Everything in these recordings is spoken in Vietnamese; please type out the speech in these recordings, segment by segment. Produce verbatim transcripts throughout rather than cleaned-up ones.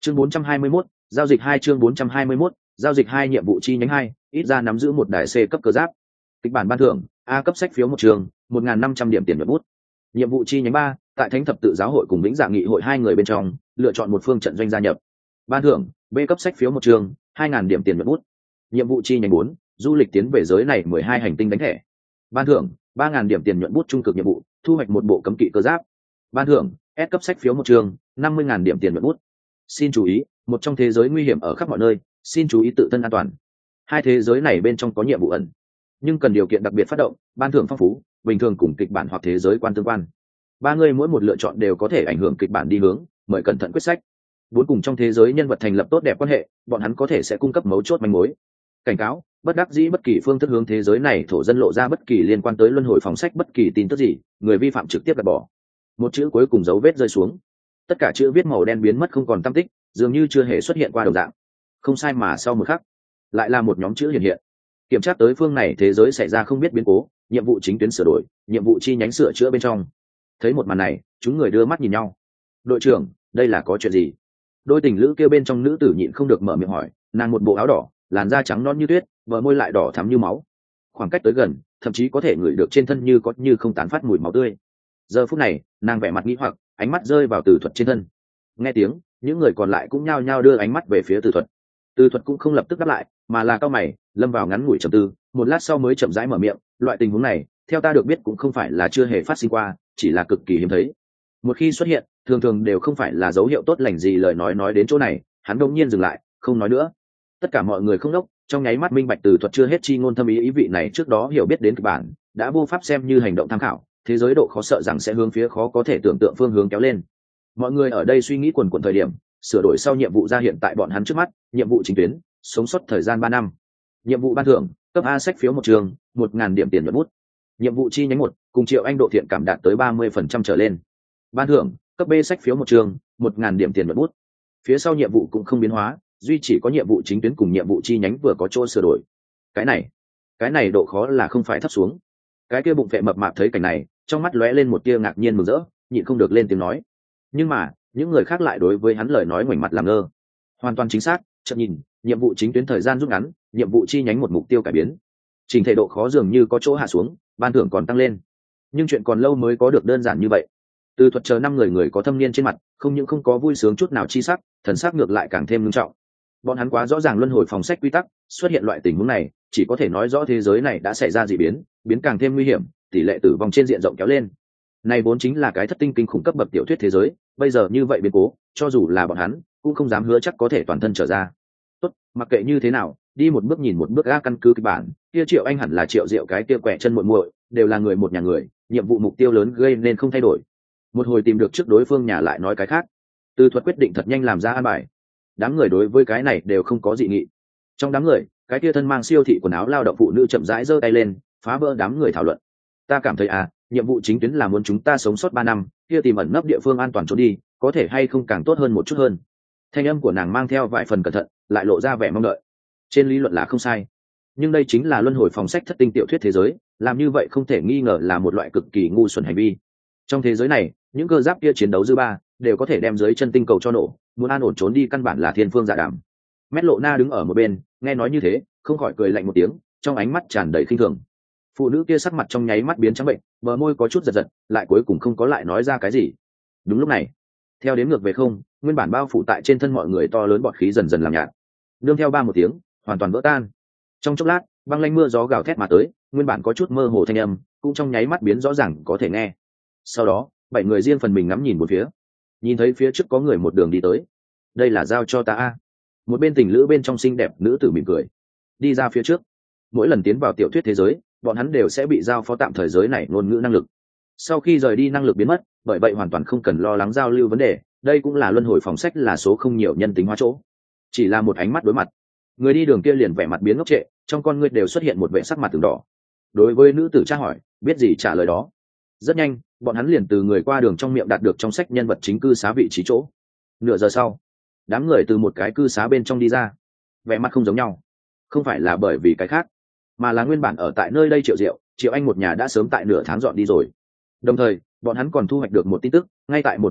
chương bốn trăm hai mươi mốt, giao dịch hai chương bốn trăm hai mươi mốt, giao dịch hai nhiệm vụ chi nhánh hai, ít ra nắm giữ một đài C cấp cơ giáp. Kịch bản ban thưởng, A cấp sách phiếu một trường, một nghìn năm trăm điểm tiền nhuận bút. Nhiệm vụ chi nhánh ba, tại Thánh thập tự giáo hội cùng Vĩnh Dạ nghị hội hai người bên trong, lựa chọn một phương trận doanh gia nhập. Ban thưởng, B cấp sách phiếu một trường, hai nghìn điểm tiền nhuận bút. Nhiệm vụ chi nhánh bốn, du lịch tiến về giới này mười hai hành tinh đánh thẻ. Ban thưởng, ba nghìn điểm tiền nhuận bút trung cực nhiệm vụ, thu hoạch một bộ cấm kỵ cơ giáp. Ban thưởng, S cấp sách phiếu một trường, năm mươi nghìn điểm tiền nhuận bút. Xin chú ý, một trong thế giới nguy hiểm ở khắp mọi nơi, xin chú ý tự thân an toàn. Hai thế giới này bên trong có nhiệm vụ ẩn, nhưng cần điều kiện đặc biệt phát động, ban thưởng phong phú, bình thường cùng kịch bản hoặc thế giới quan tương quan. Ba người mỗi một lựa chọn đều có thể ảnh hưởng kịch bản đi hướng, mời cẩn thận quyết sách. Bốn cùng trong thế giới nhân vật thành lập tốt đẹp quan hệ, bọn hắn có thể sẽ cung cấp mấu chốt manh mối. Cảnh cáo, bất đắc dĩ bất kỳ phương thức hướng thế giới này thổ dân lộ ra bất kỳ liên quan tới luân hồi phòng sách bất kỳ tin tức gì, người vi phạm trực tiếp gạt bỏ. Một chữ cuối cùng dấu vết rơi xuống, tất cả chữ viết màu đen biến mất không còn tăm tích, dường như chưa hề xuất hiện qua đồng dạng. Không sai mà sau một khắc, lại là một nhóm chữ hiện hiện. Kiểm tra tới phương này thế giới xảy ra không biết biến cố, nhiệm vụ chính tuyến sửa đổi, nhiệm vụ chi nhánh sửa chữa bên trong. Thấy một màn này, chúng người đưa mắt nhìn nhau. Đội trưởng, đây là có chuyện gì? Đôi tình lữ kêu bên trong nữ tử nhịn không được mở miệng hỏi, nàng một bộ áo đỏ, làn da trắng non như tuyết, bờ môi lại đỏ thắm như máu. Khoảng cách tới gần, thậm chí có thể ngửi được trên thân như có như không tán phát mùi máu tươi. Giờ phút này, nàng vẻ mặt nghi hoặc, ánh mắt rơi vào Từ Thuật trên thân. Nghe tiếng, những người còn lại cũng nhao nhao đưa ánh mắt về phía Từ Thuật. Từ Thuật cũng không lập tức đáp lại, mà là cau mày, lâm vào ngắn ngủi trầm tư, một lát sau mới chậm rãi mở miệng, loại tình huống này, theo ta được biết cũng không phải là chưa hề phát sinh qua, chỉ là cực kỳ hiếm thấy. Một khi xuất hiện, thường thường đều không phải là dấu hiệu tốt lành gì. Lời nói nói đến chỗ này, hắn đột nhiên dừng lại, không nói nữa. Tất cả mọi người không đốc, trong nháy mắt minh bạch Từ Thuật chưa hết chi ngôn thâm ý ý vị này trước đó hiểu biết đến kịch bản, đã vô pháp xem như hành động tham khảo, thế giới độ khó sợ rằng sẽ hướng phía khó có thể tưởng tượng phương hướng kéo lên. Mọi người ở đây suy nghĩ quần quần thời điểm, sửa đổi sau nhiệm vụ ra hiện tại bọn hắn trước mắt, nhiệm vụ chính tuyến, sống sót thời gian ba năm. Nhiệm vụ ban thưởng, cấp A sách phiếu một trường, một nghìn điểm tiền nhuận bút. Nhiệm vụ chi nhánh một, cùng Triệu Anh độ thiện cảm đạt tới ba mươi phần trăm trở lên. Ban thưởng, cấp B sách phiếu một trường, một nghìn điểm tiền nhuận bút. Phía sau nhiệm vụ cũng không biến hóa, duy chỉ có nhiệm vụ chính tuyến cùng nhiệm vụ chi nhánh vừa có chỗ sửa đổi. Cái này, cái này độ khó là không phải thấp xuống. Cái kia bụng phệ mập mạp thấy cảnh này, trong mắt lóe lên một tia ngạc nhiên mừng rỡ, nhịn không được lên tiếng nói. Nhưng mà, những người khác lại đối với hắn lời nói ngoảnh mặt làm ngơ. Hoàn toàn chính xác, chậm nhìn, nhiệm vụ chính tuyến thời gian rút ngắn, nhiệm vụ chi nhánh một mục tiêu cải biến. Trình thể độ khó dường như có chỗ hạ xuống, ban thưởng còn tăng lên. Nhưng chuyện còn lâu mới có được đơn giản như vậy. Từ Thuật chờ năm người người có thâm niên trên mặt, không những không có vui sướng chút nào chi sắc, thần sắc ngược lại càng thêm nghiêm trọng. Bọn hắn quá rõ ràng luân hồi phòng sách quy tắc, xuất hiện loại tình huống này, chỉ có thể nói rõ thế giới này đã xảy ra dị biến, biến càng thêm nguy hiểm, tỷ lệ tử vong trên diện rộng kéo lên. Này vốn chính là cái thất tinh kinh khủng cấp bậc tiểu thuyết thế giới, bây giờ như vậy biến cố, cho dù là bọn hắn, cũng không dám hứa chắc có thể toàn thân trở ra. Tốt, mặc kệ như thế nào, đi một bước nhìn một bước, ga căn cứ kịch bản, kia Triệu Anh hẳn là Triệu Diệu cái kia quẹ chân muội muội, đều là người một nhà người, nhiệm vụ mục tiêu lớn gây nên không thay đổi. Một hồi tìm được trước đối phương nhà lại nói cái khác. Từ Thuật quyết định thật nhanh làm ra an bài. Đám người đối với cái này đều không có dị nghị. Trong đám người, cái kia thân mang siêu thị quần áo lao động phụ nữ chậm rãi giơ tay lên, phá vỡ đám người thảo luận. Ta cảm thấy à, nhiệm vụ chính tuyến là muốn chúng ta sống sót ba năm, kia tìm ẩn nấp địa phương an toàn trốn đi, có thể hay không càng tốt hơn một chút hơn. Thanh âm của nàng mang theo vài phần cẩn thận, lại lộ ra vẻ mong đợi. Trên lý luận là không sai, nhưng đây chính là luân hồi phòng sách thất tinh tiểu thuyết thế giới, làm như vậy không thể nghi ngờ là một loại cực kỳ ngu xuẩn hành vi. Trong thế giới này, những cơ giáp kia chiến đấu dư ba đều có thể đem dưới chân tinh cầu cho nổ, muốn an ổn trốn đi căn bản là thiên phương dạ đàm. Mét Lộ Na đứng ở một bên, nghe nói như thế, không khỏi cười lạnh một tiếng, trong ánh mắt tràn đầy khinh thường. Phụ nữ kia sắc mặt trong nháy mắt biến trắng bệnh, bờ môi có chút giật giật, lại cuối cùng không có lại nói ra cái gì. Đúng lúc này, theo đếm ngược về không, nguyên bản bao phủ tại trên thân mọi người to lớn bọt khí dần dần làm nhạt, nương theo ba một tiếng, hoàn toàn vỡ tan. Trong chốc lát, băng lanh mưa gió gào thét mà tới, nguyên bản có chút mơ hồ thanh âm, cũng trong nháy mắt biến rõ ràng có thể nghe. Sau đó, bảy người riêng phần mình ngắm nhìn một phía, nhìn thấy phía trước có người một đường đi tới. Đây là giao cho ta a. Một bên tình lữ bên trong xinh đẹp nữ tử mỉm cười, đi ra phía trước. Mỗi lần tiến vào tiểu thuyết thế giới, bọn hắn đều sẽ bị giao phó tạm thời giới này ngôn ngữ năng lực. Sau khi rời đi năng lực biến mất, bởi vậy hoàn toàn không cần lo lắng giao lưu vấn đề. Đây cũng là luân hồi phòng sách là số không nhiều nhân tính hóa chỗ. Chỉ là một ánh mắt đối mặt, người đi đường kia liền vẻ mặt biến ngốc trệ, trong con ngươi đều xuất hiện một vẻ sắc mặt từng đỏ. Đối với nữ tử tra hỏi, biết gì trả lời đó. Rất nhanh, bọn hắn liền từ người qua đường trong miệng đạt được trong sách nhân vật chính cư xá vị trí chỗ. Nửa giờ sau, đám người từ một cái cư xá bên trong đi ra, vẻ mặt không giống nhau. Không phải là bởi vì cái khác, mà là nguyên bản ở tại nơi đây Triệu Diệu, Triệu Anh một nhà đã sớm tại nửa tháng dọn đi rồi. Đồng thời, bọn hắn còn thu hoạch được một tin tức, ngay tại một ngày trước,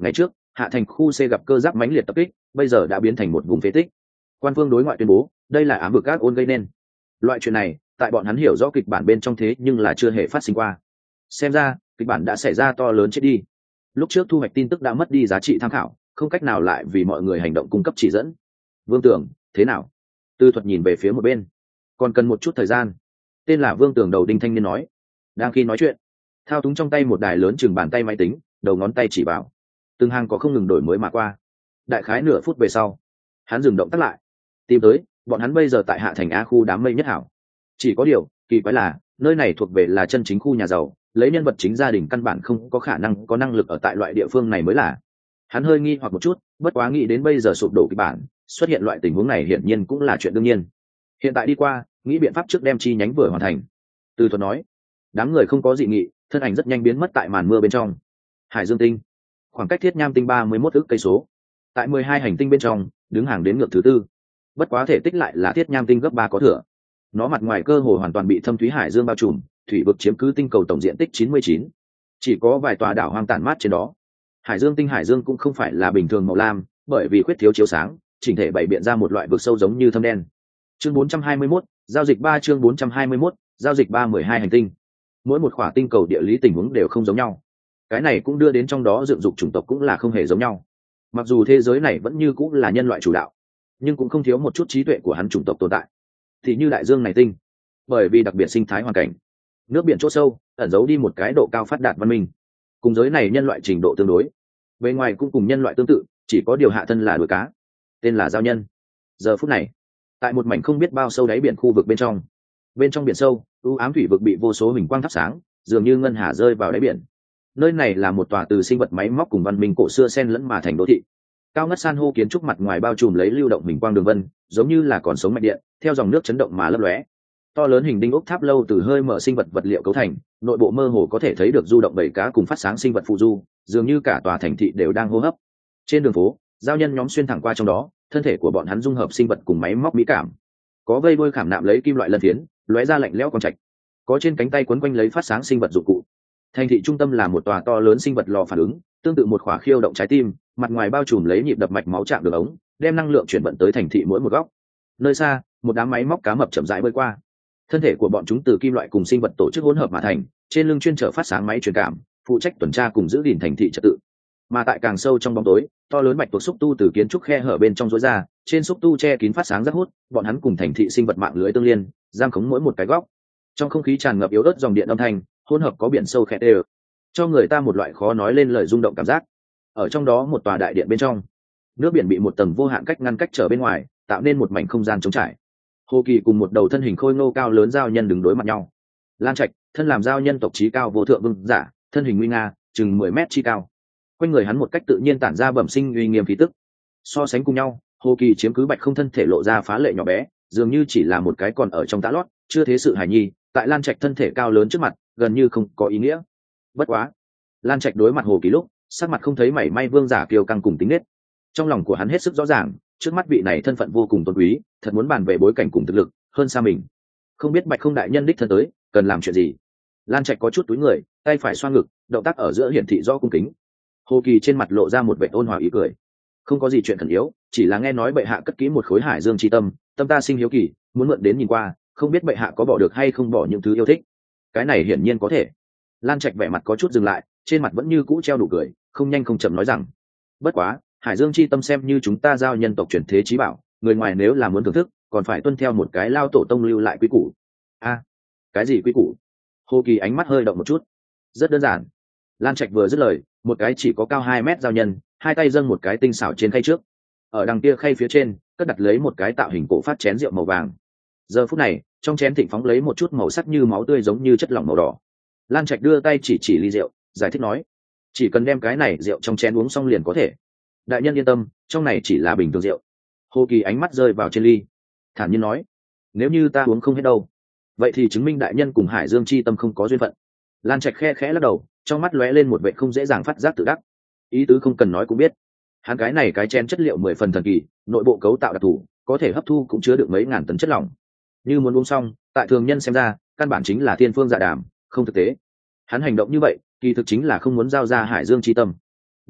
hạ thành khu C gặp cơ giáp mãnh liệt tập kích, bây giờ đã biến thành một vùng phế tích. Quan phương đối ngoại tuyên bố đây là ám vực ác ôn gây nên. Loại chuyện này tại bọn hắn hiểu rõ kịch bản bên trong thế nhưng là chưa hề phát sinh qua. Xem ra kịch bản đã xảy ra to lớn chết đi. Lúc trước thu hoạch tin tức đã mất đi giá trị tham khảo, không cách nào lại vì mọi người hành động cung cấp chỉ dẫn. Vương Tưởng, thế nào? Tư Thuật nhìn về phía một bên. Còn cần một chút thời gian. Tên là Vương Tưởng đầu đinh thanh niên nói. Đang khi nói chuyện, thao túng trong tay một đài lớn chừng bàn tay máy tính, đầu ngón tay chỉ vào. Từng hàng có không ngừng đổi mới mà qua. Đại khái nửa phút về sau, hắn dừng động tác lại. Tìm tới, bọn hắn bây giờ tại hạ thành A khu đám mây nhất hảo. Chỉ có điều, kỳ quái là, nơi này thuộc về là chân chính khu nhà giàu, lấy nhân vật chính gia đình căn bản không có khả năng có năng lực ở tại loại địa phương này mới là. Hắn hơi nghi hoặc một chút, bất quá nghĩ đến bây giờ sụp đổ kịch bản, xuất hiện loại tình huống này hiển nhiên cũng là chuyện đương nhiên. Hiện tại đi qua, nghĩ biện pháp trước đem chi nhánh vừa hoàn thành. Từ Thuật nói, đám người không có dị nghị, thân ảnh rất nhanh biến mất tại màn mưa bên trong. Hải Dương tinh, khoảng cách Thiết Nham tinh ba mươi mốt ức cây số, tại mười hai hành tinh bên trong, đứng hàng đến ngược thứ tư. Bất quá thể tích lại là Thiết Nham tinh gấp ba có thừa. Nó mặt ngoài cơ hồ hoàn toàn bị thâm thúy hải dương bao trùm, thủy vực chiếm cứ tinh cầu tổng diện tích chín mươi chín, chỉ có vài tòa đảo hoang tản mát trên đó. Hải dương tinh hải dương cũng không phải là bình thường màu lam, bởi vì khuyết thiếu chiếu sáng, chỉnh thể bày biện ra một loại vực sâu giống như thâm đen. Chương bốn trăm hai mươi mốt, giao dịch ba chương bốn trăm hai mươi mốt, giao dịch ba mười hai hành tinh. Mỗi một khỏa tinh cầu địa lý tình huống đều không giống nhau. Cái này cũng đưa đến trong đó dựng dục chủng tộc cũng là không hề giống nhau. Mặc dù thế giới này vẫn như cũng là nhân loại chủ đạo, nhưng cũng không thiếu một chút trí tuệ của hắn chủng tộc tồn tại. Thì như đại dương này tinh, bởi vì đặc biệt sinh thái hoàn cảnh, nước biển chỗ sâu ẩn giấu đi một cái độ cao phát đạt văn minh. Cùng giới này nhân loại trình độ tương đối, bên ngoài cũng cùng nhân loại tương tự, chỉ có điều hạ thân là đuôi cá, tên là giao nhân. Giờ phút này, tại một mảnh không biết bao sâu đáy biển khu vực bên trong, bên trong biển sâu, u ám thủy vực bị vô số huỳnh quang thắp sáng, dường như ngân hà rơi vào đáy biển. Nơi này là một tòa từ sinh vật máy móc cùng văn minh cổ xưa xen lẫn mà thành đô thị. Cao ngất san hô kiến trúc mặt ngoài bao trùm lấy lưu động huỳnh quang đường vân, giống như là còn sống mạch điện, theo dòng nước chấn động mà lấp lóe. To lớn hình đinh ốc tháp lâu từ hơi mở sinh vật vật liệu cấu thành, nội bộ mơ hồ có thể thấy được du động bảy cá cùng phát sáng sinh vật phụ du, dường như cả tòa thành thị đều đang hô hấp. Trên đường phố, giao nhân nhóm xuyên thẳng qua trong đó, thân thể của bọn hắn dung hợp sinh vật cùng máy móc mỹ cảm. Có vây đuôi khảm nạm lấy kim loại lân phiến, lóe ra lạnh lẽo quang trạch. Có trên cánh tay quấn quanh lấy phát sáng sinh vật dụng cụ. Thành thị trung tâm là một tòa to lớn sinh vật lò phản ứng, tương tự một khỏa khiêu động trái tim, mặt ngoài bao trùm lấy nhịp đập mạch máu chạm đường ống, đem năng lượng chuyển vận tới thành thị mỗi một góc. Nơi xa, một đám máy móc cá mập chậm rãi bơi qua. Thân thể của bọn chúng từ kim loại cùng sinh vật tổ chức hỗn hợp mà thành, trên lưng chuyên chở phát sáng máy truyền cảm, phụ trách tuần tra cùng giữ gìn thành thị trật tự. Mà tại càng sâu trong bóng tối, to lớn bạch tuộc xúc tu từ kiến trúc khe hở bên trong rối ra, trên xúc tu che kín phát sáng rất hút, bọn hắn cùng thành thị sinh vật mạng lưới tương liên, giam khống mỗi một cái góc. Trong không khí tràn ngập yếu ớt dòng điện âm thanh, hỗn hợp có biển sâu khẽ đều, cho người ta một loại khó nói lên lời rung động cảm giác. Ở trong đó một tòa đại điện bên trong, nước biển bị một tầng vô hạn cách ngăn cách trở bên ngoài, tạo nên một mảnh không gian trống trải. Hồ Kỳ cùng một đầu thân hình khôi ngô cao lớn giao nhân đứng đối mặt nhau. Lan Trạch, thân làm giao nhân tộc trí cao vô thượng vương giả, thân hình nguy nga, chừng mười mét chi cao. Quanh người hắn một cách tự nhiên tản ra bẩm sinh uy nghiêm khí tức. So sánh cùng nhau, Hồ Kỳ chiếm cứ bạch không thân thể lộ ra phá lệ nhỏ bé, dường như chỉ là một cái còn ở trong tã lót, chưa thế sự hài nhi, tại Lan Trạch thân thể cao lớn trước mặt, gần như không có ý nghĩa. Bất quá, Lan Trạch đối mặt Hồ Kỳ lúc, sắc mặt không thấy mảy may vương giả kiêu căng cùng tính nết. Trong lòng của hắn hết sức rõ ràng, trước mắt vị này thân phận vô cùng tôn quý, thật muốn bàn về bối cảnh cùng thực lực, hơn xa mình. Không biết bạch không đại nhân đích thân tới, cần làm chuyện gì? Lan Trạch có chút túi người, tay phải xoa ngực, động tác ở giữa hiển thị rõ cung kính. Hồ Kỳ trên mặt lộ ra một vẻ ôn hòa ý cười. Không có gì chuyện khẩn yếu, chỉ là nghe nói bệ hạ cất kỹ một khối hải dương chi tâm, tâm ta sinh hiếu kỳ, muốn mượn đến nhìn qua, không biết bệ hạ có bỏ được hay không bỏ những thứ yêu thích. Cái này hiển nhiên có thể. Lan Trạch vẻ mặt có chút dừng lại, trên mặt vẫn như cũ treo nụ cười, không nhanh không chậm nói rằng: bất quá, hải dương chi tâm xem như chúng ta giao nhân tộc truyền thế chí bảo, người ngoài nếu là muốn thưởng thức, còn phải tuân theo một cái lao tổ tông lưu lại quy củ. A, à, cái gì quy củ? Hồ Kỳ ánh mắt hơi động một chút. Rất đơn giản. Lan Trạch vừa dứt lời, một cái chỉ có cao hai mét giao nhân, hai tay dâng một cái tinh xảo trên khay trước. Ở đằng kia khay phía trên, cất đặt lấy một cái tạo hình cổ phát chén rượu màu vàng. Giờ phút này, trong chén thịnh phóng lấy một chút màu sắc như máu tươi giống như chất lỏng màu đỏ. Lan Trạch đưa tay chỉ chỉ ly rượu, giải thích nói: chỉ cần đem cái này rượu trong chén uống xong liền có thể. Đại nhân yên tâm, trong này chỉ là bình thường rượu. Hồ Kỳ ánh mắt rơi vào trên ly, thản nhiên nói: nếu như ta uống không hết đâu, vậy thì chứng minh đại nhân cùng hải dương chi tâm không có duyên phận. Lan Trạch khe khẽ lắc đầu, trong mắt lóe lên một vẻ không dễ dàng phát giác tự đắc. Ý tứ không cần nói cũng biết, hắn cái này cái chén chất liệu mười phần thần kỳ, nội bộ cấu tạo đặc thù, có thể hấp thu cũng chứa được mấy ngàn tấn chất lỏng. Như muốn uống xong, tại thường nhân xem ra, căn bản chính là thiên phương dạ đàm, không thực tế. Hắn hành động như vậy, kỳ thực chính là không muốn giao ra hải dương chi tâm.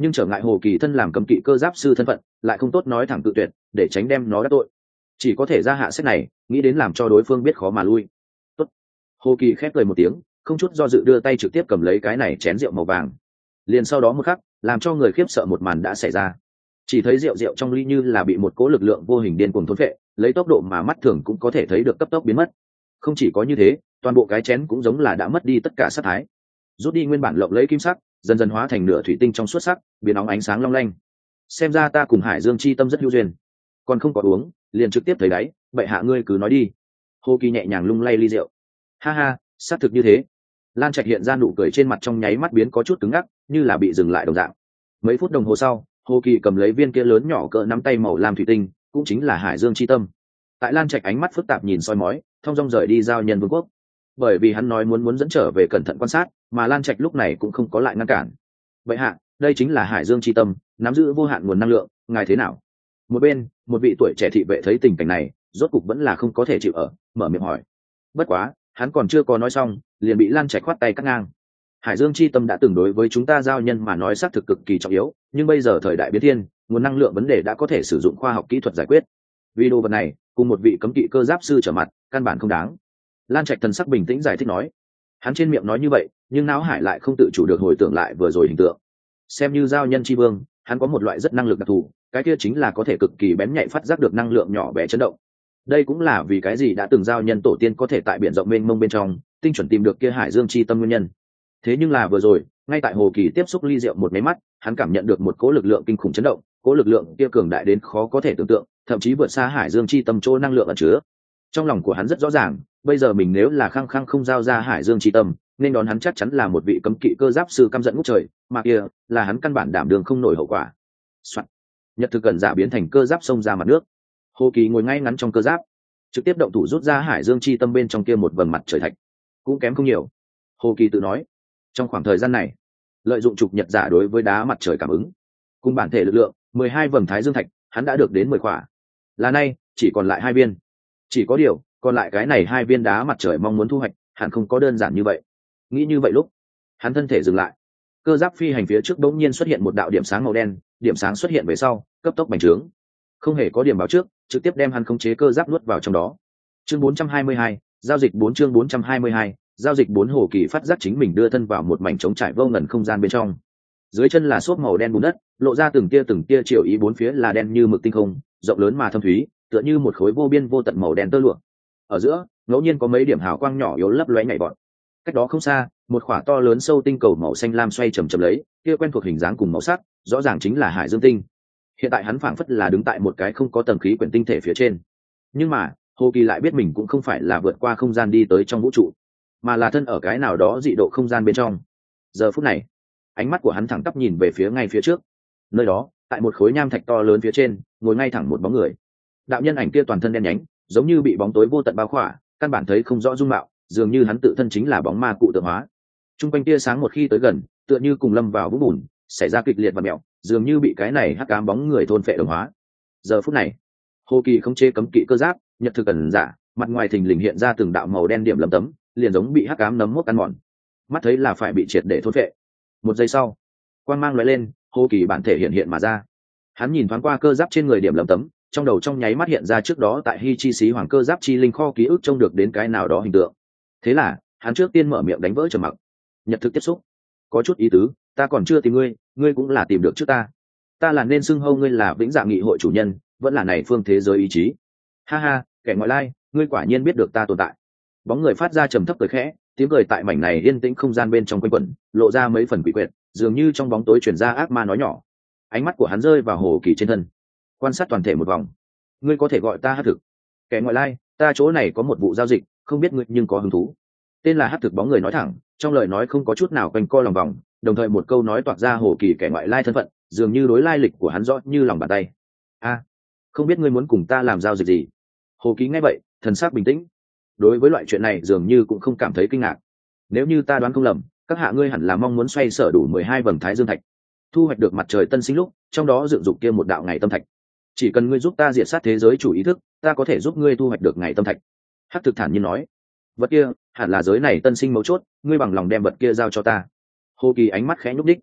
nhưng trở ngại hồ kỳ thân làm cấm kỵ cơ giáp sư thân phận lại không tốt nói thẳng tự tuyệt để tránh đem nó đắc tội, chỉ có thể ra hạ sách này nghĩ đến làm cho đối phương biết khó mà lui. Tốt. Hồ kỳ khép cười một tiếng, không chút do dự đưa tay trực tiếp cầm lấy cái này chén rượu màu vàng. Liền sau đó một khắc, làm cho người khiếp sợ một màn đã xảy ra. Chỉ thấy rượu rượu trong ly như là bị một cỗ lực lượng vô hình điên cuồng thôn phệ, lấy tốc độ mà mắt thường cũng có thể thấy được cấp tốc biến mất. Không chỉ có như thế, toàn bộ cái chén cũng giống là đã mất đi tất cả sắc thái, rút đi nguyên bản lộng lẫy kim sắc, dần dần hóa thành nửa thủy tinh trong suốt sắc, biến óng ánh sáng long lanh. Xem ra ta cùng Hải Dương chi tâm rất hữu duyên. Còn không có uống, liền trực tiếp thấy đáy, vậy hạ ngươi cứ nói đi. Hồ Kỳ nhẹ nhàng lung lay ly rượu. Ha ha, xác thực như thế. Lan Trạch hiện ra nụ cười trên mặt trong nháy mắt biến có chút cứng ngắc, như là bị dừng lại đồng dạng. Mấy phút đồng hồ sau, Hồ Kỳ cầm lấy viên kia lớn nhỏ cỡ nắm tay màu lam thủy tinh, cũng chính là Hải Dương chi tâm. Tại Lan Trạch ánh mắt phức tạp nhìn soi mói, thông dong rời đi giao nhân vương quốc. Bởi vì hắn nói muốn muốn dẫn trở về cẩn thận quan sát, mà Lan Trạch lúc này cũng không có lại ngăn cản. Vậy hạ, đây chính là Hải Dương chi tâm, nắm giữ vô hạn nguồn năng lượng, ngài thế nào? Một bên, một vị tuổi trẻ thị vệ thấy tình cảnh này, rốt cục vẫn là không có thể chịu ở, mở miệng hỏi. Bất quá, hắn còn chưa có nói xong, liền bị Lan Trạch khoát tay cắt ngang. Hải Dương chi tâm đã từng đối với chúng ta giao nhân mà nói xác thực cực kỳ trọng yếu, nhưng bây giờ thời đại biến thiên, nguồn năng lượng vấn đề đã có thể sử dụng khoa học kỹ thuật giải quyết. Vì đồ vật này, cùng một vị cấm kỵ cơ giáp sư trở mặt, căn bản không đáng. Lan Trạch thần sắc bình tĩnh giải thích nói. Hắn trên miệng nói như vậy, nhưng não hải lại không tự chủ được hồi tưởng lại vừa rồi hình tượng. Xem như giao nhân chi vương, hắn có một loại rất năng lực đặc thù, cái kia chính là có thể cực kỳ bén nhạy phát giác được năng lượng nhỏ bé chấn động. Đây cũng là vì cái gì đã từng giao nhân tổ tiên có thể tại biển rộng mênh mông bên trong tinh chuẩn tìm được kia Hải Dương chi tâm nguyên nhân. Thế nhưng là vừa rồi, ngay tại Hồ Kỳ tiếp xúc ly rượu một máy mắt, hắn cảm nhận được một cỗ lực lượng kinh khủng chấn động, cỗ lực lượng kia cường đại đến khó có thể tưởng tượng, thậm chí vượt xa Hải Dương chi tâm chỗ năng lượng ẩn chứa. Trong lòng của hắn rất rõ ràng, bây giờ mình nếu là khăng khăng không giao ra Hải Dương chi tâm, nên đón hắn chắc chắn là một vị cấm kỵ cơ giáp sư căm giận ngút trời, mà kia là hắn căn bản đảm đường không nổi hậu quả. Soạn. Nhật thực cẩn giả biến thành cơ giáp xông ra mặt nước. Hồ Kỳ ngồi ngay ngắn trong cơ giáp, trực tiếp động thủ rút ra Hải Dương chi tâm bên trong kia một vầng mặt trời thạch, cũng kém không nhiều. Hồ Kỳ tự nói, trong khoảng thời gian này, lợi dụng trục nhật giả đối với đá mặt trời cảm ứng, cùng bản thể lực lượng, mười hai vầng Thái Dương thạch, hắn đã được đến mười khỏa. Là nay, chỉ còn lại hai viên. Chỉ có điều, còn lại cái này hai viên đá mặt trời mong muốn thu hoạch, hẳn không có đơn giản như vậy. Nghĩ như vậy lúc, hắn thân thể dừng lại. Cơ giáp phi hành phía trước bỗng nhiên xuất hiện một đạo điểm sáng màu đen, điểm sáng xuất hiện về sau, cấp tốc bành trướng. Không hề có điểm báo trước, trực tiếp đem hắn khống chế cơ giáp nuốt vào trong đó. Chương bốn trăm hai mươi hai, giao dịch bốn chương bốn trăm hai mươi hai, giao dịch bốn. Hồ Kỳ phát giác chính mình đưa thân vào một mảnh trống trải vô ngần không gian bên trong. Dưới chân là xốp màu đen bùn đất, lộ ra từng tia từng tia chiều ý bốn phía là đen như mực tinh không, rộng lớn mà thâm thúy, tựa như một khối vô biên vô tận màu đen tơ lụa. Ở giữa, ngẫu nhiên có mấy điểm hào quang nhỏ yếu lấp lóe nhảy vọt. Cách đó không xa, một khỏa to lớn sâu tinh cầu màu xanh lam xoay chầm chậm lấy, kia quen thuộc hình dáng cùng màu sắc, rõ ràng chính là Hải Dương tinh. Hiện tại hắn phảng phất là đứng tại một cái không có tầng khí quyển tinh thể phía trên. Nhưng mà, Hồ Kỳ lại biết mình cũng không phải là vượt qua không gian đi tới trong vũ trụ, mà là thân ở cái nào đó dị độ không gian bên trong. Giờ phút này, ánh mắt của hắn thẳng tắp nhìn về phía ngay phía trước. Nơi đó, tại một khối nham thạch to lớn phía trên, ngồi ngay thẳng một bóng người. Đạo nhân ảnh kia toàn thân đen nhánh, giống như bị bóng tối vô tận bao khỏa, căn bản thấy không rõ dung mạo, dường như hắn tự thân chính là bóng ma cụ tượng hóa. Trung quanh tia sáng một khi tới gần, tựa như cùng lâm vào vũng bùn, xảy ra kịch liệt và mèo, dường như bị cái này hắc ám bóng người thôn phệ đồng hóa. Giờ phút này, Hồ Kỳ không chế cấm kỵ cơ giáp, nhật thực cẩn giả, mặt ngoài thình lình hiện ra từng đạo màu đen điểm lấm tấm, liền giống bị hắc ám nấm mốc ăn mòn. Mắt thấy là phải bị triệt để thôn phệ. Một giây sau, quang mang lóe lên, Hồ Kỳ bản thể hiện hiện mà ra. Hắn nhìn thoáng qua cơ giáp trên người điểm lấm tấm, trong đầu trong nháy mắt hiện ra trước đó tại Hy Chi Xí Hoàng cơ giáp chi linh kho ký ức trông được đến cái nào đó hình tượng. Thế là, hắn trước tiên mở miệng đánh vỡ trầm mặc. Nhật thực tiếp xúc, có chút ý tứ, ta còn chưa tìm ngươi, ngươi cũng là tìm được trước ta. Ta là nên xưng hô ngươi là Vĩnh Dạ Nghị hội chủ nhân, vẫn là này phương thế giới ý chí. Ha ha, kẻ ngoại lai, ngươi quả nhiên biết được ta tồn tại. Bóng người phát ra trầm thấp cười khẽ, tiếng cười tại mảnh này yên tĩnh không gian bên trong quanh quẩn, lộ ra mấy phần quỷ quyệt, dường như trong bóng tối truyền ra ác ma nói nhỏ. Ánh mắt của hắn rơi vào Hồ Kỳ trên thân, quan sát toàn thể một vòng. Ngươi có thể gọi ta Hắc Thực. Kẻ ngoại lai, ta chỗ này có một vụ giao dịch, không biết ngươi nhưng có hứng thú. Tên là Hắc Thực bóng người nói thẳng, trong lời nói không có chút nào quanh co lòng vòng, đồng thời một câu nói toạc ra Hồ Kỳ kẻ ngoại lai thân phận, dường như đối lai lịch của hắn rõ như lòng bàn tay. A, không biết ngươi muốn cùng ta làm giao dịch gì? Hồ Kỳ nghe vậy, thần sắc bình tĩnh. Đối với loại chuyện này dường như cũng không cảm thấy kinh ngạc. Nếu như ta đoán không lầm, các hạ ngươi hẳn là mong muốn xoay sở đủ mười hai vầng Thái Dương thạch, thu hoạch được mặt trời tân sinh lúc, trong đó dựng dục kia một đạo ngày tâm thạch. Chỉ cần ngươi giúp ta diệt sát thế giới chủ ý thức, ta có thể giúp ngươi thu hoạch được ngày tâm thạch. Hắc Thực thản nhiên nói. Vật kia hẳn là giới này tân sinh mấu chốt, ngươi bằng lòng đem vật kia giao cho ta. Hồ Kỳ ánh mắt khẽ nhúc đích.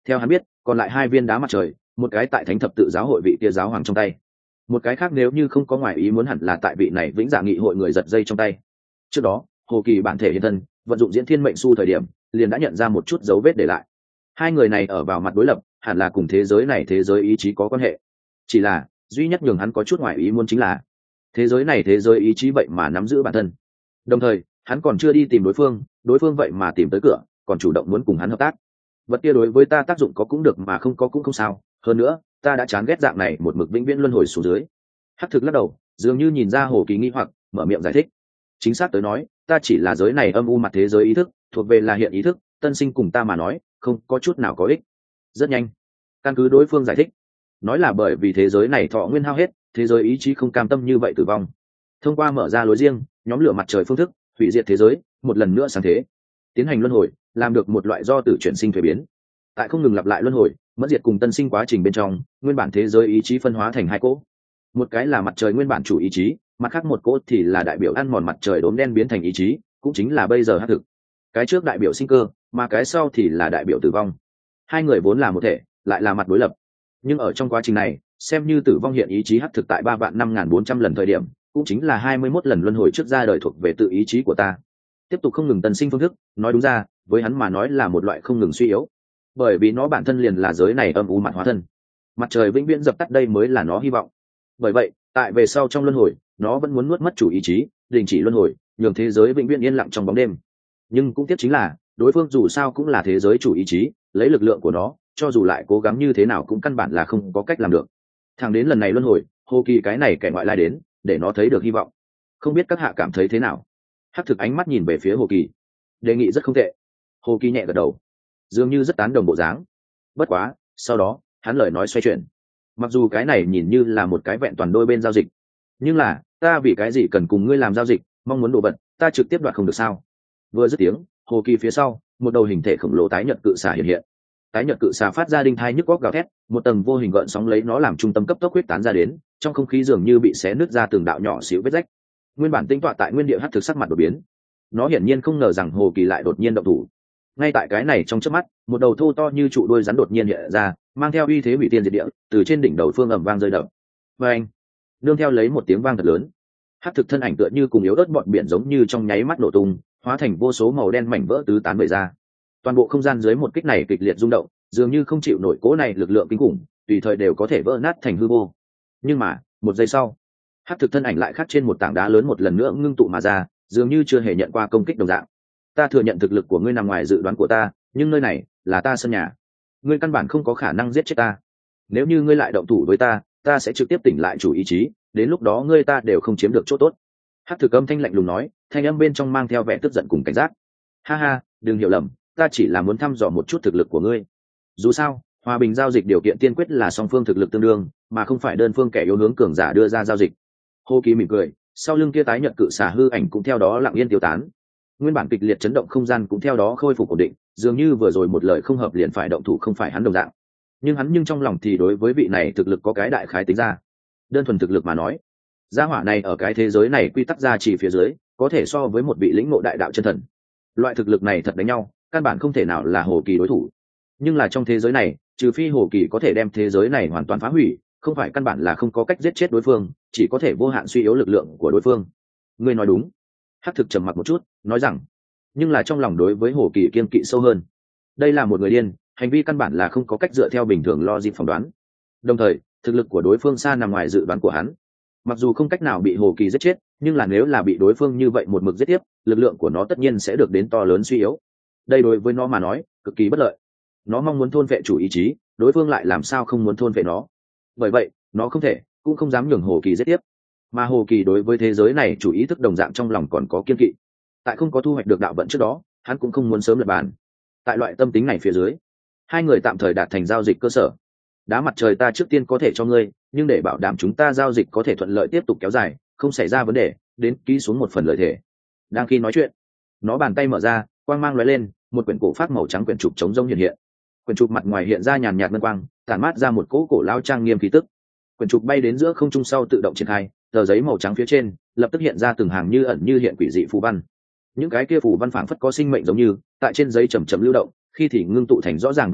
Theo hắn biết, còn lại hai viên đá mặt trời, một cái tại thánh thập tự giáo hội vị kia giáo hoàng trong tay, một cái khác nếu như không có ngoại ý muốn hẳn là tại vị này vĩnh dạ nghị hội người giật dây trong tay. Trước đó hồ kỳ bản thể hiện thân vận dụng diễn thiên mệnh su thời điểm liền đã nhận ra một chút dấu vết để lại. Hai người này ở vào mặt đối lập, hẳn là cùng thế giới này thế giới ý chí có quan hệ. Chỉ là duy nhất nhường hắn có chút ngoại ý muốn chính là thế giới này thế giới ý chí vậy mà nắm giữ bản thân. Đồng thời hắn còn chưa đi tìm đối phương, đối phương vậy mà tìm tới cửa, còn chủ động muốn cùng hắn hợp tác. Vật kia đối với ta tác dụng có cũng được mà không có cũng không sao, hơn nữa ta đã chán ghét dạng này một mực vĩnh viễn luân hồi xuống dưới. Hắc thực lắc đầu, dường như nhìn ra hồ kỳ nghi hoặc, mở miệng giải thích. Chính xác tới nói, ta chỉ là giới này âm u mặt thế giới ý thức, thuộc về là hiện ý thức, tân sinh cùng ta mà nói không có chút nào có ích. Rất nhanh, căn cứ đối phương giải thích, nói là bởi vì thế giới này thọ nguyên hao hết, thế giới ý chí không cam tâm như vậy tử vong, thông qua mở ra lối riêng, nhóm lửa mặt trời phương thức hủy diệt thế giới, một lần nữa sáng thế, tiến hành luân hồi, làm được một loại do tử chuyển sinh thuế biến. Tại không ngừng lặp lại luân hồi mất diệt cùng tân sinh quá trình bên trong, nguyên bản thế giới ý chí phân hóa thành hai cỗ, một cái là mặt trời nguyên bản chủ ý chí, mặt khác một cỗ thì là đại biểu ăn mòn mặt trời đốm đen biến thành ý chí, cũng chính là bây giờ hắc thực. Cái trước đại biểu sinh cơ, mà cái sau thì là đại biểu tử vong. Hai người vốn là một thể, lại là mặt đối lập. Nhưng ở trong quá trình này, xem như tử vong hiện ý chí hắc thực tại ba vạn năm ngàn bốn trăm lần thời điểm, cũng chính là hai mươi mốt lần luân hồi trước ra đời thuộc về tự ý chí của ta. Tiếp tục không ngừng tân sinh phương thức, nói đúng ra, với hắn mà nói là một loại không ngừng suy yếu, bởi vì nó bản thân liền là giới này âm u mặt hóa thân. Mặt trời vĩnh viễn dập tắt đây mới là nó hy vọng. Bởi vậy, tại về sau trong luân hồi, nó vẫn muốn nuốt mất chủ ý chí, đình chỉ luân hồi, nhường thế giới vĩnh viễn yên lặng trong bóng đêm. Nhưng cũng tiếc chính là, đối phương dù sao cũng là thế giới chủ ý chí, lấy lực lượng của nó, cho dù lại cố gắng như thế nào cũng căn bản là không có cách làm được. Thẳng đến lần này luân hồi, hồ kỳ cái này kẻ ngoại lai đến, để nó thấy được hy vọng. Không biết các hạ cảm thấy thế nào? Hắc thực ánh mắt nhìn về phía hồ kỳ, đề nghị rất không tệ. Hồ kỳ nhẹ gật đầu, dường như rất tán đồng bộ dáng. Bất quá, sau đó hắn lời nói xoay chuyển, mặc dù cái này nhìn như là một cái vẹn toàn đôi bên giao dịch, nhưng là ta vì cái gì cần cùng ngươi làm giao dịch, mong muốn đồ vật ta trực tiếp đoạt không được sao? Vừa dứt tiếng, hồ kỳ phía sau một đầu hình thể khổng lồ tái nhật cự xà hiện hiện. Tái nhật cự xà phát ra đinh thai nhức góc gào thét, một tầng vô hình gợn sóng lấy nó làm trung tâm cấp tốc huyết tán ra đến, trong không khí dường như bị xé nứt ra từng đạo nhỏ xíu vết rách. Nguyên bản tinh tọa tại nguyên địa hắc thực sắc mặt đột biến, nó hiển nhiên không ngờ rằng hồ kỳ lại đột nhiên động thủ. Ngay tại cái này trong chớp mắt, một đầu thô to như trụ đuôi rắn đột nhiên hiện ra, mang theo uy thế hủy tiên diệt địa, từ trên đỉnh đầu phương ầm vang rơi đập. Và anh, nương theo lấy một tiếng vang thật lớn, hắc thực thân ảnh tựa như cùng yếu ớt bọn biển giống như trong nháy mắt nổ tung, hóa thành vô số màu đen mảnh vỡ tứ tán bày ra. Toàn bộ không gian dưới một kích này kịch liệt rung động, dường như không chịu nổi cỗ này lực lượng kinh khủng, tùy thời đều có thể vỡ nát thành hư vô. Nhưng mà một giây sau, hắc thực thân ảnh lại khắc trên một tảng đá lớn một lần nữa ngưng tụ mà ra, dường như chưa hề nhận qua công kích đồng dạng. Ta thừa nhận thực lực của ngươi nằm ngoài dự đoán của ta, nhưng nơi này là ta sân nhà, ngươi căn bản không có khả năng giết chết ta. Nếu như ngươi lại động thủ với ta, ta sẽ trực tiếp tỉnh lại chủ ý chí, đến lúc đó ngươi ta đều không chiếm được chỗ tốt. Hắc thực âm thanh lạnh lùng nói, thanh âm bên trong mang theo vẻ tức giận cùng cảnh giác. Ha ha, đừng hiểu lầm, ta chỉ là muốn thăm dò một chút thực lực của ngươi. Dù sao, hòa bình giao dịch điều kiện tiên quyết là song phương thực lực tương đương, mà không phải đơn phương kẻ yếu hướng cường giả đưa ra giao dịch. Hồ Kỳ mỉm cười, sau lưng kia tái nhật cự xà hư ảnh cũng theo đó lặng yên tiêu tán. Nguyên bản kịch liệt chấn động không gian cũng theo đó khôi phục ổn định, dường như vừa rồi một lời không hợp liền phải động thủ không phải hắn đồng dạng. Nhưng hắn nhưng trong lòng thì đối với vị này thực lực có cái đại khái tính ra. Đơn thuần thực lực mà nói, gia hỏa này ở cái thế giới này quy tắc gia trì phía dưới, có thể so với một vị lĩnh ngộ đại đạo chân thần. Loại thực lực này thật đánh nhau, căn bản không thể nào là Hồ Kỳ đối thủ. Nhưng là trong thế giới này, trừ phi Hồ Kỳ có thể đem thế giới này hoàn toàn phá hủy, không phải căn bản là không có cách giết chết đối phương, chỉ có thể vô hạn suy yếu lực lượng của đối phương. Ngươi nói đúng. Hắc thực trầm mặc một chút, nói rằng, nhưng là trong lòng đối với Hồ Kỳ kiên kỵ sâu hơn. Đây là một người điên, hành vi căn bản là không có cách dựa theo bình thường logic phỏng đoán. Đồng thời, thực lực của đối phương xa nằm ngoài dự đoán của hắn. Mặc dù không cách nào bị Hồ Kỳ giết chết, nhưng là nếu là bị đối phương như vậy một mực giết tiếp, lực lượng của nó tất nhiên sẽ được đến to lớn suy yếu. Đây đối với nó mà nói, cực kỳ bất lợi. Nó mong muốn thôn vệ chủ ý chí, đối phương lại làm sao không muốn thôn vệ nó. Bởi vậy, nó không thể, cũng không dám nhường Hồ Kỳ giết tiếp. Mà Hồ Kỳ đối với thế giới này chủ ý thức đồng dạng trong lòng còn có kiên kỵ. Tại không có thu hoạch được đạo vận trước đó, hắn cũng không muốn sớm lập bàn. Tại loại tâm tính này phía dưới, hai người tạm thời đạt thành giao dịch cơ sở. Đá mặt trời ta trước tiên có thể cho ngươi, nhưng để bảo đảm chúng ta giao dịch có thể thuận lợi tiếp tục kéo dài, không xảy ra vấn đề, đến ký xuống một phần lợi thể. Đang khi nói chuyện, nó bàn tay mở ra, quang mang lóe lên, một quyển cổ phát màu trắng quyển trục chống rông hiện hiện. Quyển trục mặt ngoài hiện ra nhàn nhạt ngân quang, tản mát ra một cỗ cổ lao trang nghiêm khí tức. Quyển trục bay đến giữa không trung sau tự động triển khai, tờ giấy màu trắng phía trên lập tức hiện ra từng hàng như ẩn như hiện quỷ dị phù văn. Những cái kia phù văn phảng phất có sinh mệnh giống như, tại trên giấy chậm chậm lưu động, khi thì ngưng tụ thành rõ ràng văn tự,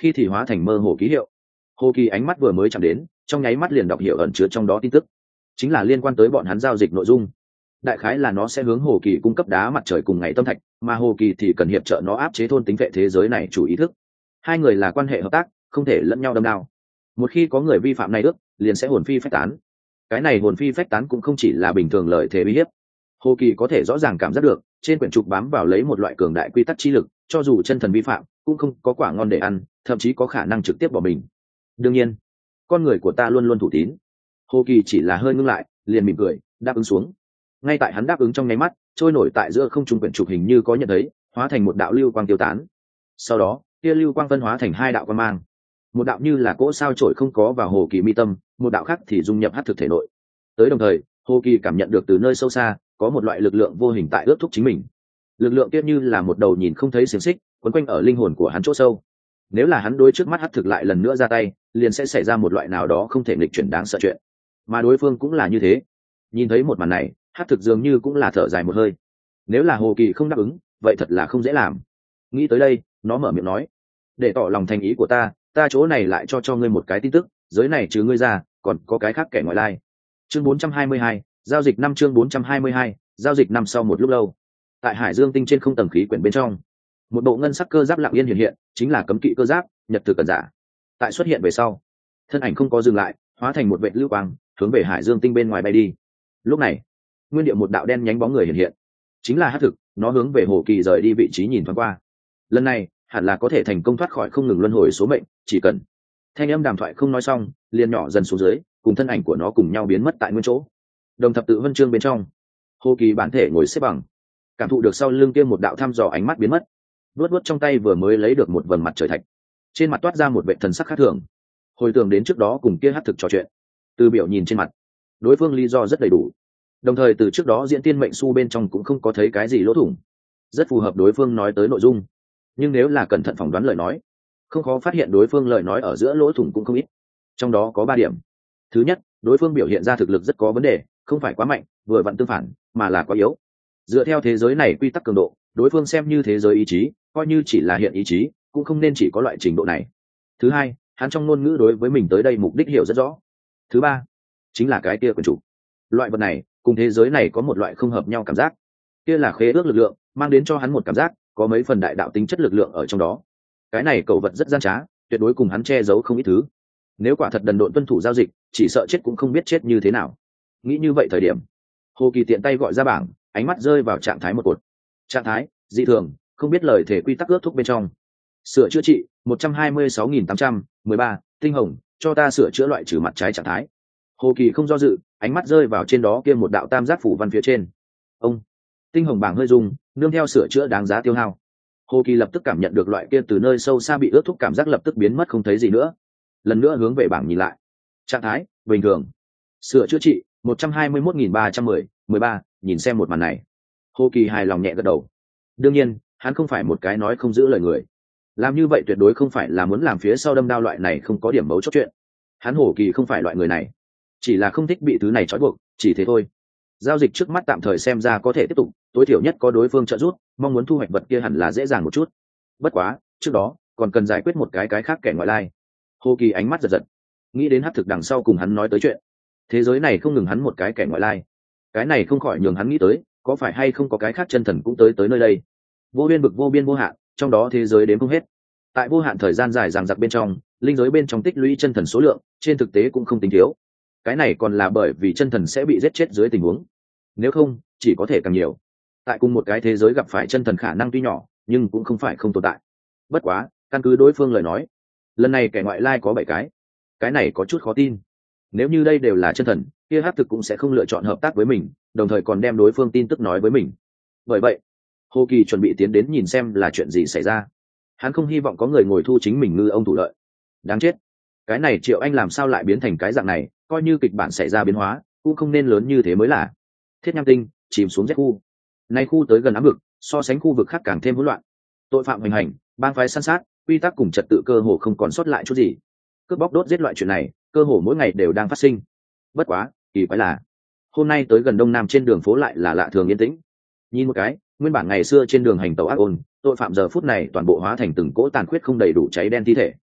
khi thì hóa thành mơ hồ ký hiệu. Hồ Kỳ ánh mắt vừa mới chạm đến, trong nháy mắt liền đọc hiểu ẩn chứa trong đó tin tức, chính là liên quan tới bọn hắn giao dịch nội dung. Đại khái là nó sẽ hướng Hồ Kỳ cung cấp đá mặt trời cùng ngày tâm thạch, mà Hồ Kỳ thì cần hiệp trợ nó áp chế thôn tính vệ thế giới này chủ ý thức. Hai người là quan hệ hợp tác, không thể lẫn nhau đâm đao. Một khi có người vi phạm này ước, liền sẽ hồn phi phách tán. Cái này hồn phi phách tán cũng không chỉ là bình thường lời thề uy hiếp. Hồ Kỳ có thể rõ ràng cảm giác được, trên quyển trục bám vào lấy một loại cường đại quy tắc chi lực, cho dù chân thần vi phạm, cũng không có quả ngon để ăn, thậm chí có khả năng trực tiếp bỏ mình. Đương nhiên, con người của ta luôn luôn thủ tín. Hồ Kỳ chỉ là hơi ngưng lại, liền mỉm cười, đáp ứng xuống. Ngay tại hắn đáp ứng trong nháy mắt, trôi nổi tại giữa không trung quyển trục hình như có nhận thấy, hóa thành một đạo lưu quang tiêu tán. Sau đó, kia lưu quang phân hóa thành hai đạo quang mang. Một đạo như là cỗ sao chổi không có vào Hồ Kỳ mi tâm, một đạo khác thì dung nhập hắc thực thể nội. Tới đồng thời, Hồ Kỳ cảm nhận được từ nơi sâu xa, có một loại lực lượng vô hình tại ước thúc chính mình. Lực lượng kia như là một đầu nhìn không thấy xiềng xích, quấn quanh ở linh hồn của hắn chỗ sâu. Nếu là hắn đối trước mắt hắc thực lại lần nữa ra tay, liền sẽ xảy ra một loại nào đó không thể nghịch chuyển đáng sợ chuyện. Mà đối phương cũng là như thế. Nhìn thấy một màn này, hắc thực dường như cũng là thở dài một hơi. Nếu là Hồ Kỳ không đáp ứng, vậy thật là không dễ làm. Nghĩ tới đây, nó mở miệng nói: để tỏ lòng thành ý của ta, ta chỗ này lại cho cho ngươi một cái tin tức, giới này trừ ngươi ra, còn có cái khác kẻ ngoại lai. Chương bốn trăm hai mươi hai, giao dịch năm chương bốn trăm hai mươi hai, giao dịch năm. Sau một lúc lâu, tại Hải Dương tinh trên không tầng khí quyển bên trong, một bộ ngân sắc cơ giáp lặng yên hiện hiện, chính là cấm kỵ cơ giáp, nhật thực cẩn giả. Tại xuất hiện về sau, thân ảnh không có dừng lại, hóa thành một vệt lưu quang, hướng về Hải Dương tinh bên ngoài bay đi. Lúc này, nguyên địa một đạo đen nhánh bóng người hiện hiện, chính là hắc thực, nó hướng về Hồ Kỳ rời đi vị trí nhìn thoáng qua. Lần này, hẳn là có thể thành công thoát khỏi không ngừng luân hồi số mệnh, chỉ cần. Thanh âm đàm thoại không nói xong, liền nhỏ dần xuống dưới, cùng thân ảnh của nó cùng nhau biến mất tại nguyên chỗ. Đồng thập tự vân chương bên trong, Hồ Kỳ bản thể ngồi xếp bằng, cảm thụ được sau lưng kia một đạo thăm dò ánh mắt biến mất. Vuốt vuốt trong tay vừa mới lấy được một vầng mặt trời thạch, trên mặt toát ra một vệ thần sắc khác thường. Hồi tưởng đến trước đó cùng kia hắc thực trò chuyện, từ biểu nhìn trên mặt, đối phương lý do rất đầy đủ. Đồng thời từ trước đó diễn tiên mệnh su bên trong cũng không có thấy cái gì lỗ thủng, rất phù hợp đối phương nói tới nội dung. Nhưng nếu là cẩn thận phỏng đoán lời nói, không khó phát hiện đối phương lời nói ở giữa lỗ thủng cũng không ít. Trong đó có ba điểm. Thứ nhất, đối phương biểu hiện ra thực lực rất có vấn đề, không phải quá mạnh, vừa vặn tương phản, mà là quá yếu. Dựa theo thế giới này quy tắc cường độ, đối phương xem như thế giới ý chí, coi như chỉ là hiện ý chí, cũng không nên chỉ có loại trình độ này. Thứ hai, hắn trong ngôn ngữ đối với mình tới đây mục đích hiểu rất rõ. Thứ ba, chính là cái kia quyền chủ. Loại vật này, cùng thế giới này có một loại không hợp nhau cảm giác. Kia là khế ước lực lượng, mang đến cho hắn một cảm giác, có mấy phần đại đạo tính chất lực lượng ở trong đó. Cái này cẩu vật rất gian trá, tuyệt đối cùng hắn che giấu không ít thứ. Nếu quả thật đần độn tuân thủ giao dịch, chỉ sợ chết cũng không biết chết như thế nào. Nghĩ như vậy thời điểm, Hồ Kỳ tiện tay gọi ra bảng, ánh mắt rơi vào trạng thái một cột. Trạng thái dị thường, không biết lời thể quy tắc ước thúc bên trong. Sửa chữa trị một trăm hai mươi sáu nghìn tám trăm mười ba, tinh hồng, cho ta sửa chữa loại trừ mặt trái trạng thái. Hồ Kỳ không do dự, ánh mắt rơi vào trên đó kia một đạo tam giác phủ văn phía trên. Ông, tinh hồng bảng hơi rung, nương theo sửa chữa đáng giá tiêu hao. Hồ Kỳ lập tức cảm nhận được loại kia từ nơi sâu xa bị ước thúc cảm giác lập tức biến mất không thấy gì nữa. Lần nữa hướng về bảng nhìn lại. Trạng thái bình thường. Sửa chữa trị một trăm hai mươi mốt nghìn ba trăm mười, mười ba, nhìn xem một màn này, Hồ Kỳ hài lòng nhẹ gật đầu. Đương nhiên, hắn không phải một cái nói không giữ lời người. Làm như vậy tuyệt đối không phải là muốn làm phía sau đâm đao loại này không có điểm mấu chốt chuyện. Hắn Hồ Kỳ không phải loại người này, chỉ là không thích bị thứ này trói buộc, chỉ thế thôi. Giao dịch trước mắt tạm thời xem ra có thể tiếp tục, tối thiểu nhất có đối phương trợ giúp, mong muốn thu hoạch vật kia hẳn là dễ dàng một chút. Bất quá, trước đó còn cần giải quyết một cái cái khác kẻ ngoại lai. Hồ Kỳ ánh mắt giật giật, nghĩ đến hắc thực đằng sau cùng hắn nói tới chuyện. Thế giới này không ngừng hắn một cái kẻ ngoại lai, cái này không khỏi nhường hắn nghĩ tới, có phải hay không có cái khác chân thần cũng tới tới nơi đây. Vô biên bực vô biên vô hạn, trong đó thế giới đến không hết. Tại vô hạn thời gian dài dằng dặc bên trong, linh giới bên trong tích lũy chân thần số lượng, trên thực tế cũng không tính thiếu. Cái này còn là bởi vì chân thần sẽ bị giết chết dưới tình huống, nếu không chỉ có thể càng nhiều. Tại cùng một cái thế giới gặp phải chân thần khả năng tuy nhỏ, nhưng cũng không phải không tồn tại. Bất quá, căn cứ đối phương lời nói, lần này kẻ ngoại lai có bảy cái, cái này có chút khó tin. Nếu như đây đều là chân thần, kia hắc thực cũng sẽ không lựa chọn hợp tác với mình, đồng thời còn đem đối phương tin tức nói với mình. Bởi vậy, Hồ Kỳ chuẩn bị tiến đến nhìn xem là chuyện gì xảy ra. Hắn không hy vọng có người ngồi thu chính mình ngư ông thủ lợi. Đáng chết, cái này Triệu Anh làm sao lại biến thành cái dạng này, coi như kịch bản xảy ra biến hóa cũng không nên lớn như thế mới là. Thiết Nham Tinh chìm xuống Z khu, nay khu tới gần ám vực, so sánh khu vực khác càng thêm hỗn loạn. Tội phạm hoành hành, bang phái săn sát, quy tắc cùng trật tự cơ hồ không còn sót lại chút gì. Cướp bóc đốt giết loại chuyện này cơ hồ mỗi ngày đều đang phát sinh. Bất quá kỳ quái là hôm nay tới gần đông nam trên đường phố lại là lạ thường yên tĩnh. Nhìn một cái, nguyên bản ngày xưa trên đường hành tàu ác ôn, tội phạm giờ phút này toàn bộ hóa thành từng cỗ tàn khuyết không đầy đủ cháy đen thi thể,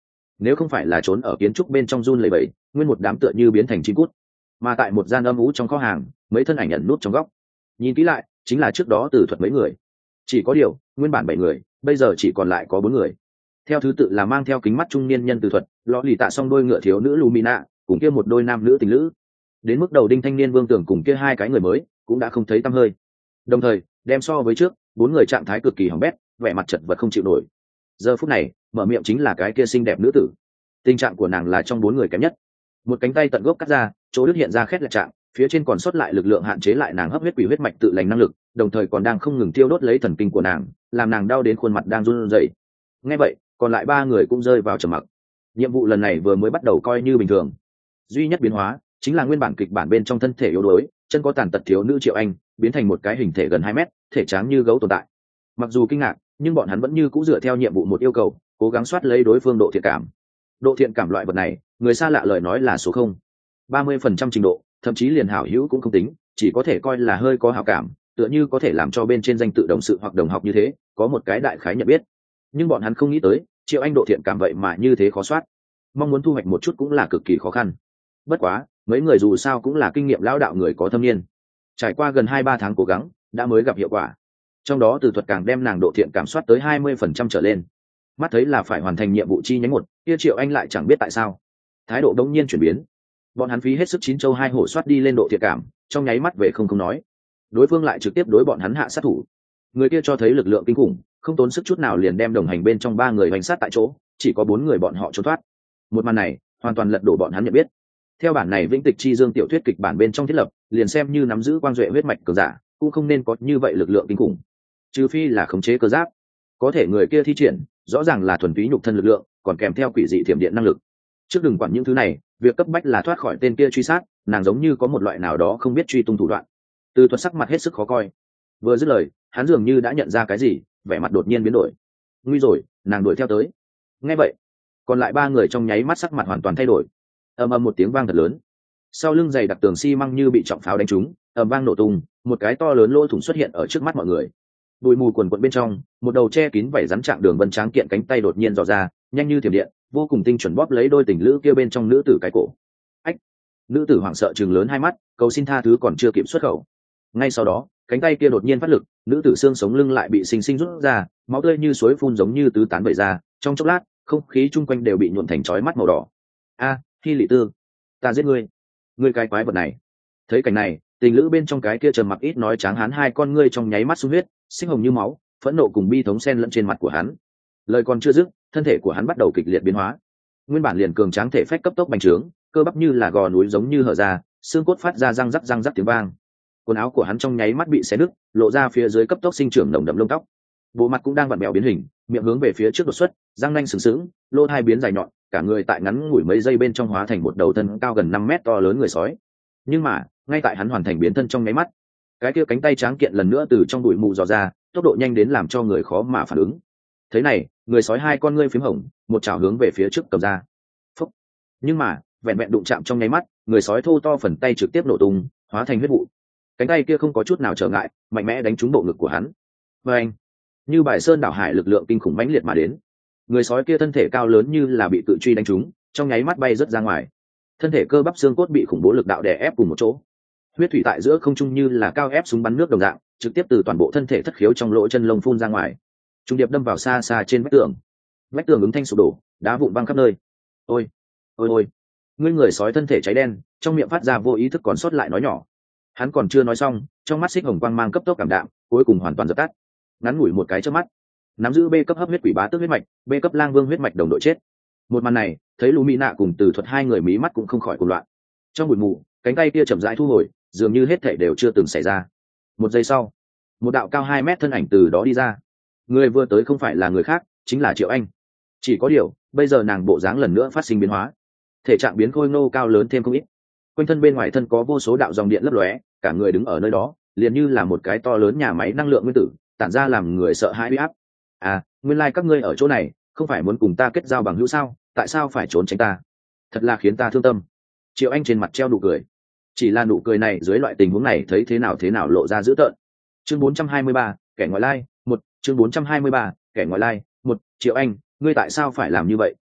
nếu không phải là trốn ở kiến trúc bên trong run lẩy bẩy, nguyên một đám tựa như biến thành chim cút. Mà tại một gian âm ú trong kho hàng, mấy thân ảnh ẩn nút trong góc, nhìn kỹ lại chính là trước đó Từ Thuật mấy người. Chỉ có điều nguyên bản bảy người, bây giờ chỉ còn lại có bốn người. Theo thứ tự là mang theo kính mắt trung niên nhân Từ Thuật, lọ lì tạ song đôi ngựa thiếu nữ Lumina, cùng kia một đôi nam nữ tình lữ. Đến mức đầu đinh thanh niên Vương Tưởng cùng kia hai cái người mới cũng đã không thấy tăm hơi. Đồng thời đem so với trước, bốn người trạng thái cực kỳ hỏng bét, vẻ mặt chật vật không chịu nổi. Giờ phút này mở miệng chính là cái kia xinh đẹp nữ tử. Tình trạng của nàng là trong bốn người kém nhất, một cánh tay tận gốc cắt ra, chỗ đứt hiện ra khét lẹt trạng, phía trên còn sót lại lực lượng hạn chế lại nàng hấp huyết quỷ huyết mạch tự lành năng lực, đồng thời còn đang không ngừng tiêu đốt lấy thần kinh của nàng, làm nàng đau đến khuôn mặt đang run rẩy. Nghe vậy còn lại ba người cũng rơi vào trầm mặc. Nhiệm vụ lần này vừa mới bắt đầu coi như bình thường, duy nhất biến hóa chính là nguyên bản kịch bản bên trong thân thể yếu đuối, chân có tàn tật thiếu nữ Triệu Anh biến thành một cái hình thể gần hai mét, thể tráng như gấu tồn tại. Mặc dù kinh ngạc, nhưng bọn hắn vẫn như cũ dựa theo nhiệm vụ một yêu cầu, cố gắng soát lấy đối phương độ thiện cảm. Độ thiện cảm loại vật này, người xa lạ lời nói là số không, ba mươi phần trăm trình độ, thậm chí liền hảo hữu cũng không tính, chỉ có thể coi là hơi có hảo cảm, tựa như có thể làm cho bên trên danh tự đồng sự hoặc đồng học như thế có một cái đại khái nhận biết. Nhưng bọn hắn không nghĩ tới Triệu Anh độ thiện cảm vậy mà như thế khó soát, mong muốn thu hoạch một chút cũng là cực kỳ khó khăn. Bất quá mấy người dù sao cũng là kinh nghiệm lão đạo người có thâm niên, trải qua gần hai ba tháng cố gắng đã mới gặp hiệu quả. Trong đó Từ Thuật càng đem nàng độ thiện cảm soát tới hai mươi phần trăm trở lên. Mắt thấy là phải hoàn thành nhiệm vụ chi nhánh một, kia Triệu Anh lại chẳng biết tại sao thái độ đống nhiên chuyển biến. Bọn hắn phí hết sức chín châu hai hổ soát đi lên độ thiện cảm, trong nháy mắt về không không nói, đối phương lại trực tiếp đối bọn hắn hạ sát thủ. Người kia cho thấy lực lượng kinh khủng, không tốn sức chút nào liền đem đồng hành bên trong ba người hành sát tại chỗ, chỉ có bốn người bọn họ trốn thoát. Một màn này hoàn toàn lật đổ bọn hắn nhận biết. Theo bản này Vĩnh Tịch Chi Dương tiểu thuyết kịch bản bên trong thiết lập, liền xem như nắm giữ quang duệ huyết mạch cường giả, cũng không nên có như vậy lực lượng kinh khủng, trừ phi là khống chế cơ giáp. Có thể người kia thi triển rõ ràng là thuần túy nhục thân lực lượng, còn kèm theo quỷ dị thiểm điện năng lực. Trước đừng quản những thứ này, việc cấp bách là thoát khỏi tên kia truy sát, nàng giống như có một loại nào đó không biết truy tung thủ đoạn. Từ Thuật sắc mặt hết sức khó coi, vừa dứt lời hắn dường như đã nhận ra cái gì, vẻ mặt đột nhiên biến đổi. Nguy rồi, nàng đuổi theo tới. Nghe vậy còn lại ba người trong nháy mắt sắc mặt hoàn toàn thay đổi. Ầm ầm một tiếng vang thật lớn, sau lưng dày đặc tường xi măng như bị trọng pháo đánh trúng, ầm vang nổ tung, một cái to lớn lỗ thủng xuất hiện ở trước mắt mọi người. Bụi mù quần quần bên trong, một đầu che kín vảy rắn trạng đường vân tráng kiện cánh tay đột nhiên dò ra, nhanh như thiểm điện, vô cùng tinh chuẩn bóp lấy đôi tình lữ kia bên trong nữ tử cái cổ. Ách! Nữ tử hoảng sợ trừng lớn hai mắt, cầu xin tha thứ còn chưa kịp xuất khẩu. Ngay sau đó cánh tay kia đột nhiên phát lực, nữ tử xương sống lưng lại bị sinh sinh rút ra, máu tươi như suối phun giống như tứ tán vẩy ra, trong chốc lát không khí chung quanh đều bị nhuộm thành chói mắt màu đỏ. A, Hy Lị Tư, ta giết ngươi, ngươi cái quái vật này. Thấy cảnh này, tình lữ bên trong cái kia trầm mặc ít nói tráng hán hai con ngươi trong nháy mắt sung huyết, sinh hồng như máu, phẫn nộ cùng bi thống xen lẫn trên mặt của hắn. Lời còn chưa dứt, thân thể của hắn bắt đầu kịch liệt biến hóa. Nguyên bản liền cường tráng thể phách cấp tốc bành trướng, cơ bắp như là gò núi giống như hở ra, xương cốt phát ra răng rắc răng rắc tiếng vang. Quần áo của hắn trong nháy mắt bị xé nứt, lộ ra phía dưới cấp tốc sinh trưởng nồng đậm lông tóc. Bộ mặt cũng đang vặn bèo biến hình, miệng hướng về phía trước đột xuất, răng nanh sừng sững, lỗ tai biến dài nhọn, cả người tại ngắn ngủi mấy giây bên trong hóa thành một đầu thân cao gần năm mét to lớn người sói. Nhưng mà ngay tại hắn hoàn thành biến thân trong nháy mắt, cái kia cánh tay tráng kiện lần nữa từ trong bụi mù dò ra, tốc độ nhanh đến làm cho người khó mà phản ứng. Thế này, người sói hai con ngươi phím hồng, một chảo hướng về phía trước cầm ra. Phúc. Nhưng mà vẹn vẹn đụng chạm trong nháy mắt, người sói thô to phần tay trực tiếp nổ tung, hóa thành huyết vụ. Cánh tay kia không có chút nào trở ngại, mạnh mẽ đánh trúng bộ ngực của hắn. Và anh, như bài sơn đảo hải lực lượng kinh khủng mãnh liệt mà đến. Người sói kia thân thể cao lớn như là bị tự truy đánh trúng, trong nháy mắt bay rớt ra ngoài. Thân thể cơ bắp xương cốt bị khủng bố lực đạo đè ép cùng một chỗ. Huyết thủy tại giữa không trung như là cao ép súng bắn nước đồng dạng, trực tiếp từ toàn bộ thân thể thất khiếu trong lỗ chân lông phun ra ngoài. Trung điệp đâm vào xa xa trên vách tường. Vách tường ứng thanh sụp đổ, đá vụn văng khắp nơi. Ôi, ôi ôi. Ngươi người sói thân thể cháy đen, trong miệng phát ra vô ý thức còn sót lại nói nhỏ. Hắn còn chưa nói xong, trong mắt xích hồng quang mang cấp tốc cảm đạm, cuối cùng hoàn toàn dập tắt. Ngắn ngủi một cái chớp mắt, nắm giữ B cấp hấp huyết quỷ bá tước huyết mạch, B cấp lang vương huyết mạch đồng đội chết. Một màn này, thấy Lumina cùng Từ Thuật hai người mí mắt cũng không khỏi cuồng loạn. Trong bụi mù, cánh tay kia chậm rãi thu hồi, dường như hết thảy đều chưa từng xảy ra. Một giây sau, một đạo cao hai mét thân ảnh từ đó đi ra. Người vừa tới không phải là người khác, chính là Triệu Anh. Chỉ có điều, bây giờ nàng bộ dáng lần nữa phát sinh biến hóa, thể trạng biến khôi ngô cao lớn thêm không ít. Quanh thân bên ngoài thân có vô số đạo dòng điện lấp lóe, cả người đứng ở nơi đó, liền như là một cái to lớn nhà máy năng lượng nguyên tử, tản ra làm người sợ hãi uy áp. À, nguyên lai like các ngươi ở chỗ này, không phải muốn cùng ta kết giao bằng hữu sao? Tại sao phải trốn tránh ta? Thật là khiến ta thương tâm. Triệu Anh trên mặt treo nụ cười, chỉ là nụ cười này dưới loại tình huống này thấy thế nào thế nào lộ ra dữ tợn. Chương bốn trăm hai mươi ba, kẻ ngoại lai, một, chương bốn trăm hai mươi ba, kẻ ngoại lai, một, Triệu Anh, ngươi tại sao phải làm như vậy?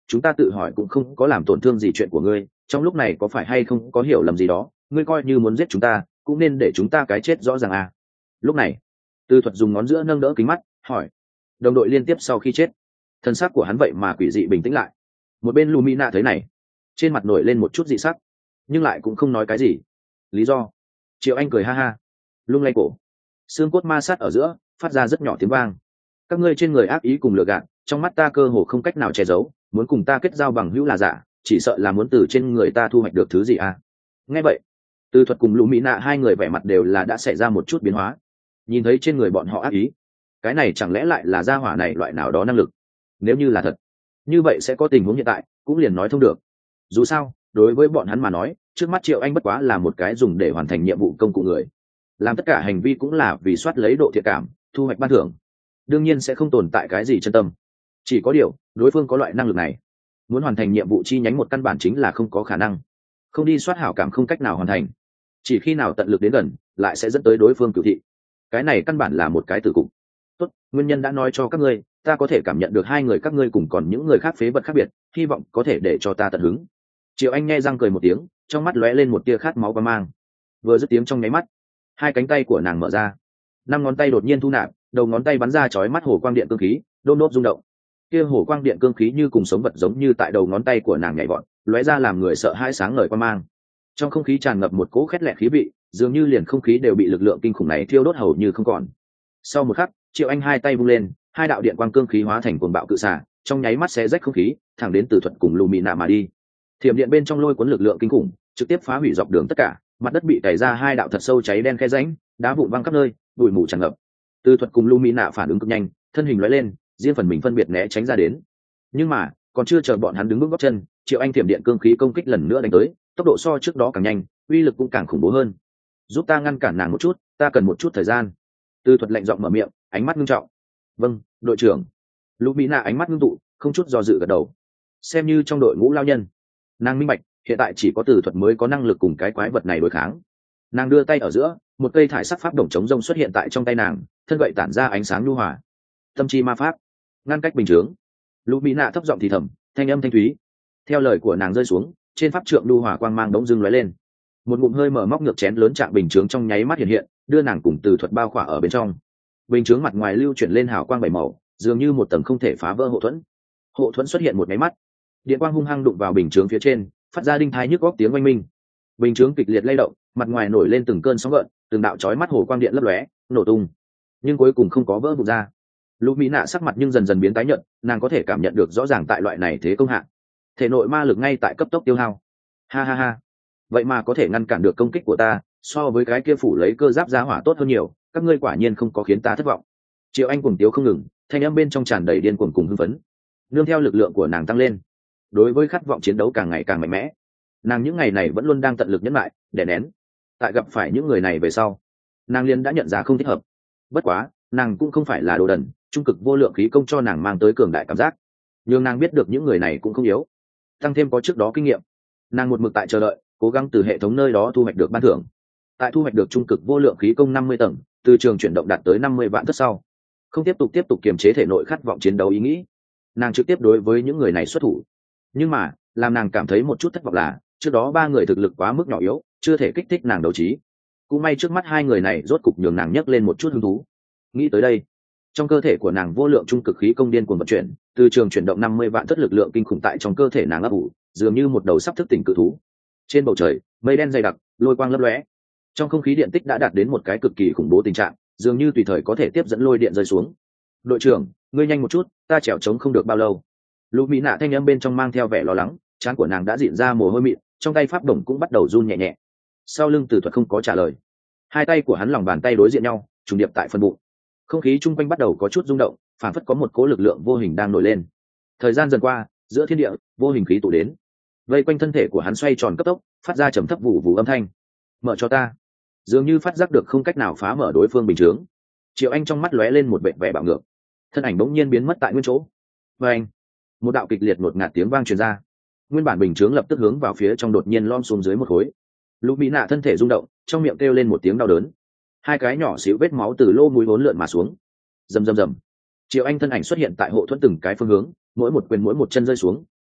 chúng ta tự hỏi cũng không có làm tổn thương gì chuyện của ngươi, trong lúc này có phải hay không có hiểu lầm gì đó, ngươi coi như muốn giết chúng ta cũng nên để chúng ta cái chết rõ ràng à. Lúc này Tư Thuật dùng ngón giữa nâng đỡ kính mắt hỏi. Đồng đội liên tiếp sau khi chết, thân xác của hắn vậy mà quỷ dị bình tĩnh lại. Một bên Lumina thấy này, trên mặt nổi lên một chút dị sắc, nhưng lại cũng không nói cái gì. Lý do? Triệu Anh cười ha ha, lung lay cổ, xương cốt ma sát ở giữa phát ra rất nhỏ tiếng vang. Các ngươi trên người ác ý cùng lừa gạt, trong mắt ta cơ hồ không cách nào che giấu, muốn cùng ta kết giao bằng hữu là giả, chỉ sợ là muốn từ trên người ta thu hoạch được thứ gì à. Nghe vậy, Tư Thuật cùng Lumina hai người vẻ mặt đều là đã xảy ra một chút biến hóa. Nhìn thấy trên người bọn họ ác ý, cái này chẳng lẽ lại là gia hỏa này loại nào đó năng lực? Nếu như là thật, như vậy sẽ có tình huống hiện tại cũng liền nói thông được. Dù sao, đối với bọn hắn mà nói, trước mắt Triệu Anh bất quá là một cái dùng để hoàn thành nhiệm vụ công cụ người, làm tất cả hành vi cũng là vì soát lấy độ thiện cảm, thu hoạch ban thưởng, đương nhiên sẽ không tồn tại cái gì chân tâm. Chỉ có điều đối phương có loại năng lực này, muốn hoàn thành nhiệm vụ chi nhánh một căn bản chính là không có khả năng. Không đi soát hảo cảm không cách nào hoàn thành, chỉ khi nào tận lực đến gần lại sẽ dẫn tới đối phương cửu thị. Cái này căn bản là một cái tử cục. Tốt, nguyên nhân đã nói cho các ngươi, ta có thể cảm nhận được hai người các ngươi cùng còn những người khác phế vật khác biệt, hy vọng có thể để cho ta tận hứng. Triệu Anh nghe răng cười một tiếng, trong mắt lóe lên một tia khát máu và mang. Vừa dứt tiếng trong nháy mắt, hai cánh tay của nàng mở ra, năm ngón tay đột nhiên thu nạp, đầu ngón tay bắn ra chói mắt hồ quang điện cương khí, đôm đốp rung động. Kia hồ quang điện cương khí như cùng sống vật giống như tại đầu ngón tay của nàng nhảy vọt, lóe ra làm người sợ hãi sáng ngời quang mang. Trong không khí tràn ngập một cỗ khét lẹt khí vị, dường như liền không khí đều bị lực lượng kinh khủng này thiêu đốt hầu như không còn. Sau một khắc, Triệu Anh hai tay vung lên, hai đạo điện quang cương khí hóa thành cuồng bạo cự xả, trong nháy mắt xé rách không khí, thẳng đến Từ Thuật cùng Lumina mà đi. Thiểm điện bên trong lôi cuốn lực lượng kinh khủng, trực tiếp phá hủy dọc đường tất cả, mặt đất bị tẩy ra hai đạo thật sâu cháy đen khe rãnh, đá vụn văng khắp nơi, bụi mù tràn ngập. Từ Thuật cùng Lumina phản ứng cực nhanh, thân hình lóe lên, riêng phần mình phân biệt né tránh ra đến. Nhưng mà, còn chưa chờ bọn hắn đứng vững gót chân, Triệu Anh thiểm điện cương khí công kích lần nữa đánh tới, tốc độ so trước đó càng nhanh, uy lực cũng càng khủng bố hơn. Giúp ta ngăn cản nàng một chút, ta cần một chút thời gian. Từ Thuật lạnh giọng mở miệng, ánh mắt nghiêm trọng. Vâng, đội trưởng. Lumina ánh mắt ngưng tụ, không chút do dự gật đầu. Xem như trong đội ngũ lao nhân, nàng minh bạch, hiện tại chỉ có Từ Thuật mới có năng lực cùng cái quái vật này đối kháng. Nàng đưa tay ở giữa, một cây thải sắc pháp đồng chống rông xuất hiện tại trong tay nàng, thân gậy tản ra ánh sáng nhu hòa. Tâm chi ma pháp, ngăn cách bình chướng. Lumina thấp giọng thì thầm, thanh âm thanh thúy. Theo lời của nàng rơi xuống, trên pháp trượng nhu hòa quang mang đống dưng lóe lên. Một ngụm hơi mở móc ngược chén lớn trạng bình chướng trong nháy mắt hiện hiện, đưa nàng cùng Từ Thuật bao khỏa ở bên trong. Bình chướng mặt ngoài lưu chuyển lên hào quang bảy màu, dường như một tầng không thể phá vỡ hộ thuẫn. Hộ thuẫn xuất hiện một máy mắt, điện quang hung hăng đụng vào bình chướng phía trên, phát ra đinh thái nhức góc tiếng oanh minh. Bình chướng kịch liệt lay động, mặt ngoài nổi lên từng cơn sóng gợn, từng đạo chói mắt hồ quang điện lấp lóe, nổ tung, nhưng cuối cùng không có vỡ vụn ra. Lumina sắc mặt nhưng dần dần biến tái nhợt, nàng có thể cảm nhận được rõ ràng tại loại này thế công hạ, thể nội ma lực ngay tại cấp tốc tiêu hao. Ha ha ha, vậy mà có thể ngăn cản được công kích của ta, so với cái kia phủ lấy cơ giáp giá hỏa tốt hơn nhiều, các ngươi quả nhiên không có khiến ta thất vọng. Triệu Anh cuồng tiếu không ngừng, thanh âm bên trong tràn đầy điên cuồng cùng hưng phấn. Nương theo lực lượng của nàng tăng lên, đối với khát vọng chiến đấu càng ngày càng mạnh mẽ, nàng những ngày này vẫn luôn đang tận lực nhẫn lại, để nén. Tại gặp phải những người này về sau, nàng liền đã nhận ra không thích hợp. Bất quá, nàng cũng không phải là đồ đần, trung cực vô lượng khí công cho nàng mang tới cường đại cảm giác, nhưng nàng biết được những người này cũng không yếu. Tăng thêm có trước đó kinh nghiệm, nàng một mực tại chờ đợi, cố gắng từ hệ thống nơi đó thu hoạch được ban thưởng. Tại thu hoạch được trung cực vô lượng khí công năm mươi tầng, từ trường chuyển động đạt tới năm mươi vạn thất sau, không tiếp tục tiếp tục kiềm chế thể nội khát vọng chiến đấu ý nghĩ, nàng trực tiếp đối với những người này xuất thủ. Nhưng mà làm nàng cảm thấy một chút thất vọng là, trước đó ba người thực lực quá mức nhỏ yếu, chưa thể kích thích nàng đấu trí. Cũng may trước mắt hai người này rốt cục nhường nàng nhấc lên một chút hứng thú. Nghĩ tới đây, trong cơ thể của nàng vô lượng trung cực khí công điên cuồng vận chuyển, từ trường chuyển động năm mươi vạn thất lực lượng kinh khủng tại trong cơ thể nàng ấp ủ, dường như một đầu sắp thức tỉnh cự thú. Trên bầu trời, mây đen dày đặc, lôi quang lấp lóe. Trong không khí điện tích đã đạt đến một cái cực kỳ khủng bố tình trạng, dường như tùy thời có thể tiếp dẫn lôi điện rơi xuống. Đội trưởng, ngươi nhanh một chút, ta trèo trống không được bao lâu. Lumina thanh âm bên trong mang theo vẻ lo lắng, trán của nàng đã dịn ra mồ hôi mịn, trong tay pháp đồng cũng bắt đầu run nhẹ nhẹ. Sau lưng Từ Thuật không có trả lời, hai tay của hắn lòng bàn tay đối diện nhau, trùng điệp tại phần bụng. Không khí chung quanh bắt đầu có chút rung động, phản phất có một cỗ lực lượng vô hình đang nổi lên. Thời gian dần qua, giữa thiên địa vô hình khí tụ đến, vây quanh thân thể của hắn xoay tròn cấp tốc, phát ra trầm thấp vụ vụ âm thanh. Mở cho ta. Dường như phát giác được không cách nào phá mở đối phương bình chướng, Triệu Anh trong mắt lóe lên một vẻ vẻ bạo ngược, thân ảnh bỗng nhiên biến mất tại nguyên chỗ. Và anh, một đạo kịch liệt ngột ngạt tiếng vang truyền ra, nguyên bản bình chướng lập tức hướng vào phía trong đột nhiên lom xuống dưới một khối. Lumina thân thể rung động, trong miệng kêu lên một tiếng đau đớn, hai cái nhỏ xíu vết máu từ lô mũi vốn lượn mà xuống. Rầm rầm rầm, Triệu Anh thân ảnh xuất hiện tại hộ thuẫn từng cái phương hướng, mỗi một quyền mỗi một chân rơi xuống,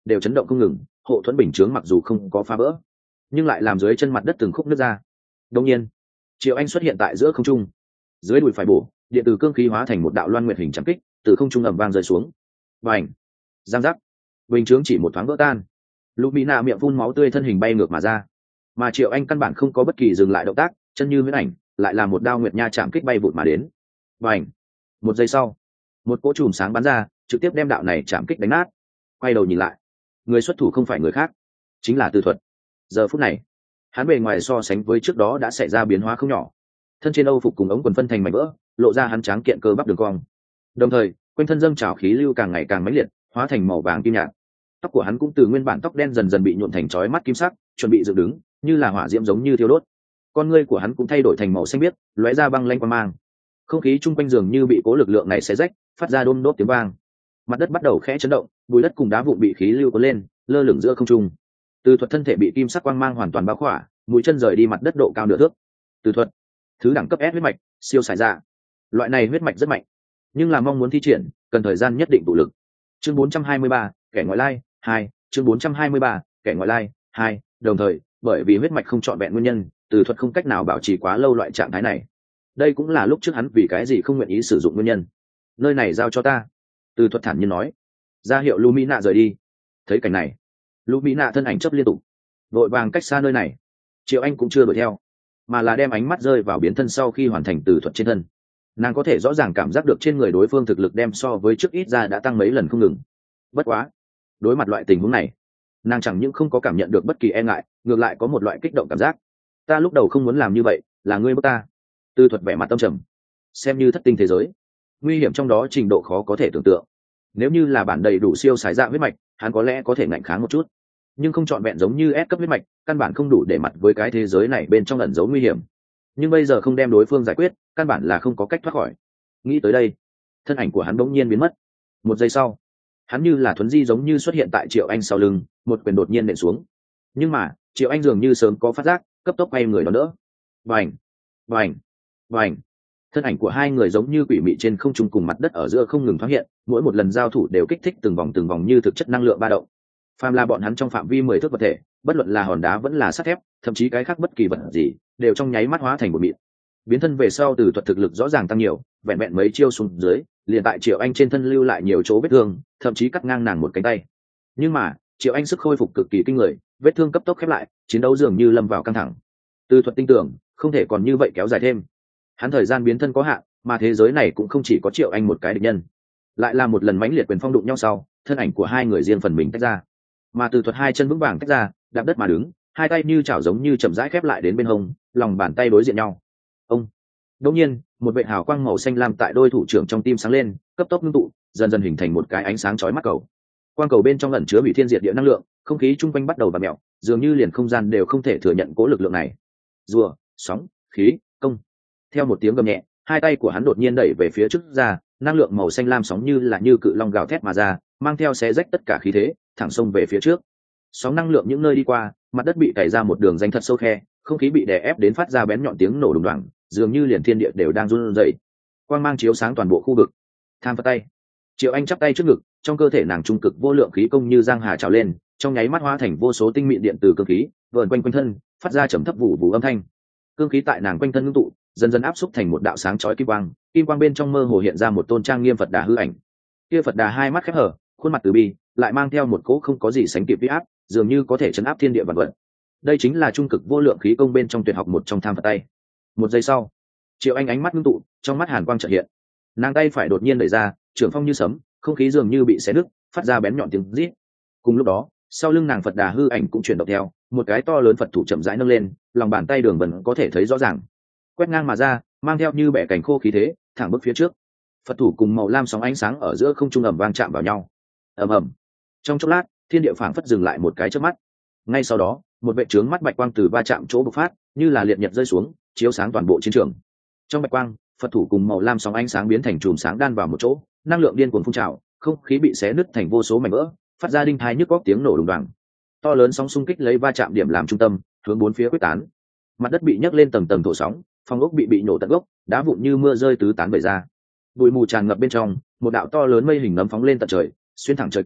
đều chấn động không ngừng, hộ thuẫn bình chướng mặc dù không có phá vỡ nhưng lại làm dưới chân mặt đất từng khúc nứt ra. Đột nhiên Triệu Anh xuất hiện tại giữa không trung, dưới đùi phải bổ điện từ cương khí hóa thành một đạo loan nguyệt hình chạm kích từ không trung ầm vang rơi xuống. Bành! Giang giác! Bình chướng chỉ một thoáng vỡ tan, Lumina miệng phun máu tươi, thân hình bay ngược mà ra. Mà Triệu Anh căn bản không có bất kỳ dừng lại động tác, chân như huyễn ảnh lại là một đao nguyệt nha chạm kích bay vụt mà đến. Bành! Một giây sau, một cỗ chùm sáng bắn ra, trực tiếp đem đạo này chạm kích đánh nát. Quay đầu nhìn lại, người xuất thủ không phải người khác, chính là Từ Thuật. Giờ phút này, hắn bề ngoài so sánh với trước đó đã xảy ra biến hóa không nhỏ, thân trên âu phục cùng ống quần phân thành mảnh vỡ, lộ ra hắn tráng kiện cơ bắp đường cong, đồng thời quanh thân dâng trào khí lưu càng ngày càng mãnh liệt, hóa thành màu vàng kim nhạt. Tóc của hắn cũng từ nguyên bản tóc đen dần dần bị nhuộm thành chói mắt kim sắc, chuẩn bị dựng đứng như là hỏa diễm giống như thiêu đốt. Con ngươi của hắn cũng thay đổi thành màu xanh biếc, lóe ra băng lanh quang mang. Không khí chung quanh dường như bị cố lực lượng này xé rách, phát ra đôm đốp tiếng vang. Mặt đất bắt đầu khẽ chấn động, bụi đất cùng đá vụn bị khí lưu cuốn lên, lơ lửng giữa không trung. Từ Thuật thân thể bị kim sắc quang mang hoàn toàn bao khỏa, mũi chân rời đi mặt đất độ cao nửa thước. Từ Thuật, thứ đẳng cấp S huyết mạch, siêu xài ra. Loại này huyết mạch rất mạnh, nhưng là mong muốn thi triển, cần thời gian nhất định tụ lực. Chương bốn trăm hai mươi ba, kẻ ngoại lai hai, chương bốn trăm hai mươi ba, kẻ ngoại lai hai, đồng thời, bởi vì huyết mạch không trọn vẹn nguyên nhân, Từ Thuật không cách nào bảo trì quá lâu loại trạng thái này. Đây cũng là lúc trước hắn vì cái gì không nguyện ý sử dụng nguyên nhân. Nơi này giao cho ta, Từ Thuật thản nhiên nói. Ra hiệu Lumina rời đi. Thấy cảnh này, Lumina thân ảnh chớp liên tục, vội vàng cách xa nơi này. Triệu Anh cũng chưa đuổi theo, mà là đem ánh mắt rơi vào biến thân sau khi hoàn thành Từ Thuật trên thân. Nàng có thể rõ ràng cảm giác được trên người đối phương thực lực đem so với trước ít ra đã tăng mấy lần không ngừng. Bất quá, đối mặt loại tình huống này, nàng chẳng những không có cảm nhận được bất kỳ e ngại, ngược lại có một loại kích động cảm giác. Ta lúc đầu không muốn làm như vậy, là ngươi bức ta. Từ Thuật vẻ mặt tâm trầm, xem như thất tinh thế giới, nguy hiểm trong đó trình độ khó có thể tưởng tượng. Nếu như là bản đầy đủ siêu sái dạ huyết mạch, hắn có lẽ có thể ngạnh kháng một chút, nhưng không trọn vẹn giống như S cấp huyết mạch, căn bản không đủ để mặt với cái thế giới này bên trong ẩn giấu nguy hiểm. Nhưng bây giờ không đem đối phương giải quyết, căn bản là không có cách thoát khỏi. Nghĩ tới đây, thân ảnh của hắn bỗng nhiên biến mất. Một giây sau, hắn như là thuấn di giống như xuất hiện tại Triệu Anh sau lưng, một quyền đột nhiên nện xuống. Nhưng mà Triệu Anh dường như sớm có phát giác, cấp tốc quay người đón đỡ. Bành, bành, bành. Thân ảnh của hai người giống như quỷ mị trên không trung cùng mặt đất ở giữa không ngừng thoáng hiện, mỗi một lần giao thủ đều kích thích từng vòng từng vòng như thực chất năng lượng ba động. Phàm là bọn hắn trong phạm vi mười thước vật thể, bất luận là hòn đá vẫn là sắt thép, thậm chí cái khác bất kỳ vật gì, đều trong nháy mắt hóa thành một mịn. Biến thân về sau, Từ Thuật thực lực rõ ràng tăng nhiều, vẹn vẹn mấy chiêu xuống dưới, liền tại Triệu Anh trên thân lưu lại nhiều chỗ vết thương, thậm chí cắt ngang nàng một cánh tay. Nhưng mà Triệu Anh sức khôi phục cực kỳ kinh người, vết thương cấp tốc khép lại, chiến đấu dường như lâm vào căng thẳng. Từ Thuật tin tưởng không thể còn như vậy kéo dài thêm. Hắn thời gian biến thân có hạn, mà thế giới này cũng không chỉ có Triệu Anh một cái địch nhân. Lại là một lần mãnh liệt quyền phong đụng nhau sau, thân ảnh của hai người riêng phần mình tách ra. Mà Từ Thuật hai chân vững vàng tách ra, đạp đất mà đứng, hai tay như chảo giống như chậm rãi khép lại đến bên hông, lòng bàn tay đối diện nhau. Ông. Đột nhiên, một vệt hào quang màu xanh lam tại đôi thủ trưởng trong tim sáng lên, cấp tốc ngưng tụ, dần dần hình thành một cái ánh sáng chói mắt cầu. Quang cầu bên trong ẩn chứa hủy thiên diệt địa năng lượng, không khí chung quanh bắt đầu vặn mèo, dường như liền không gian đều không thể thừa nhận cố lực lượng này. Rùa, sóng, khí, công. Theo một tiếng gầm nhẹ, hai tay của hắn đột nhiên đẩy về phía trước ra, năng lượng màu xanh lam sóng như là như cự long gào thét mà ra, mang theo xé rách tất cả khí thế, thẳng xông về phía trước. Sóng năng lượng những nơi đi qua, mặt đất bị cày ra một đường rãnh thật sâu khe, không khí bị đè ép đến phát ra bén nhọn tiếng nổ đùng đoàng, dường như liền thiên địa đều đang run rẩy. Quang mang chiếu sáng toàn bộ khu vực. Tham phật tay. Triệu Anh chắp tay trước ngực, trong cơ thể nàng trung cực vô lượng khí công như giang hà trào lên, trong nháy mắt hóa thành vô số tinh mịn điện từ cương khí, vờn quanh quanh thân, phát ra trầm thấp vụ vụ âm thanh. Cương khí tại nàng quanh thân ngưng tụ, dần dần áp xúc thành một đạo sáng chói kim quang, kim quang bên trong mơ hồ hiện ra một tôn trang nghiêm Phật Đà hư ảnh. Kia Phật Đà hai mắt khép hở, khuôn mặt từ bi, lại mang theo một cỗ không có gì sánh kịp uy áp, dường như có thể chấn áp thiên địa vạn vật. Đây chính là trung cực vô lượng khí công bên trong tuyệt học một trong tham Phật tay. Một giây sau, Triệu Anh ánh mắt ngưng tụ, trong mắt hàn quang chợt hiện. Nàng tay phải đột nhiên đẩy ra, trường phong như sấm, không khí dường như bị xé nứt, phát ra bén nhọn tiếng rít. Cùng lúc đó, sau lưng nàng Phật Đà hư ảnh cũng chuyển động theo, một cái to lớn Phật thủ chậm rãi nâng lên, lòng bàn tay đường vân có thể thấy rõ ràng, quét ngang mà ra, mang theo như bẻ cành khô khí thế, thẳng bước phía trước. Phật thủ cùng màu lam sóng ánh sáng ở giữa không trung ầm vang chạm vào nhau. Ầm ầm. Trong chốc lát, thiên địa phảng phất dừng lại một cái chớp mắt. Ngay sau đó, một vệ trướng mắt bạch quang từ va chạm chỗ bộc phát, như là liệt nhật rơi xuống, chiếu sáng toàn bộ chiến trường. Trong bạch quang, Phật thủ cùng màu lam sóng ánh sáng biến thành chùm sáng đan vào một chỗ, năng lượng điên cuồng phun trào, không khí bị xé nứt thành vô số mảnh vỡ, phát ra đinh tai nhức óc tiếng nổ đùng đoàng. To lớn sóng xung kích lấy va chạm điểm làm trung tâm, hướng bốn phía quyết tán. Mặt đất bị nhấc lên tầng tầng thổ sóng, phòng ốc bị bị nổ tận gốc, đá vụn như mưa rơi tứ tán bể ra. Bụi mù tràn ngập bên trong, một đạo to lớn mây hình nấm phóng lên tận trời, xuyên thẳng trời cao,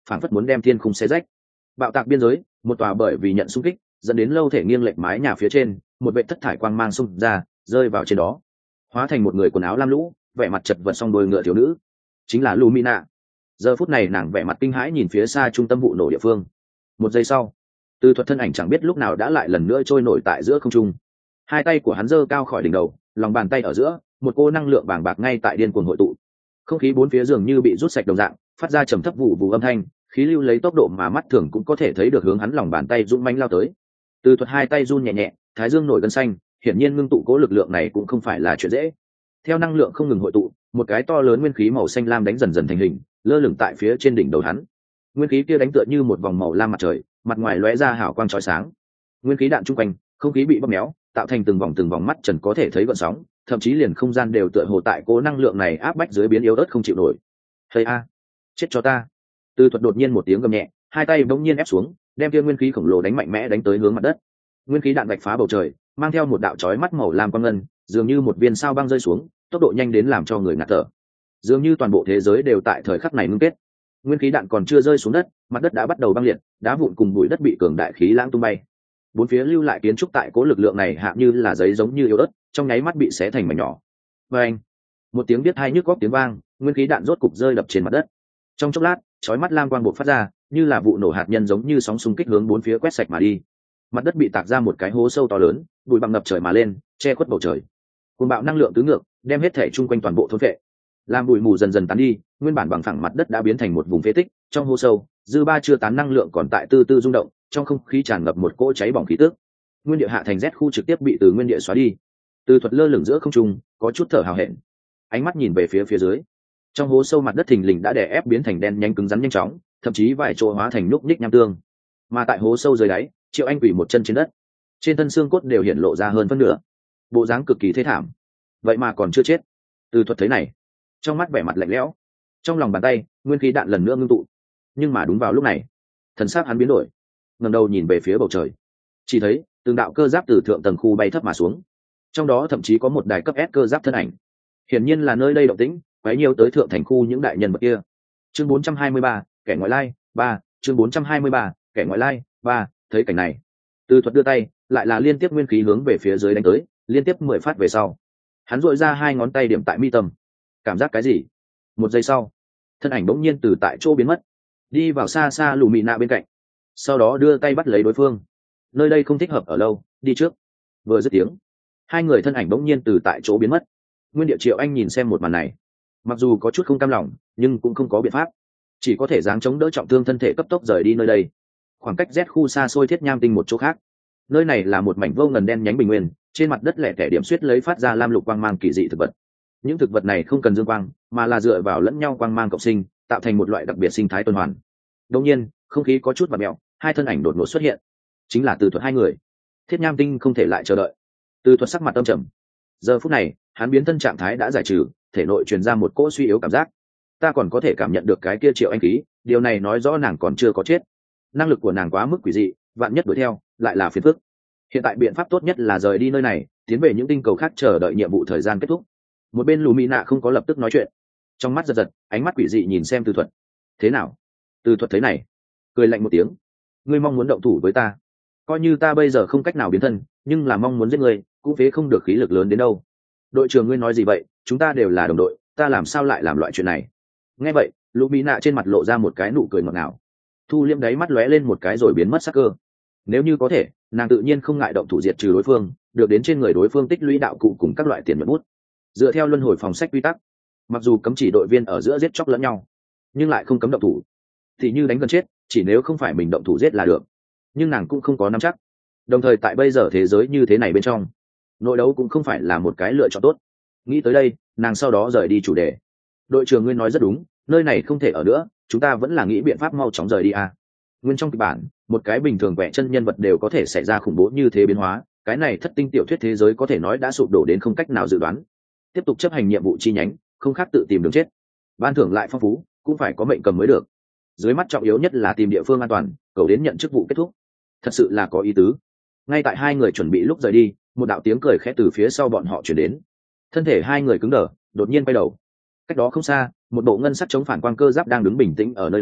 phảng phất muốn đem thiên khung xé rách. Bạo tạc biên giới, một tòa bởi vì nhận xung kích dẫn đến lâu thể nghiêng lệch mái nhà phía trên, một vệ thất thải quang mang xung ra, rơi vào trên đó, hóa thành một người quần áo lam lũ, vẻ mặt chật vật song đôi ngựa thiếu nữ, chính là Lumina. Giờ phút này nàng vẻ mặt kinh hãi nhìn phía xa trung tâm vụ nổ địa phương. Một giây sau, Từ Thuật thân ảnh chẳng biết lúc nào đã lại lần nữa trôi nổi tại giữa không trung. Hai tay của hắn giơ cao khỏi đỉnh đầu, lòng bàn tay ở giữa, một cô năng lượng bàng bạc ngay tại điên cuồng hội tụ. Không khí bốn phía dường như bị rút sạch đồng dạng, phát ra trầm thấp vụ vụ âm thanh, khí lưu lấy tốc độ mà mắt thường cũng có thể thấy được hướng hắn lòng bàn tay dũng mãnh lao tới. Từ Thuật hai tay run nhẹ nhẹ, thái dương nổi gân xanh, hiển nhiên ngưng tụ cố lực lượng này cũng không phải là chuyện dễ. Theo năng lượng không ngừng hội tụ, một cái to lớn nguyên khí màu xanh lam đánh dần dần thành hình, lơ lửng tại phía trên đỉnh đầu hắn. Nguyên khí kia đánh tựa như một vòng màu lam mặt trời, mặt ngoài lóe ra hào quang chói sáng. Nguyên khí đạn trung quanh, không khí bị bóp méo, tạo thành từng vòng từng vòng mắt trần có thể thấy gợn sóng, thậm chí liền không gian đều tựa hồ tại cố năng lượng này áp bách dưới biến yếu ớt không chịu nổi. Thầy a, chết cho ta! Từ Thuật đột nhiên một tiếng gầm nhẹ, hai tay bỗng nhiên ép xuống, đem kia nguyên khí khổng lồ đánh mạnh mẽ đánh tới hướng mặt đất. Nguyên khí đạn vạch phá bầu trời, mang theo một đạo chói mắt màu lam quang ngân, dường như một viên sao băng rơi xuống, tốc độ nhanh đến làm cho người ngạt thở. Dường như toàn bộ thế giới đều tại thời khắc này ngưng kết. Nguyên khí đạn còn chưa rơi xuống đất, mặt đất đã bắt đầu băng liệt, đá vụn cùng bụi đất bị cường đại khí lãng tung bay. Bốn phía lưu lại kiến trúc tại cố lực lượng này hạ như là giấy giống như yếu ớt, trong nháy mắt bị xé thành mảnh nhỏ. Và anh, một tiếng biết hai nhức góc tiếng vang, nguyên khí đạn rốt cục rơi đập trên mặt đất. Trong chốc lát, chói mắt lam quang bộc phát ra, như là vụ nổ hạt nhân giống như sóng xung kích hướng bốn phía quét sạch mà đi. Mặt đất bị tạc ra một cái hố sâu to lớn, bụi bặm ngập trời mà lên, che khuất bầu trời. Cuồng bạo năng lượng tứ ngược, đem hết thể chung quanh toàn bộ thôn phệ. Làm bụi mù dần dần tán đi, nguyên bản bằng phẳng mặt đất đã biến thành một vùng phế tích, trong hố sâu, dư ba chưa tán năng lượng còn tại từ từ rung động, trong không khí tràn ngập một cỗ cháy bỏng khí tức. Nguyên địa hạ thành Z khu trực tiếp bị từ nguyên địa xóa đi. Từ Thuật lơ lửng giữa không trung, có chút thở hào hẹn. Ánh mắt nhìn về phía phía dưới. Trong hố sâu mặt đất thình lình đã đè ép biến thành đen nhanh cứng rắn nhanh chóng, thậm chí vài chỗ hóa thành núc ních nham tương. Mà tại hố sâu dưới đáy, Triệu Anh quỳ một chân trên đất, trên thân xương cốt đều hiện lộ ra hơn phân nửa, bộ dáng cực kỳ thê thảm. Vậy mà còn chưa chết. Từ Thuật thấy này, trong mắt vẻ mặt lạnh lẽo, trong lòng bàn tay nguyên khí đạn lần nữa ngưng tụ. Nhưng mà đúng vào lúc này, thần sắc hắn biến đổi, ngẩng đầu nhìn về phía bầu trời, chỉ thấy từng đạo cơ giáp từ thượng tầng khu bay thấp mà xuống, trong đó thậm chí có một đài cấp S cơ giáp thân ảnh, hiển nhiên là nơi đây động tĩnh quấy nhiều tới thượng thành khu những đại nhân vật kia. Chương bốn trăm hai mươi ba, kẻ ngoại lai ba. Chương bốn trăm hai mươi ba, kẻ ngoại lai ba. Thấy cảnh này, Từ Thuật đưa tay, lại là liên tiếp nguyên khí hướng về phía dưới đánh tới, liên tiếp mười phát về sau, hắn duỗi ra hai ngón tay điểm tại mi tâm. Cảm giác cái gì? Một giây sau, thân ảnh bỗng nhiên từ tại chỗ biến mất, đi vào xa xa Lù Mị Nạ bên cạnh, sau đó đưa tay bắt lấy đối phương. Nơi đây không thích hợp ở lâu, đi trước. Vừa dứt tiếng, hai người thân ảnh bỗng nhiên từ tại chỗ biến mất. Nguyên Địa Triệu Anh nhìn xem một màn này, mặc dù có chút không cam lòng, nhưng cũng không có biện pháp, chỉ có thể giáng chống đỡ trọng thương thân thể cấp tốc rời đi nơi đây. Khoảng cách Z khu xa xôi Thiết Nham Tinh một chỗ khác, nơi này là một mảnh vô ngần đen nhánh bình nguyên, trên mặt đất lẻ tẻ điểm xuyết lấy phát ra lam lục quang mang kỳ dị thực vật. Những thực vật này không cần dương quang, mà là dựa vào lẫn nhau quang mang cộng sinh, tạo thành một loại đặc biệt sinh thái tuần hoàn. Đột nhiên, không khí có chút vặn mèo, hai thân ảnh đột ngột xuất hiện, chính là Từ Thuật hai người. Thiết Nham Tinh không thể lại chờ đợi. Từ Thuật sắc mặt âm trầm. Giờ phút này, hắn biến thân trạng thái đã giải trừ, thể nội truyền ra một cỗ suy yếu cảm giác. Ta còn có thể cảm nhận được cái kia Triệu Anh khí, điều này nói rõ nàng còn chưa có chết. Năng lực của nàng quá mức quỷ dị, vạn nhất đuổi theo, lại là phiền phức. Hiện tại biện pháp tốt nhất là rời đi nơi này, tiến về những tinh cầu khác chờ đợi nhiệm vụ thời gian kết thúc. Một bên Lù Mị Nạ không có lập tức nói chuyện, trong mắt giật giật, ánh mắt quỷ dị nhìn xem Từ Thuật. Thế nào? Từ Thuật thấy này, cười lạnh một tiếng. Ngươi mong muốn động thủ với ta? Coi như ta bây giờ không cách nào biến thân, nhưng là mong muốn giết ngươi, cũng phế không được khí lực lớn đến đâu. Đội trưởng ngươi nói gì vậy? Chúng ta đều là đồng đội, ta làm sao lại làm loại chuyện này? Nghe vậy, Lù Mị Nạ trên mặt lộ ra một cái nụ cười ngọt ngào, thu liêm đáy mắt lóe lên một cái rồi biến mất sắc cơ. Nếu như có thể, nàng tự nhiên không ngại động thủ diệt trừ đối phương, được đến trên người đối phương tích lũy đạo cụ cùng các loại tiền mượn bút. Dựa theo luân hồi phòng sách quy tắc, mặc dù cấm chỉ đội viên ở giữa giết chóc lẫn nhau, nhưng lại không cấm động thủ. Thì như đánh gần chết, chỉ nếu không phải mình động thủ giết là được. Nhưng nàng cũng không có nắm chắc. Đồng thời tại bây giờ thế giới như thế này bên trong, nội đấu cũng không phải là một cái lựa chọn tốt. Nghĩ tới đây, nàng sau đó rời đi chủ đề. Đội trưởng ngươi nói rất đúng, nơi này không thể ở nữa, chúng ta vẫn là nghĩ biện pháp mau chóng rời đi à. Nguyên trong kịch bản, một cái bình thường quẹ chân nhân vật đều có thể xảy ra khủng bố như thế biến hóa, cái này thất tinh tiểu thuyết thế giới có thể nói đã sụp đổ đến không cách nào dự đoán. Tiếp tục chấp hành nhiệm vụ chi nhánh, không khác tự tìm đường chết. Ban thưởng lại phong phú, cũng phải có mệnh cầm mới được. Dưới mắt trọng yếu nhất là tìm địa phương an toàn, cầu đến nhận chức vụ kết thúc. Thật sự là có ý tứ. Ngay tại hai người chuẩn bị lúc rời đi, một đạo tiếng cười khẽ từ phía sau bọn họ truyền đến. Thân thể hai người cứng đờ, đột nhiên quay đầu. Cách đó không xa, một bộ ngân sắc chống phản quang cơ giáp đang đứng bình tĩnh ở nơi đó,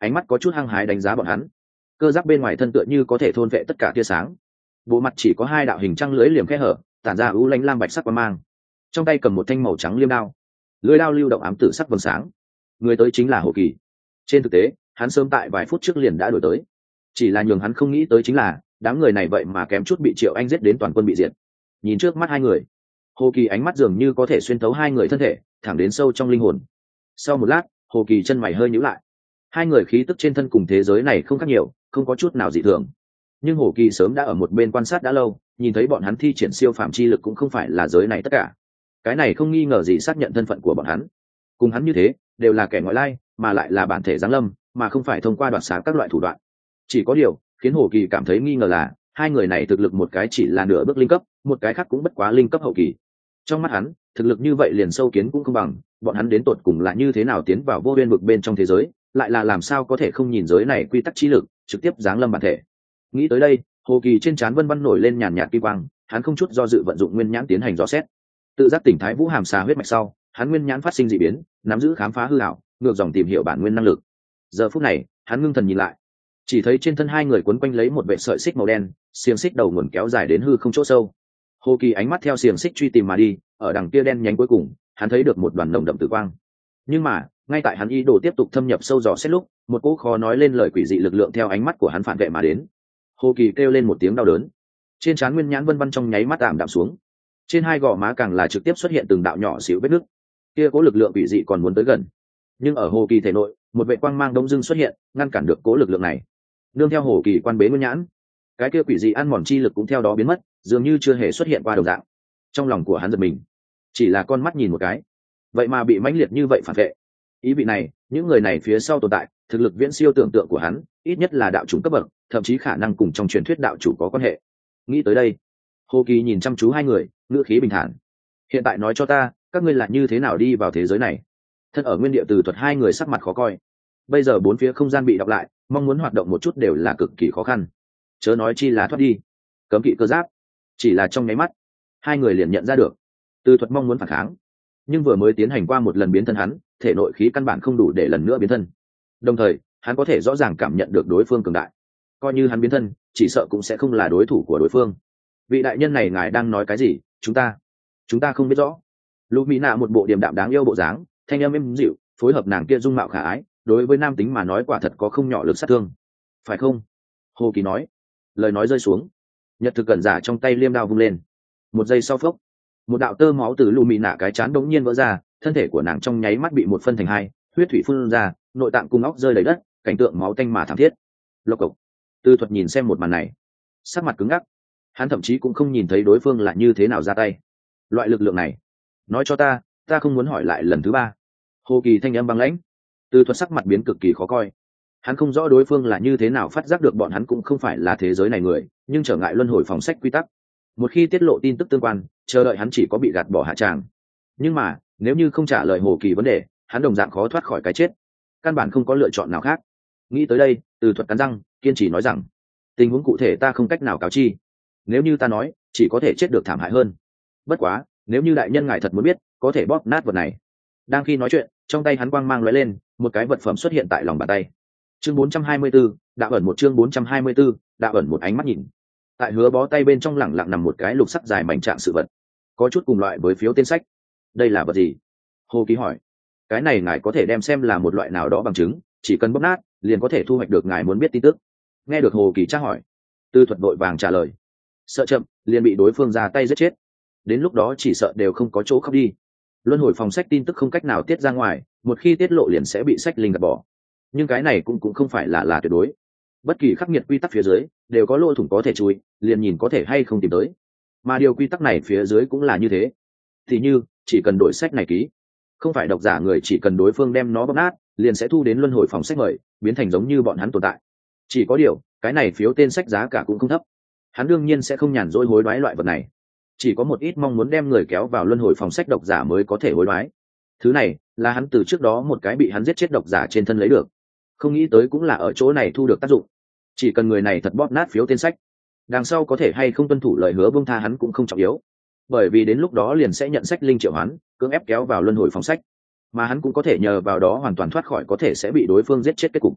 ánh mắt có chút hăng hái đánh giá bọn hắn. Cơ giáp bên ngoài thân tựa như có thể thôn vệ tất cả tia sáng, bộ mặt chỉ có hai đạo hình trăng lưới liềm khe hở, tản ra ưu lánh lam bạch sắc quang mang. Trong tay cầm một thanh màu trắng liêm đao, lưỡi đao lưu động ám tử sắc vầng sáng. Người tới chính là Hồ Kỳ. Trên thực tế, hắn sớm tại vài phút trước liền đã đuổi tới, chỉ là nhường hắn không nghĩ tới chính là đám người này vậy mà kém chút bị Triệu Anh giết đến toàn quân bị diệt. Nhìn trước mắt hai người, Hồ Kỳ ánh mắt dường như có thể xuyên thấu hai người thân thể, thẳng đến sâu trong linh hồn. Sau một lát, Hồ Kỳ chân mày hơi nhíu lại. Hai người khí tức trên thân cùng thế giới này không khác nhiều, không có chút nào dị thường. Nhưng Hồ Kỳ sớm đã ở một bên quan sát đã lâu, nhìn thấy bọn hắn thi triển siêu phàm chi lực cũng không phải là giới này tất cả. Cái này không nghi ngờ gì xác nhận thân phận của bọn hắn. Cùng hắn như thế, đều là kẻ ngoại lai, mà lại là bản thể giáng lâm, mà không phải thông qua đoạt xá các loại thủ đoạn. Chỉ có điều, khiến Hồ Kỳ cảm thấy nghi ngờ là, hai người này thực lực một cái chỉ là nửa bước linh cấp, một cái khác cũng bất quá linh cấp hậu kỳ. Trong mắt hắn, thực lực như vậy liền sâu kiến cũng không bằng, bọn hắn đến tột cùng là như thế nào tiến vào vô biên vực bên trong thế giới, lại là làm sao có thể không nhìn giới này quy tắc trí lực, trực tiếp giáng lâm bản thể. Nghĩ tới đây, Hồ Kỳ trên trán vân vân nổi lên nhàn nhạt kim quang, hắn không chút do dự vận dụng nguyên nhãn tiến hành dò xét. Tự giác tỉnh thái vũ hàm xà huyết mạch sau, hắn nguyên nhãn phát sinh dị biến, nắm giữ khám phá hư ảo, ngược dòng tìm hiểu bản nguyên năng lực. Giờ phút này, hắn ngưng thần nhìn lại, chỉ thấy trên thân hai người quấn quanh lấy một vệ sợi xích màu đen, xiềng xích đầu nguồn kéo dài đến hư không chỗ sâu. Hồ Kỳ ánh mắt theo xiềng xích truy tìm mà đi, ở đằng kia đen nhánh cuối cùng, hắn thấy được một đoàn nồng đậm tử quang. Nhưng mà, ngay tại hắn ý đồ tiếp tục thâm nhập sâu dò xét lúc, một cỗ khó nói lên lời quỷ dị lực lượng theo ánh mắt của hắn phản vệ mà đến. Hồ Kỳ kêu lên một tiếng đau đớn, trên trán nguyên nhãn vân vân trong nháy mắt tạm đạm xuống, trên hai gò má càng là trực tiếp xuất hiện từng đạo nhỏ xíu vết nứt. Kia cỗ lực lượng quỷ dị còn muốn tới gần, nhưng ở Hồ Kỳ thể nội, một vệ quang mang đông dưng xuất hiện, ngăn cản được cỗ lực lượng này. Nương theo Hồ Kỳ quan bế nguyên nhãn, cái kia quỷ dị ăn mòn chi lực cũng theo đó biến mất, dường như chưa hề xuất hiện qua đồng dạng. Trong lòng của hắn giật mình, chỉ là con mắt nhìn một cái, vậy mà bị mãnh liệt như vậy phản vệ. Ý vị này, những người này phía sau tồn tại, thực lực viễn siêu tưởng tượng của hắn, ít nhất là đạo chủng cấp bậc, thậm chí khả năng cùng trong truyền thuyết đạo chủ có quan hệ. Nghĩ tới đây, Hồ Kỳ nhìn chăm chú hai người, ngữ khí bình thản. Hiện tại nói cho ta, các ngươi là như thế nào đi vào thế giới này? Thân ở nguyên địa từ thuật hai người sắc mặt khó coi. Bây giờ bốn phía không gian bị đọc lại, mong muốn hoạt động một chút đều là cực kỳ khó khăn. Chớ nói chi là thoát đi. Cấm kỵ cơ giáp. Chỉ là trong nháy mắt, hai người liền nhận ra được. Từ thuật mong muốn phản kháng, nhưng vừa mới tiến hành qua một lần biến thân hắn, thể nội khí căn bản không đủ để lần nữa biến thân. Đồng thời, hắn có thể rõ ràng cảm nhận được đối phương cường đại. Coi như hắn biến thân, chỉ sợ cũng sẽ không là đối thủ của đối phương. Vị đại nhân này ngài đang nói cái gì? Chúng ta, chúng ta không biết rõ. Lục Mỹ Nạ một bộ điềm đạm đáng yêu bộ dáng, thanh âm êm dịu, phối hợp nàng kia dung mạo khả ái, đối với nam tính mà nói quả thật có không nhỏ lực sát thương. Phải không? Hồ Kỳ nói. Lời nói rơi xuống, nhật thực cẩn giả trong tay liêm đao vung lên. Một giây sau phốc, một đạo tơ máu từ Lục Mỹ Nạ cái chán đống nhiên vỡ ra, thân thể của nàng trong nháy mắt bị một phân thành hai, huyết thủy phun ra, nội tạng cùng óc rơi đầy đất, cảnh tượng máu tanh mà thảm thiết. Lộc cộc. Tư thuật nhìn xem một màn này, sắc mặt cứng ngắc. Hắn thậm chí cũng không nhìn thấy đối phương là như thế nào ra tay. Loại lực lượng này, nói cho ta, ta không muốn hỏi lại lần thứ ba. Hồ Kỳ thanh âm băng lãnh. Tư thuật sắc mặt biến cực kỳ khó coi. Hắn không rõ đối phương là như thế nào phát giác được bọn hắn cũng không phải là thế giới này người, nhưng trở ngại luân hồi phòng sách quy tắc. Một khi tiết lộ tin tức tương quan, chờ đợi hắn chỉ có bị gạt bỏ hạ tràng. Nhưng mà, nếu như không trả lời Hồ Kỳ vấn đề, hắn đồng dạng khó thoát khỏi cái chết. Căn bản không có lựa chọn nào khác. Nghĩ tới đây, Từ thuật cắn răng, kiên trì nói rằng, tình huống cụ thể ta không cách nào cáo chi. Nếu như ta nói, chỉ có thể chết được thảm hại hơn. Bất quá, nếu như đại nhân ngài thật muốn biết, có thể bóp nát vật này. Đang khi nói chuyện, trong tay hắn quang mang lóe lên, một cái vật phẩm xuất hiện tại lòng bàn tay. Chương bốn trăm hai mươi 4, đạo ẩn một chương bốn trăm hai mươi 4, đạo ẩn một ánh mắt nhìn. Tại hứa bó tay bên trong lẳng lặng nằm một cái lục sắc dài mảnh trạng sự vật, có chút cùng loại với phiếu tên sách. Đây là vật gì? Hồ Ký hỏi. Cái này ngài có thể đem xem là một loại nào đó bằng chứng, chỉ cần bóp nát, liền có thể thu hoạch được ngài muốn biết tin tức. Nghe được Hồ Kỳ tra hỏi, Tư thuật vội vàng trả lời. Sợ chậm, liền bị đối phương ra tay giết chết. Đến lúc đó chỉ sợ đều không có chỗ khóc đi. Luân hồi phòng sách tin tức không cách nào tiết ra ngoài, một khi tiết lộ liền sẽ bị sách linh gạt bỏ. Nhưng cái này cũng cũng không phải là là tuyệt đối. Bất kỳ khắc nghiệt quy tắc phía dưới đều có lỗ thủng có thể chui, liền nhìn có thể hay không tìm tới. Mà điều quy tắc này phía dưới cũng là như thế. Thì như chỉ cần đổi sách này ký, không phải độc giả người chỉ cần đối phương đem nó bóp nát, liền sẽ thu đến luân hồi phòng sách mời, biến thành giống như bọn hắn tồn tại. Chỉ có điều, cái này phiếu tên sách giá cả cũng không thấp. Hắn đương nhiên sẽ không nhàn rỗi hối đoái loại vật này. Chỉ có một ít mong muốn đem người kéo vào luân hồi phòng sách độc giả mới có thể hối đoái. Thứ này là hắn từ trước đó một cái bị hắn giết chết độc giả trên thân lấy được. Không nghĩ tới cũng là ở chỗ này thu được tác dụng. Chỉ cần người này thật bóp nát phiếu tên sách, đằng sau có thể hay không tuân thủ lời hứa buông tha hắn cũng không trọng yếu. Bởi vì đến lúc đó liền sẽ nhận sách linh triệu hắn, cưỡng ép kéo vào luân hồi phòng sách. Mà hắn cũng có thể nhờ vào đó hoàn toàn thoát khỏi có thể sẽ bị đối phương giết chết kết cục.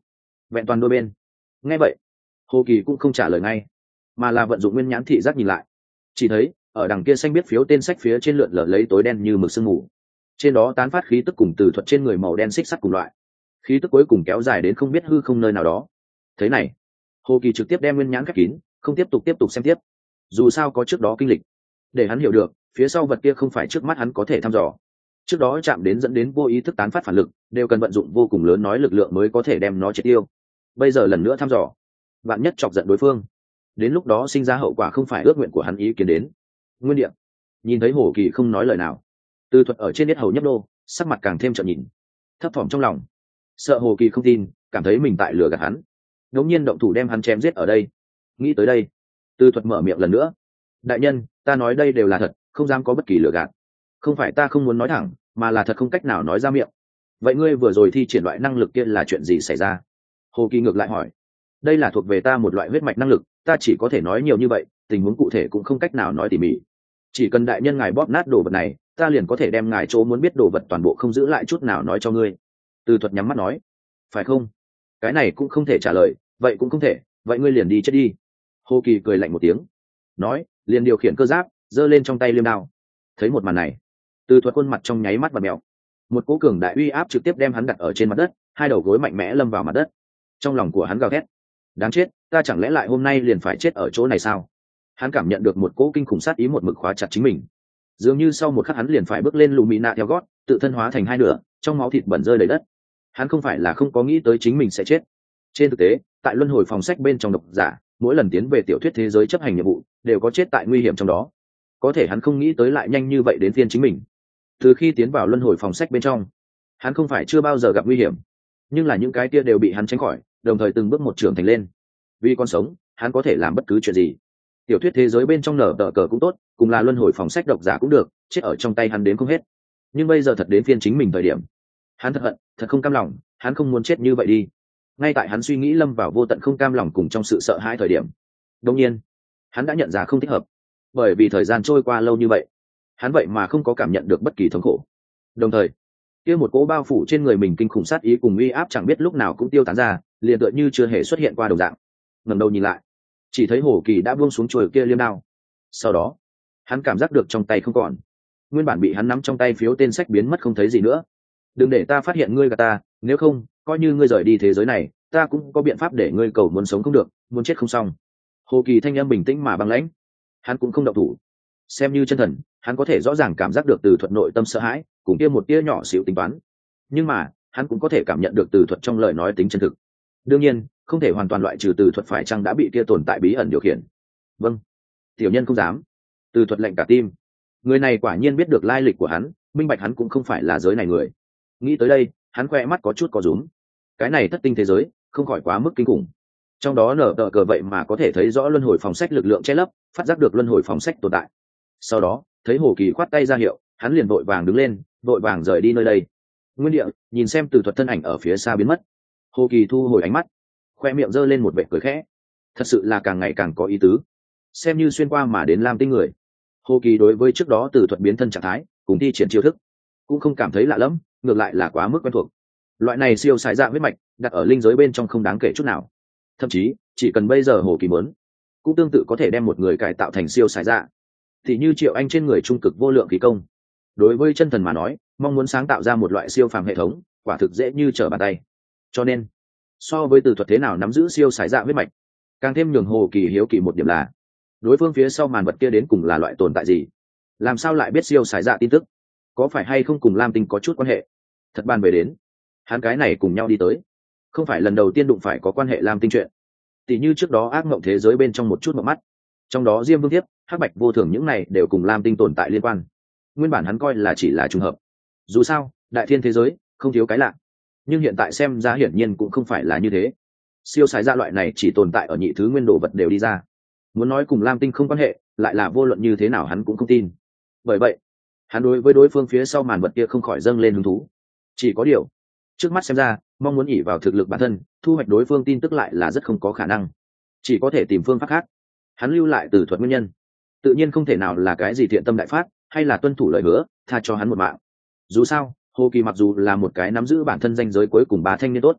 vẹn toàn đôi bên. Nghe vậy, Hồ Kỳ cũng không trả lời ngay, mà là vận dụng nguyên nhãn thị giác nhìn lại. Chỉ thấy ở đằng kia xanh biết phiếu tên sách phía trên lượn lờ lấy tối đen như mực sương mù, trên đó tán phát khí tức cùng từ thuật trên người màu đen xích sắt cùng loại, khí tức cuối cùng kéo dài đến không biết hư không nơi nào đó. Thế này, Hồ Kỳ trực tiếp đem nguyên nhãn khép kín, không tiếp tục tiếp tục xem tiếp. Dù sao có trước đó kinh lịch, để hắn hiểu được phía sau vật kia không phải trước mắt hắn có thể thăm dò. Trước đó chạm đến dẫn đến vô ý thức tán phát phản lực, đều cần vận dụng vô cùng lớn nói lực lượng mới có thể đem nó triệt tiêu. Bây giờ lần nữa thăm dò, vạn nhất chọc giận đối phương, đến lúc đó sinh ra hậu quả không phải ước nguyện của hắn ý kiến đến. Nguyên địa nhìn thấy Hồ Kỳ không nói lời nào, Từ thuật ở trên biết hầu nhấp đô, sắc mặt càng thêm trợn nhìn, thấp thỏm trong lòng, sợ Hồ Kỳ không tin, cảm thấy mình tại lừa gạt hắn, đống nhiên động thủ đem hắn chém giết ở đây. Nghĩ tới đây, Từ thuật mở miệng lần nữa: đại nhân, ta nói đây đều là thật, không dám có bất kỳ lừa gạt. Không phải ta không muốn nói thẳng, mà là thật không cách nào nói ra miệng. Vậy ngươi vừa rồi thi triển loại năng lực kia là chuyện gì xảy ra? Hồ Kỳ ngược lại hỏi. Đây là thuộc về ta một loại huyết mạch năng lực, ta chỉ có thể nói nhiều như vậy, tình huống cụ thể cũng không cách nào nói tỉ mỉ. Chỉ cần đại nhân ngài bóp nát đồ vật này, ta liền có thể đem ngài chỗ muốn biết đồ vật toàn bộ không giữ lại chút nào nói cho ngươi. Từ thuật nhắm mắt nói. Phải không? Cái này cũng không thể trả lời, vậy cũng không thể, vậy ngươi liền đi chết đi. Hồ Kỳ cười lạnh một tiếng, nói, liền điều khiển cơ giáp, giơ lên trong tay liêm đao. Thấy một màn này, Từ thuật khuôn mặt trong nháy mắt và mèo, một cỗ cường đại uy áp trực tiếp đem hắn đặt ở trên mặt đất, hai đầu gối mạnh mẽ lâm vào mặt đất. Trong lòng của hắn gào thét, đáng chết, ta chẳng lẽ lại hôm nay liền phải chết ở chỗ này sao? Hắn cảm nhận được một cỗ kinh khủng sát ý một mực khóa chặt chính mình, dường như sau một khắc hắn liền phải bước lên lù mì nạ theo gót, tự thân hóa thành hai nửa, trong máu thịt bẩn rơi đầy đất. Hắn không phải là không có nghĩ tới chính mình sẽ chết. Trên thực tế, tại luân hồi phòng sách bên trong độc giả, mỗi lần tiến về tiểu thuyết thế giới chấp hành nhiệm vụ, đều có chết tại nguy hiểm trong đó. Có thể hắn không nghĩ tới lại nhanh như vậy đến phiên chính mình. Từ khi tiến vào luân hồi phòng sách bên trong, hắn không phải chưa bao giờ gặp nguy hiểm, nhưng là những cái kia đều bị hắn tránh khỏi, đồng thời từng bước một trưởng thành lên. Vì con sống, hắn có thể làm bất cứ chuyện gì. Tiểu thuyết thế giới bên trong nở tờ cờ cũng tốt, cùng là luân hồi phòng sách độc giả cũng được, chết ở trong tay hắn đến không hết. Nhưng bây giờ thật đến phiên chính mình thời điểm, hắn thật hận, thật không cam lòng, hắn không muốn chết như vậy đi. Ngay tại hắn suy nghĩ lâm vào vô tận không cam lòng cùng trong sự sợ hãi thời điểm, đột nhiên hắn đã nhận ra không thích hợp, bởi vì thời gian trôi qua lâu như vậy, hắn vậy mà không có cảm nhận được bất kỳ thống khổ. Đồng thời, kia một cỗ bao phủ trên người mình kinh khủng sát ý cùng uy áp chẳng biết lúc nào cũng tiêu tán ra, liền tựa như chưa hề xuất hiện qua đồng dạng. Ngẩng đầu nhìn lại, chỉ thấy Hồ Kỳ đã buông xuống chuôi kia liêm đao. Sau đó, hắn cảm giác được trong tay không còn, nguyên bản bị hắn nắm trong tay phiếu tên sách biến mất không thấy gì nữa. Đừng để ta phát hiện ngươi gạt ta, nếu không, coi như ngươi rời đi thế giới này, ta cũng có biện pháp để ngươi cầu muốn sống không được, muốn chết không xong. Hồ Kỳ thanh âm bình tĩnh mà băng lãnh, hắn cũng không động thủ. Xem như chân thần, hắn có thể rõ ràng cảm giác được Từ thuật nội tâm sợ hãi, cùng kia một tia nhỏ xíu tính toán. Nhưng mà, hắn cũng có thể cảm nhận được Từ thuật trong lời nói tính chân thực. Đương nhiên, không thể hoàn toàn loại trừ Từ thuật phải chăng đã bị kia tồn tại bí ẩn điều khiển. Vâng, tiểu nhân không dám. Từ thuật lệnh cả tim. Người này quả nhiên biết được lai lịch của hắn, minh bạch hắn cũng không phải là giới này người. Nghĩ tới đây, hắn khoe mắt có chút có rúm. Cái này thất tinh thế giới, không khỏi quá mức kinh khủng. Trong đó nở tờ cờ vậy mà có thể thấy rõ luân hồi phòng sách lực lượng che lấp, phát giác được luân hồi phòng sách tồn tại. Sau đó, thấy Hồ Kỳ khoát tay ra hiệu, hắn liền vội vàng đứng lên, vội vàng rời đi nơi đây. Nguyên địa, nhìn xem Từ thuật thân ảnh ở phía xa biến mất. Hồ Kỳ thu hồi ánh mắt, khoe miệng giơ lên một vệt cười khẽ. Thật sự là càng ngày càng có ý tứ. Xem như xuyên qua mà đến Lam Tinh người. Hồ Kỳ đối với trước đó Từ thuật biến thân trạng thái, cùng thi triển chiêu thức, cũng không cảm thấy lạ lẫm, ngược lại là quá mức quen thuộc. Loại này siêu sải dạ huyết mạch, đặt ở linh giới bên trong không đáng kể chút nào. Thậm chí, chỉ cần bây giờ Hồ Kỳ muốn, cũng tương tự có thể đem một người cải tạo thành siêu sải dạ. Thì như Triệu Anh trên người trung cực vô lượng khí công. Đối với chân thần mà nói, mong muốn sáng tạo ra một loại siêu phàm hệ thống, quả thực dễ như trở bàn tay. Cho nên, so với Từ thuật thế nào nắm giữ siêu sải dạ huyết mạch, càng thêm nhường Hồ Kỳ hiếu kỳ một điểm là, đối phương phía sau màn vật kia đến cùng là loại tồn tại gì? Làm sao lại biết siêu sải dạ tin tức? Có phải hay không cùng Lam Tinh có chút quan hệ? Thật bàn về đến, hắn cái này cùng nhau đi tới, không phải lần đầu tiên đụng phải có quan hệ Lam Tinh chuyện. Tỷ như trước đó ác mộng thế giới bên trong một chút mộng mắt, trong đó Diêm Vương Thiếp, Hắc Bạch Vô Thường những này đều cùng Lam Tinh tồn tại liên quan. Nguyên bản hắn coi là chỉ là trùng hợp. Dù sao, đại thiên thế giới không thiếu cái lạ, nhưng hiện tại xem ra hiển nhiên cũng không phải là như thế. Siêu sái ra loại này chỉ tồn tại ở nhị thứ nguyên đồ vật đều đi ra, muốn nói cùng Lam Tinh không quan hệ, lại là vô luận như thế nào hắn cũng không tin. Bởi vậy, hắn đối với đối phương phía sau màn vật kia không khỏi dâng lên hứng thú. Chỉ có điều, trước mắt xem ra, mong muốn ỉ vào thực lực bản thân, thu hoạch đối phương tin tức lại là rất không có khả năng. Chỉ có thể tìm phương pháp khác. Hắn lưu lại Từ thuật nguyên nhân, tự nhiên không thể nào là cái gì thiện tâm đại phát, hay là tuân thủ lời hứa, tha cho hắn một mạng. Dù sao, Hồ Kỳ mặc dù là một cái nắm giữ bản thân danh giới cuối cùng ba thanh niên tốt,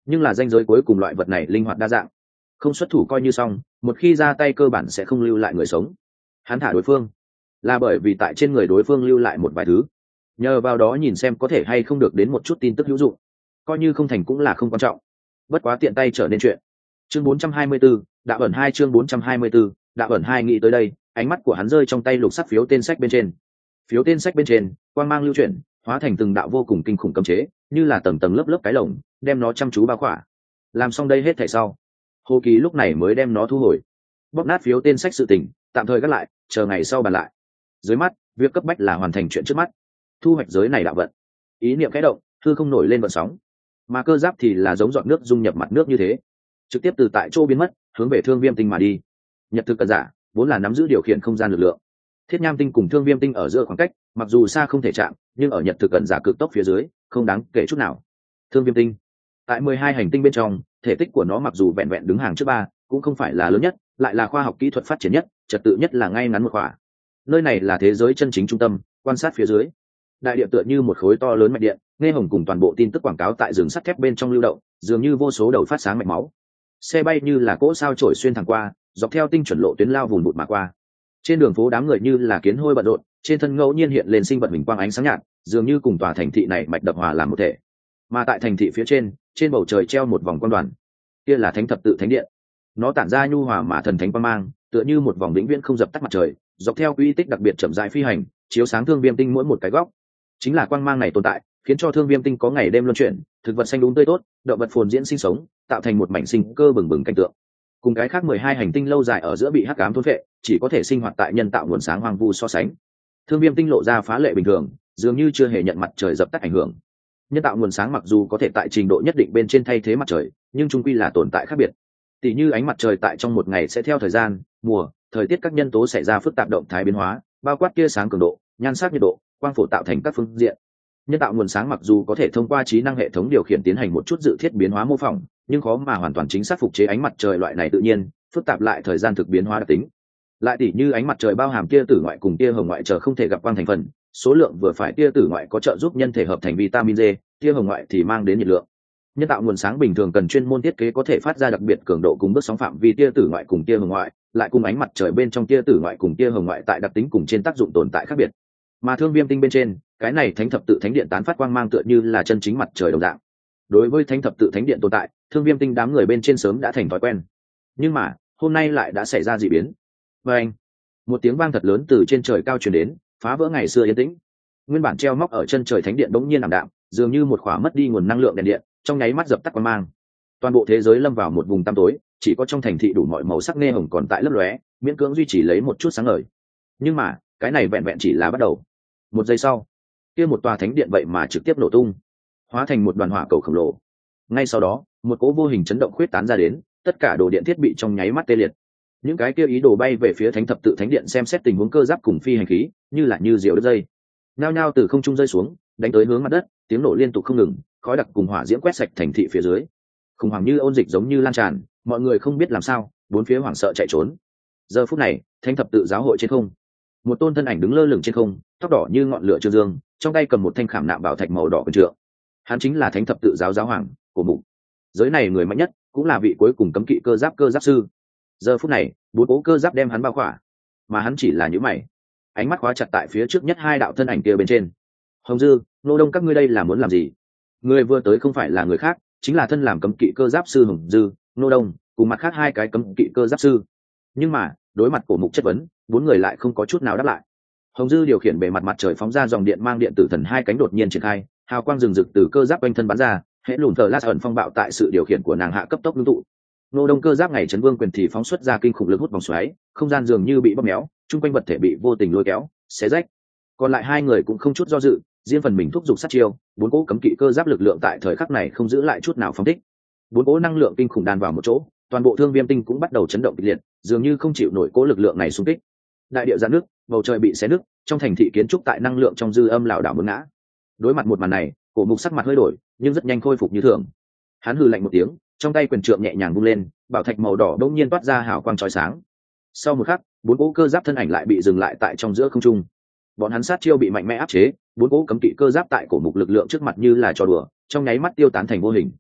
nhưng là ranh giới cuối cùng loại vật này linh hoạt đa dạng, không xuất thủ coi như xong, một khi ra tay cơ bản sẽ không lưu lại người sống. Hắn thả đối phương là bởi vì tại trên người đối phương lưu lại một vài thứ, nhờ vào đó nhìn xem có thể hay không được đến một chút tin tức hữu dụng, coi như không thành cũng là không quan trọng, bất quá tiện tay trở nên chuyện. Chương bốn trăm hai mươi 4, đạo ẩn hai chương bốn trăm hai mươi 4, đạo ẩn hai nghĩ tới đây, ánh mắt của hắn rơi trong tay lục sắc phiếu tên sách bên trên. Phiếu tên sách bên trên, quang mang lưu chuyển, hóa thành từng đạo vô cùng kinh khủng cấm chế, như là tầng tầng lớp lớp cái lồng, đem nó chăm chú bao khỏa. Làm xong đây hết thảy sau, Hồ Kỳ lúc này mới đem nó thu hồi. Bóp nát phiếu tên sách sự tình, tạm thời gác lại, chờ ngày sau bàn lại. Dưới mắt, việc cấp bách là hoàn thành chuyện trước mắt, thu hoạch giới này đạo vận. Ý niệm khẽ động, hư không nổi lên vận sóng, mà cơ giáp thì là giống giọt nước dung nhập mặt nước như thế, trực tiếp từ tại chỗ biến mất, hướng về Thương Viêm Tinh mà đi. Nhật thực cận giả vốn là nắm giữ điều khiển không gian lực lượng, Thiết Nham Tinh cùng Thương Viêm Tinh ở giữa khoảng cách mặc dù xa không thể chạm, nhưng ở Nhật thực cận giả cực tốc phía dưới không đáng kể chút nào. Thương Viêm Tinh tại mười hai hành tinh bên trong, thể tích của nó mặc dù vẹn vẹn đứng hàng trước ba, cũng không phải là lớn nhất, lại là khoa học kỹ thuật phát triển nhất, trật tự nhất là ngay ngắn một khỏa. Nơi này là thế giới chân chính trung tâm, quan sát phía dưới, đại địa tựa như một khối to lớn mạch điện, nghe hồng cùng toàn bộ tin tức quảng cáo tại rừng sắt thép bên trong lưu động, dường như vô số đầu phát sáng mạch máu. Xe bay như là cỗ sao trổi xuyên thẳng qua, dọc theo tinh chuẩn lộ tuyến lao vùn vụt mà qua. Trên đường phố đám người như là kiến hôi bận rộn, trên thân ngẫu nhiên hiện lên sinh vật hình quang ánh sáng nhạt, dường như cùng tòa thành thị này mạch đập hòa làm một thể. Mà tại thành thị phía trên, trên bầu trời treo một vòng quan đoàn, kia là thánh thập tự thánh điện. Nó tản ra nhu hòa mà thần thánh quang mang, tựa như một vòng vĩnh viễn không dập tắt mặt trời, dọc theo quy tích đặc biệt chậm rãi phi hành, chiếu sáng Thương Viêm Tinh mỗi một cái góc. Chính là quang mang này tồn tại, khiến cho Thương Viêm Tinh có ngày đêm luân chuyển, thực vật xanh đúng tươi tốt, động vật phồn diễn sinh sống, tạo thành một mảnh sinh cơ bừng bừng cảnh tượng. Cùng cái khác mười hai hành tinh lâu dài ở giữa bị hắc ám thôn phệ, chỉ có thể sinh hoạt tại nhân tạo nguồn sáng hoang vu so sánh. Thương Viêm Tinh lộ ra phá lệ bình thường, dường như chưa hề nhận mặt trời dập tắt ảnh hưởng. Nhân tạo nguồn sáng mặc dù có thể tại trình độ nhất định bên trên thay thế mặt trời, nhưng chung quy là tồn tại khác biệt. Tỷ như ánh mặt trời tại trong một ngày sẽ theo thời gian, mùa, thời tiết các nhân tố xảy ra phức tạp động thái biến hóa, bao quát tia sáng cường độ, nhan sắc nhiệt độ, quang phổ tạo thành các phương diện. Nhân tạo nguồn sáng mặc dù có thể thông qua trí năng hệ thống điều khiển tiến hành một chút dự thiết biến hóa mô phỏng, nhưng khó mà hoàn toàn chính xác phục chế ánh mặt trời loại này tự nhiên, phức tạp lại thời gian thực biến hóa đặc tính. Lại tỷ như ánh mặt trời bao hàm tia tử ngoại cùng tia hồng ngoại chờ không thể gặp quang thành phần, số lượng vừa phải tia tử ngoại có trợ giúp nhân thể hợp thành vitamin D, tia hồng ngoại thì mang đến nhiệt lượng. Nhân tạo nguồn sáng bình thường cần chuyên môn thiết kế có thể phát ra đặc biệt cường độ cùng bước sóng phạm vi tia tử ngoại cùng tia hồng ngoại, lại cùng ánh mặt trời bên trong tia tử ngoại cùng tia hồng ngoại tại đặc tính cùng trên tác dụng tồn tại khác biệt. Mà Thương Viêm Tinh bên trên, cái này thánh thập tự thánh điện tán phát quang mang tựa như là chân chính mặt trời đồng dạng. Đối với thánh thập tự thánh điện tồn tại, Thương Viêm Tinh đám người bên trên sớm đã thành thói quen. Nhưng mà, hôm nay lại đã xảy ra dị biến. Và anh, một tiếng vang thật lớn từ trên trời cao truyền đến, phá vỡ ngày xưa yên tĩnh. Nguyên bản treo móc ở chân trời thánh điện bỗng nhiên ảm đạm, dường như một khỏa mất đi nguồn năng lượng đèn điện, trong nháy mắt dập tắt quang mang. Toàn bộ thế giới lâm vào một vùng tăm tối, chỉ có trong thành thị đủ mọi màu sắc nghe hồng còn tại lấp lóe, miễn cưỡng duy trì lấy một chút sáng ngời. Nhưng mà, cái này vẹn vẹn chỉ là bắt đầu. Một giây sau, kia một tòa thánh điện vậy mà trực tiếp nổ tung, hóa thành một đoàn hỏa cầu khổng lồ. Ngay sau đó, một cỗ vô hình chấn động khuyết tán ra đến, tất cả đồ điện thiết bị trong nháy mắt tê liệt. Những cái kia ý đồ bay về phía thánh thập tự thánh điện xem xét tình huống cơ giáp cùng phi hành khí, như là như diều đứt dây, nhao nhao từ không trung rơi xuống, đánh tới hướng mặt đất, tiếng nổ liên tục không ngừng, khói đặc cùng hỏa diễm quét sạch thành thị phía dưới. Khủng hoảng như ôn dịch giống như lan tràn, mọi người không biết làm sao, bốn phía hoảng sợ chạy trốn. Giờ phút này, thánh thập tự giáo hội trên không, một tôn thân ảnh đứng lơ lửng trên không, tóc đỏ như ngọn lửa trương dương, trong tay cầm một thanh khảm nạm bảo thạch màu đỏ quyền trượng. Hắn chính là thánh thập tự giáo giáo hoàng của mục giới này người mạnh nhất, cũng là vị cuối cùng cấm kỵ cơ giáp cơ giáp sư. Giờ phút này, bốn cố cơ giáp đem hắn bao khỏa, mà hắn chỉ là những mày, ánh mắt khóa chặt tại phía trước nhất hai đạo thân ảnh kia bên trên. Hồng Dư, Nô Đông, các ngươi đây là muốn làm gì? Người vừa tới không phải là người khác, chính là thân làm cấm kỵ cơ giáp sư Hồng Dư, Nô Đông, cùng mặt khác hai cái cấm kỵ cơ giáp sư. Nhưng mà, đối mặt cổ mục chất vấn, bốn người lại không có chút nào đáp lại. Hồng Dư điều khiển bề mặt mặt trời phóng ra dòng điện mang điện tử thần hai cánh đột nhiên triển khai, hào quang rừng rực từ cơ giáp quanh thân bắn ra, hệ lùn tờ lát ẩn phong bạo tại sự điều khiển của nàng hạ cấp tốc ngưng tụ. Nô Đông cơ giáp ngày chấn vương quyền thì phóng xuất ra kinh khủng lực hút vòng xoáy, không gian dường như bị bóp méo, chung quanh vật thể bị vô tình lôi kéo, xé rách. Còn lại hai người cũng không chút do dự, riêng phần mình thúc giục sát chiêu, bốn cỗ cấm kỵ cơ giáp lực lượng tại thời khắc này không giữ lại chút nào phóng thích. Bốn cỗ năng lượng kinh khủng đan vào một chỗ, toàn bộ Thương Viêm Tinh cũng bắt đầu chấn động kịch liệt, dường như không chịu nổi cỗ lực lượng này xung kích. Đại địa giãn nước, bầu trời bị xé nứt, trong thành thị kiến trúc tại năng lượng trong dư âm lảo đảo muốn ngã. Đối mặt một màn này, Cổ Mục sắc mặt hơi đổi, nhưng rất nhanh khôi phục như thường. Hắn hừ lạnh một tiếng, trong tay quyền trượng nhẹ nhàng vung lên, bảo thạch màu đỏ đột nhiên toát ra hào quang chói sáng. Sau một khắc, bốn cỗ cơ giáp thân ảnh lại bị dừng lại tại trong giữa không trung. Bọn hắn sát chiêu bị mạnh mẽ áp chế, bốn cỗ cấm kỵ cơ giáp tại Cổ Mục lực lượng trước mặt như là trò đùa, trong nháy mắt tiêu tán thành vô hình.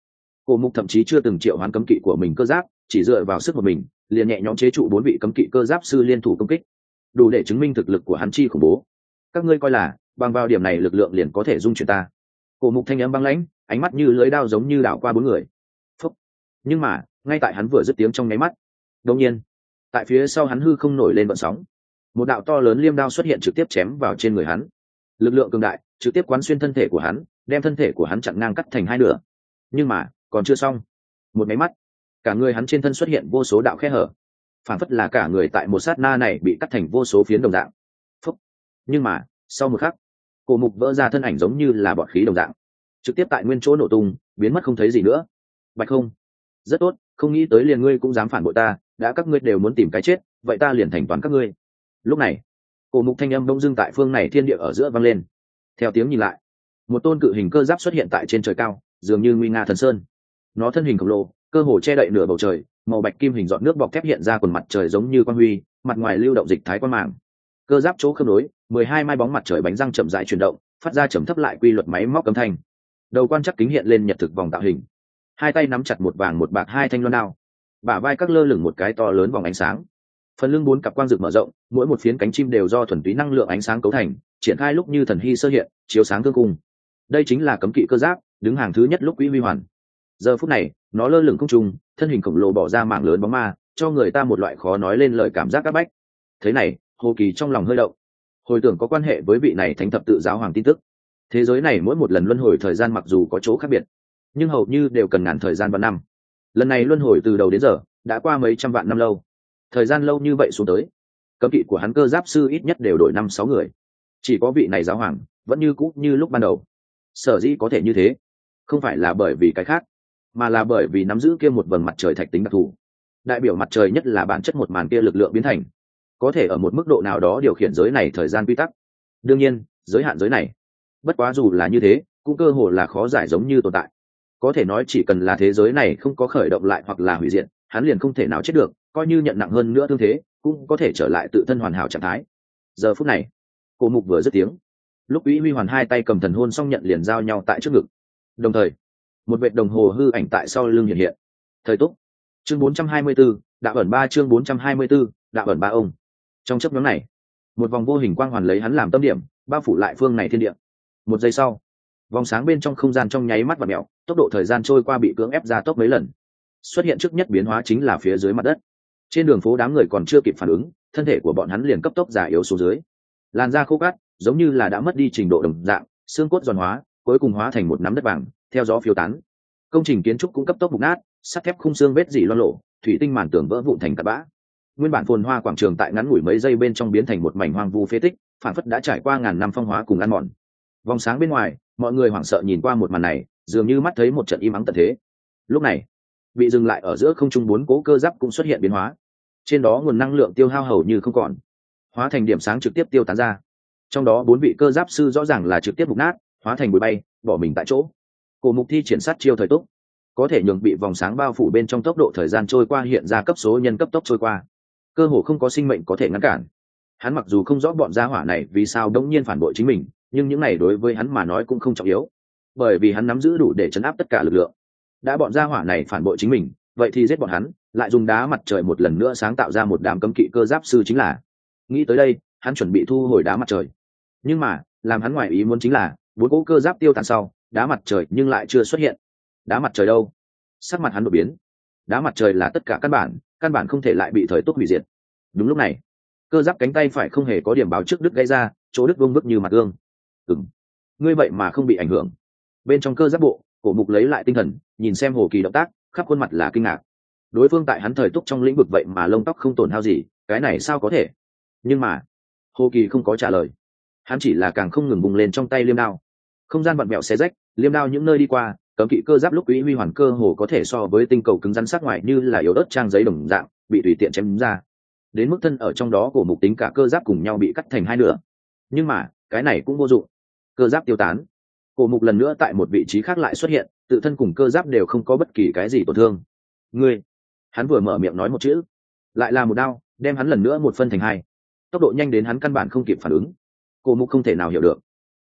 Cổ Mục thậm chí chưa từng triệu hoán cấm kỵ của mình cơ giáp, chỉ dựa vào sức một mình liền nhẹ nhõm chế trụ bốn vị cấm kỵ cơ giáp sư liên thủ công kích, đủ để chứng minh thực lực của hắn chi khủng bố. Các ngươi coi là bằng vào điểm này lực lượng liền có thể dung chuyển ta? Cổ Mục thanh âm băng lãnh, ánh mắt như lưỡi dao giống như đảo qua bốn người. Phúc. Nhưng mà ngay tại hắn vừa dứt tiếng trong nháy mắt, đột nhiên tại phía sau hắn hư không nổi lên vận sóng, một đạo to lớn liêm đao xuất hiện trực tiếp chém vào trên người hắn. Lực lượng cường đại trực tiếp quán xuyên thân thể của hắn, đem thân thể của hắn chặn ngang cắt thành hai nửa. Nhưng mà còn chưa xong, một máy mắt cả người hắn trên thân xuất hiện vô số đạo khe hở, phản phất là cả người tại một sát na này bị cắt thành vô số phiến đồng dạng. Phúc. Nhưng mà sau một khắc, Cổ Mục vỡ ra thân ảnh giống như là bọt khí đồng dạng, trực tiếp tại nguyên chỗ nổ tung, biến mất không thấy gì nữa. Bạch Không, rất tốt, không nghĩ tới liền ngươi cũng dám phản bội ta, đã các ngươi đều muốn tìm cái chết, vậy ta liền thành toàn các ngươi. Lúc này Cổ Mục thanh âm bỗng dưng tại phương này thiên địa ở giữa vang lên. Theo tiếng nhìn lại, một tôn cự hình cơ giáp xuất hiện tại trên trời cao, dường như nguy nga thần sơn. Nó thân hình khổng lồ, cơ hồ che đậy nửa bầu trời, màu bạch kim hình giọt nước bọc thép hiện ra quần mặt trời giống như quang huy, mặt ngoài lưu động dịch thái quang màng. Cơ giáp chỗ khớp nối, mười hai mai bóng mặt trời bánh răng chậm rãi chuyển động, phát ra trầm thấp lại quy luật máy móc âm thanh. Đầu quan chắc kính hiện lên nhật thực vòng tạo hình, hai tay nắm chặt một vàng một bạc hai thanh loan đao, bả vai các lơ lửng một cái to lớn vòng ánh sáng. Phần lưng bốn cặp quang rực mở rộng, mỗi một phiến cánh chim đều do thuần túy năng lượng ánh sáng cấu thành, triển khai lúc như thần hy sơ hiện, chiếu sáng thương cung. Đây chính là cấm kỵ cơ giáp, đứng hàng thứ nhất lúc Quỹ Huy Hoàn. Giờ phút này, nó lơ lửng không trung, thân hình khổng lồ bỏ ra mảng lớn bóng ma, cho người ta một loại khó nói lên lời cảm giác áp bách. Thế này, Hồ Kỳ trong lòng hơi động. Hồi tưởng có quan hệ với vị này thánh thập tự giáo hoàng tin tức. Thế giới này mỗi một lần luân hồi thời gian mặc dù có chỗ khác biệt, nhưng hầu như đều cần ngàn thời gian và năm. Lần này luân hồi từ đầu đến giờ, đã qua mấy trăm vạn năm lâu. Thời gian lâu như vậy xuống tới, cấm kỵ của hắn cơ giáp sư ít nhất đều đổi năm sáu người. Chỉ có vị này giáo hoàng vẫn như cũ như lúc ban đầu. Sở dĩ có thể như thế, không phải là bởi vì cái khác, mà là bởi vì nắm giữ kia một vầng mặt trời thạch tính đặc thù. Đại biểu mặt trời nhất là bản chất một màn kia lực lượng biến thành, có thể ở một mức độ nào đó điều khiển giới này thời gian quy tắc. Đương nhiên, giới hạn giới này, bất quá dù là như thế, cũng cơ hồ là khó giải giống như tồn tại. Có thể nói chỉ cần là thế giới này không có khởi động lại hoặc là hủy diệt, hắn liền không thể nào chết được, coi như nhận nặng hơn nữa thương thế, cũng có thể trở lại tự thân hoàn hảo trạng thái. Giờ phút này, Cổ Mục vừa dứt tiếng, lúc Quỹ Huy Hoàn hai tay cầm thần hôn xong nhận liền giao nhau tại trước ngực. Đồng thời, một vệt đồng hồ hư ảnh tại sau lưng hiện hiện. Thời túc, chương bốn trăm hai mươi 4, đạo ẩn ba chương bốn trăm hai mươi 4, đạo ẩn ba ông. Trong chớp nhoáng này, một vòng vô hình quang hoàn lấy hắn làm tâm điểm, bao phủ lại phương này thiên địa. Một giây sau, vòng sáng bên trong không gian trong nháy mắt vặn mèo, tốc độ thời gian trôi qua bị cưỡng ép gia tốc mấy lần. Xuất hiện trước nhất biến hóa chính là phía dưới mặt đất. Trên đường phố đám người còn chưa kịp phản ứng, thân thể của bọn hắn liền cấp tốc già yếu xuống dưới. Làn da khô cát, giống như là đã mất đi trình độ đồng dạng, xương cốt giòn hóa, cuối cùng hóa thành một nắm đất vàng, theo gió phiêu tán. Công trình kiến trúc cũng cấp tốc mục nát, sắt thép khung xương vết dỉ loang lộ, thủy tinh màn tường vỡ vụn thành tạt bã. Nguyên bản phồn hoa quảng trường tại ngắn ngủi mấy giây bên trong biến thành một mảnh hoang vu phế tích, phản phất đã trải qua ngàn năm phong hóa cùng ăn mòn. Vòng sáng bên ngoài, mọi người hoảng sợ nhìn qua một màn này, dường như mắt thấy một trận im ắng tận thế. Lúc này, bị dừng lại ở giữa không trung bốn cố cơ giáp cũng xuất hiện biến hóa. Trên đó nguồn năng lượng tiêu hao hầu như không còn, hóa thành điểm sáng trực tiếp tiêu tán ra. Trong đó bốn vị cơ giáp sư rõ ràng là trực tiếp mục nát, hóa thành bụi bay, bỏ mình tại chỗ. Cổ Mục thi triển sát chiêu thời túc, có thể nhường bị vòng sáng bao phủ bên trong tốc độ thời gian trôi qua hiện ra cấp số nhân cấp tốc trôi qua, cơ hồ không có sinh mệnh có thể ngăn cản. Hắn mặc dù không rõ bọn gia hỏa này vì sao đống nhiên phản bội chính mình, nhưng những này đối với hắn mà nói cũng không trọng yếu, bởi vì hắn nắm giữ đủ để chấn áp tất cả lực lượng. Đã bọn gia hỏa này phản bội chính mình, vậy thì giết bọn hắn, lại dùng đá mặt trời một lần nữa sáng tạo ra một đám cấm kỵ cơ giáp sư chính là. Nghĩ tới đây, hắn chuẩn bị thu hồi đá mặt trời. Nhưng mà, làm hắn ngoài ý muốn chính là, bốn cỗ cơ giáp tiêu tan sau, đá mặt trời nhưng lại chưa xuất hiện. Đá mặt trời đâu? Sắc mặt hắn đột biến. Đá mặt trời là tất cả căn bản, căn bản không thể lại bị thời túc hủy diệt. Đúng lúc này, cơ giáp cánh tay phải không hề có điểm báo trước đứt gãy ra, chỗ đứt vương vức như mặt gương. Ừm, ngươi vậy mà không bị ảnh hưởng. Bên trong cơ giáp bộ, Cổ Mục lấy lại tinh thần, nhìn xem Hồ Kỳ động tác, khắp khuôn mặt là kinh ngạc. Đối phương tại hắn thời túc trong lĩnh vực vậy mà lông tóc không tổn hao gì, cái này sao có thể? Nhưng mà, Hồ Kỳ không có trả lời. Hắn chỉ là càng không ngừng bùng lên trong tay liêm đao. Không gian vặn vẹo xé rách, liêm đao những nơi đi qua, cấm kỵ cơ giáp lúc Quỹ Huy Hoàn cơ hồ có thể so với tinh cầu cứng rắn sắc ngoài như là yếu ớt trang giấy đồng dạng, bị tùy tiện chém ra. Đến mức thân ở trong đó của Mục tính cả cơ giáp cùng nhau bị cắt thành hai nửa. Nhưng mà, cái này cũng vô dụng. Cơ giáp tiêu tán. Cổ Mục lần nữa tại một vị trí khác lại xuất hiện, tự thân cùng cơ giáp đều không có bất kỳ cái gì tổn thương. Ngươi, hắn vừa mở miệng nói một chữ, lại là một đao, đem hắn lần nữa một phân thành hai. Tốc độ nhanh đến hắn căn bản không kịp phản ứng. Cổ Mục không thể nào hiểu được.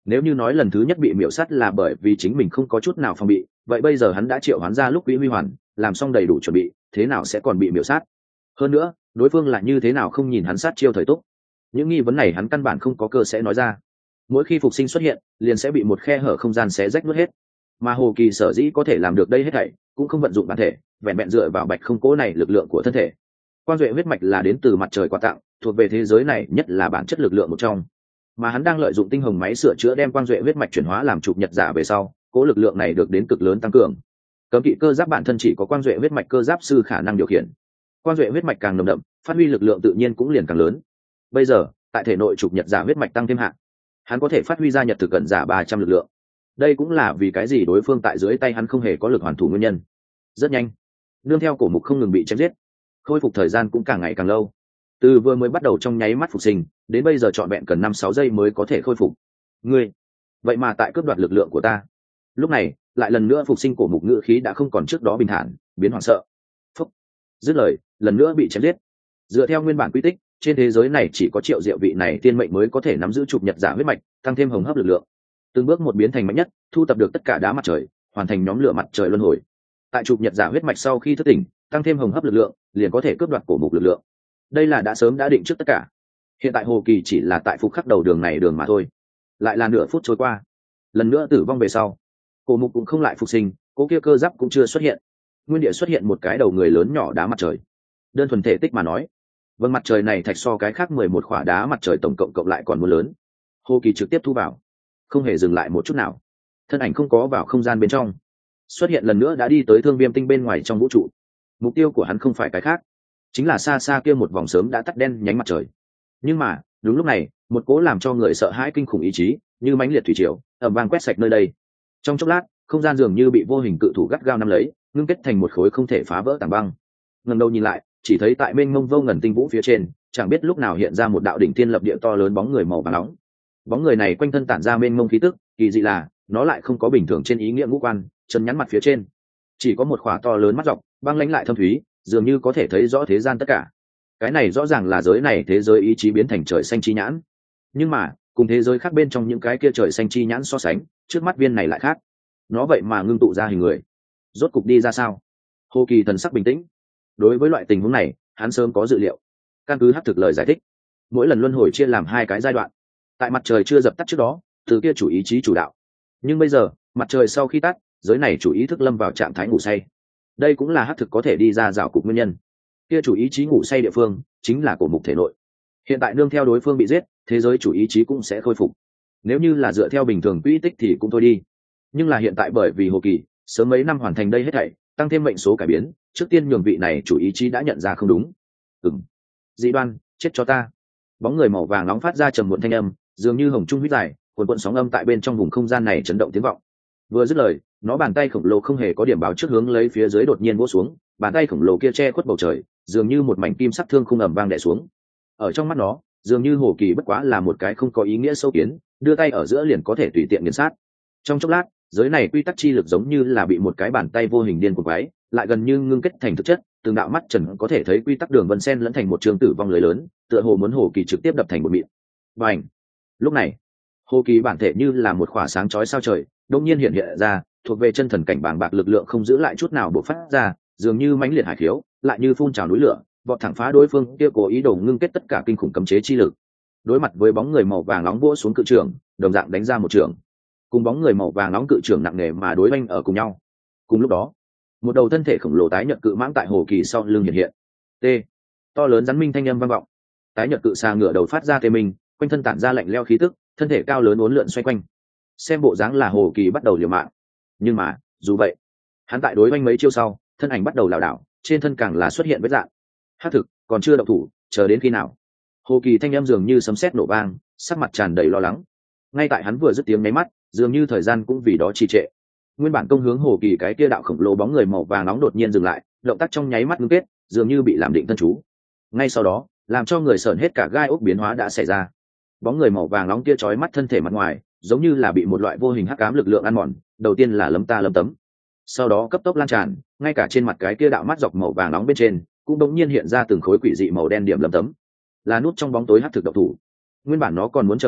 Nếu như nói lần thứ nhất bị miểu sát là bởi vì chính mình không có chút nào phòng bị, vậy bây giờ hắn đã triệu hoán ra lúc quỹ huy hoàn, làm xong đầy đủ chuẩn bị, thế nào sẽ còn bị miểu sát? Hơn nữa, đối phương là như thế nào không nhìn hắn sát chiêu thời túc? Những nghi vấn này hắn căn bản không có cơ sẽ nói ra. Mỗi khi phục sinh xuất hiện, liền sẽ bị một khe hở không gian xé rách nuốt hết. Mà Hồ Kỳ sở dĩ có thể làm được đây hết thảy, cũng không vận dụng bản thể, vẹn vẹn dựa vào bạch không cố này lực lượng của thân thể. Quang duệ huyết mạch là đến từ mặt trời quà tặng, thuộc về thế giới này nhất là bản chất lực lượng một trong. Mà hắn đang lợi dụng tinh hồng máy sửa chữa đem quang duệ huyết mạch chuyển hóa làm chụp nhật giả về sau, cố lực lượng này được đến cực lớn tăng cường. Cấm kỵ cơ giáp bản thân chỉ có quang duệ huyết mạch cơ giáp sư khả năng điều khiển. Quang duệ huyết mạch càng nồng đậm, phát huy lực lượng tự nhiên cũng liền càng lớn. Bây giờ, tại thể nội chụp nhật giả huyết mạch tăng thêm hạng, hắn có thể phát huy ra nhật thực cận giả ba trăm lực lượng. Đây cũng là vì cái gì đối phương tại dưới tay hắn không hề có lực hoàn thủ nguyên nhân. Rất nhanh, nương theo cổ mục không ngừng bị chém giết, khôi phục thời gian cũng càng ngày càng lâu. Từ vừa mới bắt đầu trong nháy mắt phục sinh, đến bây giờ trọn vẹn cần năm sáu giây mới có thể khôi phục. Ngươi, vậy mà tại cướp đoạt lực lượng của ta. Lúc này, lại lần nữa phục sinh cổ mục ngữ khí đã không còn trước đó bình thản, biến hoảng sợ. Phúc, dứt lời, lần nữa bị chém giết. Dựa theo nguyên bản quy tích, trên thế giới này chỉ có Triệu Diệu vị này tiên mệnh mới có thể nắm giữ chụp nhật giả huyết mạch, tăng thêm hồng hấp lực lượng. Từng bước một biến thành mạnh nhất, thu tập được tất cả đá mặt trời, hoàn thành nhóm lửa mặt trời luân hồi. Tại chụp nhật giả huyết mạch sau khi thức tỉnh, tăng thêm hồng hấp lực lượng, liền có thể cướp đoạt cổ mục lực lượng. Đây là đã sớm đã định trước tất cả. Hiện tại Hồ Kỳ chỉ là tại phục khắc đầu đường này đường mà thôi. Lại là nửa phút trôi qua, lần nữa tử vong về sau, cổ mục cũng không lại phục sinh, cố kia cơ giáp cũng chưa xuất hiện. Nguyên địa xuất hiện một cái đầu người lớn nhỏ đá mặt trời. Đơn thuần thể tích mà nói, vâng mặt trời này thạch so cái khác mười một khỏa đá mặt trời tổng cộng cộng lại còn muốn lớn. Hồ Kỳ trực tiếp thu vào, không hề dừng lại một chút nào. Thân ảnh không có vào không gian bên trong, xuất hiện lần nữa đã đi tới Thương Viêm tinh bên ngoài trong vũ trụ. Mục tiêu của hắn không phải cái khác, chính là xa xa kia một vòng sớm đã tắt đen nhánh mặt trời. Nhưng mà đúng lúc này, một cố làm cho người sợ hãi kinh khủng ý chí như mãnh liệt thủy triều ầm vang quét sạch nơi đây. Trong chốc lát, không gian dường như bị vô hình cự thủ gắt gao nắm lấy, ngưng kết thành một khối không thể phá vỡ tảng băng. Ngẩng đầu nhìn lại, chỉ thấy tại mênh mông vô ngần tinh vũ phía trên, chẳng biết lúc nào hiện ra một đạo đỉnh thiên lập địa to lớn bóng người màu vàng nóng. Bóng người này quanh thân tản ra mênh mông khí tức, kỳ dị là nó lại không có bình thường trên ý nghĩa ngũ quan, chân nhắn mặt phía trên chỉ có một khỏa to lớn mắt dọc, băng lãnh lại thâm thúy, dường như có thể thấy rõ thế gian tất cả. Cái này rõ ràng là giới này thế giới ý chí biến thành trời xanh chi nhãn. Nhưng mà cùng thế giới khác bên trong những cái kia trời xanh chi nhãn so sánh, trước mắt viên này lại khác. Nó vậy mà ngưng tụ ra hình người. Rốt cục đi ra sao? Hồ Kỳ thần sắc bình tĩnh. Đối với loại tình huống này, hắn sớm có dự liệu. Căn cứ hắc thực lời giải thích, mỗi lần luân hồi chia làm hai cái giai đoạn. Tại mặt trời chưa dập tắt trước đó, từ kia chủ ý chí chủ đạo. Nhưng bây giờ, mặt trời sau khi tắt, giới này chủ ý thức lâm vào trạng thái ngủ say. Đây cũng là hắc thực có thể đi ra rào cục nguyên nhân. Kia chủ ý chí ngủ say địa phương chính là cổ mục thể nội. Hiện tại nương theo đối phương bị giết, thế giới chủ ý chí cũng sẽ khôi phục. Nếu như là dựa theo bình thường quỹ tích thì cũng thôi đi. Nhưng là hiện tại bởi vì Hồ Kỳ sớm mấy năm hoàn thành đây hết thảy, tăng thêm mệnh số cải biến, trước tiên nhường vị này chủ ý chí đã nhận ra không đúng. Ừm, dị đoan, chết cho ta. Bóng người màu vàng nóng phát ra trầm muộn thanh âm, dường như hồng trung huyết dài, cuồn cuộn sóng âm tại bên trong vùng không gian này chấn động tiếng vọng. Vừa dứt lời, nó bàn tay khổng lồ không hề có điểm báo trước hướng lấy phía dưới đột nhiên vỗ xuống, bàn tay khổng lồ kia che khuất bầu trời, dường như một mảnh kim sắc thương khung ầm vang đè xuống. Ở trong mắt nó, dường như Hồ Kỳ bất quá là một cái không có ý nghĩa sâu kiến, đưa tay ở giữa liền có thể tùy tiện nghiền sát. Trong chốc lát, giới này quy tắc chi lực giống như là bị một cái bàn tay vô hình điên cuồng quái, lại gần như ngưng kết thành thực chất, từng đạo mắt trần có thể thấy quy tắc đường vân sen lẫn thành một trường tử vong lưới lớn, tựa hồ muốn Hồ Kỳ trực tiếp đập thành một mịn. Bành! Lúc này, Hồ Kỳ bản thể như là một khỏa sáng chói sao trời, đột nhiên hiện hiện ra, thuộc về chân thần cảnh bàng bạc lực lượng không giữ lại chút nào bộc phát ra, dường như mãnh liệt hải khiếu, lại như phun trào núi lửa, vọt thẳng phá đối phương kia cố ý đồ ngưng kết tất cả kinh khủng cấm chế chi lực. Đối mặt với bóng người màu vàng nóng vỗ xuống cự trường, đồng dạng đánh ra một trường. Cùng bóng người màu vàng nóng cự trường nặng nề mà đối oanh ở cùng nhau. Cùng lúc đó, một đầu thân thể khổng lồ tái nhợt cự mãng tại Hồ Kỳ sau lưng hiện hiện. T. To lớn rắn minh thanh âm vang vọng. Tái nhợt cự xà ngửa đầu phát ra tê mình, quanh thân tản ra lạnh lẽo khí tức, thân thể cao lớn uốn lượn xoay quanh. Xem bộ dáng là Hồ Kỳ bắt đầu liều mạng. Nhưng mà, dù vậy, hắn tại đối oanh mấy chiêu sau, thân ảnh bắt đầu lảo đảo, trên thân càng là xuất hiện vết rạn. Hắc thực, còn chưa động thủ, chờ đến khi nào? Hồ Kỳ thanh âm dường như sấm sét nổ vang, sắc mặt tràn đầy lo lắng. Ngay tại hắn vừa dứt tiếng nháy mắt, dường như thời gian cũng vì đó trì trệ. Nguyên bản công hướng Hồ Kỳ cái kia đạo khổng lồ bóng người màu vàng nóng đột nhiên dừng lại, động tác trong nháy mắt ngưng kết, dường như bị làm định thân chú. Ngay sau đó, làm cho người sởn hết cả gai ốc biến hóa đã xảy ra. Bóng người màu vàng nóng kia chói mắt thân thể mặt ngoài, giống như là bị một loại vô hình hắc ám lực lượng ăn mòn, đầu tiên là lấm ta lấm tấm, sau đó cấp tốc lan tràn, ngay cả trên mặt cái kia đạo mắt dọc màu vàng nóng bên trên, cũng đột nhiên hiện ra từng khối quỷ dị màu đen điểm lấm tấm. Là nút trong bóng tối hắc thực độc thủ. Nguyên bản nó còn muốn chờ một chút,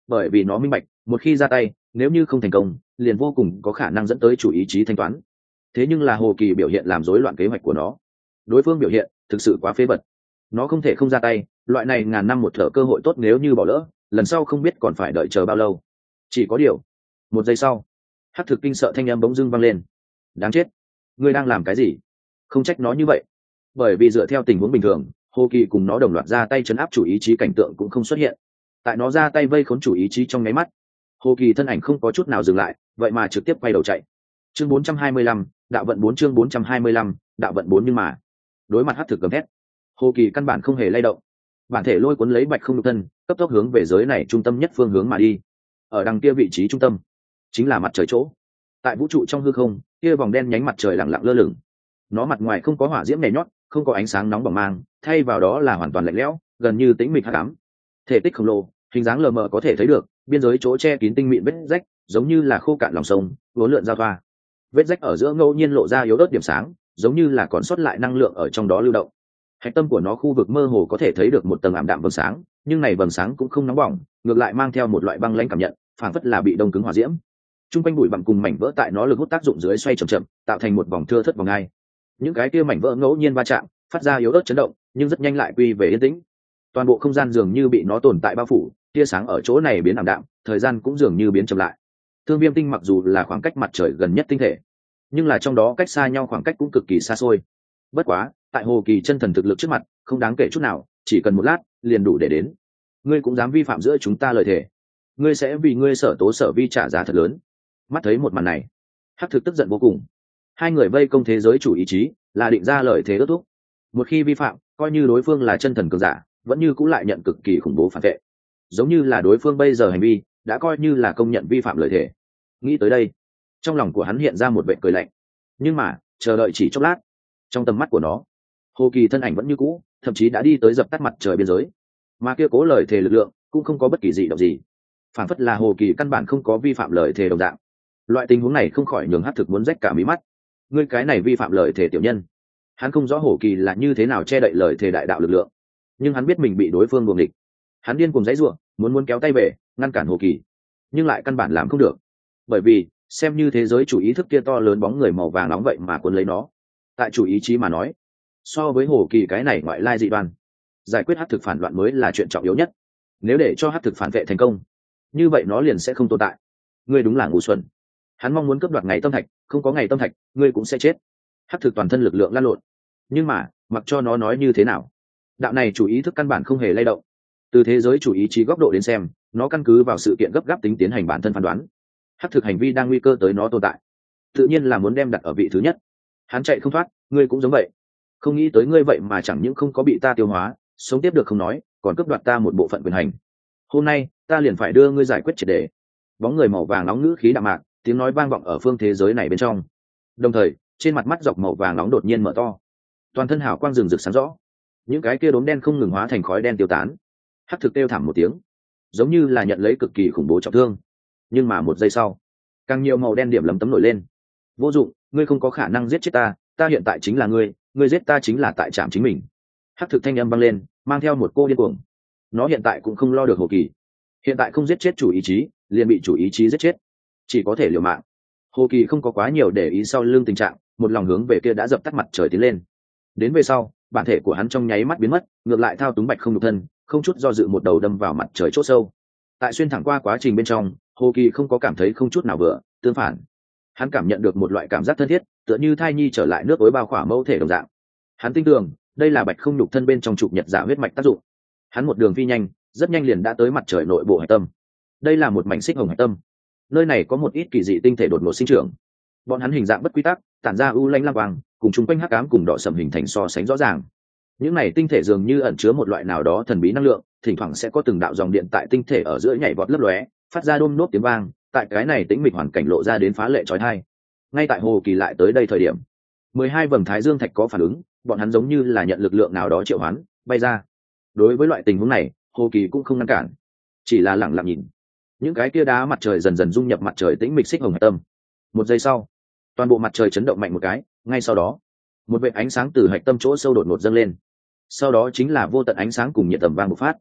bởi vì nó minh bạch một khi ra tay nếu như không thành công liền vô cùng có khả năng dẫn tới chủ ý chí thanh toán. Thế nhưng là hồ kỳ biểu hiện làm rối loạn kế hoạch của nó. Đối phương biểu hiện thực sự quá phế vật, nó không thể không ra tay. Loại này ngàn năm một thở cơ hội tốt nếu như bỏ lỡ, lần sau không biết còn phải đợi chờ bao lâu. Chỉ có điều một giây sau, hắc thực kinh sợ thanh âm bỗng dưng vang lên. Đáng chết, ngươi đang làm cái gì? Không trách nó như vậy, bởi vì dựa theo tình huống bình thường hồ kỳ cùng nó đồng loạt ra tay chấn áp chủ ý chí cảnh tượng cũng không xuất hiện. Tại nó ra tay vây khốn chủ ý chí trong nháy mắt, hồ kỳ thân ảnh không có chút nào dừng lại, vậy mà trực tiếp quay đầu chạy. Chương bốn trăm hai mươi lăm, đạo vận bốn chương bốn trăm hai mươi lăm, đạo vận bốn. Nhưng mà đối mặt hắc thực gầm thét, hồ kỳ căn bản không hề lay động. Bản thể lôi cuốn lấy bạch không nhục thân, cấp tốc hướng về giới này trung tâm nhất phương hướng mà đi. Ở đằng kia vị trí trung tâm chính là mặt trời chỗ. Tại vũ trụ trong hư không, kia vòng đen nhánh mặt trời lặng lặng lơ lửng. Nó mặt ngoài không có hỏa diễm nhảy nhót, không có ánh sáng nóng bỏng mang, thay vào đó là hoàn toàn lạnh lẽo, gần như tĩnh mịch hắc ám. Thể tích khổng lồ, hình dáng lờ mờ có thể thấy được, biên giới chỗ che kín tinh mịn vết rách, giống như là khô cạn lòng sông, uốn lượn giao thoa. Vết rách ở giữa ngẫu nhiên lộ ra yếu ớt điểm sáng, giống như là còn sót lại năng lượng ở trong đó lưu động. Hạch tâm của nó khu vực mơ hồ có thể thấy được một tầng ảm đạm vầng sáng, nhưng này vầng sáng cũng không nóng bỏng, ngược lại mang theo một loại băng lãnh cảm nhận, phảng phất là bị đông cứng hỏa diễm. Trung quanh bụi bặm cùng mảnh vỡ tại nó lực hút tác dụng dưới xoay chậm chậm, tạo thành một vòng thưa thớt vòng ai. Những cái kia mảnh vỡ ngẫu nhiên va chạm, phát ra yếu ớt chấn động, nhưng rất nhanh lại quy về yên tĩnh. Toàn bộ không gian dường như bị nó tồn tại bao phủ, tia sáng ở chỗ này biến ảm đạm, thời gian cũng dường như biến chậm lại. Thương Viêm tinh mặc dù là khoảng cách mặt trời gần nhất tinh thể, nhưng là trong đó cách xa nhau khoảng cách cũng cực kỳ xa xôi. Bất quá, tại hồ kỳ chân thần thực lực trước mặt, không đáng kể chút nào, chỉ cần một lát, liền đủ để đến. Ngươi cũng dám vi phạm giữa chúng ta lời thề, ngươi sẽ vì ngươi sở tố sở vi trả giá thật lớn. Mắt thấy một màn này, hắc thực tức giận vô cùng. Hai người vây công thế giới chủ ý chí, là định ra lời thế ước thúc. Một khi vi phạm, coi như đối phương là chân thần cường giả, vẫn như cũng lại nhận cực kỳ khủng bố phản vệ. Giống như là đối phương bây giờ hành vi đã coi như là công nhận vi phạm lời thề. Nghĩ tới đây, trong lòng của hắn hiện ra một vẻ cười lạnh. Nhưng mà chờ đợi chỉ chốc lát, trong tầm mắt của nó, hồ kỳ thân ảnh vẫn như cũ, thậm chí đã đi tới dập tắt mặt trời biên giới. Mà kia cố lời thề lực lượng cũng không có bất kỳ dị động gì, phản phất là hồ kỳ căn bản không có vi phạm lời thề đồng dạng. Loại tình huống này không khỏi nhường hắc thực muốn rách cả mí mắt. Ngươi cái này vi phạm lời thề tiểu nhân. Hắn không rõ hồ kỳ là như thế nào che đậy lời thề đại đạo lực lượng, nhưng hắn biết mình bị đối phương buồng địch. Hắn điên cuồng giãy giụa, muốn muốn kéo tay về ngăn cản hồ kỳ, nhưng lại căn bản làm không được, bởi vì xem như thế giới chủ ý thức kia to lớn bóng người màu vàng nóng vậy mà cuốn lấy nó. Tại chủ ý chí mà nói, so với hồ kỳ cái này ngoại lai dị đoan, giải quyết hắc thực phản loạn mới là chuyện trọng yếu nhất. Nếu để cho hắc thực phản vệ thành công, như vậy nó liền sẽ không tồn tại. Ngươi đúng là ngu xuẩn. Hắn mong muốn cướp đoạt ngày tâm thạch, không có ngày tâm thạch, ngươi cũng sẽ chết. Hắc thực toàn thân lực lượng lan lộn, nhưng mà mặc cho nó nói như thế nào, đạo này chủ ý thức căn bản không hề lay động. Từ thế giới chủ ý chí góc độ đến xem, nó căn cứ vào sự kiện gấp gáp tính tiến hành bản thân phán đoán. Hắc thực hành vi đang nguy cơ tới nó tồn tại, tự nhiên là muốn đem đặt ở vị thứ nhất. Hắn chạy không thoát, ngươi cũng giống vậy. Không nghĩ tới ngươi vậy mà chẳng những không có bị ta tiêu hóa, sống tiếp được không nói, còn cướp đoạt ta một bộ phận quyền hành. Hôm nay ta liền phải đưa ngươi giải quyết triệt để. Bóng người màu vàng nóng ngữ khí đạm mạc, tiếng nói vang vọng ở phương thế giới này bên trong. Đồng thời, trên mặt mắt dọc màu vàng nóng đột nhiên mở to, toàn thân hào quang rừng rực sáng rõ. Những cái kia đốm đen không ngừng hóa thành khói đen tiêu tán. Hắc thực kêu thảm một tiếng, giống như là nhận lấy cực kỳ khủng bố trọng thương. Nhưng mà một giây sau, càng nhiều màu đen điểm lấm tấm nổi lên. Vô dụng, ngươi không có khả năng giết chết ta, ta hiện tại chính là ngươi, ngươi giết ta chính là tại trạm chính mình. Hắc thực thanh âm vang lên, mang theo một cô điên cuồng. Nó hiện tại cũng không lo được hồ kỳ, hiện tại không giết chết chủ ý chí, liền bị chủ ý chí giết chết, chỉ có thể liều mạng. Hồ kỳ không có quá nhiều để ý sau lưng tình trạng, một lòng hướng về kia đã dập tắt mặt trời tiến lên. Đến về sau, bản thể của hắn trong nháy mắt biến mất, ngược lại thao túng bạch không nhục thân, không chút do dự một đầu đâm vào mặt trời chốt sâu. Tại xuyên thẳng qua quá trình bên trong, hồ kỳ không có cảm thấy không chút nào vừa, tương phản, hắn cảm nhận được một loại cảm giác thân thiết, tựa như thai nhi trở lại nước ối bao khỏa mẫu thể đồng dạng. Hắn tin tưởng đây là bạch không nhục thân bên trong trục nhật giả huyết mạch tác dụng. Hắn một đường phi nhanh, rất nhanh liền đã tới mặt trời nội bộ hải tâm. Đây là một mảnh xích hồng hải tâm, nơi này có một ít kỳ dị tinh thể đột ngột sinh trưởng. Bọn hắn hình dạng bất quy tắc, tản ra u lanh lam vàng, cùng chung quanh hắc ám cùng đỏ sẫm hình thành so sánh rõ ràng. Những này tinh thể dường như ẩn chứa một loại nào đó thần bí năng lượng, thỉnh thoảng sẽ có từng đạo dòng điện tại tinh thể ở giữa nhảy vọt lấp lóe, phát ra đôm nốt tiếng vang, tại cái này tĩnh mịch hoàn cảnh lộ ra đến phá lệ chói tai. Ngay tại hồ kỳ lại tới đây thời điểm, mười hai vầng thái dương thạch có phản ứng, bọn hắn giống như là nhận lực lượng nào đó triệu hoán, bay ra. Đối với loại tình huống này, hồ kỳ cũng không ngăn cản, chỉ là lặng lặng nhìn. Những cái kia đá mặt trời dần dần dung nhập mặt trời tĩnh mịch xích hồng hải tâm. Một giây sau, toàn bộ mặt trời chấn động mạnh một cái, ngay sau đó, một vệt ánh sáng từ hạch tâm chỗ sâu đột ngột dâng lên. Sau đó chính là vô tận ánh sáng cùng nhiệt tầm vang bộc phát.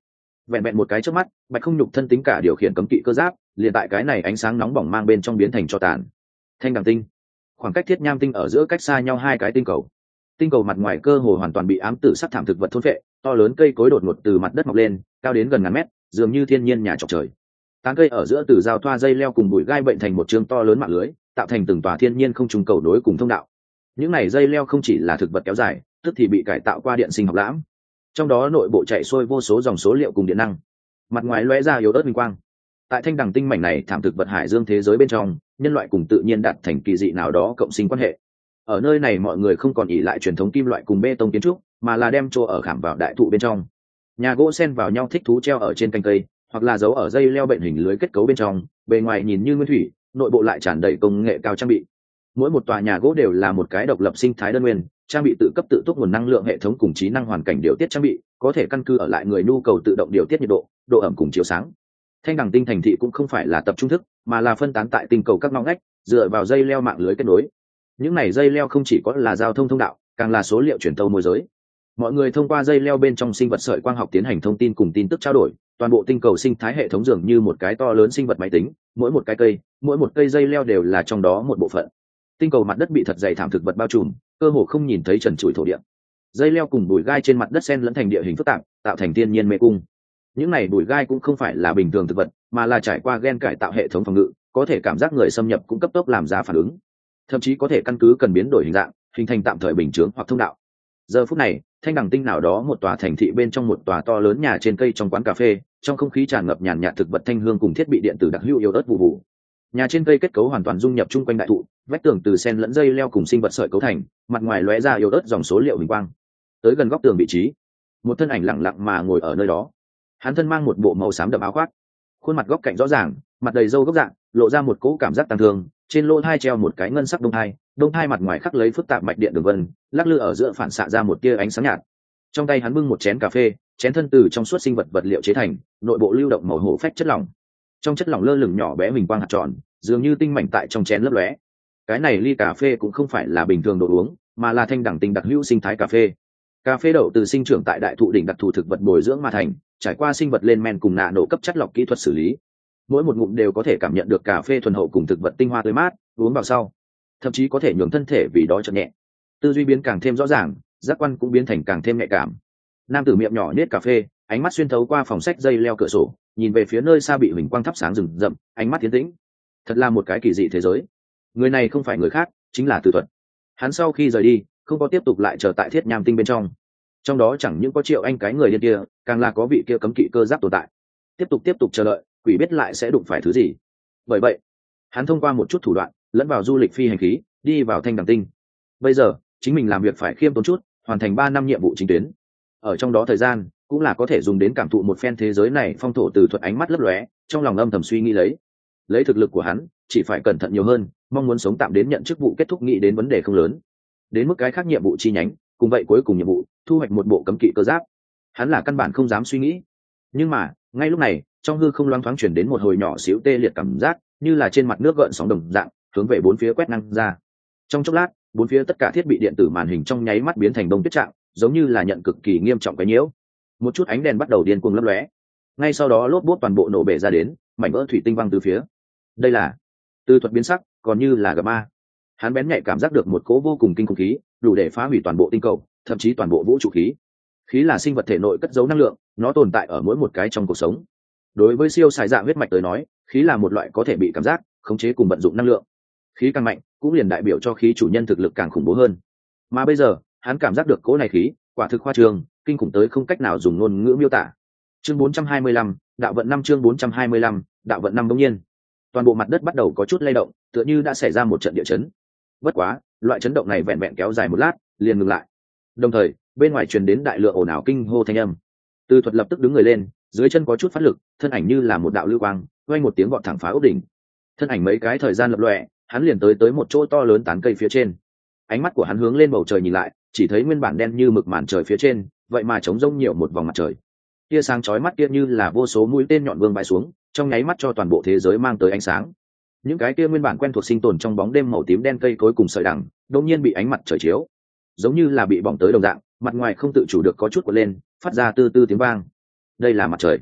Vẹn vẹn một cái trước mắt, Bạch Không Nhục thân tính cả điều khiển cấm kỵ cơ giáp, liền tại cái này ánh sáng nóng bỏng mang bên trong biến thành cho tàn. Thanh Đằng Tinh, khoảng cách Thiết Nham Tinh ở giữa cách xa nhau hai cái tinh cầu. Tinh cầu mặt ngoài cơ hồ hoàn toàn bị ám tử sắc thảm thực vật thôn phệ, to lớn cây cối đột ngột từ mặt đất mọc lên, cao đến gần ngàn mét, dường như thiên nhiên nhà chọc trời. Tán cây ở giữa từ giao thoa dây leo cùng bụi gai bệnh thành một chương to lớn mạng lưới, tạo thành từng tòa thiên nhiên không trùng cầu đối cùng thông đạo. Những này dây leo không chỉ là thực vật kéo dài, tức thì bị cải tạo qua điện sinh học lãm. Trong đó nội bộ chạy xuôi vô số dòng số liệu cùng điện năng. Mặt ngoài lóe ra yếu ớt minh quang. Tại Thanh Đằng Tinh mảnh này thảm thực vật hải dương thế giới bên trong, nhân loại cùng tự nhiên đạt thành kỳ dị nào đó cộng sinh quan hệ. Ở nơi này mọi người không còn ỷ lại truyền thống kim loại cùng bê tông kiến trúc, mà là đem chỗ ở khảm vào đại thụ bên trong. Nhà gỗ xen vào nhau thích thú treo ở trên cành cây, hoặc là giấu ở dây leo bệnh hình lưới kết cấu bên trong, bề ngoài nhìn như nguyên thủy, nội bộ lại tràn đầy công nghệ cao trang bị. Mỗi một tòa nhà gỗ đều là một cái độc lập sinh thái đơn nguyên, trang bị tự cấp tự túc nguồn năng lượng hệ thống cùng trí năng hoàn cảnh điều tiết trang bị, có thể căn cứ ở lại người nhu cầu tự động điều tiết nhiệt độ, độ ẩm cùng chiếu sáng. Thanh Đằng Tinh thành thị cũng không phải là tập trung thức, mà là phân tán tại tinh cầu các ngóc ngách, dựa vào dây leo mạng lưới kết nối. Những này dây leo không chỉ có là giao thông thông đạo, càng là số liệu truyền tâu môi giới. Mọi người thông qua dây leo bên trong sinh vật sợi quang học tiến hành thông tin cùng tin tức trao đổi, toàn bộ tinh cầu sinh thái hệ thống dường như một cái to lớn sinh vật máy tính, mỗi một cái cây, mỗi một cây dây leo đều là trong đó một bộ phận. Tinh cầu mặt đất bị thật dày thảm thực vật bao trùm, cơ hồ không nhìn thấy trần trụi thổ địa. Dây leo cùng bụi gai trên mặt đất xen lẫn thành địa hình phức tạp, tạo thành thiên nhiên mê cung. Những này bụi gai cũng không phải là bình thường thực vật, mà là trải qua gen cải tạo hệ thống phòng ngự, có thể cảm giác người xâm nhập cũng cấp tốc làm ra phản ứng, thậm chí có thể căn cứ cần biến đổi hình dạng, hình thành tạm thời bình chướng hoặc thông đạo. Giờ phút này, Thanh Đằng Tinh nào đó một tòa thành thị bên trong một tòa to lớn nhà trên cây trong quán cà phê, trong không khí tràn ngập nhàn nhạt thực vật thanh hương cùng thiết bị điện tử đặc hữu yếu ớt vụ vụ. Nhà trên cây kết cấu hoàn toàn dung nhập chung quanh đại thụ, vách tường từ sen lẫn dây leo cùng sinh vật sợi cấu thành, mặt ngoài lóe ra yếu ớt dòng số liệu hình quang. Tới gần góc tường vị trí, một thân ảnh lặng lặng mà ngồi ở nơi đó. Hắn thân mang một bộ màu xám đậm áo khoác, khuôn mặt góc cạnh rõ ràng, mặt đầy râu gốc dạng, lộ ra một cỗ cảm giác tăng thương. Trên lỗ hai treo một cái ngân sắc đông hai, đông hai mặt ngoài khắc lấy phức tạp mạch điện đường vân, lắc lư ở giữa phản xạ ra một tia ánh sáng nhạt. Trong tay hắn bưng một chén cà phê, chén thân từ trong suốt sinh vật vật liệu chế thành, nội bộ lưu động màu hổ phách chất lỏng. Trong chất lỏng lơ lửng nhỏ bé hình quang hạt tròn, dường như tinh mảnh tại trong chén lấp lóe. Cái này ly cà phê cũng không phải là bình thường đồ uống, mà là Thanh Đằng Tinh đặc hữu sinh thái cà phê. Cà phê đậu từ sinh trưởng tại đại thụ đỉnh đặc thù thực vật bồi dưỡng mà thành, trải qua sinh vật lên men cùng nạ nổ cấp chất lọc kỹ thuật xử lý. Mỗi một ngụm đều có thể cảm nhận được cà phê thuần hậu cùng thực vật tinh hoa tươi mát, uống vào sau, thậm chí có thể nhường thân thể vì đó chậm nhẹ. Tư duy biến càng thêm rõ ràng, giác quan cũng biến thành càng thêm nhạy cảm. Nam tử miệng nhỏ nết cà phê, ánh mắt xuyên thấu qua phòng sách dây leo cửa sổ, nhìn về phía nơi xa bị huỳnh quang thắp sáng rừng rậm, ánh mắt tiến tĩnh. Thật là một cái kỳ dị thế giới. Người này không phải người khác, chính là Từ Thuật. Hắn sau khi rời đi, không có tiếp tục lại chờ tại Thiết Nham Tinh bên trong. Trong đó chẳng những có Triệu Anh cái người điên kia, càng là có vị kia cấm kỵ cơ giáp tồn tại. Tiếp tục tiếp tục chờ đợi, quỷ biết lại sẽ đụng phải thứ gì. Bởi vậy, hắn thông qua một chút thủ đoạn, lẫn vào du lịch phi hành khí, đi vào Thanh Đằng Tinh. Bây giờ, chính mình làm việc phải khiêm tốn chút, hoàn thành ba năm nhiệm vụ chính tuyến. Ở trong đó thời gian, cũng là có thể dùng đến cảm thụ một phen thế giới này phong thổ. Từ Thuật ánh mắt lấp lóe, trong lòng âm thầm suy nghĩ lấy. Lấy thực lực của hắn, chỉ phải cẩn thận nhiều hơn, mong muốn sống tạm đến nhận chức vụ kết thúc, nghĩ đến vấn đề không lớn. Đến mức cái khác nhiệm vụ chi nhánh, cùng vậy cuối cùng nhiệm vụ, thu hoạch một bộ cấm kỵ cơ giáp. Hắn là căn bản không dám suy nghĩ. Nhưng mà, ngay lúc này, trong hư không loáng thoáng chuyển đến một hồi nhỏ xíu tê liệt cảm giác, như là trên mặt nước gợn sóng đồng dạng, hướng về bốn phía quét năng ra. Trong chốc lát, bốn phía tất cả thiết bị điện tử màn hình trong nháy mắt biến thành đông tuyết trạng, giống như là nhận cực kỳ nghiêm trọng cái nhiễu. Một chút ánh đèn bắt đầu điên cuồng lấp lóe. Ngay sau đó lốp bốt toàn bộ nổ bể ra đến, mảnh vỡ thủy tinh văng từ phía. Đây là Từ Thuật biến sắc, còn như là gặp ma. Hắn bén nhạy cảm giác được một cỗ vô cùng kinh khủng khí, đủ để phá hủy toàn bộ tinh cầu, thậm chí toàn bộ vũ trụ khí. Khí là sinh vật thể nội cất giấu năng lượng, nó tồn tại ở mỗi một cái trong cuộc sống. Đối với siêu sải dạ huyết mạch tới nói, khí là một loại có thể bị cảm giác, khống chế cùng vận dụng năng lượng. Khí càng mạnh, cũng liền đại biểu cho khí chủ nhân thực lực càng khủng bố hơn. Mà bây giờ, hắn cảm giác được cỗ này khí, quả thực khoa trương, kinh khủng tới không cách nào dùng ngôn ngữ miêu tả. Chương bốn trăm hai mươi lăm, đạo vận năm chương bốn trăm hai mươi lăm, đạo vận năm bỗng nhiên. Toàn bộ mặt đất bắt đầu có chút lay động, tựa như đã xảy ra một trận địa chấn. Bất quá, loại chấn động này vẹn vẹn kéo dài một lát, liền ngừng lại. Đồng thời, bên ngoài truyền đến đại lượng ồn ào kinh hô thanh âm. Từ Thuật lập tức đứng người lên, dưới chân có chút phát lực, thân ảnh như là một đạo lưu quang, vang một tiếng vọt thẳng phá ốc đỉnh. Thân ảnh mấy cái thời gian lập lòe, hắn liền tới tới một chỗ to lớn tán cây phía trên. Ánh mắt của hắn hướng lên bầu trời nhìn lại, chỉ thấy nguyên bản đen như mực màn trời phía trên, vậy mà trống rỗng nhiều một vòng mặt trời. Tia sáng chói mắt kia như là vô số mũi tên nhọn vương bãi xuống, trong nháy mắt cho toàn bộ thế giới mang tới ánh sáng. Những cái kia nguyên bản quen thuộc sinh tồn trong bóng đêm màu tím đen cây cối cùng sợi đằng, đột nhiên bị ánh mặt trời chiếu, giống như là bị bỏng tới đồng dạng, mặt ngoài không tự chủ được có chút cuộn lên, phát ra tư tư tiếng vang. Đây là mặt trời.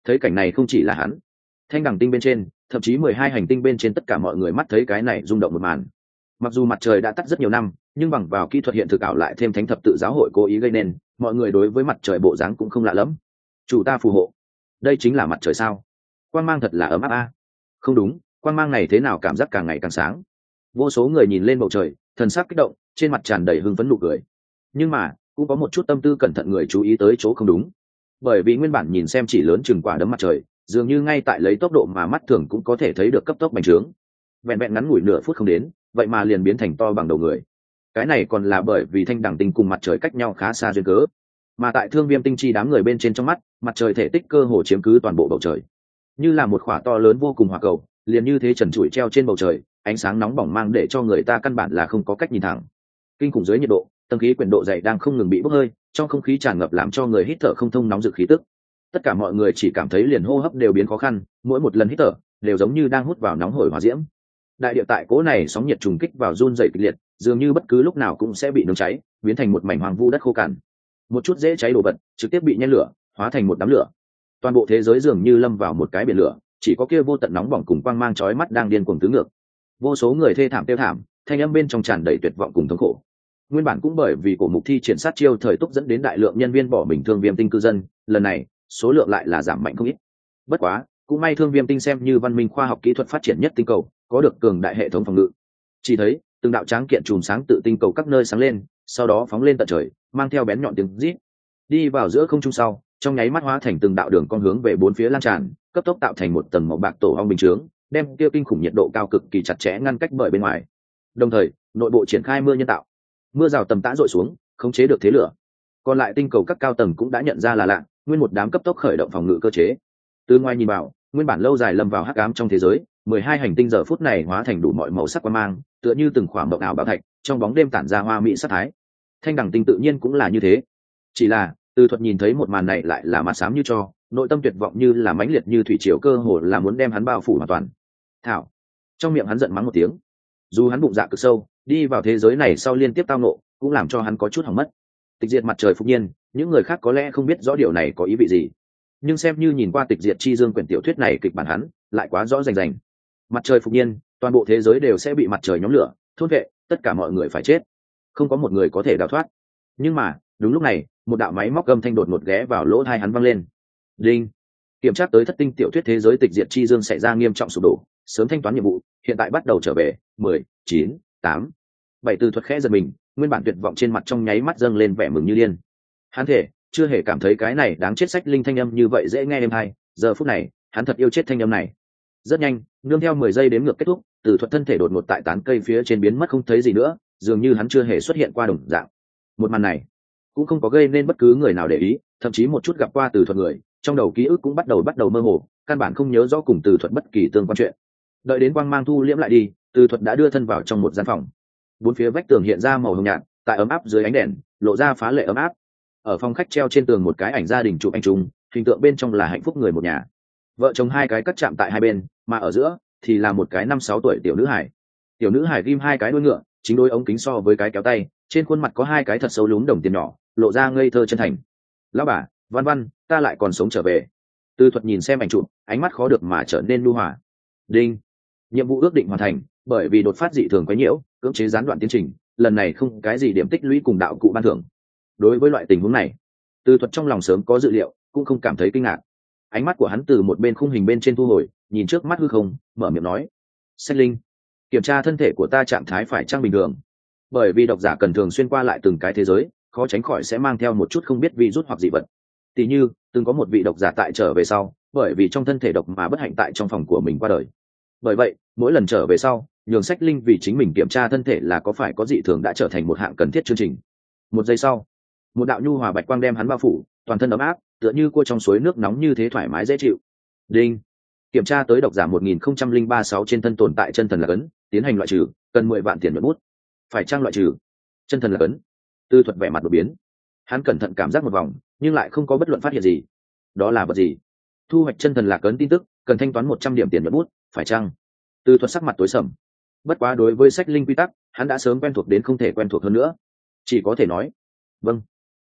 Thấy cảnh này không chỉ là hắn, thanh đằng tinh bên trên thậm chí mười hai hành tinh bên trên tất cả mọi người mắt thấy cái này rung động một màn. Mặc dù mặt trời đã tắt rất nhiều năm, nhưng bằng vào kỹ thuật hiện thực ảo lại thêm thánh thập tự giáo hội cố ý gây nên, mọi người đối với mặt trời bộ dáng cũng không lạ lẫm. Chủ ta phù hộ, đây chính là mặt trời sao? Quang mang thật là ấm áp a. Không đúng, quang mang này thế nào cảm giác càng ngày càng sáng. Vô số người nhìn lên bầu trời, thần sắc kích động, trên mặt tràn đầy hưng phấn nụ cười. Nhưng mà cũng có một chút tâm tư cẩn thận người chú ý tới chỗ không đúng, bởi vì nguyên bản nhìn xem chỉ lớn chừng quả đấm mặt trời, dường như ngay tại lấy tốc độ mà mắt thường cũng có thể thấy được cấp tốc bành trướng. Vẹn vẹn ngắn ngủi nửa phút không đến, vậy mà liền biến thành to bằng đầu người. Cái này còn là bởi vì thanh đẳng tinh cùng mặt trời cách nhau khá xa duyên cớ. Mà tại Thương Viêm tinh chi đám người bên trên trong mắt, mặt trời thể tích cơ hồ chiếm cứ toàn bộ bầu trời, như là một khỏa to lớn vô cùng hỏa cầu, liền như thế trần trụi treo trên bầu trời, ánh sáng nóng bỏng mang để cho người ta căn bản là không có cách nhìn thẳng. Kinh khủng dưới nhiệt độ, tầng khí quyển độ dày đang không ngừng bị bốc hơi, trong không khí tràn ngập làm cho người hít thở không thông nóng rực khí tức. Tất cả mọi người chỉ cảm thấy liền hô hấp đều biến khó khăn, mỗi một lần hít thở đều giống như đang hút vào nóng hổi hỏa diễm. Đại địa tại cố này sóng nhiệt trùng kích vào run rẩy kịch liệt, dường như bất cứ lúc nào cũng sẽ bị nướng cháy, biến thành một mảnh hoang vu đất khô cằn. Một chút dễ cháy đồ vật trực tiếp bị nhen lửa, hóa thành một đám lửa. Toàn bộ thế giới dường như lâm vào một cái biển lửa, chỉ có kia vô tận nóng bỏng cùng quang mang chói mắt đang điên cuồng tứ ngược. Vô số người thê thảm tiêu thảm, thanh âm bên trong tràn đầy tuyệt vọng cùng thống khổ. Nguyên bản cũng bởi vì cổ mục thi triển sát chiêu thời túc dẫn đến đại lượng nhân viên bỏ mình Thương Viêm tinh cư dân, lần này số lượng lại là giảm mạnh không ít. Bất quá cũng may Thương Viêm tinh xem như văn minh khoa học kỹ thuật phát triển nhất tinh cầu, có được cường đại hệ thống phòng ngự. Chỉ thấy từng đạo tráng kiện chùm sáng tự tinh cầu các nơi sáng lên, sau đó phóng lên tận trời, mang theo bén nhọn tiếng rít, đi vào giữa không trung sau, trong nháy mắt hóa thành từng đạo đường con hướng về bốn phía lan tràn, cấp tốc tạo thành một tầng màu bạc tổ ong bình chướng, đem kia kinh khủng nhiệt độ cao cực kỳ chặt chẽ ngăn cách bởi bên ngoài. Đồng thời nội bộ triển khai mưa nhân tạo, mưa rào tầm tã dội xuống, khống chế được thế lửa. Còn lại tinh cầu các cao tầng cũng đã nhận ra là lạ, nguyên một đám cấp tốc khởi động phòng ngự cơ chế. Từ ngoài nhìn vào, nguyên bản lâu dài lâm vào hắc ám trong thế giới, mười hai hành tinh giờ phút này hóa thành đủ mọi màu sắc quang mang, tựa như từng khoảng mộng ảo bảo thạch, trong bóng đêm tản ra hoa mỹ sắc thái. Thanh đẳng tinh tự nhiên cũng là như thế. Chỉ là Từ Thuật nhìn thấy một màn này lại là mặt xám như cho, nội tâm tuyệt vọng như là mãnh liệt như thủy triều, cơ hồ là muốn đem hắn bao phủ hoàn toàn. Thảo, trong miệng hắn giận mắng một tiếng. Dù hắn bụng dạ cực sâu, đi vào thế giới này sau liên tiếp tao nộ, cũng làm cho hắn có chút hỏng mất. Tịch diệt mặt trời phục nhiên, những người khác có lẽ không biết rõ điều này có ý vị gì, nhưng xem như nhìn qua Tịch diệt chi dương quyển tiểu thuyết này kịch bản hắn lại quá rõ rành rành. Mặt trời phục nhiên, toàn bộ thế giới đều sẽ bị mặt trời nhóm lửa thôn vệ, tất cả mọi người phải chết, không có một người có thể đào thoát. Nhưng mà đúng lúc này, một đạo máy móc âm thanh đột ngột ghé vào lỗ tai hắn vang lên. Đinh, kiểm tra tới thất tinh tiểu thuyết thế giới Tịch diệt chi dương xảy ra nghiêm trọng sụp đổ, sớm thanh toán nhiệm vụ, hiện tại bắt đầu trở về. Mười, chín, tám. Bảy Từ Thuật khẽ giật mình, nguyên bản tuyệt vọng trên mặt trong nháy mắt dâng lên vẻ mừng như điên. Hắn thể chưa hề cảm thấy cái này đáng chết sách linh thanh âm như vậy dễ nghe êm hay, giờ phút này hắn thật yêu chết thanh âm này. Rất nhanh, nương theo mười giây đếm ngược kết thúc, Từ Thuật thân thể đột ngột tại tán cây phía trên biến mất không thấy gì nữa, dường như hắn chưa hề xuất hiện qua đồng dạng. Một màn này cũng không có gây nên bất cứ người nào để ý, thậm chí một chút gặp qua Từ Thuật người, trong đầu ký ức cũng bắt đầu bắt đầu mơ hồ, căn bản không nhớ rõ cùng Từ Thuật bất kỳ tương quan chuyện. Đợi đến quang mang thu liễm lại đi, Từ Thuật đã đưa thân vào trong một gian phòng. Bốn phía vách tường hiện ra màu hồng nhạt, tại ấm áp dưới ánh đèn lộ ra phá lệ ấm áp. Ở phòng khách treo trên tường một cái ảnh gia đình chụp anh trung, hình tượng bên trong là hạnh phúc người một nhà, vợ chồng hai cái cắt chạm tại hai bên, mà ở giữa thì là một cái năm sáu tuổi tiểu nữ hải. Tiểu nữ hải ghim hai cái đuôi ngựa, chính đôi ống kính so với cái kéo tay, trên khuôn mặt có hai cái thật sâu lún đồng tiền nhỏ, lộ ra ngây thơ chân thành. Lão bà, Văn Văn, ta lại còn sống trở về. Từ Thuật nhìn xem ảnh chụp, ánh mắt khó được mà trở nên nhu hòa. Đinh, nhiệm vụ ước định hoàn thành, bởi vì đột phát dị thường quấy nhiễu, cưỡng chế gián đoạn tiến trình, lần này không cái gì điểm tích lũy cùng đạo cụ ban thưởng. Đối với loại tình huống này, Từ Thuật trong lòng sớm có dự liệu, cũng không cảm thấy kinh ngạc. Ánh mắt của hắn từ một bên khung hình bên trên thu hồi, nhìn trước mắt hư không, mở miệng nói: "Sách linh, kiểm tra thân thể của ta trạng thái phải chăng bình thường, bởi vì độc giả cần thường xuyên qua lại từng cái thế giới, khó tránh khỏi sẽ mang theo một chút không biết virus hoặc dị vật. Tỷ như từng có một vị độc giả tại trở về sau, bởi vì trong thân thể độc mà bất hạnh tại trong phòng của mình qua đời. Bởi vậy mỗi lần trở về sau, nhường Sách linh vì chính mình kiểm tra thân thể là có phải có dị thường đã trở thành một hạng cần thiết chương trình." Một giây sau, một đạo nhu hòa bạch quang đem hắn bao phủ, toàn thân ấm áp, tựa như cua trong suối nước nóng như thế thoải mái dễ chịu. Đinh, kiểm tra tới độc giả một nghìn không trăm linh ba sáu trên thân tồn tại chân thần là cấn, tiến hành loại trừ, cần mười vạn tiền nhuận bút. Phải trang loại trừ chân thần là cấn. Từ Thuật vẻ mặt đột biến, hắn cẩn thận cảm giác một vòng, nhưng lại không có bất luận phát hiện gì. Đó là vật gì? Thu hoạch chân thần là cấn tin tức, cần thanh toán một trăm điểm tiền nhuận bút, phải chăng? Từ Thuật sắc mặt tối sầm. Bất quá đối với Sách linh quy tắc, hắn đã sớm quen thuộc đến không thể quen thuộc hơn nữa, chỉ có thể nói: "Vâng."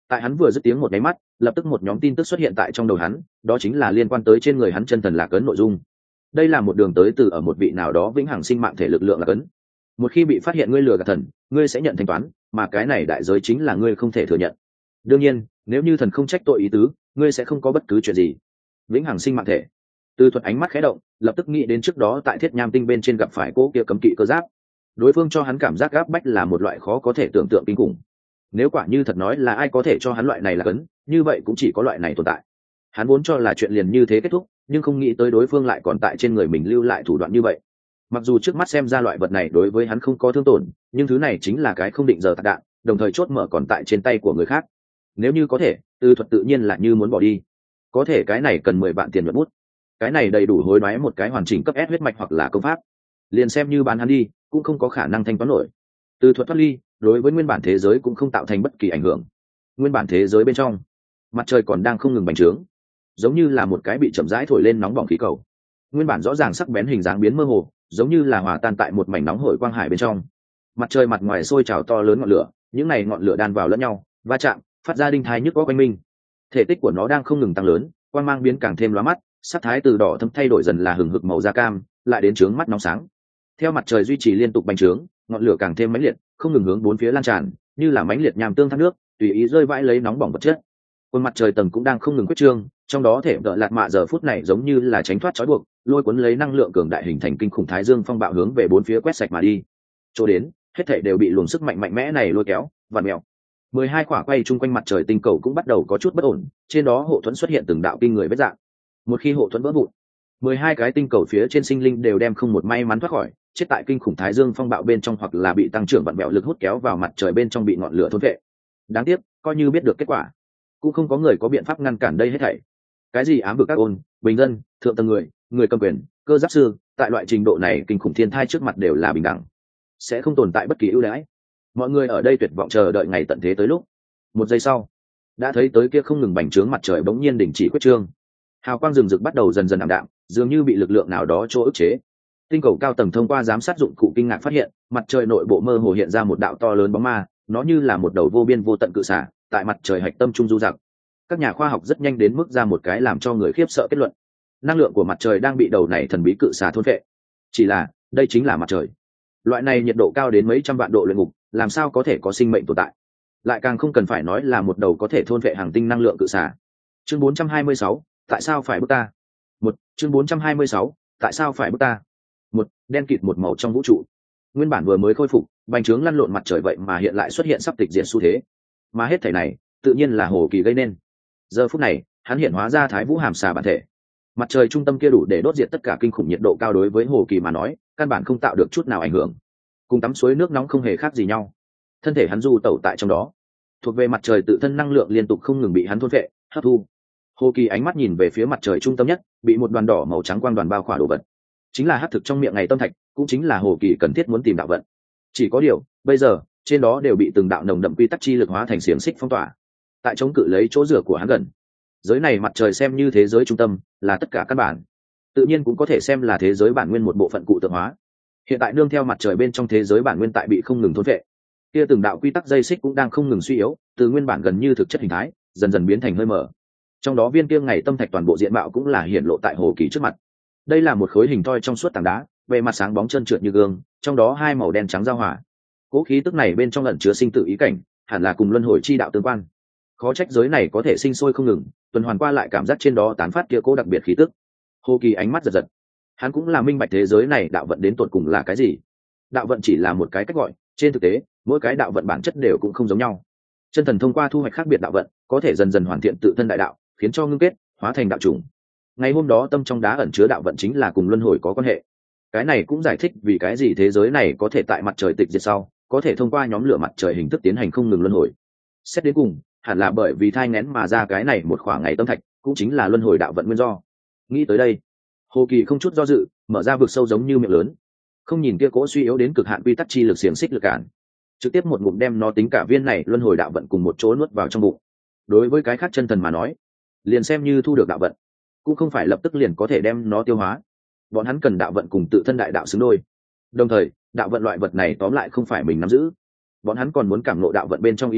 Tại hắn vừa dứt tiếng một nháy mắt, lập tức một nhóm tin tức xuất hiện tại trong đầu hắn, đó chính là liên quan tới trên người hắn chân thần lạc ấn nội dung. Đây là một đường tới từ ở một vị nào đó vĩnh hằng sinh mạng thể lực lượng lạc ấn. Một khi bị phát hiện ngươi lừa gạt thần, ngươi sẽ nhận thanh toán, mà cái này đại giới chính là ngươi không thể thừa nhận. Đương nhiên, nếu như thần không trách tội ý tứ, ngươi sẽ không có bất cứ chuyện gì. Vĩnh hằng sinh mạng thể. Từ thuật ánh mắt khẽ động, lập tức nghĩ đến trước đó tại Thiết Nham Tinh bên trên gặp phải cố kia cấm kỵ cơ giáp. Đối phương cho hắn cảm giác gáp bách là một loại khó có thể tưởng tượng kinh khủng. Nếu quả như thật nói là ai có thể cho hắn loại này là cấn, như vậy cũng chỉ có loại này tồn tại. Hắn vốn cho là chuyện liền như thế kết thúc, nhưng không nghĩ tới đối phương lại còn tại trên người mình lưu lại thủ đoạn như vậy. Mặc dù trước mắt xem ra loại vật này đối với hắn không có thương tổn, nhưng thứ này chính là cái không định giờ tạc đạn, đồng thời chốt mở còn tại trên tay của người khác. Nếu như có thể, Từ thuật tự nhiên là như muốn bỏ đi. Có thể cái này cần mười vạn tiền nhuận bút. Cái này đầy đủ hối đoái một cái hoàn chỉnh cấp S huyết mạch hoặc là công pháp. Liền xem như bán hắn đi, cũng không có khả năng thanh toán nổi. Từ thuật thoát ly, đối với nguyên bản thế giới cũng không tạo thành bất kỳ ảnh hưởng. Nguyên bản thế giới bên trong, mặt trời còn đang không ngừng bành trướng, giống như là một cái bị chậm rãi thổi lên nóng bỏng khí cầu. Nguyên bản rõ ràng sắc bén hình dáng biến mơ hồ, giống như là hòa tan tại một mảnh nóng hổi quang hải bên trong. Mặt trời mặt ngoài sôi trào to lớn ngọn lửa, những này ngọn lửa đan vào lẫn nhau, va chạm, phát ra đinh thai nhức óc quanh minh. Thể tích của nó đang không ngừng tăng lớn, quang mang biến càng thêm lóa mắt, sắc thái từ đỏ thẫm thay đổi dần là hừng hực màu da cam, lại đến trướng mắt nóng sáng. Theo mặt trời duy trì liên tục bành trướng, ngọn lửa càng thêm mãnh liệt, không ngừng hướng bốn phía lan tràn, như là mãnh liệt nham tương thác nước, tùy ý rơi vãi lấy nóng bỏng vật chất. Quân mặt trời tầng cũng đang không ngừng quyết trương, trong đó thể đỡ lạt mạ giờ phút này giống như là tránh thoát trói buộc, lôi cuốn lấy năng lượng cường đại hình thành kinh khủng thái dương phong bạo hướng về bốn phía quét sạch mà đi. Chỗ đến, hết thảy đều bị luồng sức mạnh mạnh mẽ này lôi kéo, vặn mèo. Mười hai quả quay chung quanh mặt trời tinh cầu cũng bắt đầu có chút bất ổn, trên đó hộ thuẫn xuất hiện từng đạo kinh người vết dạng. Một khi hộ thuẫn vỡ vụn, mười hai cái tinh cầu phía trên sinh linh đều đem không một may mắn thoát khỏi, chết tại kinh khủng thái dương phong bạo bên trong hoặc là bị tăng trưởng vặn vẹo lực hút kéo vào mặt trời bên trong bị ngọn lửa thôn vệ. Đáng tiếc, coi như biết được kết quả, cũng không có người có biện pháp ngăn cản đây hết thảy. Cái gì ám vực các ôn, bình dân, thượng tầng người, người cầm quyền, cơ giáp sư, tại loại trình độ này kinh khủng thiên thai trước mặt đều là bình đẳng, sẽ không tồn tại bất kỳ ưu đãi. Mọi người ở đây tuyệt vọng chờ đợi ngày tận thế tới lúc. Một giây sau, đã thấy tới kia không ngừng bành trướng mặt trời bỗng nhiên đình chỉ quyết trương. Hào quang rừng rực bắt đầu dần dần ảm đạm, dường như bị lực lượng nào đó chỗ ức chế. Tinh cầu cao tầng thông qua giám sát dụng cụ kinh ngạc phát hiện, mặt trời nội bộ mơ hồ hiện ra một đạo to lớn bóng ma, nó như là một đầu vô biên vô tận cự xả, tại mặt trời hạch tâm trung du dặc. Các nhà khoa học rất nhanh đến mức ra một cái làm cho người khiếp sợ kết luận: năng lượng của mặt trời đang bị đầu này thần bí cự xả thôn phệ. Chỉ là, đây chính là mặt trời. Loại này nhiệt độ cao đến mấy trăm vạn độ luyện ngục, làm sao có thể có sinh mệnh tồn tại? Lại càng không cần phải nói là một đầu có thể thôn phệ hàng tinh năng lượng cự xả. Chương bốn trăm hai mươi sáu, tại sao phải bức ta? Một, chương bốn trăm hai mươi sáu, tại sao phải bức ta? Một, đen kịt một màu trong vũ trụ. Nguyên bản vừa mới khôi phục, bành trướng lăn lộn mặt trời vậy mà hiện lại xuất hiện sắp tịch diệt xu thế. Mà hết thảy này, tự nhiên là Hồ Kỳ gây nên. Giờ phút này, hắn hiện hóa ra Thái Vũ Hàm Xà bản thể. Mặt trời trung tâm kia đủ để đốt diệt tất cả kinh khủng nhiệt độ cao đối với Hồ Kỳ mà nói, căn bản không tạo được chút nào ảnh hưởng. Cùng tắm suối nước nóng không hề khác gì nhau. Thân thể hắn du tẩu tại trong đó, thuộc về mặt trời tự thân năng lượng liên tục không ngừng bị hắn thôn phệ, hấp thu. Hồ Kỳ ánh mắt nhìn về phía mặt trời trung tâm nhất, bị một đoàn đỏ màu trắng quang đoàn bao khỏa đồ vật. Chính là hắc thực trong miệng ngày tâm thạch, cũng chính là Hồ Kỳ cần thiết muốn tìm đạo vận. Chỉ có điều, bây giờ, trên đó đều bị từng đạo nồng đậm quy tắc chi lực hóa thành xiềng xích phong tỏa. Tại chống cự lấy chỗ rửa của hắn gần. Giới này mặt trời xem như thế giới trung tâm, là tất cả căn bản. Tự nhiên cũng có thể xem là thế giới bản nguyên một bộ phận cụ tượng hóa. Hiện tại nương theo mặt trời bên trong thế giới bản nguyên tại bị không ngừng thôn phệ. Kia từng đạo quy tắc dây xích cũng đang không ngừng suy yếu, từ nguyên bản gần như thực chất hình thái, dần dần biến thành hơi mở. Trong đó viên kia ngày tâm thạch toàn bộ diện mạo cũng là hiển lộ tại Hồ Kỳ trước mặt. Đây là một khối hình thoi trong suốt tảng đá, bề mặt sáng bóng trơn trượt như gương, trong đó hai màu đen trắng giao hòa. Cố khí tức này bên trong ẩn chứa sinh tử ý cảnh, hẳn là cùng luân hồi chi đạo tương quan. Khó trách giới này có thể sinh sôi không ngừng, tuần hoàn qua lại cảm giác trên đó tán phát kia cố đặc biệt khí tức. Hồ Kỳ ánh mắt giật giật. Hắn cũng là minh bạch thế giới này đạo vận đến tột cùng là cái gì. Đạo vận chỉ là một cái cách gọi, trên thực tế, mỗi cái đạo vận bản chất đều cũng không giống nhau. Chân thần thông qua thu hoạch khác biệt đạo vận, có thể dần dần hoàn thiện tự thân đại đạo, khiến cho ngưng kết, hóa thành đạo chủng. Ngày hôm đó tâm trong đá ẩn chứa đạo vận chính là cùng luân hồi có quan hệ. Cái này cũng giải thích vì cái gì thế giới này có thể tại mặt trời tịch diệt sau, có thể thông qua nhóm lửa mặt trời hình thức tiến hành không ngừng luân hồi. Xét đến cùng, hẳn là bởi vì thai nghén mà ra cái này một khoảng ngày tâm thạch, cũng chính là luân hồi đạo vận nguyên do. Nghĩ tới đây, Hồ Kỳ không chút do dự, mở ra vực sâu giống như miệng lớn. Không nhìn kia cỗ suy yếu đến cực hạn quy tắc chi lực xiềng xích lực cản, trực tiếp một ngụm đem nó tính cả viên này luân hồi đạo vận cùng một chỗ nuốt vào trong bụng. Đối với cái khác chân thần mà nói, liền xem như thu được đạo vận, cũng không phải lập tức liền có thể đem nó tiêu hóa. Bọn hắn cần đạo vận cùng tự thân đại đạo xứng đôi. Đồng thời, đạo vận loại vật này tóm lại không phải mình nắm giữ. Bọn hắn còn muốn cảm ngộ đạo vận bên trong ý cảnh,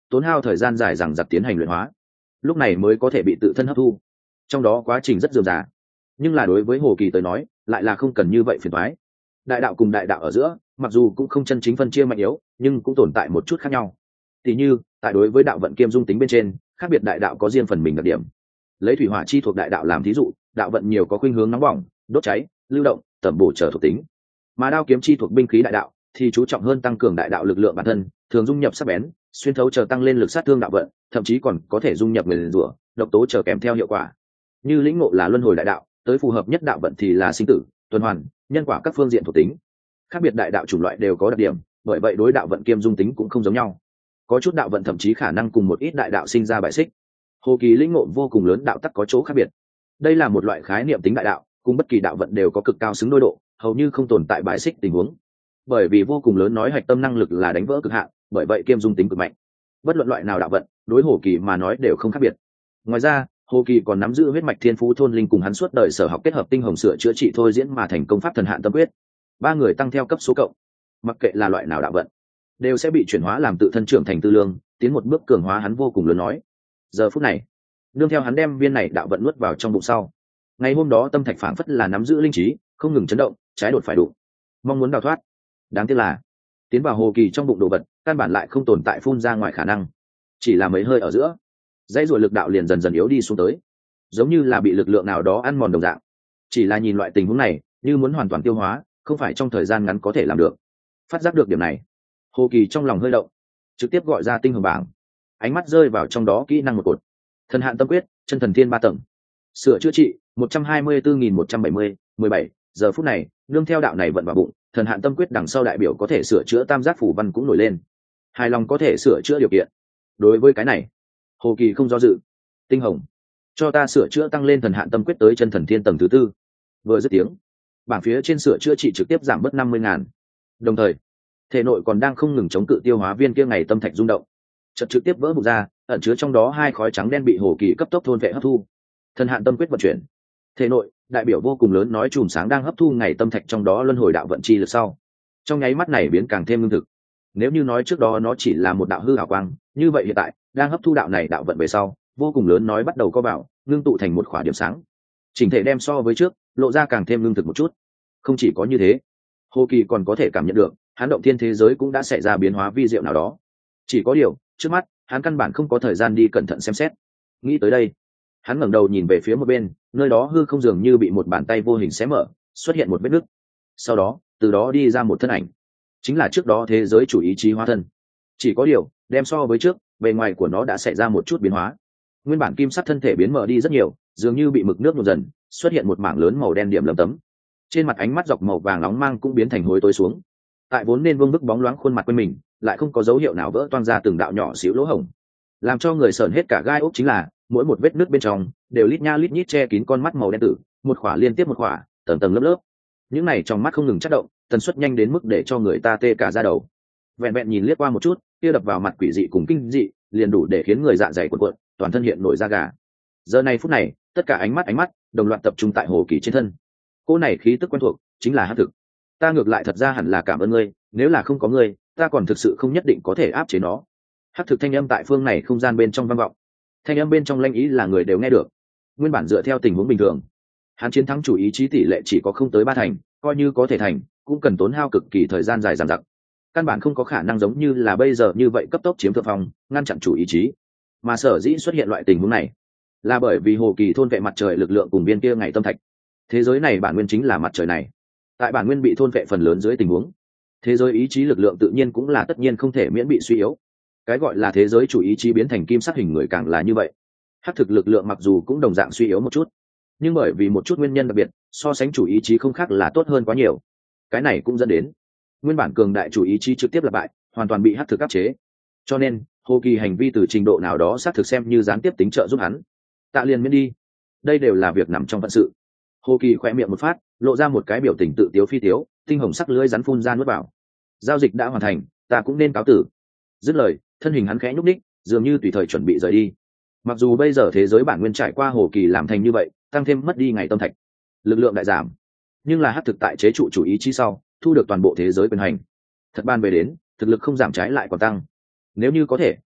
tốn hao thời gian dài rằng giặc tiến hành luyện hóa, lúc này mới có thể bị tự thân hấp thu. Trong đó quá trình rất dườm già, nhưng là đối với Hồ Kỳ tới nói lại là không cần như vậy phiền toái. Đại đạo cùng đại đạo ở giữa mặc dù cũng không chân chính phân chia mạnh yếu, nhưng cũng tồn tại một chút khác nhau. Tỷ như tại đối với đạo vận kiêm dung tính bên trên, khác biệt đại đạo có riêng phần mình đặc điểm. Lấy thủy hỏa chi thuộc đại đạo làm thí dụ, đạo vận nhiều có khuynh hướng nóng bỏng, đốt cháy, lưu động, tẩm bổ trở thuộc tính. Mà đao kiếm chi thuộc binh khí đại đạo thì chú trọng hơn tăng cường đại đạo lực lượng bản thân, thường dung nhập sắc bén, xuyên thấu chờ tăng lên lực sát thương đạo vận, thậm chí còn có thể dung nhập nguyền rủa, độc tố chờ kèm theo hiệu quả. Như lĩnh ngộ là luân hồi đại đạo, tới phù hợp nhất đạo vận thì là sinh tử, tuần hoàn, nhân quả các phương diện thuộc tính. Khác biệt đại đạo chủng loại đều có đặc điểm, bởi vậy đối đạo vận kiêm dung tính cũng không giống nhau. Có chút đạo vận thậm chí khả năng cùng một ít đại đạo sinh ra bại xích. Hồ Kỳ lĩnh ngộ vô cùng lớn đạo tắc có chỗ khác biệt. Đây là một loại khái niệm tính đại đạo, cùng bất kỳ đạo vận đều có cực cao xứng đôi độ, hầu như không tồn tại bại xích tình huống. Bởi vì vô cùng lớn nói hạch tâm năng lực là đánh vỡ cực hạn, bởi vậy kiêm dung tính cực mạnh. Bất luận loại nào đạo vận, đối Hồ Kỳ mà nói đều không khác biệt. Ngoài ra, Hồ Kỳ còn nắm giữ huyết mạch thiên phú thôn linh cùng hắn suốt đời sở học kết hợp tinh hồng sửa chữa trị thôi diễn mà thành công pháp thần hạn tâm quyết. Ba người tăng theo cấp số cộng, mặc kệ là loại nào đạo vận, đều sẽ bị chuyển hóa làm tự thân trưởng thành tư lương, tiến một bước cường hóa hắn vô cùng lớn nói. Giờ phút này, nương theo hắn đem viên này đạo vận nuốt vào trong bụng sau, ngày hôm đó tâm thạch phảng phất là nắm giữ linh trí, không ngừng chấn động, trái đột phải đụng, mong muốn đào thoát. Đáng tiếc là tiến vào Hồ Kỳ trong bụng đồ vật, căn bản lại không tồn tại phun ra ngoài khả năng, chỉ là mấy hơi ở giữa, dãy ruột lực đạo liền dần dần yếu đi xuống tới, giống như là bị lực lượng nào đó ăn mòn đồng dạng. Chỉ là nhìn loại tình huống này, như muốn hoàn toàn tiêu hóa, không phải trong thời gian ngắn có thể làm được. Phát giác được điểm này, Hồ Kỳ trong lòng hơi động, trực tiếp gọi ra tinh hồng bảng, ánh mắt rơi vào trong đó kỹ năng một cột, thần hạn tâm quyết, chân thần thiên ba tầng, sửa chữa trị một trăm hai mươi tư nghìn một trăm bảy mươi, mười bảy. Giờ phút này, nương theo đạo này vận vào bụng, thần hạn tâm quyết đằng sau đại biểu có thể sửa chữa tam giác phủ văn cũng nổi lên, hài lòng có thể sửa chữa điều kiện. Đối với cái này, Hồ Kỳ không do dự. Tinh hồng, cho ta sửa chữa tăng lên thần hạn tâm quyết tới chân thần thiên tầng thứ tư. Vừa dứt tiếng, bảng phía trên sửa chữa trị trực tiếp giảm bớt năm mươi ngàn. Đồng thời, thể nội còn đang không ngừng chống cự tiêu hóa viên kia ngày tâm thạch rung động, chợt trực tiếp vỡ bụng ra, ẩn chứa trong đó hai khói trắng đen bị Hồ Kỳ cấp tốc thôn vệ hấp thu. Thần hạn tâm quyết vận chuyển, thể nội đại biểu vô cùng lớn nói chùm sáng đang hấp thu ngày tâm thạch trong đó luân hồi đạo vận chi lực sau, trong nháy mắt này biến càng thêm lương thực. Nếu như nói trước đó nó chỉ là một đạo hư ảo quang, như vậy hiện tại đang hấp thu đạo này đạo vận về sau, vô cùng lớn nói bắt đầu co vào, ngưng tụ thành một khỏa điểm sáng, chỉnh thể đem so với trước lộ ra càng thêm lương thực một chút. Không chỉ có như thế, Hồ Kỳ còn có thể cảm nhận được hắn động thiên thế giới cũng đã xảy ra biến hóa vi diệu nào đó. Chỉ có điều trước mắt hắn căn bản không có thời gian đi cẩn thận xem xét. Nghĩ tới đây, hắn ngẩng đầu nhìn về phía một bên, nơi đó hư không dường như bị một bàn tay vô hình xé mở, xuất hiện một vết nứt. Sau đó từ đó đi ra một thân ảnh, chính là trước đó thế giới chủ ý chí hóa thân. Chỉ có điều đem so với trước, bề ngoài của nó đã xảy ra một chút biến hóa. Nguyên bản kim sắc thân thể biến mở đi rất nhiều, dường như bị mực nước nhuộm dần, xuất hiện một mảng lớn màu đen điểm lấm tấm. Trên mặt ánh mắt dọc màu vàng nóng mang cũng biến thành hối tối xuống. Tại vốn nên vương bức bóng loáng khuôn mặt quanh mình, lại không có dấu hiệu nào vỡ toang ra từng đạo nhỏ xíu lỗ hổng. Làm cho người sởn hết cả gai ốc chính là, mỗi một vết nứt bên trong đều lít nha lít nhít che kín con mắt màu đen tử, một khỏa liên tiếp một khỏa, tầng tầng lớp lớp. Những này trong mắt không ngừng chớp động, tần suất nhanh đến mức để cho người ta tê cả da đầu. Vẹn vẹn nhìn liếc qua một chút, kia đập vào mặt quỷ dị cùng kinh dị, liền đủ để khiến người dạ dày cuộn cuộn, toàn thân hiện nổi da gà. Giờ này phút này, tất cả ánh mắt ánh mắt đồng loạt tập trung tại Hồ Kỳ trên thân. Cô này khí tức quen thuộc, chính là hắc thực. Ta ngược lại thật ra hẳn là cảm ơn ngươi, nếu là không có ngươi, ta còn thực sự không nhất định có thể áp chế nó. Hắc thực thanh âm tại phương này không gian bên trong vang vọng. Thanh âm bên trong lanh ý là người đều nghe được. Nguyên bản dựa theo tình huống bình thường, hắn chiến thắng chủ ý chí tỷ lệ chỉ có không tới ba thành, coi như có thể thành, cũng cần tốn hao cực kỳ thời gian dài dằng dặc. Căn bản không có khả năng giống như là bây giờ như vậy cấp tốc chiếm thượng phong, ngăn chặn chủ ý chí. Mà sở dĩ xuất hiện loại tình huống này, là bởi vì Hồ Kỳ thôn vệ mặt trời lực lượng cùng viên kia ngày tâm thạch. Thế giới này bản nguyên chính là mặt trời này. Tại bản nguyên bị thôn vệ phần lớn dưới tình huống, thế giới ý chí lực lượng tự nhiên cũng là tất nhiên không thể miễn bị suy yếu. Cái gọi là thế giới chủ ý chí biến thành kim sắc hình người càng là như vậy. Hắc thực lực lượng mặc dù cũng đồng dạng suy yếu một chút, nhưng bởi vì một chút nguyên nhân đặc biệt, so sánh chủ ý chí không khác là tốt hơn quá nhiều. Cái này cũng dẫn đến nguyên bản cường đại chủ ý chí trực tiếp lặp bại, hoàn toàn bị hắc thực áp chế. Cho nên Hồ Kỳ hành vi từ trình độ nào đó xác thực xem như gián tiếp tính trợ giúp hắn. Tạ liền miễn đi, đây đều là việc nằm trong phận sự. Hồ Kỳ khỏe miệng một phát, lộ ra một cái biểu tình tự tiếu phi tiếu, tinh hồng sắc lưỡi rắn phun ra nuốt vào. Giao dịch đã hoàn thành, ta cũng nên cáo tử. Dứt lời, thân hình hắn khẽ nhúc ních, dường như tùy thời chuẩn bị rời đi. Mặc dù bây giờ thế giới bản nguyên trải qua Hồ Kỳ làm thành như vậy, tăng thêm mất đi ngày tâm thạch, lực lượng đại giảm, nhưng là hắc thực tại chế trụ chủ ý chi sau, thu được toàn bộ thế giới quyền hành. Thật ban về đến, thực lực không giảm trái lại còn tăng. Nếu như có thể,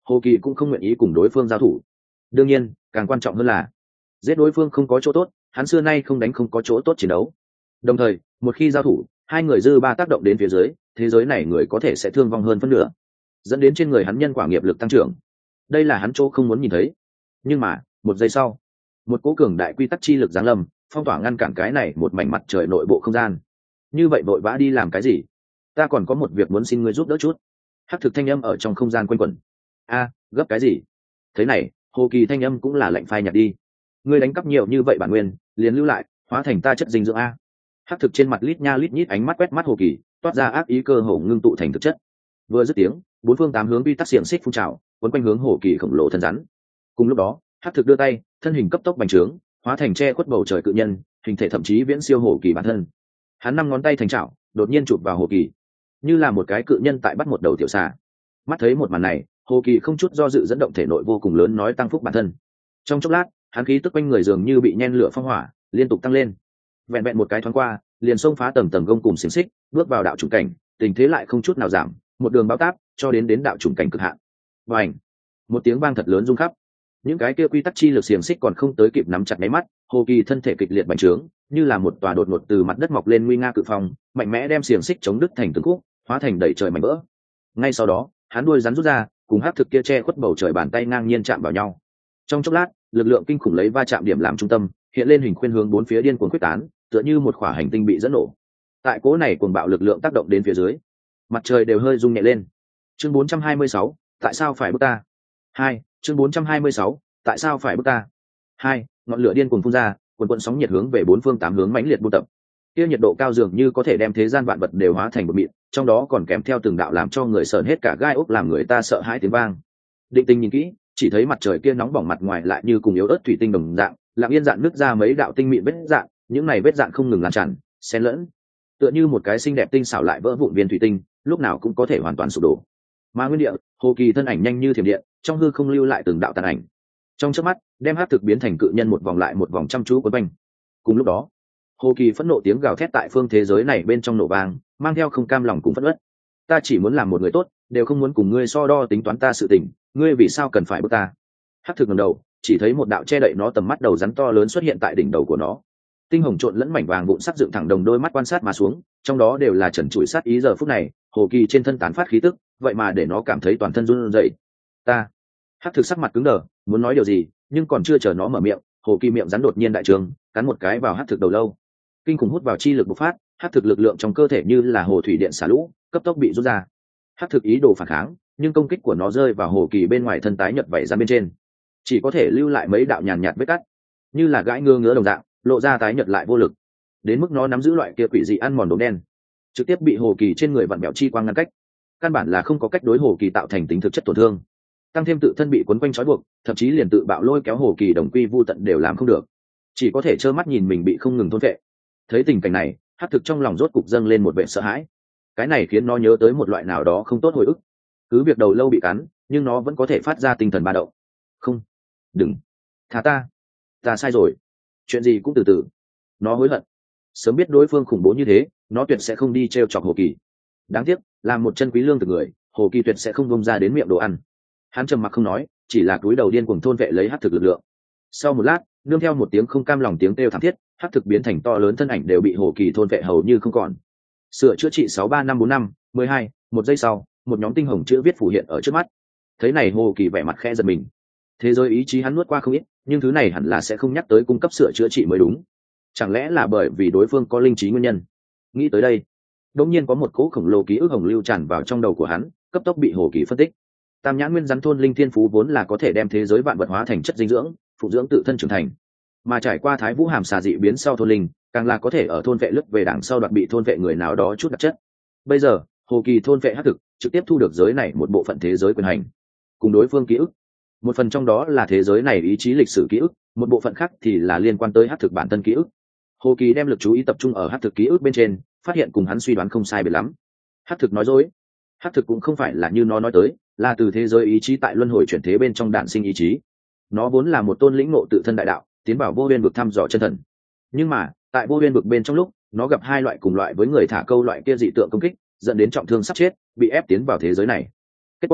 Hồ Kỳ cũng không nguyện ý cùng đối phương giao thủ. Đương nhiên càng quan trọng hơn là giết đối phương không có chỗ tốt, hắn xưa nay không đánh không có chỗ tốt chiến đấu. Đồng thời một khi giao thủ, hai người dư ba tác động đến phía dưới, thế giới này người có thể sẽ thương vong hơn phân nửa, dẫn đến trên người hắn nhân quả nghiệp lực tăng trưởng. Đây là hắn chỗ không muốn nhìn thấy. Nhưng mà một giây sau, một cố cường đại quy tắc chi lực giáng lâm, phong tỏa ngăn cản cái này một mảnh mặt trời nội bộ không gian. Như vậy vội vã đi làm cái gì? Ta còn có một việc muốn xin ngươi giúp đỡ chút. Hắc thực thanh âm ở trong không gian quanh quẩn. A, gấp cái gì? Thế này, Hồ Kỳ thanh âm cũng là lạnh phai nhạt đi. Ngươi đánh cắp nhiều như vậy bản nguyên, liền lưu lại, hóa thành ta chất dinh dưỡng a. Hắc thực trên mặt lít nha lít nhít ánh mắt quét mắt Hồ Kỳ, toát ra ác ý cơ hồ ngưng tụ thành thực chất. Vừa dứt tiếng, bốn phương tám hướng quy tắc xiềng xích phun trào, quấn quanh hướng Hồ Kỳ khổng lồ thân rắn. Cùng lúc đó, Hắc thực đưa tay, thân hình cấp tốc bành trướng, hóa thành che khuất bầu trời cự nhân, hình thể thậm chí viễn siêu Hồ Kỳ bản thân. Hắn năm ngón tay thành chảo, đột nhiên chụp vào Hồ Kỳ, như là một cái cự nhân tại bắt một đầu tiểu xà. Mắt thấy một màn này, Hồ Kỳ không chút do dự dẫn động thể nội vô cùng lớn nói tăng phúc bản thân. Trong chốc lát, hắn khí tức quanh người dường như bị nhen lửa phong hỏa, liên tục tăng lên. Vẹn vẹn một cái thoáng qua, liền xông phá tầng tầng gông cùng xiềng xích, bước vào đạo chủng cảnh, tình thế lại không chút nào giảm, một đường bao táp cho đến đến đạo chủng cảnh cực hạn. Vành, một tiếng vang thật lớn rung khắp. Những cái kia quy tắc chi lực xiềng xích còn không tới kịp nắm chặt mấy mắt, Hồ Kỳ thân thể kịch liệt bành trướng, như là một tòa đột ngột từ mặt đất mọc lên nguy nga cự phong, mạnh mẽ đem xiềng xích chống đứt thành từng khúc, hóa thành đầy trời mảnh vỡ. Ngay sau đó, hắn đuôi rắn rút ra, cùng hắc thực kia che khuất bầu trời bàn tay ngang nhiên chạm vào nhau. Trong chốc lát, lực lượng kinh khủng lấy va chạm điểm làm trung tâm, hiện lên hình khuyên hướng bốn phía điên cuồng quyết tán, tựa như một khỏa hành tinh bị dẫn nổ. Tại cố này cuồng bạo lực lượng tác động đến phía dưới, mặt trời đều hơi rung nhẹ lên. Chương bốn trăm hai mươi sáu, tại sao phải bức ta? Hai, chương bốn trăm hai mươi sáu, tại sao phải bức ta? Hai, ngọn lửa điên cuồng phun ra, cuồn cuộn sóng nhiệt hướng về bốn phương tám hướng mãnh liệt buôn tập. Kia nhiệt độ cao dường như có thể đem thế gian vạn vật đều hóa thành một mịn, trong đó còn kèm theo từng đạo làm cho người sờn hết cả gai ốc, làm người ta sợ hãi tiếng vang. Định tình nhìn kỹ, chỉ thấy mặt trời kia nóng bỏng mặt ngoài lại như cùng yếu ớt thủy tinh đồng dạng, lặng yên dạn nứt ra mấy đạo tinh mịn vết dạn, những này vết dạn không ngừng lan tràn, xen lẫn, tựa như một cái xinh đẹp tinh xảo lại vỡ vụn viên thủy tinh, lúc nào cũng có thể hoàn toàn sụp đổ. Mà nguyên địa, Hồ Kỳ thân ảnh nhanh như thiểm điện, trong hư không lưu lại từng đạo tàn ảnh. Trong chớp mắt, đem hắc thực biến thành cự nhân một vòng lại một vòng chăm chú quấn quanh. Cùng lúc đó, Hồ Kỳ phẫn nộ tiếng gào thét tại phương thế giới này bên trong nổ vang, mang theo không cam lòng cùng phẫn uất. Ta chỉ muốn làm một người tốt, đều không muốn cùng ngươi so đo tính toán ta sự tình, ngươi vì sao cần phải bức ta? Hắc thực ngẩng đầu, chỉ thấy một đạo che đậy nó tầm mắt đầu rắn to lớn xuất hiện tại đỉnh đầu của nó. Tinh hồng trộn lẫn mảnh vàng vụn sắc dựng thẳng đồng đôi mắt quan sát mà xuống, trong đó đều là trần trụi sát ý. Giờ phút này, Hồ Kỳ trên thân tán phát khí tức, vậy mà để nó cảm thấy toàn thân run rẩy. Ta. Hắc thực sắc mặt cứng đờ, muốn nói điều gì, nhưng còn chưa chờ nó mở miệng, Hồ Kỳ miệng rắn đột nhiên đại trường, cắn một cái vào hắc thực đầu lâu. Kinh khủng hút vào chi lực bộc phát, hắc thực lực lượng trong cơ thể như là hồ thủy điện xả lũ, cấp tốc bị rút ra. Hắc thực ý đồ phản kháng, nhưng công kích của nó rơi vào Hồ Kỳ bên ngoài thân tái nhợt vảy ra bên trên, chỉ có thể lưu lại mấy đạo nhàn nhạt vết cắt, như là gãi ngứa ngứa đồng dạng, lộ ra tái nhợt lại vô lực, đến mức nó nắm giữ loại kia quỷ dị ăn mòn đốm đen, trực tiếp bị Hồ Kỳ trên người vặn bẹo chi quang ngăn cách, căn bản là không có cách đối Hồ Kỳ tạo thành tính thực chất tổn thương, tăng thêm tự thân bị quấn quanh trói buộc, thậm chí liền tự bạo lôi kéo Hồ Kỳ đồng quy vu tận đều làm không được, chỉ có thể trơ mắt nhìn mình bị không ngừng thôn vệ. Thấy tình cảnh này, hắc thực trong lòng rốt cục dâng lên một vẻ sợ hãi. Cái này khiến nó nhớ tới một loại nào đó không tốt hồi ức. Cứ việc đầu lâu bị cắn, nhưng nó vẫn có thể phát ra tinh thần ba động. Không, đừng, thả ta, ta sai rồi. Chuyện gì cũng từ từ. Nó hối hận. Sớm biết đối phương khủng bố như thế, nó tuyệt sẽ không đi trêu chọc Hồ Kỳ. Đáng tiếc, làm một chân quý lương từ người, Hồ Kỳ tuyệt sẽ không bông ra đến miệng đồ ăn. Hắn trầm mặc không nói, chỉ là cúi đầu điên cuồng thôn vệ lấy hắc thực lực lượng. Sau một lát, nương theo một tiếng không cam lòng tiếng kêu thảm thiết, hắc thực biến thành to lớn thân ảnh đều bị Hồ Kỳ thôn vệ hầu như không còn. Sửa chữa trị sáu ba năm bốn năm mười hai, một giây sau, một nhóm tinh hồng chữ viết phủ hiện ở trước mắt. Thấy này Hồ Kỳ vẻ mặt khẽ giật mình. Thế giới ý chí hắn nuốt qua không ít, nhưng thứ này hẳn là sẽ không nhắc tới cung cấp sửa chữa trị mới đúng. Chẳng lẽ là bởi vì đối phương có linh trí nguyên nhân? Nghĩ tới đây, đột nhiên có một cỗ khổng lồ ký ức hồng lưu tràn vào trong đầu của hắn, cấp tốc bị Hồ Kỳ phân tích. Tam nhãn nguyên rắn thôn linh thiên phú vốn là có thể đem thế giới vạn vật hóa thành chất dinh dưỡng, phụ dưỡng tự thân trưởng thành. Mà trải qua Thái Vũ Hàm xà dị biến sau thôn linh, càng là có thể ở thôn vệ lướt về đằng sau đoạt bị thôn vệ người nào đó chút đặc chất. Bây giờ, Hồ Kỳ thôn vệ hắc thực, trực tiếp thu được giới này một bộ phận thế giới quyền hành, cùng đối phương ký ức. Một phần trong đó là thế giới này ý chí lịch sử ký ức, một bộ phận khác thì là liên quan tới hắc thực bản thân ký ức. Hồ Kỳ đem lực chú ý tập trung ở hắc thực ký ức bên trên, phát hiện cùng hắn suy đoán không sai biệt lắm. Hắc thực nói dối. Hắc thực cũng không phải là như nó nói tới, là từ thế giới ý chí tại luân hồi chuyển thế bên trong đản sinh ý chí. Nó vốn là một tôn lĩnh ngộ tự thân đại đạo, tiến vào vô biên vực thăm dò chân thần. Nhưng mà, tại vô biên vực bên trong lúc, nó gặp hai loại cùng loại với người thả câu loại kia dị tượng công kích, dẫn đến trọng thương sắp chết, bị ép tiến vào thế giới này. Kết quả,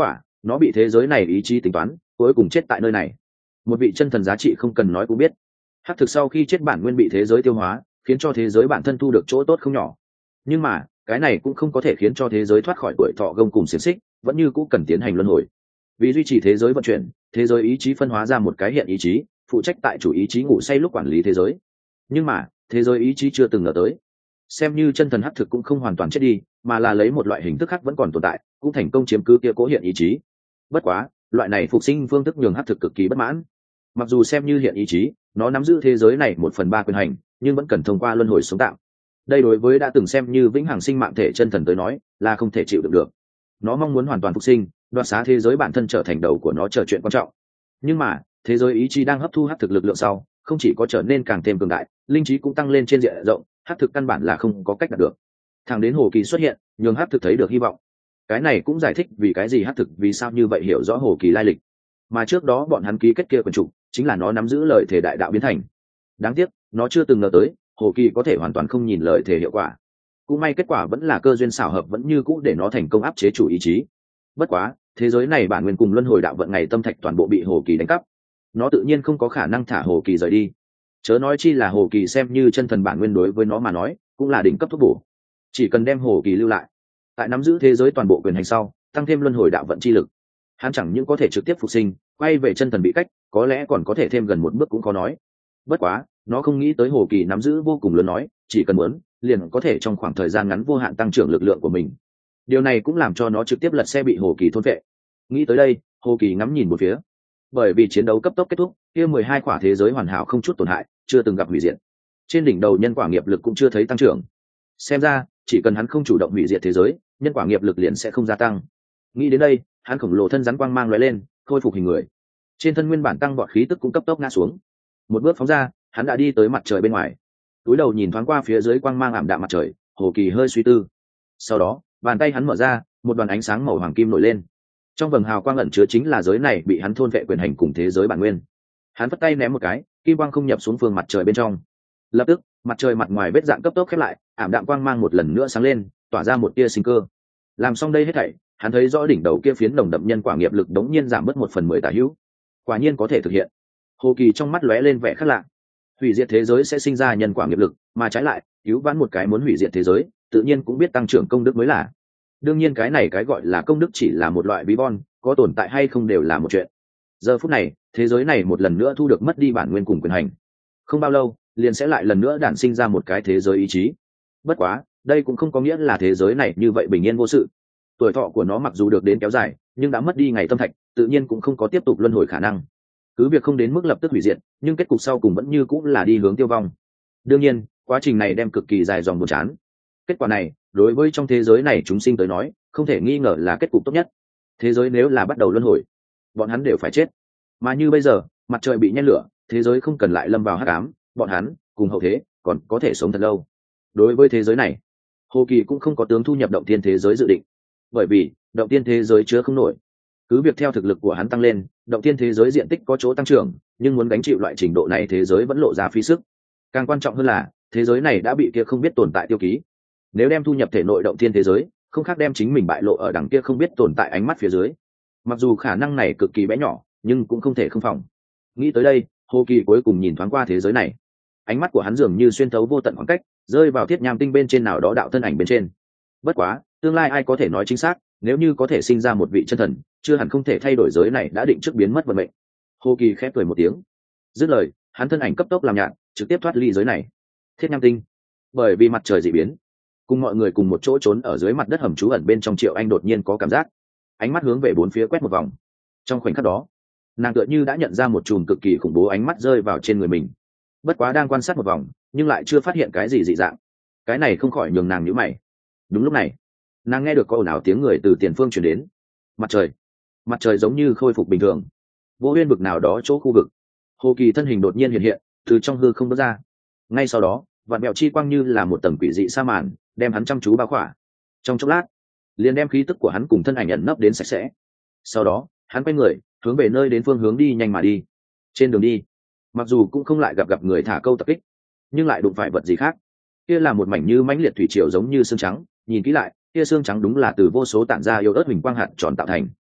nó bị thế giới này ý chí tính toán, cuối cùng chết tại nơi này. Một vị chân thần giá trị không cần nói cũng biết, hắc thực sau khi chết bản nguyên bị thế giới tiêu hóa, khiến cho thế giới bản thân thu được chỗ tốt không nhỏ. Nhưng mà cái này cũng không có thể khiến cho thế giới thoát khỏi tuổi thọ gông cùng xiềng xích, vẫn như cũ cần tiến hành luân hồi. Vì duy trì thế giới vận chuyển, thế giới ý chí phân hóa ra một cái hiện ý chí, phụ trách tại chủ ý chí ngủ say lúc quản lý thế giới. Nhưng mà thế giới ý chí chưa từng ngờ tới, xem như chân thần hắc thực cũng không hoàn toàn chết đi, mà là lấy một loại hình thức khác vẫn còn tồn tại, cũng thành công chiếm cứ kia cố hiện ý chí. Bất quá loại này phục sinh phương thức nhường hắc thực cực kỳ bất mãn. Mặc dù xem như hiện ý chí, nó nắm giữ thế giới này một phần ba quyền hành, nhưng vẫn cần thông qua luân hồi sống tạo. Đây đối với đã từng xem như vĩnh hằng sinh mạng thể chân thần tới nói là không thể chịu đựng được. Nó mong muốn hoàn toàn phục sinh, đoạt xá thế giới bản thân trở thành đầu của nó trở chuyện quan trọng. Nhưng mà thế giới ý chí đang hấp thu hắc thực lực lượng sau, không chỉ có trở nên càng thêm cường đại, linh trí cũng tăng lên trên diện rộng, hắc thực căn bản là không có cách đạt được. Thẳng đến hồ kỳ xuất hiện, nhường hắc thực thấy được hy vọng. Cái này cũng giải thích vì cái gì hắc thực vì sao như vậy hiểu rõ hồ kỳ lai lịch. Mà trước đó bọn hắn ký kết kia quần trục, chính là nó nắm giữ lời thể đại đạo biến thành. Đáng tiếc, nó chưa từng ngờ tới, hồ kỳ có thể hoàn toàn không nhìn lời thể hiệu quả. Cũng may kết quả vẫn là cơ duyên xảo hợp vẫn như cũ để nó thành công áp chế chủ ý chí. Bất quá, thế giới này bản nguyên cùng luân hồi đạo vận ngày tâm thạch toàn bộ bị hồ kỳ đánh cắp. Nó tự nhiên không có khả năng thả hồ kỳ rời đi. Chớ nói chi là hồ kỳ xem như chân thần bản nguyên đối với nó mà nói, cũng là đỉnh cấp thuốc bổ. Chỉ cần đem hồ kỳ lưu lại, tại nắm giữ thế giới toàn bộ quyền hành sau, tăng thêm luân hồi đạo vận chi lực, hắn chẳng những có thể trực tiếp phục sinh, quay về chân thần bị cách, có lẽ còn có thể thêm gần một bước cũng khó nói. Bất quá, nó không nghĩ tới hồ kỳ nắm giữ vô cùng lớn nói, chỉ cần muốn, liền có thể trong khoảng thời gian ngắn vô hạn tăng trưởng lực lượng của mình. Điều này cũng làm cho nó trực tiếp lật xe bị hồ kỳ thôn vệ. Nghĩ tới đây, hồ kỳ ngắm nhìn một phía. Bởi vì chiến đấu cấp tốc kết thúc, kia mười hai quả thế giới hoàn hảo không chút tổn hại, chưa từng gặp hủy diệt. Trên đỉnh đầu nhân quả nghiệp lực cũng chưa thấy tăng trưởng. Xem ra, chỉ cần hắn không chủ động hủy diệt thế giới, nhân quả nghiệp lực liền sẽ không gia tăng. Nghĩ đến đây, hắn khổng lồ thân rắn quang mang lóe lên, khôi phục hình người. Trên thân nguyên bản tăng vọt khí tức cũng cấp tốc ngã xuống. Một bước phóng ra, hắn đã đi tới mặt trời bên ngoài. Túi đầu nhìn thoáng qua phía dưới quang mang ảm đạm mặt trời, hồ kỳ hơi suy tư. Sau đó, bàn tay hắn mở ra, một đoàn ánh sáng màu hoàng kim nổi lên. Trong vầng hào quang ẩn chứa chính là giới này bị hắn thôn vệ quyền hành cùng thế giới bản nguyên. Hắn vất tay ném một cái, kim quang không nhập xuống phương mặt trời bên trong. Lập tức, mặt trời mặt ngoài vết dạng cấp tốc khép lại, ảm đạm quang mang một lần nữa sáng lên, tỏa ra một tia sinh cơ. Làm xong đây hết thảy, hắn thấy rõ đỉnh đầu kia phiến nồng đậm nhân quả nghiệp lực đống nhiên giảm bớt một phần mười tả hữu. Quả nhiên có thể thực hiện. Hồ kỳ trong mắt lóe lên vẻ khác lạ. Hủy diệt thế giới sẽ sinh ra nhân quả nghiệp lực, mà trái lại, cứu vãn một cái muốn hủy diệt thế giới, tự nhiên cũng biết tăng trưởng công đức mới là. Đương nhiên cái này cái gọi là công đức chỉ là một loại ví von, có tồn tại hay không đều là một chuyện. Giờ phút này, thế giới này một lần nữa thu được mất đi bản nguyên cùng quyền hành. Không bao lâu, liền sẽ lại lần nữa đản sinh ra một cái thế giới ý chí. Bất quá, đây cũng không có nghĩa là thế giới này như vậy bình yên vô sự. Tuổi thọ của nó mặc dù được đến kéo dài, nhưng đã mất đi ngày tâm thạch, tự nhiên cũng không có tiếp tục luân hồi khả năng. Cứ việc không đến mức lập tức hủy diệt, nhưng kết cục sau cùng vẫn như cũng là đi hướng tiêu vong. Đương nhiên, quá trình này đem cực kỳ dài dòng buồn chán. Kết quả này, đối với trong thế giới này chúng sinh tới nói, không thể nghi ngờ là kết cục tốt nhất. Thế giới nếu là bắt đầu luân hồi, bọn hắn đều phải chết. Mà như bây giờ, mặt trời bị nhen lửa, thế giới không cần lại lâm vào hắc ám, bọn hắn cùng hậu thế còn có thể sống thật lâu. Đối với thế giới này, Hồ Kỳ cũng không có tướng thu nhập động tiên thế giới dự định, bởi vì động tiên thế giới chứa không nổi. Cứ việc theo thực lực của hắn tăng lên, động tiên thế giới diện tích có chỗ tăng trưởng, nhưng muốn gánh chịu loại trình độ này thế giới vẫn lộ ra phí sức. Càng quan trọng hơn là, thế giới này đã bị kia không biết tồn tại tiêu ký. Nếu đem thu nhập thể nội động tiên thế giới, không khác đem chính mình bại lộ ở đằng kia không biết tồn tại ánh mắt phía dưới. Mặc dù khả năng này cực kỳ bé nhỏ, nhưng cũng không thể không phòng. Nghĩ tới đây, Hồ Kỳ cuối cùng nhìn thoáng qua thế giới này. Ánh mắt của hắn dường như xuyên thấu vô tận khoảng cách, rơi vào thiết nham tinh bên trên nào đó đạo thân ảnh bên trên. Bất quá, tương lai ai có thể nói chính xác, nếu như có thể sinh ra một vị chân thần, chưa hẳn không thể thay đổi giới này đã định trước biến mất vận mệnh. Hồ Kỳ khép cười một tiếng, dứt lời, hắn thân ảnh cấp tốc làm nhạt, trực tiếp thoát ly giới này. Thiết nham tinh, bởi vì mặt trời dị biến, cùng mọi người cùng một chỗ trốn ở dưới mặt đất hầm trú ẩn bên trong, Triệu Anh đột nhiên có cảm giác, ánh mắt hướng về bốn phía quét một vòng. Trong khoảnh khắc đó, nàng tựa như đã nhận ra một chùm cực kỳ khủng bố ánh mắt rơi vào trên người mình. Bất quá đang quan sát một vòng, nhưng lại chưa phát hiện cái gì dị dạng. Cái này không khỏi nhường nàng nhíu mày. Đúng lúc này, nàng nghe được có ồn ào tiếng người từ tiền phương truyền đến. Mặt trời, mặt trời giống như khôi phục bình thường. Vô Uyên vực nào đó chỗ khu vực, Hồ Kỳ thân hình đột nhiên hiện hiện, từ trong hư không bước ra. Ngay sau đó, vạn mẹo chi quang như là một tầng quỷ dị sa màn, đem hắn chăm chú bao khỏa. Trong chốc lát, liền đem khí tức của hắn cùng thân ảnh ẩn nấp đến sạch sẽ. Sau đó, hắn quay người, hướng về nơi đến phương hướng đi nhanh mà đi. Trên đường đi, mặc dù cũng không lại gặp gặp người thả câu tập kích, nhưng lại đụng phải vật gì khác. Kia là một mảnh như mãnh liệt thủy triều giống như xương trắng, nhìn kỹ lại, kia xương trắng đúng là từ vô số tản ra yếu ớt huỳnh quang hạt tròn tạo thành.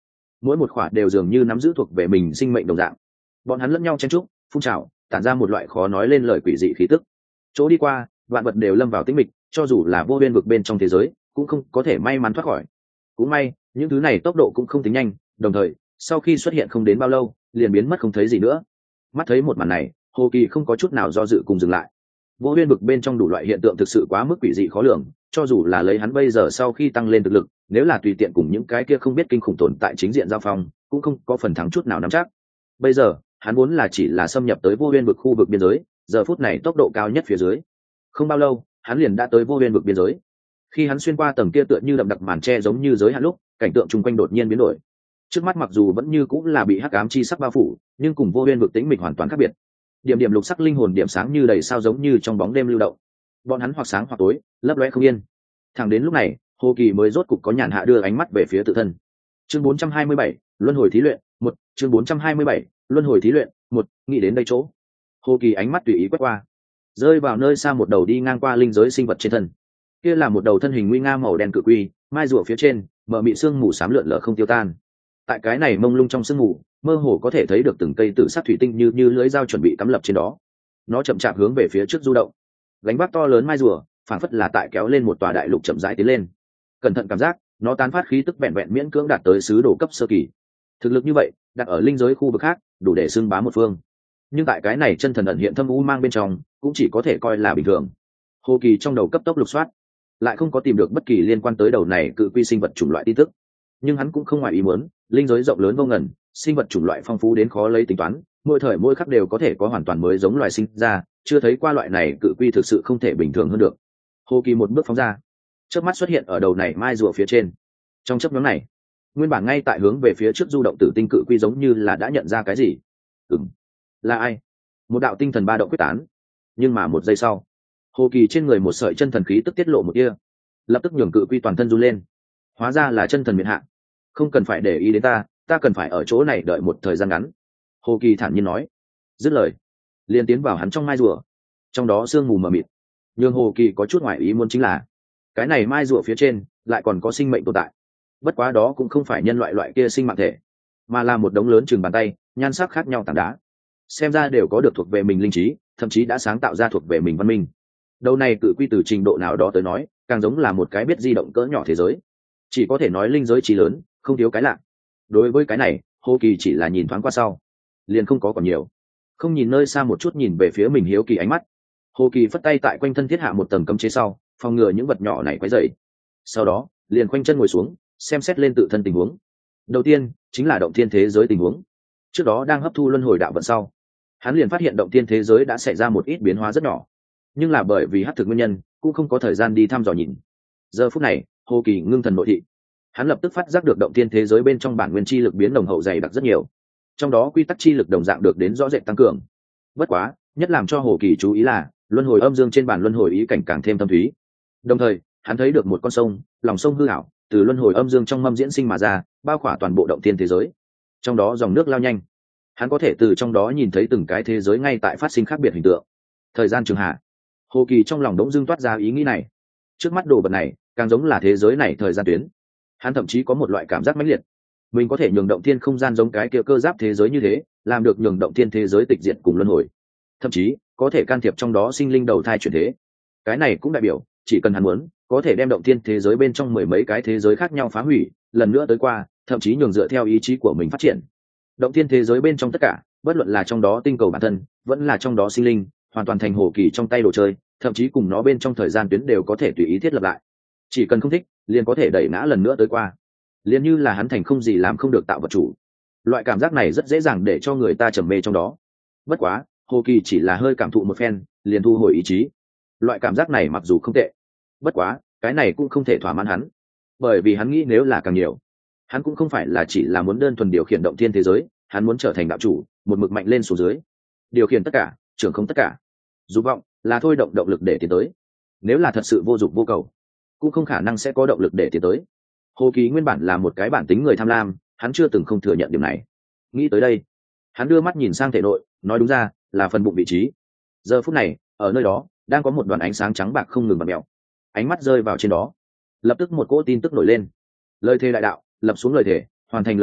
mỗi một khỏa đều dường như nắm giữ thuộc về mình sinh mệnh đồng dạng. Bọn hắn lẫn nhau chen trúc phun trào, tản ra một loại khó nói lên lời quỷ dị khí tức. Chỗ đi qua vạn vật đều lâm vào tĩnh mịch, cho dù là vô biên vực bên trong thế giới cũng không có thể may mắn thoát khỏi. Cũng may những thứ này tốc độ cũng không tính nhanh, đồng thời sau khi xuất hiện không đến bao lâu liền biến mất không thấy gì nữa. Mắt thấy một màn này, Hồ Kỳ không có chút nào do dự cùng dừng lại. Vô biên vực bên trong đủ loại hiện tượng thực sự quá mức quỷ dị khó lường, cho dù là lấy hắn bây giờ sau khi tăng lên thực lực, nếu là tùy tiện cùng những cái kia không biết kinh khủng tồn tại chính diện giao phong, cũng không có phần thắng chút nào nắm chắc. Bây giờ hắn vốn là chỉ là xâm nhập tới vô biên vực khu vực biên giới, giờ phút này tốc độ cao nhất phía dưới, không bao lâu hắn liền đã tới vô biên vực biên giới. Khi hắn xuyên qua tầng kia tựa như đậm đặc màn tre giống như giới hạn lúc, cảnh tượng chung quanh đột nhiên biến đổi. Trước mắt mặc dù vẫn như cũng là bị hắc ám chi sắc bao phủ, nhưng cùng vô biên vực tĩnh mịch hoàn toàn khác biệt. Điểm điểm lục sắc linh hồn điểm sáng như đầy sao giống như trong bóng đêm lưu động, bọn hắn hoặc sáng hoặc tối, lấp lóe không yên. Thẳng đến lúc này, Hồ Kỳ mới rốt cục có nhàn hạ đưa ánh mắt về phía tự thân. Chương bốn trăm hai mươi bảy, luân hồi thí luyện một. Chương bốn trăm hai mươi bảy, luân hồi thí luyện một. Nghĩ đến đây chỗ, Hồ Kỳ ánh mắt tùy ý quét qua, rơi vào nơi xa một đầu đi ngang qua linh giới sinh vật trên thân. Kia là một đầu thân hình nguy nga màu đen cự quy, mai rùa phía trên mở mị sương mù xám lượn lờ không tiêu tan. Tại cái này mông lung trong sương mù, mơ hồ có thể thấy được từng cây tử sắc thủy tinh như như lưới dao chuẩn bị cắm lập trên đó. Nó chậm chạp hướng về phía trước du động, gánh vác to lớn mai rùa, phảng phất là tại kéo lên một tòa đại lục chậm rãi tiến lên. Cẩn thận cảm giác, nó tán phát khí tức vẹn vẹn miễn cưỡng đạt tới sứ đồ cấp sơ kỳ. Thực lực như vậy, đặt ở linh giới khu vực khác, đủ để xưng bá một phương. Nhưng tại cái này chân thần ẩn hiện thâm u mang bên trong, cũng chỉ có thể coi là bình thường. Hồ Kỳ trong đầu cấp tốc lục soát, lại không có tìm được bất kỳ liên quan tới đầu này cự quy sinh vật chủng loại tin tức. Nhưng hắn cũng không ngoài ý muốn, linh giới rộng lớn vô ngần, sinh vật chủng loại phong phú đến khó lấy tính toán, mỗi thời mỗi khắc đều có thể có hoàn toàn mới giống loài sinh ra, chưa thấy qua loại này cự quy thực sự không thể bình thường hơn được. Hồ Kỳ một bước phóng ra, chớp mắt xuất hiện ở đầu này mai rùa phía trên. Trong chớp nhoáng này, nguyên bản ngay tại hướng về phía trước du động tử tinh cự quy giống như là đã nhận ra cái gì. Ừm, là ai? Một đạo tinh thần ba động quyết tán, nhưng mà một giây sau, Hồ Kỳ trên người một sợi chân thần khí tức tiết lộ một tia, lập tức nhường cự quy toàn thân run lên. Hóa ra là chân thần miện hạ, không cần phải để ý đến ta, ta cần phải ở chỗ này đợi một thời gian ngắn. Hồ Kỳ thản nhiên nói, dứt lời liền tiến vào hắn trong mai rùa. Trong đó sương mù mờ mịt, nhưng Hồ Kỳ có chút ngoại ý muốn chính là cái này mai rùa phía trên lại còn có sinh mệnh tồn tại. Bất quá đó cũng không phải nhân loại loại kia sinh mạng thể, mà là một đống lớn chừng bàn tay, nhan sắc khác nhau tảng đá, xem ra đều có được thuộc về mình linh trí, thậm chí đã sáng tạo ra thuộc về mình văn minh. Đầu này cự quy từ trình độ nào đó tới nói, càng giống là một cái biết di động cỡ nhỏ thế giới, chỉ có thể nói linh giới trí lớn, không thiếu cái lạ. Đối với cái này, Hồ Kỳ chỉ là nhìn thoáng qua sau, liền không có còn nhiều. Không nhìn nơi xa một chút, nhìn về phía mình hiếu kỳ ánh mắt, Hồ Kỳ phất tay tại quanh thân thiết hạ một tầng cấm chế sau, phòng ngừa những vật nhỏ này quấy rầy. Sau đó liền khoanh chân ngồi xuống, xem xét lên tự thân tình huống. Đầu tiên chính là động thiên thế giới tình huống. Trước đó đang hấp thu luân hồi đạo vận sau, hắn liền phát hiện động thiên thế giới đã xảy ra một ít biến hóa rất nhỏ, nhưng là bởi vì hắc thực nguyên nhân, cũng không có thời gian đi thăm dò nhìn. Giờ phút này, Hồ Kỳ ngưng thần nội thị, hắn lập tức phát giác được động thiên thế giới bên trong bản nguyên chi lực biến đồng hậu dày đặc rất nhiều, trong đó quy tắc chi lực đồng dạng được đến rõ rệt tăng cường. Bất quá, nhất làm cho Hồ Kỳ chú ý là luân hồi âm dương trên bản luân hồi ý cảnh càng thêm thâm thúy. Đồng thời, hắn thấy được một con sông, lòng sông hư ảo, từ luân hồi âm dương trong mâm diễn sinh mà ra, bao khỏa toàn bộ động thiên thế giới. Trong đó dòng nước lao nhanh, hắn có thể từ trong đó nhìn thấy từng cái thế giới ngay tại phát sinh khác biệt hình tượng. Thời gian trường hạ, Hồ Kỳ trong lòng đống dưng toát ra ý nghĩ này. Trước mắt đồ vật này, càng giống là thế giới này thời gian tuyến. Hắn thậm chí có một loại cảm giác mãnh liệt, mình có thể nhường động thiên không gian giống cái kia cơ giáp thế giới như thế, làm được nhường động thiên thế giới tịch diệt cùng luân hồi, thậm chí có thể can thiệp trong đó sinh linh đầu thai chuyển thế. Cái này cũng đại biểu, chỉ cần hắn muốn, có thể đem động thiên thế giới bên trong mười mấy cái thế giới khác nhau phá hủy, lần nữa tới qua, thậm chí nhường dựa theo ý chí của mình phát triển. Động thiên thế giới bên trong tất cả, bất luận là trong đó tinh cầu bản thân, vẫn là trong đó sinh linh, hoàn toàn thành Hồ Kỳ trong tay đồ chơi, thậm chí cùng nó bên trong thời gian tuyến đều có thể tùy ý thiết lập lại. Chỉ cần không thích, liền có thể đẩy ngã lần nữa tới qua. Liền như là hắn thành không gì làm không được tạo vật chủ. Loại cảm giác này rất dễ dàng để cho người ta trầm mê trong đó. Bất quá, Hồ Kỳ chỉ là hơi cảm thụ một phen, liền thu hồi ý chí. Loại cảm giác này mặc dù không tệ, bất quá, cái này cũng không thể thỏa mãn hắn, bởi vì hắn nghĩ nếu là càng nhiều, hắn cũng không phải là chỉ là muốn đơn thuần điều khiển động thiên thế giới, hắn muốn trở thành đạo chủ, một mực mạnh lên xuống dưới, điều khiển tất cả, trưởng không tất cả. Dục vọng là thôi động động lực để tiến tới, nếu là thật sự vô dụng vô cầu, cũng không khả năng sẽ có động lực để tiến tới. Hồ Kỳ nguyên bản là một cái bản tính người tham lam, hắn chưa từng không thừa nhận điểm này. Nghĩ tới đây, hắn đưa mắt nhìn sang thể nội, nói đúng ra là phần bụng vị trí. Giờ phút này, ở nơi đó đang có một đoàn ánh sáng trắng bạc không ngừng bật mèo. Ánh mắt rơi vào trên đó, lập tức một cỗ tin tức nổi lên. Lời thề đại đạo, lập xuống lời thề, hoàn thành lời thề,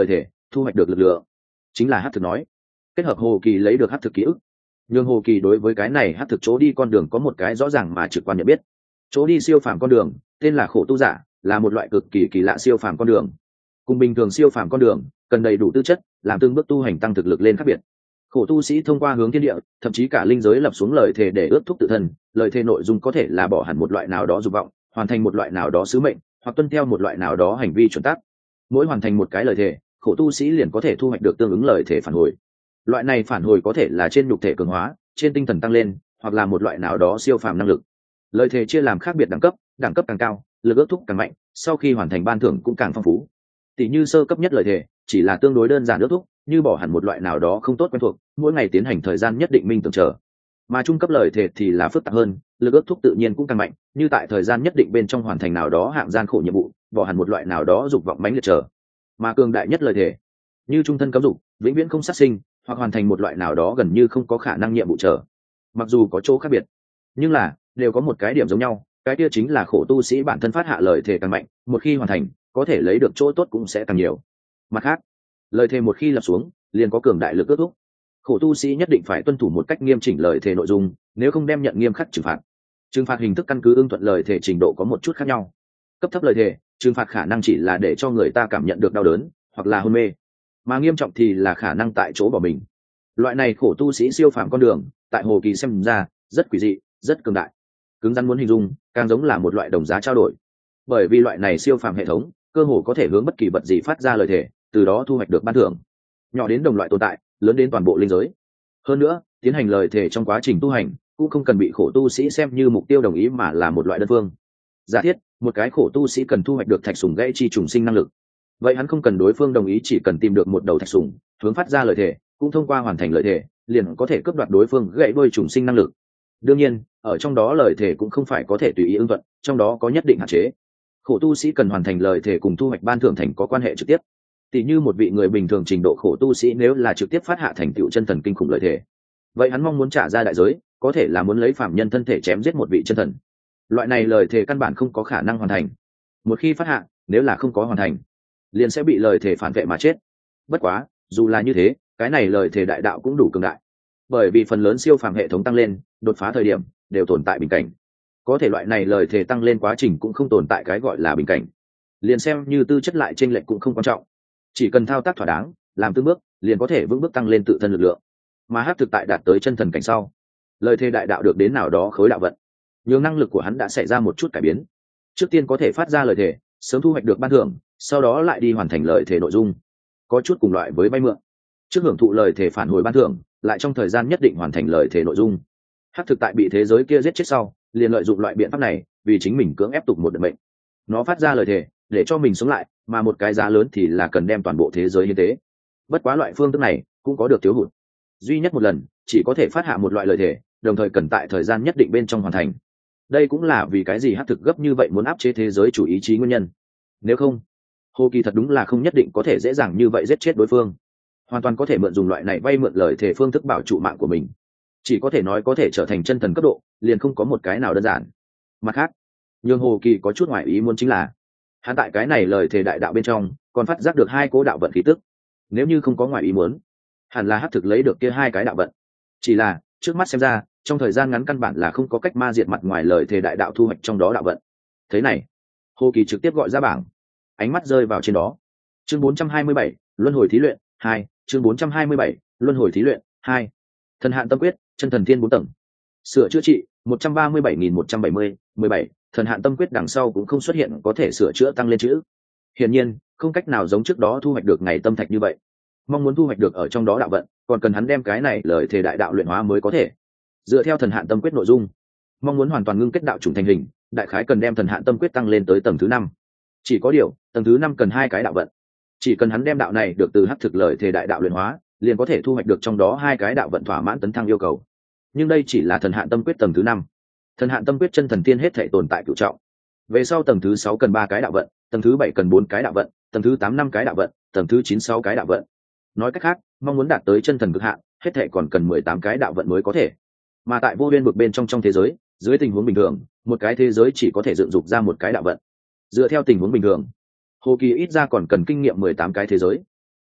thu hoạch được lực lượng. Chính là hắc thực nói. Kết hợp Hồ Kỳ lấy được hắc thực ký ức, nhưng Hồ Kỳ đối với cái này hắc thực chỗ đi con đường có một cái rõ ràng mà trực quan nhận biết. Chỗ đi siêu phàm con đường tên là khổ tu giả, là một loại cực kỳ kỳ lạ siêu phàm con đường. Cùng bình thường siêu phàm con đường cần đầy đủ tư chất, làm từng bước tu hành tăng thực lực lên khác biệt. Khổ tu sĩ thông qua hướng thiên địa, thậm chí cả linh giới lập xuống lời thề để ước thúc tự thân. Lời thề nội dung có thể là bỏ hẳn một loại nào đó dục vọng, hoàn thành một loại nào đó sứ mệnh, hoặc tuân theo một loại nào đó hành vi chuẩn tắc. Mỗi hoàn thành một cái lời thề, khổ tu sĩ liền có thể thu hoạch được tương ứng lời thề phản hồi. Loại này phản hồi có thể là trên nhục thể cường hóa, trên tinh thần tăng lên, hoặc là một loại nào đó siêu phàm năng lực. Lời thề chia làm khác biệt đẳng cấp, đẳng cấp càng cao, lực ước thúc càng mạnh, sau khi hoàn thành ban thưởng cũng càng phong phú. Tỷ như sơ cấp nhất lời thề chỉ là tương đối đơn giản ước thúc, như bỏ hẳn một loại nào đó không tốt quen thuộc, mỗi ngày tiến hành thời gian nhất định minh tưởng chờ. Mà trung cấp lời thề thì là phức tạp hơn, lực ước thúc tự nhiên cũng càng mạnh, như tại thời gian nhất định bên trong hoàn thành nào đó hạng gian khổ nhiệm vụ, bỏ hẳn một loại nào đó dục vọng mãnh liệt chờ. Mà cường đại nhất lời thề, như trung thân cấm dục, vĩnh viễn không sát sinh, hoặc hoàn thành một loại nào đó gần như không có khả năng nhiệm vụ chờ. Mặc dù có chỗ khác biệt, nhưng là đều có một cái điểm giống nhau, cái kia chính là khổ tu sĩ bản thân phát hạ lời thề càng mạnh, một khi hoàn thành, có thể lấy được chỗ tốt cũng sẽ càng nhiều. Mặt khác, lời thề một khi lập xuống, liền có cường đại lực ước thúc. Khổ tu sĩ nhất định phải tuân thủ một cách nghiêm chỉnh lời thề nội dung, nếu không đem nhận nghiêm khắc trừng phạt. Trừng phạt hình thức căn cứ ưng thuận lời thề trình độ có một chút khác nhau. Cấp thấp lời thề, trừng phạt khả năng chỉ là để cho người ta cảm nhận được đau đớn hoặc là hôn mê, mà nghiêm trọng thì là khả năng tại chỗ bỏ mình. Loại này khổ tu sĩ siêu phàm con đường, tại Hồ Kỳ xem ra rất quỷ dị, rất cường đại. Cứng rắn muốn hình dung, càng giống là một loại đồng giá trao đổi. Bởi vì loại này siêu phàm hệ thống, cơ hồ có thể hướng bất kỳ vật gì phát ra lời thề, từ đó thu hoạch được ban thưởng. Nhỏ đến đồng loại tồn tại, lớn đến toàn bộ linh giới. Hơn nữa, tiến hành lời thề trong quá trình tu hành, cũng không cần bị khổ tu sĩ xem như mục tiêu đồng ý mà là một loại đơn phương. Giả thiết, một cái khổ tu sĩ cần thu hoạch được thạch sùng gãy chi trùng sinh năng lực. Vậy hắn không cần đối phương đồng ý, chỉ cần tìm được một đầu thạch sùng, hướng phát ra lời thề, cũng thông qua hoàn thành lời thề, liền có thể cướp đoạt đối phương gãy đuôi trùng sinh năng lực. Đương nhiên, ở trong đó lời thề cũng không phải có thể tùy ý ưng thuận, trong đó có nhất định hạn chế. Khổ tu sĩ cần hoàn thành lời thề cùng thu hoạch ban thưởng thành có quan hệ trực tiếp. Tỷ như một vị người bình thường trình độ khổ tu sĩ nếu là trực tiếp phát hạ thành tựu chân thần kinh khủng lời thề, vậy hắn mong muốn trả ra đại giới, có thể là muốn lấy phạm nhân thân thể chém giết một vị chân thần. Loại này lời thề căn bản không có khả năng hoàn thành. Một khi phát hạ, nếu là không có hoàn thành, liền sẽ bị lời thề phản vệ mà chết. Bất quá, dù là như thế, cái này lời thề đại đạo cũng đủ cường đại. Bởi vì phần lớn siêu phàm hệ thống tăng lên, đột phá thời điểm đều tồn tại bình cảnh. Có thể loại này lời thề tăng lên quá trình cũng không tồn tại cái gọi là bình cảnh. Liền xem như tư chất lại chênh lệch cũng không quan trọng. Chỉ cần thao tác thỏa đáng, làm từng bước, liền có thể vững bước tăng lên tự thân lực lượng. Mà hắc thực tại đạt tới chân thần cảnh sau, lời thề đại đạo được đến nào đó khối đạo vận, nhiều năng lực của hắn đã xảy ra một chút cải biến. Trước tiên có thể phát ra lời thề, sớm thu hoạch được ban thưởng, sau đó lại đi hoàn thành lời thề nội dung, có chút cùng loại với vay mượn. Trước hưởng thụ lời thề phản hồi ban thưởng, lại trong thời gian nhất định hoàn thành lời thề nội dung. Hắc thực tại bị thế giới kia giết chết sau, liền lợi dụng loại biện pháp này, vì chính mình cưỡng ép tục một định mệnh. Nó phát ra lời thề để cho mình sống lại, mà một cái giá lớn thì là cần đem toàn bộ thế giới hiến tế. Bất quá loại phương thức này cũng có được thiếu hụt. Duy nhất một lần chỉ có thể phát hạ một loại lời thề, đồng thời cần tại thời gian nhất định bên trong hoàn thành. Đây cũng là vì cái gì hắc thực gấp như vậy muốn áp chế thế giới chủ ý chí nguyên nhân. Nếu không, Hồ Kỳ thật đúng là không nhất định có thể dễ dàng như vậy giết chết đối phương. Hoàn toàn có thể mượn dùng loại này vay mượn lời thề phương thức bảo trụ mạng của mình. Chỉ có thể nói có thể trở thành chân thần cấp độ, liền không có một cái nào đơn giản. Mặt khác, nhường Hồ Kỳ có chút ngoại ý muốn chính là, hắn tại cái này lời thề đại đạo bên trong còn phát giác được hai cố đạo vận khí tức. Nếu như không có ngoại ý muốn, hẳn là hắc thực lấy được kia hai cái đạo vận. Chỉ là trước mắt xem ra, trong thời gian ngắn căn bản là không có cách ma diệt mặt ngoài lời thề đại đạo thu hoạch trong đó đạo vận. Thế này, Hồ Kỳ trực tiếp gọi ra bảng, ánh mắt rơi vào trên đó. Chương bốn trăm hai mươi bảy, luân hồi thí luyện hai. Chương bốn trăm hai mươi bảy, luân hồi thí luyện hai. Thần hạn tâm quyết, chân thần thiên bốn tầng. Sửa chữa trị một trăm ba mươi bảy nghìn một trăm bảy mươi, mười bảy. Thần hạn tâm quyết đằng sau cũng không xuất hiện có thể sửa chữa tăng lên chữ. Hiển nhiên, không cách nào giống trước đó thu hoạch được ngày tâm thạch như vậy. Mong muốn thu hoạch được ở trong đó đạo vận, còn cần hắn đem cái này lời thề đại đạo luyện hóa mới có thể. Dựa theo thần hạn tâm quyết nội dung, mong muốn hoàn toàn ngưng kết đạo chủng thành hình, đại khái cần đem thần hạn tâm quyết tăng lên tới tầng thứ năm. Chỉ có điều, tầng thứ năm cần hai cái đạo vận. Chỉ cần hắn đem đạo này được từ hắc thực lời thề đại đạo luyện hóa, liền có thể thu hoạch được trong đó hai cái đạo vận thỏa mãn tấn thăng yêu cầu. Nhưng đây chỉ là thần hạn tâm quyết tầng thứ năm. Thần hạn tâm quyết chân thần tiên hết thể tồn tại cửu trọng. Về sau tầng thứ sáu cần ba cái đạo vận, tầng thứ bảy cần bốn cái đạo vận, tầng thứ tám năm cái đạo vận, tầng thứ chín sáu cái đạo vận. Nói cách khác, mong muốn đạt tới chân thần cực hạn, hết thể còn cần mười tám cái đạo vận mới có thể. Mà tại vô biên vực bên trong trong thế giới, dưới tình huống bình thường, một cái thế giới chỉ có thể dựng dục ra một cái đạo vận. Dựa theo tình huống bình thường, Hồ Kỳ ít ra còn cần kinh nghiệm mười tám cái thế giới.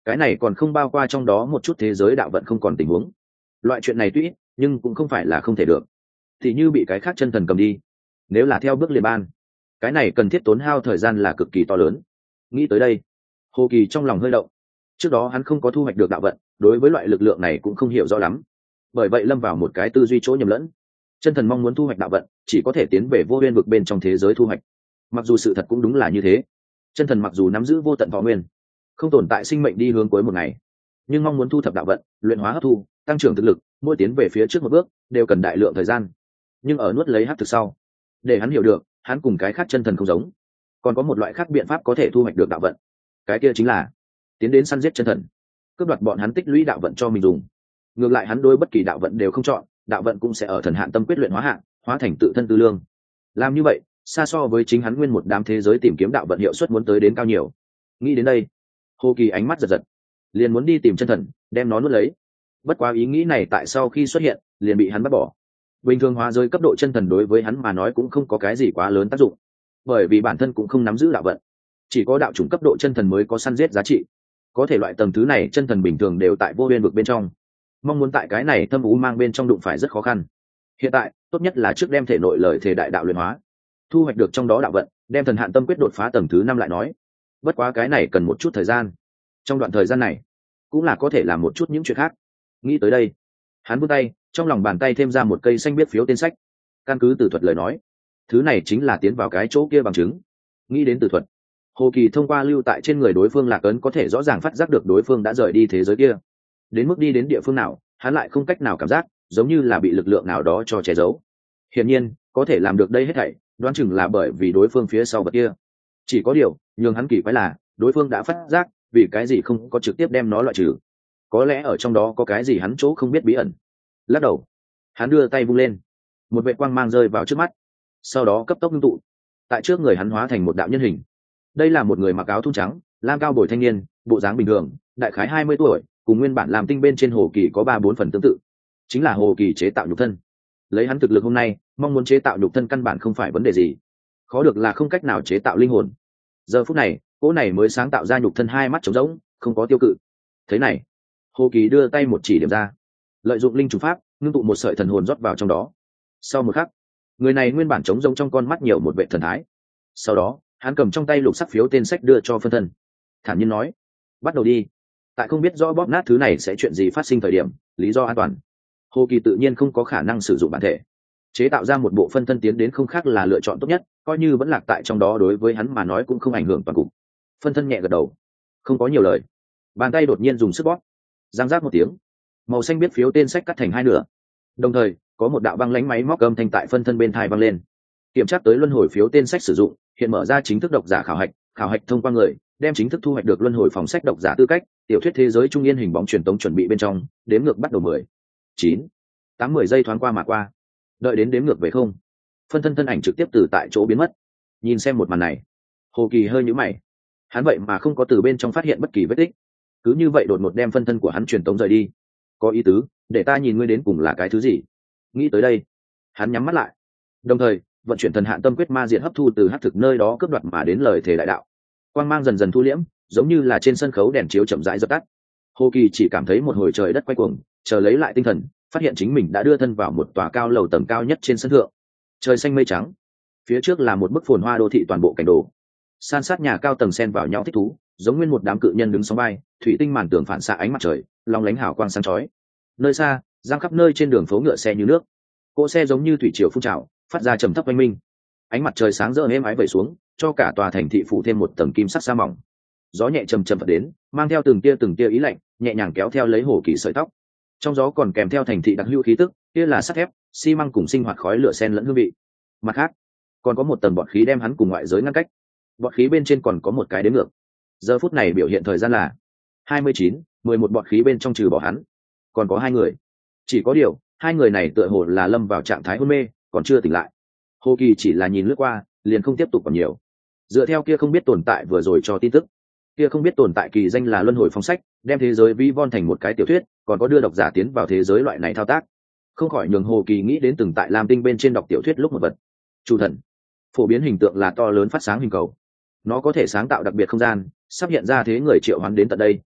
cái này còn không bao qua trong đó một chút thế giới đạo vận không còn tình huống. Loại chuyện này tuy ít nhưng cũng không phải là không thể được. Thì như bị cái khác chân thần cầm đi, nếu là theo bước liền ban, cái này cần thiết tốn hao thời gian là cực kỳ to lớn. Nghĩ tới đây, Hồ Kỳ trong lòng hơi động. Trước đó hắn không có thu hoạch được đạo vận, đối với loại lực lượng này cũng không hiểu rõ lắm, bởi vậy lâm vào một cái tư duy chỗ nhầm lẫn. Chân thần mong muốn thu hoạch đạo vận, chỉ có thể tiến về vô nguyên vực bên trong thế giới thu hoạch. Mặc dù sự thật cũng đúng là như thế, chân thần mặc dù nắm giữ vô tận võ nguyên, không tồn tại sinh mệnh đi hướng cuối một ngày, nhưng mong muốn thu thập đạo vận, luyện hóa hấp thu, tăng trưởng thực lực, mỗi tiến về phía trước một bước đều cần đại lượng thời gian. Nhưng ở nuốt lấy hắc thực sau, để hắn hiểu được hắn cùng cái khác chân thần không giống, còn có một loại khác biện pháp có thể thu hoạch được đạo vận. Cái kia chính là tiến đến săn giết chân thần, cướp đoạt bọn hắn tích lũy đạo vận cho mình dùng. Ngược lại hắn đối bất kỳ đạo vận đều không chọn, đạo vận cũng sẽ ở thần hạn tâm quyết luyện hóa hạn, hóa thành tự thân tư lương. Làm như vậy xa so với chính hắn nguyên một đám thế giới tìm kiếm đạo vận hiệu suất muốn tới đến cao nhiều. Nghĩ đến đây, Hồ Kỳ ánh mắt giật giật, liền muốn đi tìm chân thần đem nó nuốt lấy. Bất quá ý nghĩ này tại sau khi xuất hiện liền bị hắn bắt bỏ. Bình thường hóa giới cấp độ chân thần đối với hắn mà nói cũng không có cái gì quá lớn tác dụng, bởi vì bản thân cũng không nắm giữ đạo vận. Chỉ có đạo chủng cấp độ chân thần mới có săn giết giá trị. Có thể loại tầng thứ này chân thần bình thường đều tại vô biên vực bên trong, mong muốn tại cái này thâm u mang bên trong đụng phải rất khó khăn. Hiện tại tốt nhất là trước đem thể nội lời thể đại đạo luyện hóa, thu hoạch được trong đó đạo vận, đem thần hạn tâm quyết đột phá tầng thứ năm lại nói. Bất quá cái này cần một chút thời gian, trong đoạn thời gian này cũng là có thể làm một chút những chuyện khác. Nghĩ tới đây, hắn vươn tay, trong lòng bàn tay thêm ra một cây xanh biết phiếu tên sách. Căn cứ từ thuật lời nói, thứ này chính là tiến vào cái chỗ kia bằng chứng. Nghĩ đến từ thuật, Hồ Kỳ thông qua lưu tại trên người đối phương lạc ấn có thể rõ ràng phát giác được đối phương đã rời đi thế giới kia. Đến mức đi đến địa phương nào, hắn lại không cách nào cảm giác, giống như là bị lực lượng nào đó cho che giấu. Hiển nhiên, có thể làm được đây hết thảy, đoán chừng là bởi vì đối phương phía sau vật kia. Chỉ có điều, nhường hắn kỳ quái là, đối phương đã phát giác, vì cái gì không có trực tiếp đem nó loại trừ. Có lẽ ở trong đó có cái gì hắn chỗ không biết bí ẩn. Lắc đầu, hắn đưa tay vung lên, một vệt quang mang rơi vào trước mắt, sau đó cấp tốc ngưng tụ, tại trước người hắn hóa thành một đạo nhân hình. Đây là một người mặc áo thun trắng, lam cao bồi thanh niên, bộ dáng bình thường, đại khái hai mươi tuổi, cùng nguyên bản làm tinh bên trên Hồ Kỳ có ba bốn phần tương tự, chính là Hồ Kỳ chế tạo nhục thân. Lấy hắn thực lực hôm nay, mong muốn chế tạo nhục thân căn bản không phải vấn đề gì, khó được là không cách nào chế tạo linh hồn. Giờ phút này, cỗ này mới sáng tạo ra nhục thân hai mắt trống rỗng, không có tiêu cự. Thế này, Hồ Kỳ đưa tay một chỉ điểm ra, lợi dụng linh chủ pháp, ngưng tụ một sợi thần hồn rót vào trong đó. Sau một khắc, người này nguyên bản trống rỗng trong con mắt nhiều một vệ thần thái. Sau đó, hắn cầm trong tay lục sắc phiếu tên sách đưa cho phân thân, thản nhiên nói: bắt đầu đi. Tại không biết rõ bóp nát thứ này sẽ chuyện gì phát sinh thời điểm, lý do an toàn, Hồ Kỳ tự nhiên không có khả năng sử dụng bản thể, chế tạo ra một bộ phân thân tiến đến không khác là lựa chọn tốt nhất, coi như vẫn lạc tại trong đó đối với hắn mà nói cũng không ảnh hưởng toàn cục. Phân thân nhẹ gật đầu, không có nhiều lời, bàn tay đột nhiên dùng sức bóp, giang giác một tiếng, màu xanh biết phiếu tên sách cắt thành hai nửa, đồng thời có một đạo băng lánh máy móc âm thanh tại phân thân bên thai vang lên. Kiểm tra tới luân hồi phiếu tên sách sử dụng, hiện mở ra chính thức độc giả khảo hạch, khảo hạch thông qua người đem chính thức thu hoạch được luân hồi phòng sách độc giả tư cách. Tiểu thuyết thế giới trung yên hình bóng truyền tống chuẩn bị bên trong, đếm ngược bắt đầu mười, chín, tám, mười giây thoáng qua mà qua. Đợi đến đếm ngược về không, phân thân thân ảnh trực tiếp từ tại chỗ biến mất. Nhìn xem một màn này, Hồ Kỳ hơi nhíu mày, hắn vậy mà không có từ bên trong phát hiện bất kỳ vết tích, cứ như vậy đột ngột đem phân thân của hắn truyền tống rời đi. Có ý tứ, để ta nhìn ngươi đến cùng là cái thứ gì. Nghĩ tới đây, hắn nhắm mắt lại, đồng thời vận chuyển thần hạn tâm quyết ma diện hấp thu từ hắc thực nơi đó cướp đoạt mà đến lời thể đại đạo. Quang mang dần dần thu liễm, giống như là trên sân khấu đèn chiếu chậm rãi dập tắt. Hồ Kỳ chỉ cảm thấy một hồi trời đất quay cuồng, chờ lấy lại tinh thần, phát hiện chính mình đã đưa thân vào một tòa cao lầu tầng cao nhất trên sân thượng. Trời xanh mây trắng, phía trước là một bức phồn hoa đô thị toàn bộ cảnh đồ. San sát nhà cao tầng xen vào nhau thích thú, giống nguyên một đám cự nhân đứng sóng vai, thủy tinh màn tường phản xạ ánh mặt trời, long lánh hào quang sáng chói. Nơi xa, giang khắp nơi trên đường phố ngựa xe như nước, cỗ xe giống như thủy triều phun trào, phát ra trầm thấp oanh minh. Ánh mặt trời sáng rỡ êm ái vẩy xuống, cho cả tòa thành thị phủ thêm một tầng kim sắc sa mỏng. Gió nhẹ trầm trầm phật đến, mang theo từng tia từng tia ý lạnh, nhẹ nhàng kéo theo lấy Hồ Kỳ sợi tóc. Trong gió còn kèm theo thành thị đặc hữu khí tức, kia là sắt thép, xi măng cùng sinh hoạt khói lửa xen lẫn hương vị. Mặt khác, còn có một tầng bọt khí đem hắn cùng ngoại giới ngăn cách. Bọt khí bên trên còn có một cái đếm ngược. Giờ phút này biểu hiện thời gian là hai mươi chín, mười một. Bọt khí bên trong trừ bỏ hắn, còn có hai người. Chỉ có điều, hai người này tựa hồ là lâm vào trạng thái hôn mê, còn chưa tỉnh lại. Hồ Kỳ chỉ là nhìn lướt qua, liền không tiếp tục còn nhiều. Dựa theo kia không biết tồn tại vừa rồi cho tin tức, kia không biết tồn tại kỳ danh là luân hồi phong sách, đem thế giới vi von thành một cái tiểu thuyết, còn có đưa độc giả tiến vào thế giới loại này thao tác, không khỏi nhường Hồ Kỳ nghĩ đến từng tại Lam Tinh bên trên đọc tiểu thuyết lúc một vật. Chủ thần, phổ biến hình tượng là to lớn phát sáng hình cầu, nó có thể sáng tạo đặc biệt không gian, sắp hiện ra thế người triệu hoán đến tận đây,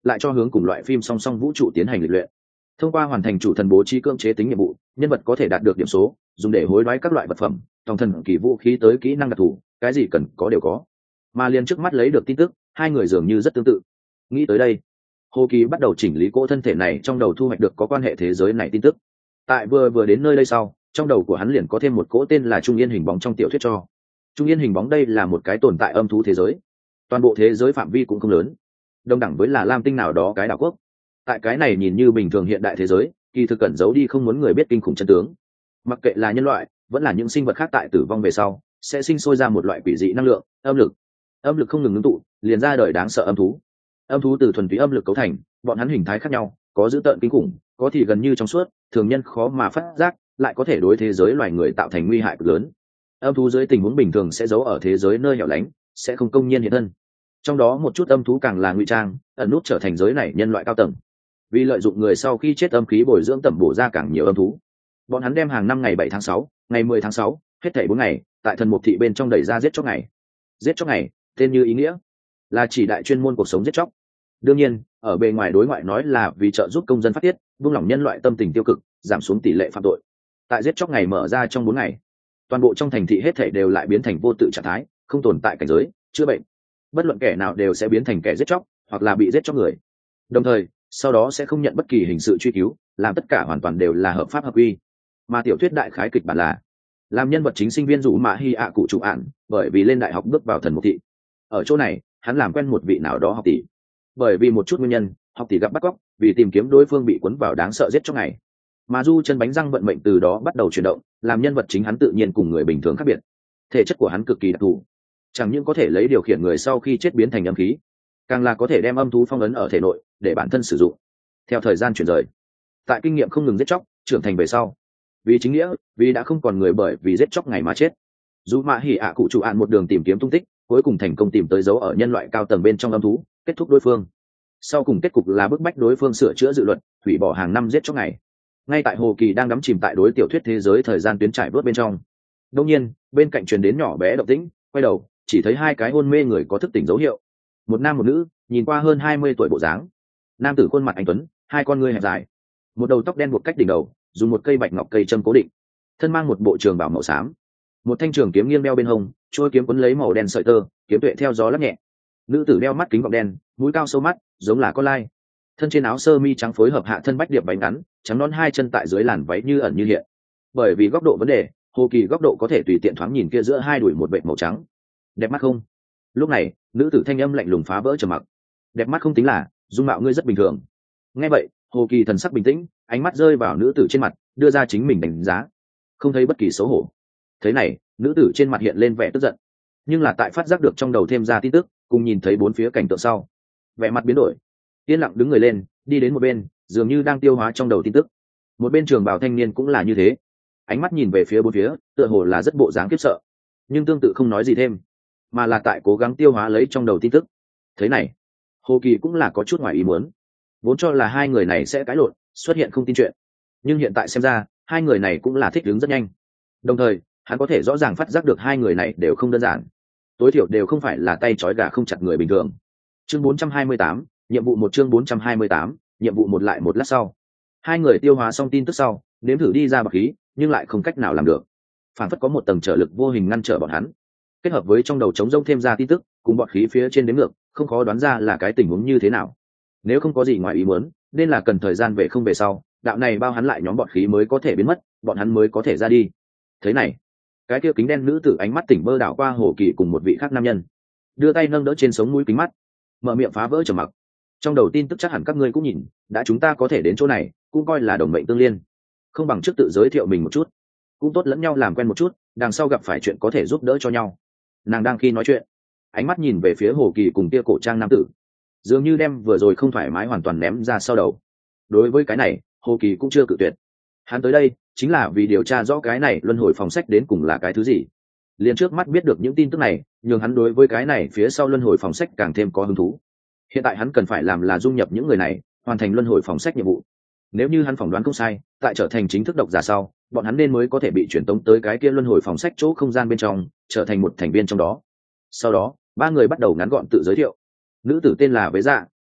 lại cho hướng cùng loại phim song song vũ trụ tiến hành lịch luyện. Thông qua hoàn thành chủ thần bố trí cưỡng chế tính nhiệm vụ, nhân vật có thể đạt được điểm số dùng để hối đoái các loại vật phẩm, tòng thần kỳ vũ khí tới kỹ năng đặc thù, cái gì cần có đều có. Mà liền trước mắt lấy được tin tức, hai người dường như rất tương tự. Nghĩ tới đây, Hồ Kỳ bắt đầu chỉnh lý cỗ thân thể này trong đầu thu hoạch được có quan hệ thế giới này tin tức. Tại vừa vừa đến nơi đây sau, trong đầu của hắn liền có thêm một cỗ tên là Trung Yên hình bóng trong tiểu thuyết cho. Trung Yên hình bóng đây là một cái tồn tại âm thú thế giới. Toàn bộ thế giới phạm vi cũng không lớn, đồng đẳng với là Lam Tinh nào đó cái đảo quốc. Tại cái này nhìn như bình thường hiện đại thế giới, kỳ thực cẩn giấu đi không muốn người biết kinh khủng chân tướng. Mặc kệ là nhân loại, vẫn là những sinh vật khác, tại tử vong về sau, sẽ sinh sôi ra một loại quỷ dị năng lượng, âm lực. Âm lực không ngừng ngưng tụ, liền ra đời đáng sợ âm thú. Âm thú từ thuần túy âm lực cấu thành, bọn hắn hình thái khác nhau, có dữ tợn kinh khủng, có thì gần như trong suốt, thường nhân khó mà phát giác, lại có thể đối thế giới loài người tạo thành nguy hại cực lớn. Âm thú dưới tình huống bình thường sẽ giấu ở thế giới nơi hẻo lánh, sẽ không công nhiên hiện thân. Trong đó một chút âm thú càng là ngụy trang, ẩn nút trở thành giới này nhân loại cao tầng. Vì lợi dụng người sau khi chết âm khí bồi dưỡng tẩm bổ ra càng nhiều âm thú, bọn hắn đem hàng năm ngày bảy tháng sáu, ngày mười tháng sáu, hết thảy bốn ngày, tại thần mục thị bên trong đẩy ra giết chóc ngày. Giết chóc ngày, tên như ý nghĩa, là chỉ đại chuyên môn cuộc sống giết chóc. Đương nhiên, ở bề ngoài đối ngoại nói là vì trợ giúp công dân phát tiết, buông lỏng nhân loại tâm tình tiêu cực, giảm xuống tỷ lệ phạm tội. Tại giết chóc ngày mở ra trong bốn ngày, toàn bộ trong thành thị hết thảy đều lại biến thành vô tự trạng thái, không tồn tại cảnh giới, chữa bệnh. Bất luận kẻ nào đều sẽ biến thành kẻ giết chóc, hoặc là bị giết chóc người. Đồng thời, sau đó sẽ không nhận bất kỳ hình sự truy cứu, làm tất cả hoàn toàn đều là hợp pháp hợp quy. Mà tiểu thuyết đại khái kịch bản là, làm nhân vật chính sinh viên Dụ Mã Hy ạ cụ chủ ạn, bởi vì lên đại học bước vào thần mục thị. Ở chỗ này, hắn làm quen một vị nào đó học tỷ. Bởi vì một chút nguyên nhân, học tỷ gặp bắt cóc, vì tìm kiếm đối phương bị cuốn vào đáng sợ giết chóc ngày. Mà du chân bánh răng vận mệnh từ đó bắt đầu chuyển động, làm nhân vật chính hắn tự nhiên cùng người bình thường khác biệt. Thể chất của hắn cực kỳ đặc thù, chẳng những có thể lấy điều khiển người sau khi chết biến thành âm khí, càng là có thể đem âm thú phong ấn ở thể nội để bản thân sử dụng. Theo thời gian chuyển rời, tại kinh nghiệm không ngừng giết chóc, trưởng thành về sau, vì chính nghĩa, vì đã không còn người bởi vì giết chóc ngày mà chết, dù Mã Hỉ ạ cụ chủ ạn một đường tìm kiếm tung tích, cuối cùng thành công tìm tới dấu ở nhân loại cao tầng bên trong âm thú, kết thúc đối phương. Sau cùng kết cục là bức bách đối phương sửa chữa dự luật, hủy bỏ hàng năm giết chóc ngày. Ngay tại Hồ Kỳ đang đắm chìm tại đối tiểu thuyết thế giới thời gian tuyến trải vớt bên trong, đột nhiên bên cạnh truyền đến nhỏ bé động tĩnh, quay đầu chỉ thấy hai cái hôn mê người có thức tỉnh dấu hiệu, một nam một nữ, nhìn qua hơn hai mươi tuổi bộ dáng. Nam tử khuôn mặt anh tuấn, hai con ngươi hẹp dài, một đầu tóc đen buộc cách đỉnh đầu, dùng một cây bạch ngọc cây châm cố định, thân mang một bộ trường bào màu xám, một thanh trường kiếm nghiêng đeo bên hông, trôi kiếm quấn lấy màu đen sợi tơ, kiếm tuệ theo gió lắc nhẹ. Nữ tử đeo mắt kính gọng đen, mũi cao sâu mắt, giống là con lai. Thân trên áo sơ mi trắng phối hợp hạ thân bách điệp váy ngắn, trắng nón hai chân tại dưới làn váy như ẩn như hiện. Bởi vì góc độ vấn đề, Hồ Kỳ góc độ có thể tùy tiện thoáng nhìn kia giữa hai đùi một vệt màu trắng. Đẹp mắt không? Lúc này, nữ tử thanh âm lạnh lùng phá vỡ trầm mặc. Đẹp mắt không tính là, dung mạo ngươi rất bình thường. Nghe vậy, Hồ Kỳ thần sắc bình tĩnh, ánh mắt rơi vào nữ tử trên mặt, đưa ra chính mình đánh giá, không thấy bất kỳ xấu hổ. Thế này, nữ tử trên mặt hiện lên vẻ tức giận, nhưng là tại phát giác được trong đầu thêm ra tin tức, cùng nhìn thấy bốn phía cảnh tượng sau, vẻ mặt biến đổi, yên lặng đứng người lên, đi đến một bên, dường như đang tiêu hóa trong đầu tin tức. Một bên trường bào thanh niên cũng là như thế, ánh mắt nhìn về phía bốn phía, tựa hồ là rất bộ dáng khiếp sợ, nhưng tương tự không nói gì thêm, mà là tại cố gắng tiêu hóa lấy trong đầu tin tức. Thế này, Hồ Kỳ cũng là có chút ngoài ý muốn, vốn cho là hai người này sẽ cãi lộn, xuất hiện không tin chuyện, nhưng hiện tại xem ra, hai người này cũng là thích ứng rất nhanh. Đồng thời, hắn có thể rõ ràng phát giác được hai người này đều không đơn giản, tối thiểu đều không phải là tay trói gà không chặt người bình thường. Chương bốn trăm hai mươi tám, nhiệm vụ một chương bốn trăm hai mươi tám, nhiệm vụ một lại một lát sau. Hai người tiêu hóa xong tin tức sau, nếm thử đi ra bạc khí, nhưng lại không cách nào làm được. Phản phất có một tầng trở lực vô hình ngăn trở bọn hắn. Kết hợp với trong đầu trống rỗng thêm ra tin tức, cùng bọt khí phía trên đếm ngược, không khó đoán ra là cái tình huống như thế nào. Nếu không có gì ngoài ý muốn, nên là cần thời gian về không về sau, đạo này bao hắn lại nhóm bọt khí mới có thể biến mất, bọn hắn mới có thể ra đi. Thế này, cái kia kính đen nữ tử ánh mắt tỉnh bơ đảo qua Hồ Kỳ cùng một vị khác nam nhân, đưa tay nâng đỡ trên sống mũi kính mắt, mở miệng phá vỡ trầm mặc. Trong đầu tin tức chắc hẳn các ngươi cũng nhìn, đã chúng ta có thể đến chỗ này, cũng coi là đồng mệnh tương liên, không bằng trước tự giới thiệu mình một chút, cũng tốt lẫn nhau làm quen một chút, đằng sau gặp phải chuyện có thể giúp đỡ cho nhau. Nàng đang khi nói chuyện, ánh mắt nhìn về phía Hồ Kỳ cùng kia cổ trang nam tử, dường như đem vừa rồi không thoải mái hoàn toàn ném ra sau đầu. Đối với cái này, Hồ Kỳ cũng chưa cự tuyệt. Hắn tới đây chính là vì điều tra rõ cái này luân hồi phòng sách đến cùng là cái thứ gì. Liền trước mắt biết được những tin tức này, nhường hắn đối với cái này phía sau luân hồi phòng sách càng thêm có hứng thú. Hiện tại hắn cần phải làm là dung nhập những người này, hoàn thành luân hồi phòng sách nhiệm vụ. Nếu như hắn phỏng đoán không sai, tại trở thành chính thức độc giả sau, bọn hắn nên mới có thể bị chuyển tống tới cái kia luân hồi phòng sách chỗ không gian bên trong, trở thành một thành viên trong đó. Sau đó, ba người bắt đầu ngắn gọn tự giới thiệu. Nữ tử tên là Vế Dạ,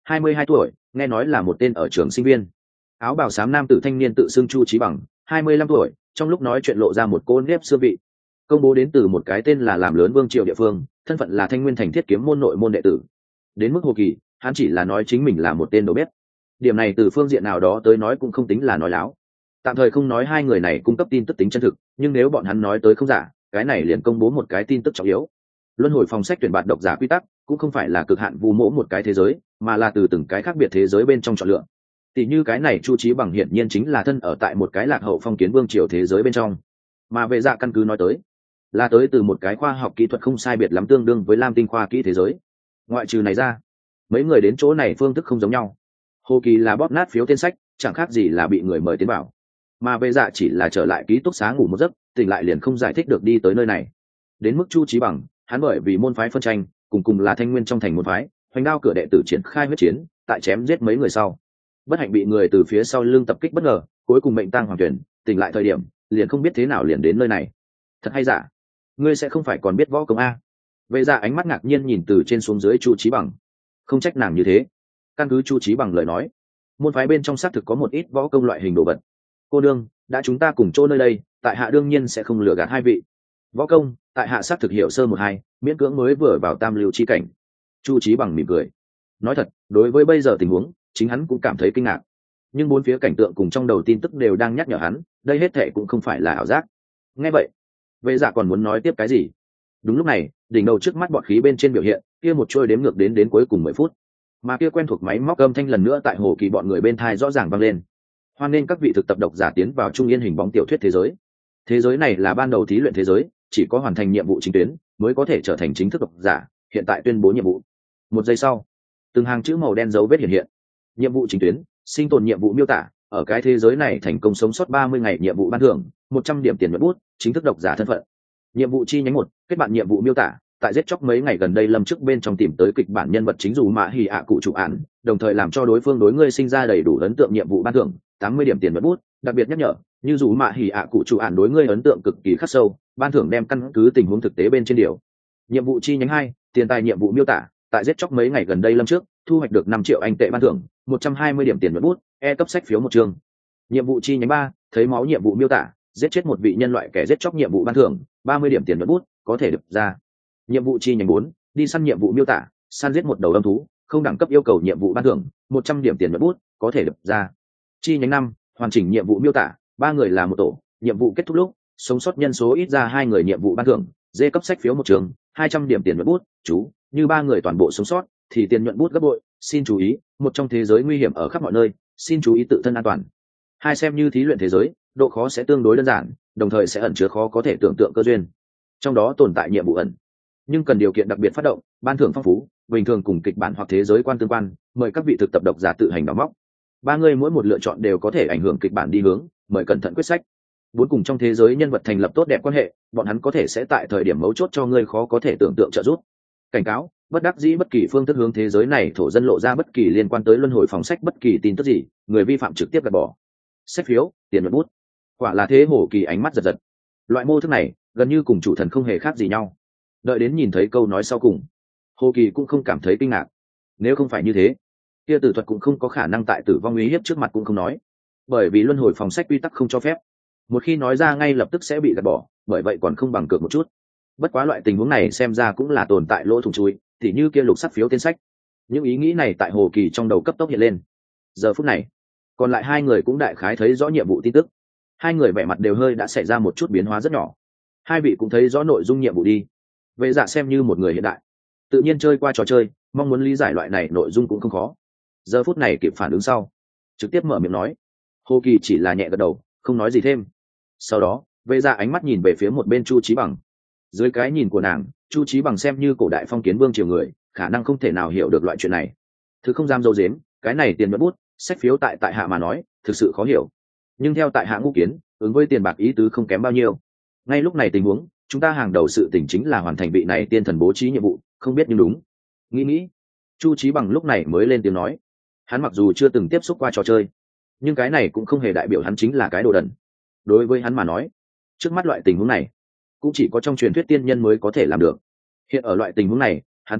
hai mươi hai tuổi, nghe nói là một tên ở trường sinh viên. Áo bào xám nam tử thanh niên tự xưng Chu Chí Bằng, hai mươi lăm tuổi, trong lúc nói chuyện lộ ra một cô nếp xưa vị. Công bố đến từ một cái tên là làm lớn vương triều địa phương, thân phận là Thanh Nguyên thành thiết kiếm môn nội môn đệ tử. Đến mức hồ kỳ, hắn chỉ là nói chính mình là một tên đầu bếp. Điểm này từ phương diện nào đó tới nói cũng không tính là nói láo. Tạm thời không nói hai người này cung cấp tin tức tính chân thực, nhưng nếu bọn hắn nói tới không giả, cái này liền công bố một cái tin tức trọng yếu. Luân hồi phòng sách tuyển bạn độc giả quy tắc cũng không phải là cực hạn vu mỗ một cái thế giới, mà là từ từng cái khác biệt thế giới bên trong chọn lựa. Tỷ như cái này Chu Chí Bằng hiển nhiên chính là thân ở tại một cái lạc hậu phong kiến vương triều thế giới bên trong, mà về dạ căn cứ nói tới là tới từ một cái khoa học kỹ thuật không sai biệt lắm tương đương với lam tinh khoa kỹ thế giới. Ngoại trừ này ra, mấy người đến chỗ này phương thức không giống nhau. Hồ Kỳ là bóp nát phiếu tên sách, chẳng khác gì là bị người mời tiến vào, mà về dạ chỉ là trở lại ký túc xá ngủ một giấc, tỉnh lại liền không giải thích được đi tới nơi này. Đến mức Chu Chí Bằng, hắn bởi vì môn phái phân tranh, cùng cùng là Thanh Nguyên trong thành môn phái, hoành đao cửa đệ tử triển khai huyết chiến, tại chém giết mấy người sau, bất hạnh bị người từ phía sau lưng tập kích bất ngờ, cuối cùng mệnh tang hoàng tuyển, tỉnh lại thời điểm liền không biết thế nào liền đến nơi này. Thật hay giả? Ngươi sẽ không phải còn biết võ công a? Vệ dạ ánh mắt ngạc nhiên nhìn từ trên xuống dưới Chu Chí Bằng. Không trách nàng như thế. Căn cứ Chu Chí Bằng lời nói, môn phái bên trong xác thực có một ít võ công loại hình đồ vật. Cô đương, đã chúng ta cùng chỗ nơi đây, tại hạ đương nhiên sẽ không lừa gạt hai vị. Võ công, tại hạ xác thực hiểu sơ một hai, miễn cưỡng mới vừa vào tam lưu chi cảnh. Chu Chí Bằng mỉm cười. Nói thật, đối với bây giờ tình huống, chính hắn cũng cảm thấy kinh ngạc. Nhưng bốn phía cảnh tượng cùng trong đầu tin tức đều đang nhắc nhở hắn, đây hết thảy cũng không phải là ảo giác. Nghe vậy, Vệ Dạ còn muốn nói tiếp cái gì. Đúng lúc này, đỉnh đầu trước mắt bọt khí bên trên biểu hiện, kia một trôi đếm ngược đến đến cuối cùng mười phút. Mà kia quen thuộc máy móc âm thanh lần nữa tại Hồ Kỳ bọn người bên thai rõ ràng vang lên. Hoan nên các vị thực tập độc giả tiến vào Trung Yên hình bóng tiểu thuyết thế giới. Thế giới này là ban đầu thí luyện thế giới, chỉ có hoàn thành nhiệm vụ chính tuyến mới có thể trở thành chính thức độc giả, hiện tại tuyên bố nhiệm vụ. Một giây sau, từng hàng chữ màu đen dấu vết hiện hiện. Nhiệm vụ chính tuyến, sinh tồn nhiệm vụ miêu tả, ở cái thế giới này thành công sống sót ba mươi ngày nhiệm vụ ban thưởng, một trăm điểm tiền nhuận bút, chính thức độc giả thân phận. Nhiệm vụ chi nhánh một, kết bạn nhiệm vụ miêu tả, tại giết chóc mấy ngày gần đây lâm trước bên trong tìm tới kịch bản nhân vật chính dù mạ hỉ ạ cụ chủ án, đồng thời làm cho đối phương đối ngươi sinh ra đầy đủ ấn tượng nhiệm vụ ban thưởng, tám mươi điểm tiền nhuận bút, đặc biệt nhắc nhở, như dù mạ hỉ ạ cụ chủ án đối ngươi ấn tượng cực kỳ khắc sâu, ban thưởng đem căn cứ tình huống thực tế bên trên điều. Nhiệm vụ chi nhánh hai, tiền tài nhiệm vụ miêu tả, tại giết chóc mấy ngày gần đây lâm trước, thu hoạch được năm triệu anh tệ ban thưởng, một trăm hai mươi điểm tiền nhuận bút, e cấp sách phiếu một chương. Nhiệm vụ chi nhánh ba, thấy máu nhiệm vụ miêu tả, giết chết một vị nhân loại kẻ giết chóc nhiệm vụ ban thưởng, ba mươi điểm tiền nhuận bút, có thể được ra. Nhiệm vụ chi nhánh bốn, đi săn nhiệm vụ miêu tả, săn giết một đầu âm thú, không đẳng cấp yêu cầu nhiệm vụ ban thưởng, một trăm điểm tiền nhuận bút, có thể được ra. Chi nhánh năm, hoàn chỉnh nhiệm vụ miêu tả, ba người là một tổ, nhiệm vụ kết thúc lúc, sống sót nhân số ít ra hai người nhiệm vụ ban thưởng, dê cấp sách phiếu một trường, hai trăm điểm tiền nhuận bút, chú, như ba người toàn bộ sống sót thì tiền nhuận bút gấp bội, xin chú ý, một trong thế giới nguy hiểm ở khắp mọi nơi, xin chú ý tự thân an toàn. Hai xem như thí luyện thế giới, độ khó sẽ tương đối đơn giản, đồng thời sẽ ẩn chứa khó có thể tưởng tượng cơ duyên. Trong đó tồn tại nhiệm vụ ẩn, nhưng cần điều kiện đặc biệt phát động, ban thưởng phong phú, bình thường cùng kịch bản hoặc thế giới quan tương quan, mời các vị thực tập độc giả tự hành đóng móc. Ba người mỗi một lựa chọn đều có thể ảnh hưởng kịch bản đi hướng, mời cẩn thận quyết sách. Bốn cùng trong thế giới nhân vật thành lập tốt đẹp quan hệ, bọn hắn có thể sẽ tại thời điểm mấu chốt cho ngươi khó có thể tưởng tượng trợ giúp. Cảnh cáo, bất đắc dĩ bất kỳ phương thức hướng thế giới này thổ dân lộ ra bất kỳ liên quan tới luân hồi phòng sách bất kỳ tin tức gì, người vi phạm trực tiếp gạt bỏ. Sách phiếu, tiền nhuận bút. Quả là thế. Hồ Kỳ ánh mắt giật giật. Loại mô thức này gần như cùng chủ thần không hề khác gì nhau. Đợi đến nhìn thấy câu nói sau cùng, Hồ Kỳ cũng không cảm thấy kinh ngạc. Nếu không phải như thế, kia tử thuật cũng không có khả năng tại tử vong uy hiếp trước mặt cũng không nói, bởi vì luân hồi phòng sách quy tắc không cho phép. Một khi nói ra ngay lập tức sẽ bị gạt bỏ, bởi vậy còn không bằng cược một chút. Bất quá loại tình huống này xem ra cũng là tồn tại lỗ thủng chui, thì như kia lục sắc phiếu tên sách. Những ý nghĩ này tại Hồ Kỳ trong đầu cấp tốc hiện lên. Giờ phút này, còn lại hai người cũng đại khái thấy rõ nhiệm vụ tin tức. Hai người vẻ mặt đều hơi đã xảy ra một chút biến hóa rất nhỏ. Hai vị cũng thấy rõ nội dung nhiệm vụ đi. Vệ Dạ xem như một người hiện đại, tự nhiên chơi qua trò chơi, mong muốn lý giải loại này nội dung cũng không khó. Giờ phút này kịp phản ứng sau, trực tiếp mở miệng nói. Hồ Kỳ chỉ là nhẹ gật đầu, không nói gì thêm. Sau đó, Vệ Dạ ánh mắt nhìn về phía một bên Chu Chí Bằng. Dưới cái nhìn của nàng, Chu Chí Bằng xem như cổ đại phong kiến vương triều người, khả năng không thể nào hiểu được loại chuyện này. Thứ không dám dâu dếm, cái này tiền nhuận bút, sách phiếu tại tại hạ mà nói, thực sự khó hiểu. Nhưng theo tại hạ ngũ kiến, ứng với tiền bạc ý tứ không kém bao nhiêu. Ngay lúc này tình huống, chúng ta hàng đầu sự tình chính là hoàn thành vị này tiên thần bố trí nhiệm vụ, không biết nhưng đúng. Nghĩ nghĩ, Chu Chí Bằng lúc này mới lên tiếng nói. Hắn mặc dù chưa từng tiếp xúc qua trò chơi, nhưng cái này cũng không hề đại biểu hắn chính là cái đồ đần. Đối với hắn mà nói, trước mắt loại tình huống này cũng chỉ có trong truyền thuyết tiên nhân mới có thể làm được. Hiện ở loại tình huống này, hắn thấy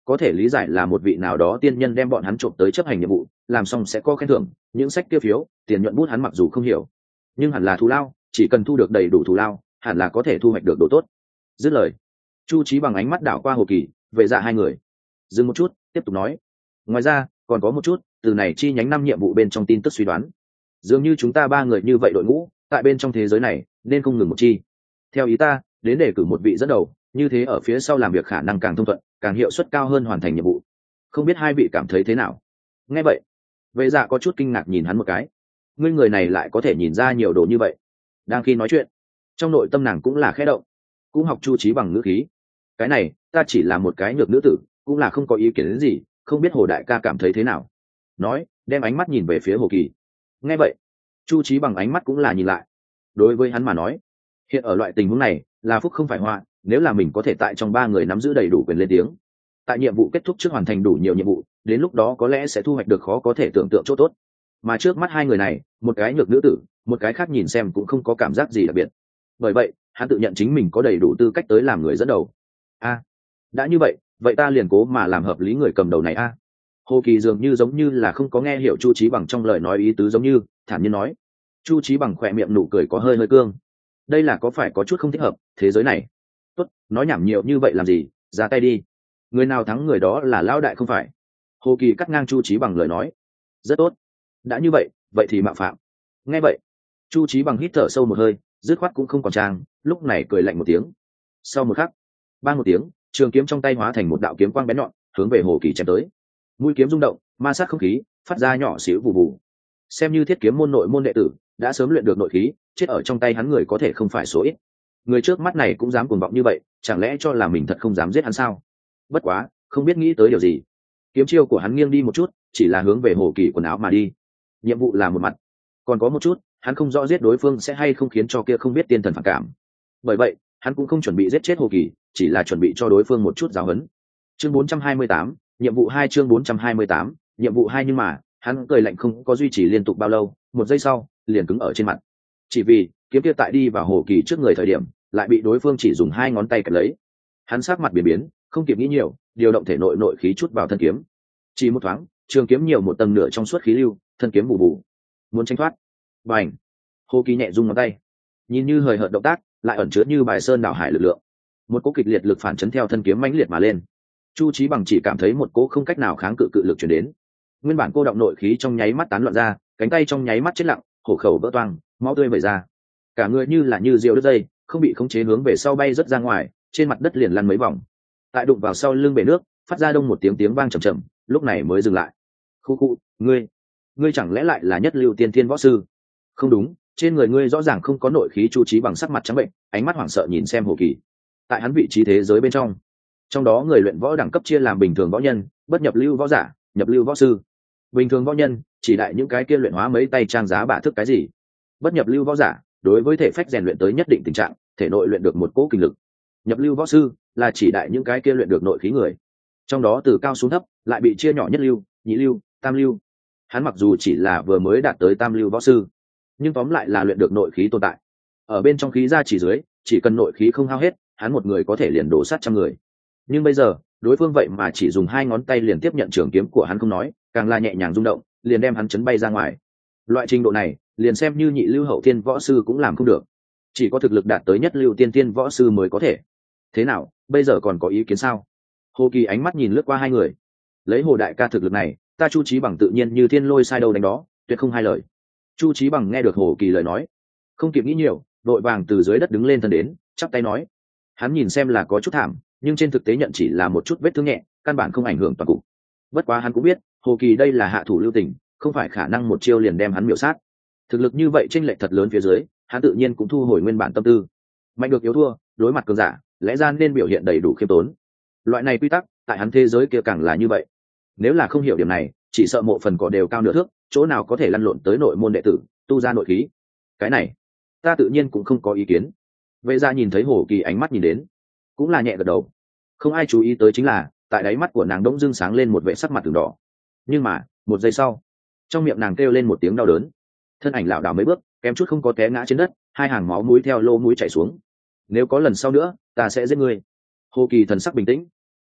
có thể lý giải là một vị nào đó tiên nhân đem bọn hắn trộm tới chấp hành nhiệm vụ, làm xong sẽ có khen thưởng. Những sách kia phiếu tiền nhuận bút hắn mặc dù không hiểu, nhưng hẳn là thù lao, chỉ cần thu được đầy đủ thù lao hẳn là có thể thu hoạch được đồ tốt. Dứt lời, Chu Chí bằng ánh mắt đảo qua Hồ Kỳ, Vệ Dạ hai người, dừng một chút tiếp tục nói, ngoài ra còn có một chút từ này chi nhánh năm nhiệm vụ bên trong tin tức suy đoán, dường như chúng ta ba người như vậy đội ngũ tại bên trong thế giới này nên không ngừng một chi. Theo ý ta, đến để cử một vị dẫn đầu, như thế ở phía sau làm việc khả năng càng thông thuận, càng hiệu suất cao hơn hoàn thành nhiệm vụ. Không biết hai vị cảm thấy thế nào? Nghe vậy, Vệ Dạ có chút kinh ngạc nhìn hắn một cái. Ngươi người này lại có thể nhìn ra nhiều đồ như vậy. Đang khi nói chuyện, trong nội tâm nàng cũng là khẽ động, cũng học Chu Chí bằng ngữ khí. Cái này, ta chỉ là một cái nhược nữ tử, cũng là không có ý kiến đến gì, không biết Hồ đại ca cảm thấy thế nào. Nói, đem ánh mắt nhìn về phía Hồ Kỳ. Nghe vậy, Chu Chí bằng ánh mắt cũng là nhìn lại. Đối với hắn mà nói, hiện ở loại tình huống này là phúc không phải họa, nếu là mình có thể tại trong ba người nắm giữ đầy đủ quyền lên tiếng, tại nhiệm vụ kết thúc trước hoàn thành đủ nhiều nhiệm vụ, đến lúc đó có lẽ sẽ thu hoạch được khó có thể tưởng tượng chỗ tốt. Mà trước mắt hai người này, một cái nhược nữ tử, một cái khác nhìn xem cũng không có cảm giác gì đặc biệt. Bởi vậy, hắn tự nhận chính mình có đầy đủ tư cách tới làm người dẫn đầu. A, đã như vậy, vậy ta liền cố mà làm hợp lý người cầm đầu này a. Hồ Kỳ dường như giống như là không có nghe hiểu Chu Chí bằng trong lời nói ý tứ, giống như thản nhiên nói. Chu Chí bằng khỏe miệng nụ cười có hơi hơi cương. Đây là có phải có chút không thích hợp, thế giới này. Tốt, nói nhảm nhiều như vậy làm gì, ra tay đi. Người nào thắng người đó là lão đại không phải? Hồ Kỳ cắt ngang Chu Chí bằng lời nói. Rất tốt. Đã như vậy, vậy thì mạo phạm. Nghe vậy, Chu Chí bằng hít thở sâu một hơi, dứt khoát cũng không còn trang, lúc này cười lạnh một tiếng. Sau một khắc, bang một tiếng, trường kiếm trong tay hóa thành một đạo kiếm quang bén nhọn, hướng về Hồ Kỳ chém tới. Mũi kiếm rung động, ma sát không khí, phát ra nhỏ xíu vụ vụ. Xem như thiết kiếm môn nội môn đệ tử, đã sớm luyện được nội khí, chết ở trong tay hắn người có thể không phải số ít. Người trước mắt này cũng dám cuồng vọng như vậy, chẳng lẽ cho là mình thật không dám giết hắn sao? Bất quá, không biết nghĩ tới điều gì, kiếm chiêu của hắn nghiêng đi một chút, chỉ là hướng về Hồ Kỳ quần áo mà đi. Nhiệm vụ là một mặt, còn có một chút, hắn không rõ giết đối phương sẽ hay không khiến cho kia không biết tiên thần phản cảm. Bởi vậy, hắn cũng không chuẩn bị giết chết Hồ Kỳ, chỉ là chuẩn bị cho đối phương một chút giáo huấn. Chương bốn trăm hai mươi tám, nhiệm vụ hai chương bốn trăm hai mươi tám, nhiệm vụ hai nhưng mà, hắn cười lạnh không có duy trì liên tục bao lâu, một giây sau, liền cứng ở trên mặt. Chỉ vì, kiếm kia tại đi vào Hồ Kỳ trước người thời điểm, lại bị đối phương chỉ dùng hai ngón tay kẹp lấy. Hắn sắc mặt biến biến, không kịp nghĩ nhiều, điều động thể nội nội khí chút vào thân kiếm. Chỉ một thoáng, trường kiếm nhiều một tầng nửa trong suốt khí lưu, thân kiếm bù bù. Muốn tránh thoát, bành! Hồ Kỳ nhẹ rung ngón tay, nhìn như hời hợt động tác, lại ẩn chứa như bài sơn đảo hải lực lượng. Một cỗ kịch liệt lực phản chấn theo thân kiếm mãnh liệt mà lên. Chu Chí bằng chỉ cảm thấy một cỗ không cách nào kháng cự cự lực truyền đến. Nguyên bản cô động nội khí trong nháy mắt tán loạn ra, cánh tay trong nháy mắt chết lặng, hổ khẩu vỡ toang, máu tươi vẩy ra. Cả người như là như diều đứt dây, không bị khống chế hướng về sau bay rất ra ngoài, trên mặt đất liền lăn mấy vòng. Tại đụng vào sau lưng bể nước, phát ra đông một tiếng tiếng vang trầm trầm, lúc này mới dừng lại. Khu khu, ngươi, ngươi chẳng lẽ lại là nhất lưu tiên thiên võ sư? Không đúng, trên người ngươi rõ ràng không có nội khí. Chu Chí bằng sắc mặt trắng bệnh, ánh mắt hoảng sợ nhìn xem Hồ Kỳ. Tại hắn vị trí thế giới bên trong, trong đó người luyện võ đẳng cấp chia làm bình thường võ nhân, bất nhập lưu võ giả, nhập lưu võ sư. Bình thường võ nhân chỉ đại những cái kia luyện hóa mấy tay trang giá bả thức cái gì. Bất nhập lưu võ giả đối với thể phách rèn luyện tới nhất định tình trạng, thể nội luyện được một cỗ kinh lực. Nhập lưu võ sư là chỉ đại những cái kia luyện được nội khí người, trong đó từ cao xuống thấp lại bị chia nhỏ nhất lưu, nhị lưu, tam lưu. Hắn mặc dù chỉ là vừa mới đạt tới tam lưu võ sư, nhưng tóm lại là luyện được nội khí tồn tại. Ở bên trong khí ra chỉ dưới, chỉ cần nội khí không hao hết, hắn một người có thể liền đổ sát trăm người. Nhưng bây giờ, đối phương vậy mà chỉ dùng hai ngón tay liền tiếp nhận trường kiếm của hắn không nói, càng là nhẹ nhàng rung động, liền đem hắn chấn bay ra ngoài. Loại trình độ này, liền xem như nhị lưu hậu thiên võ sư cũng làm không được, chỉ có thực lực đạt tới nhất lưu tiên tiên võ sư mới có thể. Thế nào, bây giờ còn có ý kiến sao? Hồ Kỳ ánh mắt nhìn lướt qua hai người, lấy Hồ đại ca thực lực này, ta Chu Chí bằng tự nhiên như thiên lôi sai đâu đánh đó, tuyệt không hai lời. Chu Chí bằng nghe được Hồ Kỳ lời nói, không kịp nghĩ nhiều, đội vàng từ dưới đất đứng lên thân đến, chắp tay nói. Hắn nhìn xem là có chút thảm, nhưng trên thực tế nhận chỉ là một chút vết thương nhẹ, căn bản không ảnh hưởng toàn cục. Bất quá hắn cũng biết, Hồ Kỳ đây là hạ thủ lưu tình, không phải khả năng một chiêu liền đem hắn miểu sát. Thực lực như vậy chênh lệch thật lớn phía dưới, hắn tự nhiên cũng thu hồi nguyên bản tâm tư. Mạnh được yếu thua, đối mặt cường giả, lẽ ra nên biểu hiện đầy đủ khiêm tốn. Loại này quy tắc, tại hắn thế giới kia càng là như vậy. Nếu là không hiểu điểm này, chỉ sợ mộ phần cỏ đều cao nửa thước, chỗ nào có thể lăn lộn tới nội môn đệ tử, tu ra nội khí. Cái này, ta tự nhiên cũng không có ý kiến. Vệ Dạ nhìn thấy Hồ Kỳ ánh mắt nhìn đến, cũng là nhẹ gật đầu. Không ai chú ý tới chính là, tại đáy mắt của nàng đống dưng sáng lên một vẻ sắc mặt từng đỏ. Nhưng mà, một giây sau, trong miệng nàng kêu lên một tiếng đau đớn, thân ảnh lảo đảo mấy bước, kém chút không có té ngã trên đất, hai hàng máu mũi theo lỗ mũi chảy xuống. Nếu có lần sau nữa, ta sẽ giết ngươi. Hồ Kỳ thần sắc bình tĩnh. Hiện tại,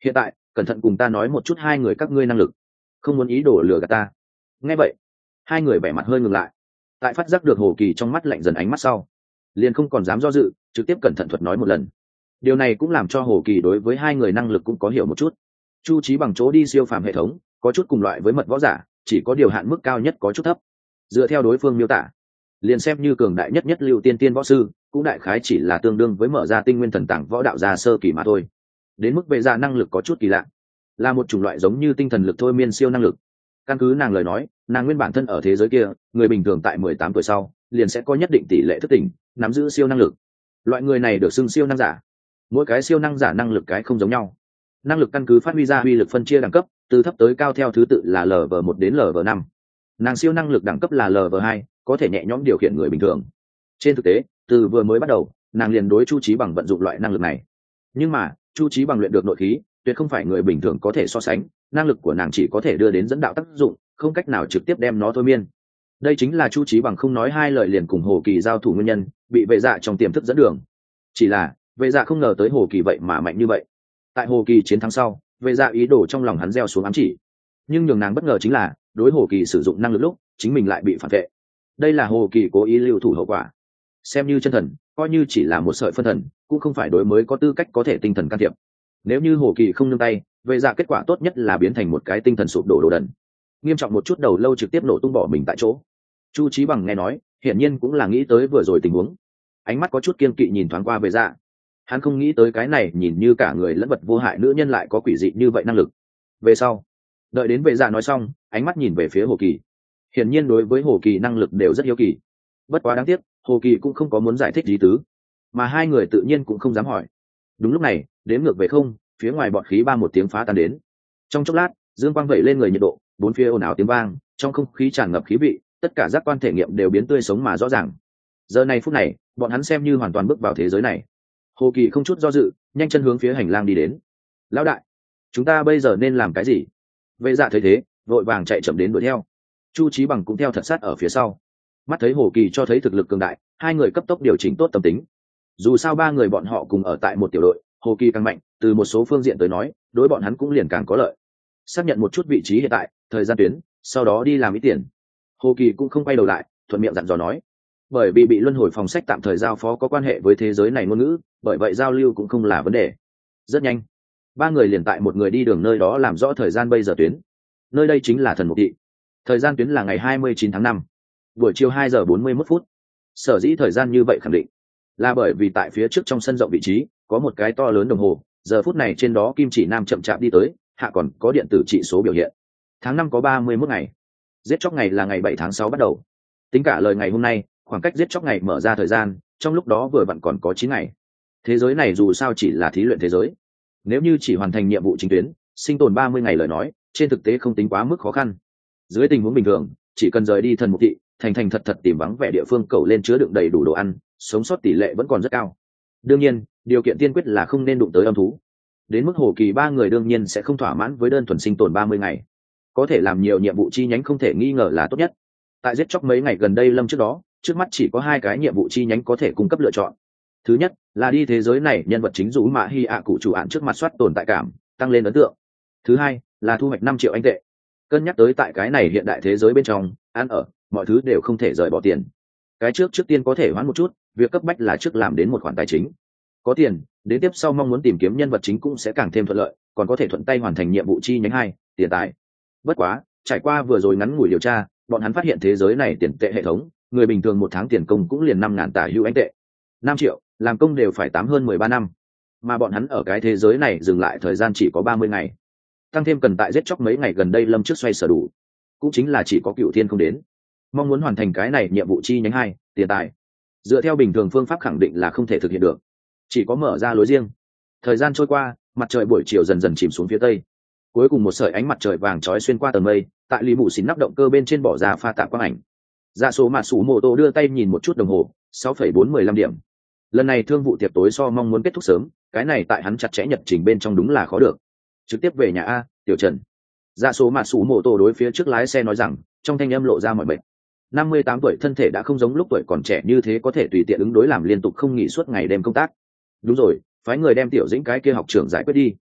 cẩn thận cùng ta nói một chút hai người các ngươi năng lực, không muốn ý đồ lừa gạt ta. Nghe vậy, hai người vẻ mặt hơi ngừng lại. Tại phát giác được Hồ Kỳ trong mắt lạnh dần ánh mắt sau, liền không còn dám do dự, trực tiếp cẩn thận thuật nói một lần. Điều này cũng làm cho Hồ Kỳ đối với hai người năng lực cũng có hiểu một chút. Chu Chí Bằng chỗ đi siêu phàm hệ thống, có chút cùng loại với mật võ giả, chỉ có điều hạn mức cao nhất có chút thấp. Dựa theo đối phương miêu tả, liền xem như cường đại nhất nhất lưu tiên tiên võ sư, cũng đại khái chỉ là tương đương với mở ra tinh nguyên thần tàng võ đạo gia sơ kỳ mà thôi. Đến mức về ra năng lực có chút kỳ lạ, là một chủng loại giống như tinh thần lực thôi miên siêu năng lực. Căn cứ nàng lời nói, nàng nguyên bản thân ở thế giới kia, người bình thường tại mười tám tuổi sau liền sẽ có nhất định tỷ lệ thức tỉnh, nắm giữ siêu năng lực. Loại người này được xưng siêu năng giả. Mỗi cái siêu năng giả năng lực cái không giống nhau. Năng lực căn cứ phát huy ra uy lực phân chia đẳng cấp, từ thấp tới cao theo thứ tự là L V một đến L V năm. Nàng siêu năng lực đẳng cấp là L V hai, có thể nhẹ nhõm điều khiển người bình thường. Trên thực tế, từ vừa mới bắt đầu, nàng liền đối Chu Chí Bằng vận dụng loại năng lực này. Nhưng mà, Chu Chí Bằng luyện được nội khí, tuyệt không phải người bình thường có thể so sánh, năng lực của nàng chỉ có thể đưa đến dẫn đạo tác dụng, không cách nào trực tiếp đem nó thôi miên. Đây chính là Chu Chí Bằng không nói hai lời liền cùng Hồ Kỳ giao thủ nguyên nhân, bị vệ dạ trong tiềm thức dẫn đường. Chỉ là, vệ dạ không ngờ tới Hồ Kỳ vậy mà mạnh như vậy. Tại Hồ Kỳ chiến thắng sau, vệ dạ ý đồ trong lòng hắn gieo xuống ám chỉ. Nhưng nhường nàng bất ngờ chính là, đối Hồ Kỳ sử dụng năng lực lúc, chính mình lại bị phản vệ. Đây là Hồ Kỳ cố ý lưu thủ hậu quả. Xem như chân thần, coi như chỉ là một sợi phân thần, cũng không phải đối mới có tư cách có thể tinh thần can thiệp. Nếu như Hồ Kỳ không nương tay, vệ dạ kết quả tốt nhất là biến thành một cái tinh thần sụp đổ đồ đần, nghiêm trọng một chút đầu lâu trực tiếp nổ tung bỏ mình tại chỗ. Chu Chí Bằng nghe nói, hiển nhiên cũng là nghĩ tới vừa rồi tình huống, ánh mắt có chút kiên kỵ nhìn thoáng qua vệ dạ. Hắn không nghĩ tới cái này nhìn như cả người lẫn vật vô hại nữ nhân lại có quỷ dị như vậy năng lực. Về sau, đợi đến vệ dạ nói xong, ánh mắt nhìn về phía Hồ Kỳ. Hiển nhiên đối với Hồ Kỳ năng lực đều rất hiếu kỳ. Bất quá đáng tiếc, Hồ Kỳ cũng không có muốn giải thích gì tứ, mà hai người tự nhiên cũng không dám hỏi. Đúng lúc này, đếm ngược về không, phía ngoài bọt khí ba một tiếng phá tan đến. Trong chốc lát, dương quang vẩy lên người nhiệt độ, bốn phía ồn ào tiếng vang, trong không khí tràn ngập khí vị, tất cả giác quan thể nghiệm đều biến tươi sống mà rõ ràng. Giờ này phút này, bọn hắn xem như hoàn toàn bước vào thế giới này. Hồ Kỳ không chút do dự, nhanh chân hướng phía hành lang đi đến. Lão đại, chúng ta bây giờ nên làm cái gì? Vệ dạ thấy thế, vội vàng chạy chậm đến đuổi theo. Chu Chí Bằng cũng theo thật sát ở phía sau. Mắt thấy Hồ Kỳ cho thấy thực lực cường đại, hai người cấp tốc điều chỉnh tốt tâm tính. Dù sao ba người bọn họ cùng ở tại một tiểu đội, Hồ Kỳ càng mạnh, từ một số phương diện tới nói, đối bọn hắn cũng liền càng có lợi. Xác nhận một chút vị trí hiện tại, thời gian tuyến, sau đó đi làm ít tiền. Hồ Kỳ cũng không quay đầu lại, thuận miệng dặn dò nói. Bởi vì bị luân hồi phòng sách tạm thời giao phó có quan hệ với thế giới này ngôn ngữ, bởi vậy giao lưu cũng không là vấn đề. Rất nhanh, ba người liền tại một người đi đường nơi đó làm rõ thời gian bây giờ tuyến. Nơi đây chính là Thần Mục Thị. Thời gian tuyến là ngày hai mươi chín tháng năm, buổi chiều hai giờ bốn mươi mốt phút. Sở dĩ thời gian như vậy khẳng định là bởi vì tại phía trước trong sân rộng vị trí có một cái to lớn đồng hồ, giờ phút này trên đó kim chỉ nam chậm chạp đi tới, hạ còn có điện tử trị số biểu hiện. Tháng năm có ba mươi mốt ngày, giết chóc ngày là ngày bảy tháng sáu bắt đầu. Tính cả lời ngày hôm nay, khoảng cách giết chóc ngày mở ra thời gian, trong lúc đó vừa vặn còn có chín ngày. Thế giới này dù sao chỉ là thí luyện thế giới. Nếu như chỉ hoàn thành nhiệm vụ chính tuyến, sinh tồn ba mươi ngày lời nói, trên thực tế không tính quá mức khó khăn. Dưới tình huống bình thường, chỉ cần rời đi Thần Mục Thị, thành thành thật thật tìm vắng vẻ địa phương cầu lên chứa đựng đầy đủ đồ ăn, sống sót tỷ lệ vẫn còn rất cao. Đương nhiên, điều kiện tiên quyết là không nên đụng tới âm thú. Đến mức Hồ Kỳ ba người đương nhiên sẽ không thỏa mãn với đơn thuần sinh tồn ba mươi ngày. Có thể làm nhiều nhiệm vụ chi nhánh không thể nghi ngờ là tốt nhất. Tại giết chóc mấy ngày gần đây lâm trước đó, trước mắt chỉ có hai cái nhiệm vụ chi nhánh có thể cung cấp lựa chọn. Thứ nhất là đi thế giới này nhân vật chính Dũ Mã Hi ạ cụ chủ án trước mặt soát tồn tại cảm, tăng lên ấn tượng. Thứ hai là thu hoạch năm triệu anh tệ. Cân nhắc tới tại cái này hiện đại thế giới bên trong, ăn ở, mọi thứ đều không thể rời bỏ tiền. Cái trước trước tiên có thể hoãn một chút, việc cấp bách là trước làm đến một khoản tài chính. Có tiền, đến tiếp sau mong muốn tìm kiếm nhân vật chính cũng sẽ càng thêm thuận lợi, còn có thể thuận tay hoàn thành nhiệm vụ chi nhánh hai, tiền tài. Bất quá, trải qua vừa rồi ngắn ngủi điều tra, bọn hắn phát hiện thế giới này tiền tệ hệ thống, người bình thường một tháng tiền công cũng liền năm ngàn tả hữu anh tệ. Năm triệu, làm công đều phải tám hơn mười ba năm. Mà bọn hắn ở cái thế giới này dừng lại thời gian chỉ có ba mươi ngày. Tăng thêm cần tại giết chóc mấy ngày gần đây lâm trước xoay sở đủ, cũng chính là chỉ có Cựu Thiên không đến. Mong muốn hoàn thành cái này nhiệm vụ chi nhánh hai, tiền tài, dựa theo bình thường phương pháp khẳng định là không thể thực hiện được, chỉ có mở ra lối riêng. Thời gian trôi qua, mặt trời buổi chiều dần dần chìm xuống phía tây, cuối cùng một sợi ánh mặt trời vàng chói xuyên qua tầng mây, tại lì mù xín nắp động cơ bên trên bỏ ra pha tạp quang ảnh. Dạ số mà sủ mô tô đưa tay nhìn một chút đồng hồ, sáu phẩy bốn mười lăm điểm. Lần này thương vụ tiệc tối so mong muốn kết thúc sớm, cái này tại hắn chặt chẽ nhật trình bên trong đúng là khó được. Trực tiếp về nhà a, Tiểu Trần. Dạ số mà sủ mô tô đối phía trước lái xe nói rằng, trong thanh âm lộ ra mọi bệnh. năm mươi tám tuổi thân thể đã không giống lúc tuổi còn trẻ như thế có thể tùy tiện ứng đối làm liên tục không nghỉ suốt ngày đêm công tác. Đúng rồi, phái người đem Tiểu Dĩnh cái kia học trưởng giải quyết đi.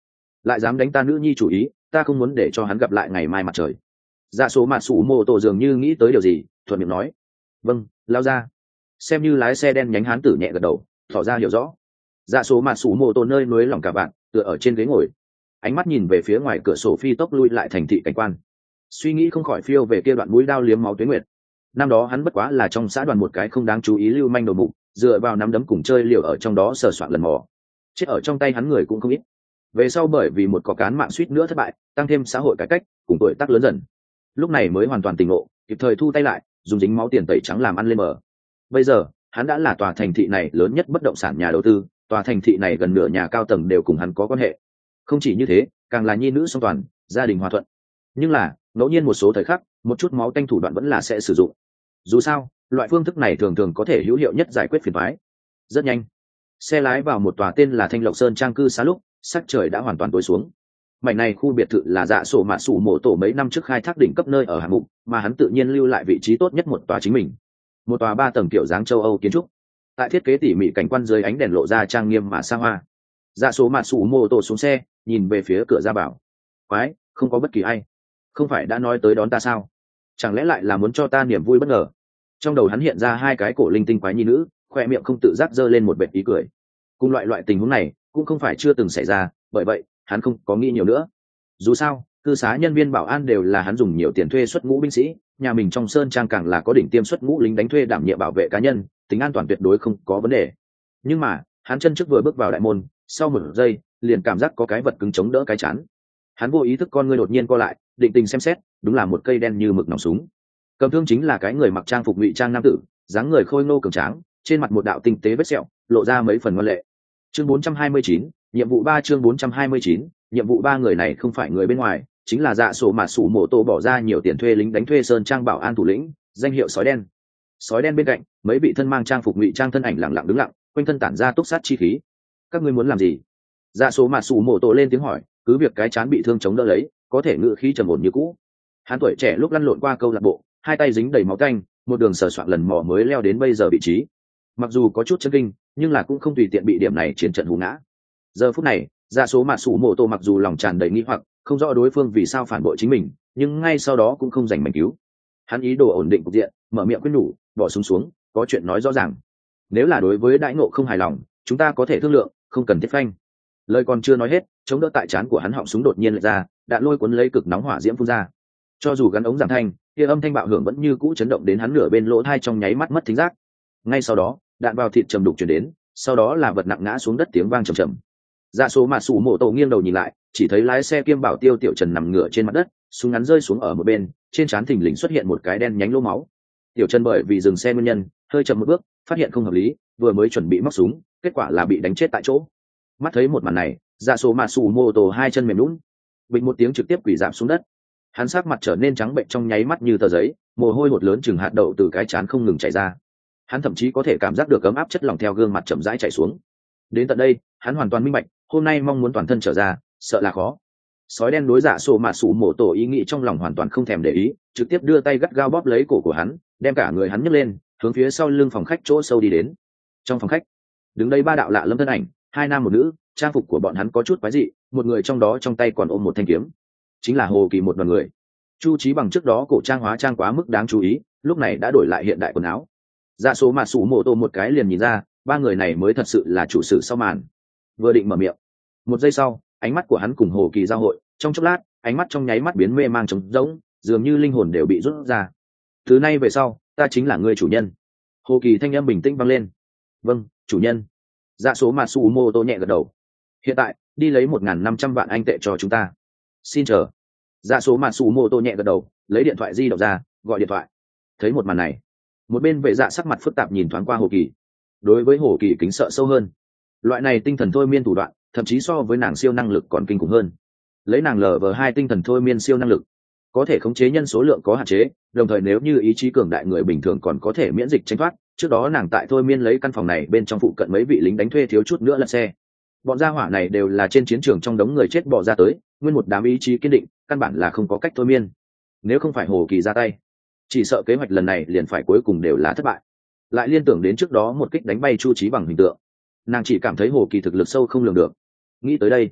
lại dám đánh ta nữ nhi chủ ý, ta không muốn để cho hắn gặp lại ngày mai mặt trời. Dạ số mặt sủ mô tô dường như nghĩ tới điều gì, thuận miệng nói: vâng, lao ra. Xem như lái xe đen nhánh hán tử nhẹ gật đầu, tỏ ra hiểu rõ. Dạ số mặt sủ mô tô nơi núi lỏng cả bạn, tựa ở trên ghế ngồi, ánh mắt nhìn về phía ngoài cửa sổ phi tốc lui lại thành thị cảnh quan, suy nghĩ không khỏi phiêu về kia đoạn mũi đao liếm máu tuyết nguyệt. Năm đó hắn bất quá là trong xã đoàn một cái không đáng chú ý lưu manh đầu mục, dựa vào nắm đấm cùng chơi liều ở trong đó sờ soạn lần mò, chết ở trong tay hắn người cũng không ít. Về sau bởi vì một cỏ cán mạng suýt nữa thất bại, tăng thêm xã hội cải cách cùng tuổi tác lớn dần, lúc này mới hoàn toàn tỉnh ngộ, kịp thời thu tay lại, dùng dính máu tiền tẩy trắng làm ăn lên mở. Bây giờ hắn đã là tòa thành thị này lớn nhất bất động sản nhà đầu tư, tòa thành thị này gần nửa nhà cao tầng đều cùng hắn có quan hệ. Không chỉ như thế, càng là nhi nữ song toàn, gia đình hòa thuận. Nhưng là ngẫu nhiên một số thời khắc, một chút máu tanh thủ đoạn vẫn là sẽ sử dụng. Dù sao loại phương thức này thường thường có thể hữu hiệu nhất giải quyết phiền toái. Rất nhanh, xe lái vào một tòa tên là Thanh Lộc Sơn trang cư xá lúc sắc trời đã hoàn toàn tối xuống. Mảnh này khu biệt thự là dạ sổ mạ sủ mộ tổ mấy năm trước khai thác đỉnh cấp nơi ở hạng mục, mà hắn tự nhiên lưu lại vị trí tốt nhất một tòa chính mình, một tòa ba tầng kiểu dáng châu Âu kiến trúc, tại thiết kế tỉ mỉ cảnh quan dưới ánh đèn lộ ra trang nghiêm mà xa hoa. Dạ sổ mạ sủ mộ tổ xuống xe, nhìn về phía cửa ra bảo: quái, không có bất kỳ ai. Không phải đã nói tới đón ta sao? Chẳng lẽ lại là muốn cho ta niềm vui bất ngờ? Trong đầu hắn hiện ra hai cái cổ linh tinh quái nhi nữ, khoe miệng không tự giác giơ lên một vệt ý cười. Cùng loại loại tình huống này cũng không phải chưa từng xảy ra, bởi vậy hắn không có nghĩ nhiều nữa. Dù sao cư xá nhân viên bảo an đều là hắn dùng nhiều tiền thuê xuất ngũ binh sĩ, nhà mình trong sơn trang càng là có đỉnh tiêm xuất ngũ lính đánh thuê đảm nhiệm bảo vệ cá nhân, tính an toàn tuyệt đối không có vấn đề. Nhưng mà hắn chân trước vừa bước vào đại môn, sau một giây liền cảm giác có cái vật cứng chống đỡ cái chán. Hắn vô ý thức con ngươi đột nhiên co lại, định tình xem xét, đúng là một cây đen như mực nòng súng. Cầm thương chính là cái người mặc trang phục ngụy trang nam tử, dáng người khôi ngô cường tráng, trên mặt một đạo tinh tế vết sẹo, lộ ra mấy phần ngoan lệ. Chương bốn trăm hai mươi chín, nhiệm vụ ba chương bốn trăm hai mươi chín, nhiệm vụ ba người này không phải người bên ngoài, chính là dạ sổ mà sủ mộ tổ bỏ ra nhiều tiền thuê lính đánh thuê sơn trang bảo an thủ lĩnh, danh hiệu sói đen. Sói đen bên cạnh, mấy vị thân mang trang phục ngụy trang thân ảnh lặng lặng đứng lặng, quanh thân tản ra túc sát chi khí. Các ngươi muốn làm gì? Dạ sổ mà sủ mộ tổ lên tiếng hỏi, cứ việc cái chán bị thương chống đỡ lấy, có thể ngự khí trầm ổn như cũ. Hắn tuổi trẻ lúc lăn lộn qua câu lạc bộ, hai tay dính đầy máu tanh, một đường sờ soạn lần mò mới leo đến bây giờ vị trí. Mặc dù có chút chấn kinh, nhưng là cũng không tùy tiện bị điểm này chiến trận hù ngã. Giờ phút này dạ số mạ sủ mộ tổ mặc dù lòng tràn đầy nghi hoặc, không rõ đối phương vì sao phản bội chính mình, nhưng ngay sau đó cũng không dành mảnh cứu. Hắn ý đồ ổn định cục diện, mở miệng khuyên nhủ: bỏ súng xuống, có chuyện nói rõ ràng. Nếu là đối với đãi ngộ không hài lòng, chúng ta có thể thương lượng, không cần thiết phanh. Lời còn chưa nói hết, chống đỡ tại trán của hắn họng súng đột nhiên lệch ra, đạn lôi cuốn lấy cực nóng hỏa diễm phun ra. Cho dù gắn ống giảm thanh, kia âm thanh bạo hưởng vẫn như cũ chấn động đến hắn nửa bên lỗ tai, trong nháy mắt mất thính giác. Ngay sau đó đạn vào thịt trầm đục truyền đến, sau đó là vật nặng ngã xuống đất tiếng vang trầm trầm. Dạ số mà sủ mộ tổ nghiêng đầu nhìn lại, chỉ thấy lái xe kiêm bảo tiêu Tiểu Trần nằm ngửa trên mặt đất, súng ngắn rơi xuống ở một bên, trên trán thình lình xuất hiện một cái đen nhánh lỗ máu. Tiểu Trần bởi vì dừng xe nguyên nhân, hơi chậm một bước, phát hiện không hợp lý, vừa mới chuẩn bị móc súng, kết quả là bị đánh chết tại chỗ. Mắt thấy một màn này, dạ số mà sủ mộ tổ hai chân mềm nhũn, bình một tiếng trực tiếp quỳ rạp xuống đất. Hắn sắc mặt trở nên trắng bệnh trong nháy mắt như tờ giấy, mồ hôi hột lớn chừng hạt đậu từ cái trán không ngừng chảy ra. Hắn thậm chí có thể cảm giác được ấm áp chất lỏng theo gương mặt chậm rãi chảy xuống. Đến tận đây hắn hoàn toàn minh bạch, hôm nay mong muốn toàn thân trở ra sợ là khó. Sói đen đối giả sổ mà sủ mổ tổ ý nghĩ trong lòng hoàn toàn không thèm để ý, trực tiếp đưa tay gắt gao bóp lấy cổ của hắn, đem cả người hắn nhấc lên, hướng phía sau lưng phòng khách chỗ sâu đi đến. Trong phòng khách đứng đây ba đạo lạ lâm thân ảnh, hai nam một nữ, trang phục của bọn hắn có chút quái dị, một người trong đó trong tay còn ôm một thanh kiếm, chính là Hồ Kỳ một đoàn người. Chu Chí Bằng trước đó cổ trang hóa trang quá mức đáng chú ý, lúc này đã đổi lại hiện đại quần áo. Dạ số mà sủ mổ tổ một cái liền nhìn ra, ba người này mới thật sự là chủ sử sau màn. Vừa định mở miệng, một giây sau, ánh mắt của hắn cùng Hồ Kỳ giao hội, trong chốc lát, ánh mắt trong nháy mắt biến mê mang trống rỗng, dường như linh hồn đều bị rút ra. Từ nay về sau, ta chính là người chủ nhân. Hồ Kỳ thanh âm bình tĩnh vang lên. Vâng, chủ nhân. Dạ số mà sủ mổ tổ nhẹ gật đầu. Hiện tại, đi lấy một ngàn năm trăm vạn anh tệ cho chúng ta. Xin chờ. Dạ số mà sủ mổ tổ nhẹ gật đầu, lấy điện thoại di động ra, gọi điện thoại. Thấy một màn này, một bên vệ dạ sắc mặt phức tạp nhìn thoáng qua Hồ Kỳ. Đối với Hồ Kỳ kính sợ sâu hơn. Loại này tinh thần thôi miên thủ đoạn, thậm chí so với nàng siêu năng lực còn kinh khủng hơn. Lấy nàng lờ vờ hai tinh thần thôi miên siêu năng lực, có thể khống chế nhân số lượng có hạn chế, đồng thời nếu như ý chí cường đại người bình thường còn có thể miễn dịch tránh thoát. Trước đó nàng tại thôi miên lấy căn phòng này bên trong phụ cận mấy vị lính đánh thuê thiếu chút nữa lật xe. Bọn gia hỏa này đều là trên chiến trường trong đống người chết bỏ ra tới, nguyên một đám ý chí kiên định, căn bản là không có cách thôi miên. Nếu không phải Hồ Kỳ ra tay, chỉ sợ kế hoạch lần này liền phải cuối cùng đều là thất bại. Lại liên tưởng đến trước đó một kích đánh bay Chu Chí Bằng hình tượng, nàng chỉ cảm thấy Hồ Kỳ thực lực sâu không lường được. Nghĩ tới đây,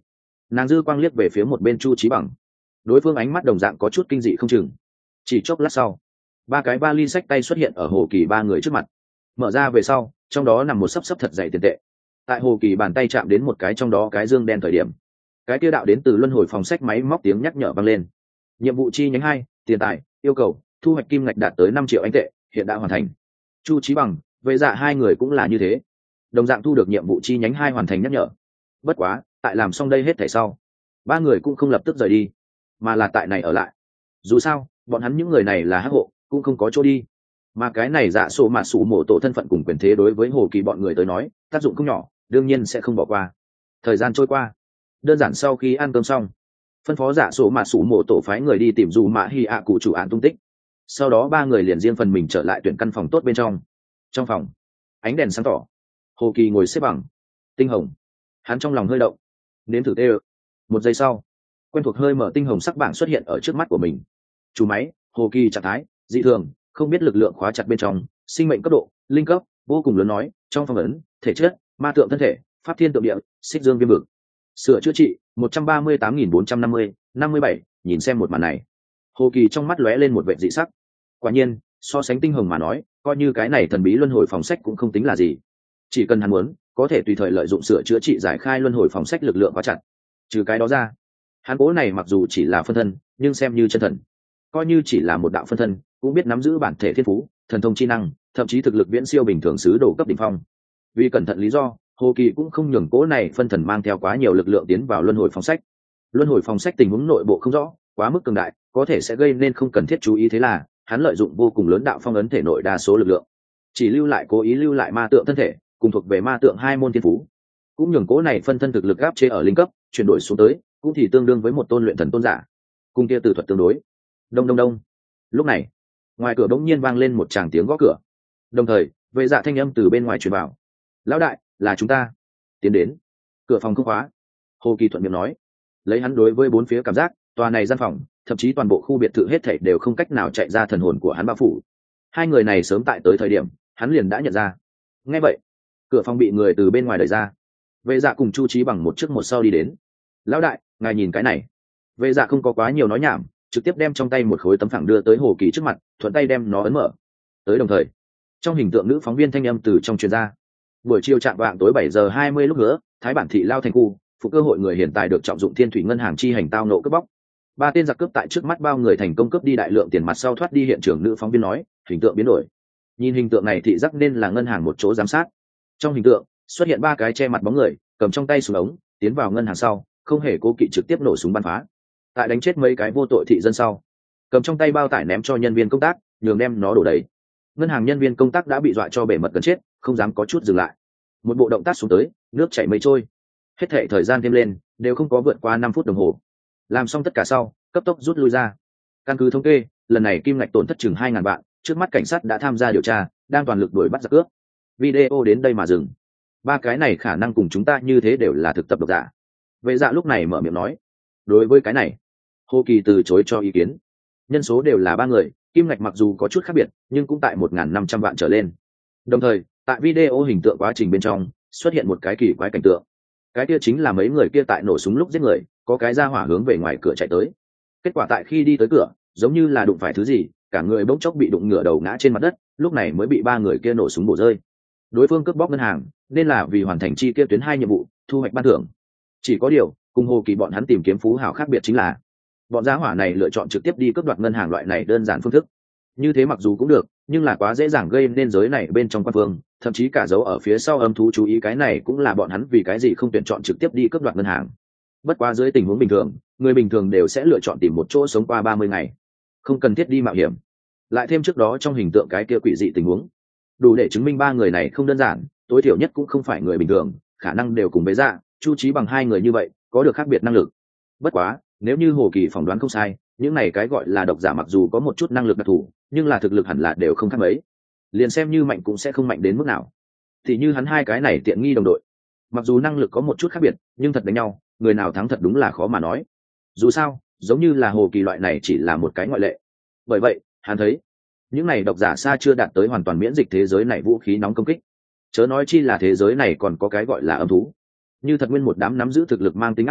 Nàng dư quang liếc về phía một bên Chu Chí Bằng, đối phương ánh mắt đồng dạng có chút kinh dị không chừng. Chỉ chốc lát sau, ba cái vali xách tay xuất hiện ở Hồ Kỳ ba người trước mặt. Mở ra về sau, trong đó nằm một sấp sấp thật dày tiền tệ. Tại Hồ Kỳ bàn tay chạm đến một cái trong đó cái dương đen thời điểm, cái kia đạo đến từ luân hồi phòng sách máy móc tiếng nhắc nhở vang lên. Nhiệm vụ chi nhánh hai, tiền tài, yêu cầu thu hoạch kim ngạch đạt tới năm triệu anh tệ, hiện đã hoàn thành. Chu Chí Bằng, Vệ Dạ hai người cũng là như thế, đồng dạng thu được nhiệm vụ chi nhánh hai hoàn thành nhắc nhở. Bất quá, tại làm xong đây hết thảy sau, ba người cũng không lập tức rời đi, mà là tại này ở lại. Dù sao, bọn hắn những người này là hắc hộ, cũng không có chỗ đi. Mà cái này Dạ Sổ Mạ Sủ Mộ Tổ thân phận cùng quyền thế đối với Hồ Kỳ bọn người tới nói, tác dụng không nhỏ, đương nhiên sẽ không bỏ qua. Thời gian trôi qua, đơn giản sau khi ăn cơm xong, phân phó Dạ Sổ Mạ Sủ Mộ Tổ phái người đi tìm dù Mạ Hi ạ cụ chủ án tung tích. Sau đó ba người liền riêng phần mình trở lại tuyển căn phòng tốt bên trong. Trong phòng, ánh đèn sáng tỏ, Hồ Kỳ ngồi xếp bằng, tinh hồng, hắn trong lòng hơi động, nếm thử tê. Một giây sau, quen thuộc hơi mở tinh hồng sắc bảng xuất hiện ở trước mắt của mình. Chủ máy, Hồ Kỳ trạng thái dị thường, không biết lực lượng khóa chặt bên trong, sinh mệnh cấp độ linh cấp vô cùng lớn nói, trong phong ấn thể chất ma tượng thân thể pháp thiên tượng địa xích dương viêm vực, sửa chữa trị một trăm ba mươi tám nghìn bốn trăm năm mươi năm mươi bảy. Nhìn xem một màn này, Hồ Kỳ trong mắt lóe lên một vệ dị sắc. Quả nhiên, so sánh tinh hồng mà nói, coi như cái này thần bí luân hồi phòng sách cũng không tính là gì. Chỉ cần hắn muốn, có thể tùy thời lợi dụng sửa chữa trị giải khai luân hồi phòng sách lực lượng quá chặt. Trừ cái đó ra, hắn cố này mặc dù chỉ là phân thân, nhưng xem như chân thần, coi như chỉ là một đạo phân thân, cũng biết nắm giữ bản thể thiên phú, thần thông chi năng, thậm chí thực lực viễn siêu bình thường sứ đồ cấp đỉnh phong. Vì cẩn thận lý do, Hồ Kỳ cũng không nhường cố này phân thần mang theo quá nhiều lực lượng tiến vào luân hồi phòng sách. Luân hồi phòng sách tình huống nội bộ không rõ, quá mức cường đại, có thể sẽ gây nên không cần thiết chú ý, thế là hắn lợi dụng vô cùng lớn đạo phong ấn thể nội đa số lực lượng, chỉ lưu lại cố ý lưu lại ma tượng thân thể cùng thuộc về ma tượng hai môn thiên phú, cũng nhường cố này phân thân thực lực áp chế ở linh cấp chuyển đổi xuống tới, cũng thì tương đương với một tôn luyện thần tôn giả, cùng kia tử thuật tương đối. Đông đông đông. Lúc này, ngoài cửa bỗng nhiên vang lên một tràng tiếng gõ cửa, đồng thời Vệ Dạ thanh âm từ bên ngoài truyền vào. Lão đại, là chúng ta. Tiến đến. Cửa phòng không khóa. Hồ Kỳ thuận miệng nói, lấy hắn đối với bốn phía cảm giác, tòa này gian phòng, thậm chí toàn bộ khu biệt thự hết thảy đều không cách nào chạy ra thần hồn của hắn bao phủ. Hai người này sớm tại tới thời điểm, hắn liền đã nhận ra. Nghe vậy, cửa phòng bị người từ bên ngoài đẩy ra. Vệ Dạ cùng Chu Chí Bằng một trước một sau đi đến. Lão đại, ngài nhìn cái này. Vệ Dạ không có quá nhiều nói nhảm, trực tiếp đem trong tay một khối tấm phẳng đưa tới Hồ Kỳ trước mặt, thuận tay đem nó ấn mở. Tới đồng thời, trong hình tượng nữ phóng viên thanh âm từ trong truyền ra. Buổi chiều chạm vạng tối bảy giờ hai mươi lúc nữa, Thái Bản thị Lao thành khu, phụ cơ hội người hiện tại được trọng dụng Thiên Thủy ngân hàng chi hành tao nộ cướp bóc. Ba tên giặc cướp tại trước mắt bao người thành công cướp đi đại lượng tiền mặt sau thoát đi hiện trường, nữ phóng viên nói, hình tượng biến đổi. Nhìn hình tượng này thị giác nên là ngân hàng một chỗ giám sát. Trong hình tượng xuất hiện ba cái che mặt bóng người, cầm trong tay súng ống, tiến vào ngân hàng sau, không hề cố kỵ trực tiếp nổ súng bắn phá. Tại đánh chết mấy cái vô tội thị dân sau, cầm trong tay bao tải ném cho nhân viên công tác, nhường đem nó đổ đầy. Ngân hàng nhân viên công tác đã bị dọa cho bể mật gần chết, không dám có chút dừng lại. Một bộ động tác xuống tới, nước chảy mây trôi. Hết thảy thời gian thêm lên, đều không có vượt qua năm phút đồng hồ. Làm xong tất cả sau, cấp tốc rút lui ra. Căn cứ thống kê, lần này kim ngạch tổn thất chừng hai ngàn vạn, trước mắt cảnh sát đã tham gia điều tra, đang toàn lực đuổi bắt giặc cướp. Video đến đây mà dừng. Ba cái này khả năng cùng chúng ta như thế đều là thực tập độc giả. Vệ Dạ lúc này mở miệng nói. Đối với cái này, Hồ Kỳ từ chối cho ý kiến. Nhân số đều là ba người, kim ngạch mặc dù có chút khác biệt, nhưng cũng tại một nghìn năm trăm vạn trở lên. Đồng thời, tại video hình tượng quá trình bên trong xuất hiện một cái kỳ quái cảnh tượng. Cái kia chính là mấy người kia tại nổ súng lúc giết người, có cái ra hỏa hướng về ngoài cửa chạy tới. Kết quả tại khi đi tới cửa, giống như là đụng phải thứ gì, cả người bỗng chốc bị đụng ngửa đầu ngã trên mặt đất, lúc này mới bị ba người kia nổ súng bổ rơi. Đối phương cướp bóc ngân hàng, nên là vì hoàn thành chi kia tuyến hai nhiệm vụ, thu hoạch ban thưởng. Chỉ có điều, cùng Hồ Kỳ bọn hắn tìm kiếm phú hào khác biệt chính là, bọn gia hỏa này lựa chọn trực tiếp đi cướp đoạt ngân hàng, loại này đơn giản phương thức. Như thế mặc dù cũng được, nhưng là quá dễ dàng gây nên giới này bên trong quan phương, thậm chí cả dấu ở phía sau âm thú chú ý, cái này cũng là bọn hắn vì cái gì không tuyển chọn trực tiếp đi cướp đoạt ngân hàng. Bất quá dưới tình huống bình thường, người bình thường đều sẽ lựa chọn tìm một chỗ sống qua ba mươi ngày, không cần thiết đi mạo hiểm. Lại thêm trước đó trong hình tượng cái kia quỷ dị tình huống, đủ để chứng minh ba người này không đơn giản, tối thiểu nhất cũng không phải người bình thường, khả năng đều cùng với Dạ, Chu Chí Bằng hai người như vậy, có được khác biệt năng lực. Bất quá, nếu như Hồ Kỳ phỏng đoán không sai, những này cái gọi là độc giả mặc dù có một chút năng lực đặc thù, nhưng là thực lực hẳn là đều không khác mấy. Liền xem như mạnh cũng sẽ không mạnh đến mức nào. Thì như hắn hai cái này tiện nghi đồng đội, mặc dù năng lực có một chút khác biệt, nhưng thật đánh nhau, người nào thắng thật đúng là khó mà nói. Dù sao, giống như là Hồ Kỳ loại này chỉ là một cái ngoại lệ. Bởi vậy, hắn thấy, những này độc giả xa chưa đạt tới hoàn toàn miễn dịch thế giới này vũ khí nóng công kích. Chớ nói chi là thế giới này còn có cái gọi là âm thú. Như thật nguyên một đám nắm giữ thực lực mang tính áp đảo,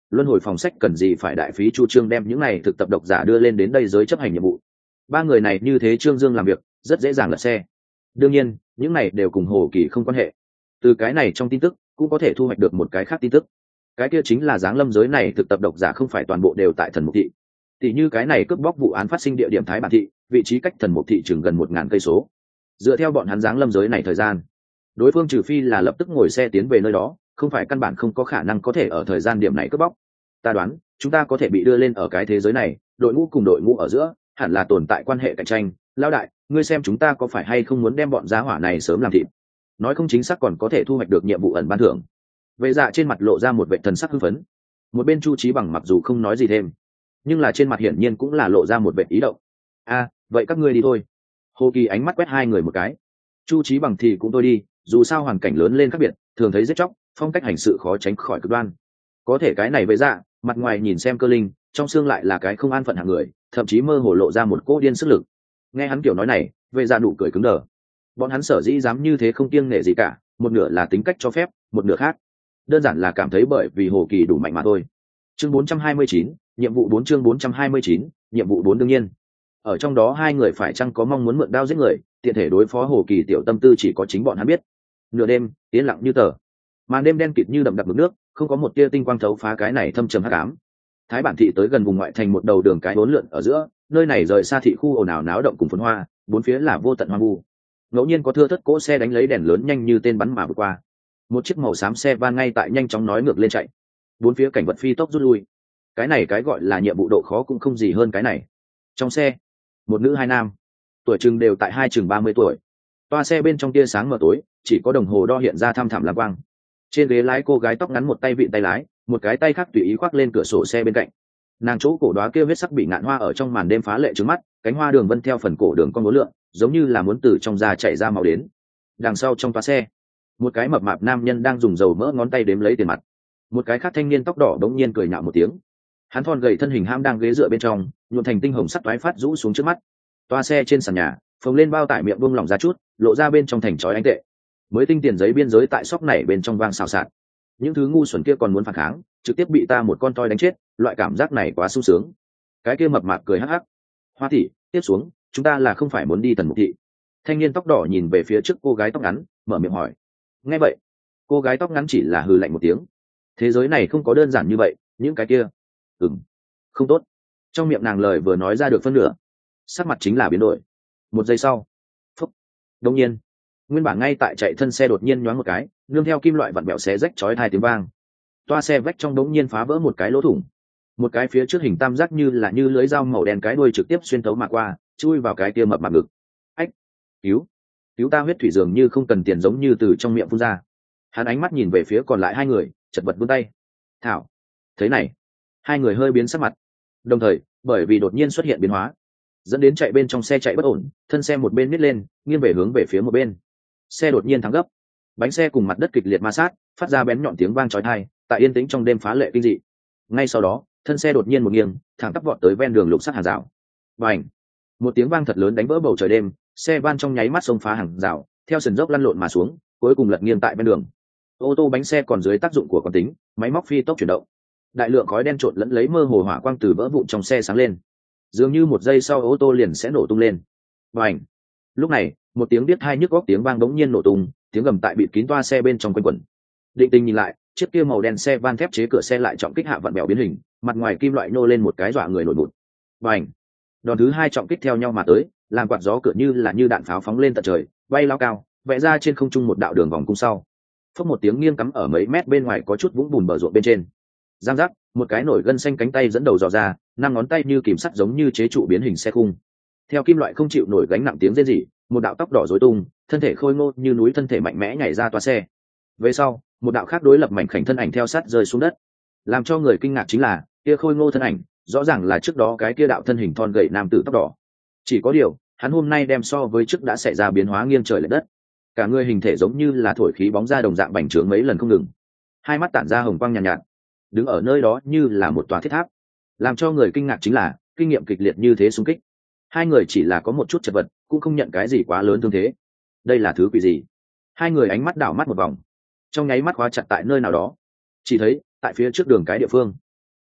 luân hồi phòng sách cần gì phải đại phí chu trương đem những này thực tập độc giả đưa lên đến đây giới chấp hành nhiệm vụ. Ba người này như thế Trương Dương làm việc rất dễ dàng lật xe. Đương nhiên những này đều cùng Hồ Kỳ không quan hệ. Từ cái này trong tin tức cũng có thể thu hoạch được một cái khác tin tức, cái kia chính là giáng lâm giới này thực tập độc giả không phải toàn bộ đều tại thần mục thị. Tỷ như cái này cướp bóc vụ án phát sinh địa điểm Thái Bản thị, vị trí cách thần mục thị chừng gần một ngàn cây số. Dựa theo bọn hắn giáng lâm giới này thời gian, đối phương trừ phi là lập tức ngồi xe tiến về nơi đó, không phải căn bản không có khả năng có thể ở thời gian điểm này cướp bóc. Ta đoán chúng ta có thể bị đưa lên ở cái thế giới này, đội ngũ cùng đội ngũ ở giữa hẳn là tồn tại quan hệ cạnh tranh. Lão đại, ngươi xem chúng ta có phải hay không muốn đem bọn giá hỏa này sớm làm thịt, nói không chính xác còn có thể thu hoạch được nhiệm vụ ẩn ban thưởng. Vệ Dạ trên mặt lộ ra một vệ thần sắc hưng phấn, một bên Chu Chí Bằng mặc dù không nói gì thêm, nhưng là trên mặt hiển nhiên cũng là lộ ra một vệ ý động. A, vậy các ngươi đi thôi. Hồ Kỳ ánh mắt quét hai người một cái. Chu Chí Bằng thì cũng tôi đi, dù sao hoàn cảnh lớn lên khác biệt, thường thấy giết chóc, phong cách hành sự khó tránh khỏi cực đoan. Có thể cái này Vệ Dạ, mặt ngoài nhìn xem cơ linh, trong xương lại là cái không an phận hạng người, thậm chí mơ hồ lộ ra một cỗ điên sức lực. Nghe hắn kiểu nói này, Vệ Dạ nụ cười cứng đờ. Bọn hắn sở dĩ dám như thế không kiêng nể gì cả, một nửa là tính cách cho phép, một nửa khác đơn giản là cảm thấy bởi vì Hồ Kỳ đủ mạnh mà thôi. Chương bốn trăm hai mươi chín, nhiệm vụ bốn chương bốn trăm hai mươi chín, nhiệm vụ bốn đương nhiên. Ở trong đó hai người phải chăng có mong muốn mượn đao giết người, tiện thể đối phó Hồ Kỳ tiểu tâm tư chỉ có chính bọn hắn biết. Nửa đêm, yên lặng như tờ. Màn đêm đen kịt như đậm đặc mực nước, không có một tia tinh quang thấu phá cái này thâm trầm hắc ám. Thái Bản thị tới gần vùng ngoại thành một đầu đường cái uốn lượn ở giữa, nơi này rời xa thị khu ồn ào náo động cùng phồn hoa, bốn phía là vô tận hoang vu. Ngẫu nhiên có thưa thớt cỗ xe đánh lấy đèn lớn nhanh như tên bắn mà vượt qua. Một chiếc màu xám xe van ngay tại nhanh chóng nói ngược lên chạy, bốn phía cảnh vật phi tốc rút lui. Cái này cái gọi là nhiệm vụ độ khó cũng không gì hơn cái này. Trong xe, một nữ hai nam, tuổi chừng đều tại hai chừng ba mươi tuổi. Toa xe bên trong tia sáng mờ tối, chỉ có đồng hồ đo hiện ra thăm thẳm lam quang. Trên ghế lái cô gái tóc ngắn một tay vịn tay lái, một cái tay khác tùy ý khoác lên cửa sổ xe bên cạnh. Nàng chỗ cổ đóa kia huyết sắc bị ngạn hoa ở trong màn đêm phá lệ trướng mắt, cánh hoa đường vân theo phần cổ đường con ngố lượng, giống như là muốn từ trong da chảy ra máu đến. Đằng sau trong toa xe, một cái mập mạp nam nhân đang dùng dầu mỡ ngón tay đếm lấy tiền mặt. Một cái khác thanh niên tóc đỏ đống nhiên cười nhạo một tiếng. Hắn thon gầy thân hình ham đang ghế dựa bên trong, nhuộm thành tinh hồng sắt toái phát rũ xuống trước mắt. Toa xe trên sàn nhà, phồng lên bao tải miệng buông lỏng ra chút, lộ ra bên trong thành chói ánh tệ. Mới tinh tiền giấy biên giới tại sóc này bên trong vang xào xạc. Những thứ ngu xuẩn kia còn muốn phản kháng, trực tiếp bị ta một con toi đánh chết, loại cảm giác này quá sung sướng. Cái kia mập mạp cười hắc hắc. Hoa thị, tiếp xuống, chúng ta là không phải muốn đi Tần Mục thị? Thanh niên tóc đỏ nhìn về phía trước cô gái tóc ngắn, mở miệng hỏi. Nghe vậy, cô gái tóc ngắn chỉ là hừ lạnh một tiếng. Thế giới này không có đơn giản như vậy, những cái kia, ừm, không tốt. Trong miệng nàng lời vừa nói ra được phân nửa, sắc mặt chính là biến đổi. Một giây sau, phúc, đột nhiên, nguyên bản ngay tại chạy thân xe đột nhiên nhoáng một cái, nương theo kim loại vặn bẹo xé rách chói tai tiếng vang. Toa xe vách trong đống nhiên phá vỡ một cái lỗ thủng. Một cái phía trước hình tam giác như là như lưới dao màu đen cái đuôi trực tiếp xuyên thấu mà qua, chui vào cái kia mập mạp ngực. Ách, cứu, cứu ta! Huyết thủy dường như không cần tiền giống như từ trong miệng phun ra. Hắn ánh mắt nhìn về phía còn lại hai người, chật vật vươn tay. Thảo, thế này, hai người hơi biến sắc mặt. Đồng thời, bởi vì đột nhiên xuất hiện biến hóa, dẫn đến chạy bên trong xe chạy bất ổn, thân xe một bên nít lên, nghiêng về hướng về phía một bên. Xe đột nhiên thắng gấp, bánh xe cùng mặt đất kịch liệt ma sát, phát ra bén nhọn tiếng vang chói tai, tại yên tĩnh trong đêm phá lệ kinh dị. Ngay sau đó, thân xe đột nhiên một nghiêng, thẳng tắp vọt tới ven đường lục sắt hàng rào. Bành! Một tiếng vang thật lớn đánh vỡ bầu trời đêm, xe van trong nháy mắt xông phá hàng rào, theo sườn dốc lăn lộn mà xuống, cuối cùng lật nghiêng tại bên đường. Ô tô bánh xe còn dưới tác dụng của quán tính, máy móc phi tốc chuyển động. Đại lượng khói đen trộn lẫn lấy mơ hồ hỏa quang từ vỡ vụn trong xe sáng lên. Dường như một giây sau ô tô liền sẽ nổ tung lên. Bành! Lúc này, một tiếng biết hai nhức góc tiếng vang bỗng nhiên nổ tung, tiếng gầm tại bịt kín toa xe bên trong quanh quẩn. Định tình nhìn lại, chiếc kia màu đen xe van thép chế cửa xe lại trọng kích hạ vặn bèo biến hình, mặt ngoài kim loại nô lên một cái dọa người nổi bụt. Bành! Đòn thứ hai trọng kích theo nhau mà tới, làm quạt gió cửa như là như đạn pháo phóng lên tận trời, bay lao cao, vẽ ra trên không trung một đạo đường vòng cung sau. Phốc một tiếng nghiêng cắm ở mấy mét bên ngoài có chút vũng bùn bờ ruộng bên trên. Giang giác, một cái nổi gân xanh cánh tay dẫn đầu dò ra, năm ngón tay như kìm sắt giống như chế trụ biến hình xe khung. Theo kim loại không chịu nổi gánh nặng tiếng rên rỉ, một đạo tóc đỏ rối tung, thân thể khôi ngô như núi thân thể mạnh mẽ nhảy ra toa xe. Về sau, một đạo khác đối lập mảnh khảnh thân ảnh theo sát rơi xuống đất. Làm cho người kinh ngạc chính là, kia khôi ngô thân ảnh, rõ ràng là trước đó cái kia đạo thân hình thon gầy nam tử tóc đỏ. Chỉ có điều, hắn hôm nay đem so với trước đã xảy ra biến hóa nghiêng trời lệch đất. Cả người hình thể giống như là thổi khí bóng ra đồng dạng bành trướng mấy lần không ngừng. Hai mắt tản ra hồng quang nhàn nhạt, nhạt, đứng ở nơi đó như là một tòa thiết tháp. Làm cho người kinh ngạc chính là, kinh nghiệm kịch liệt như thế xung kích, hai người chỉ là có một chút chật vật, cũng không nhận cái gì quá lớn thương thế. Đây là thứ quỷ gì? Hai người ánh mắt đảo mắt một vòng, trong nháy mắt khóa chặt tại nơi nào đó. Chỉ thấy tại phía trước đường cái địa phương,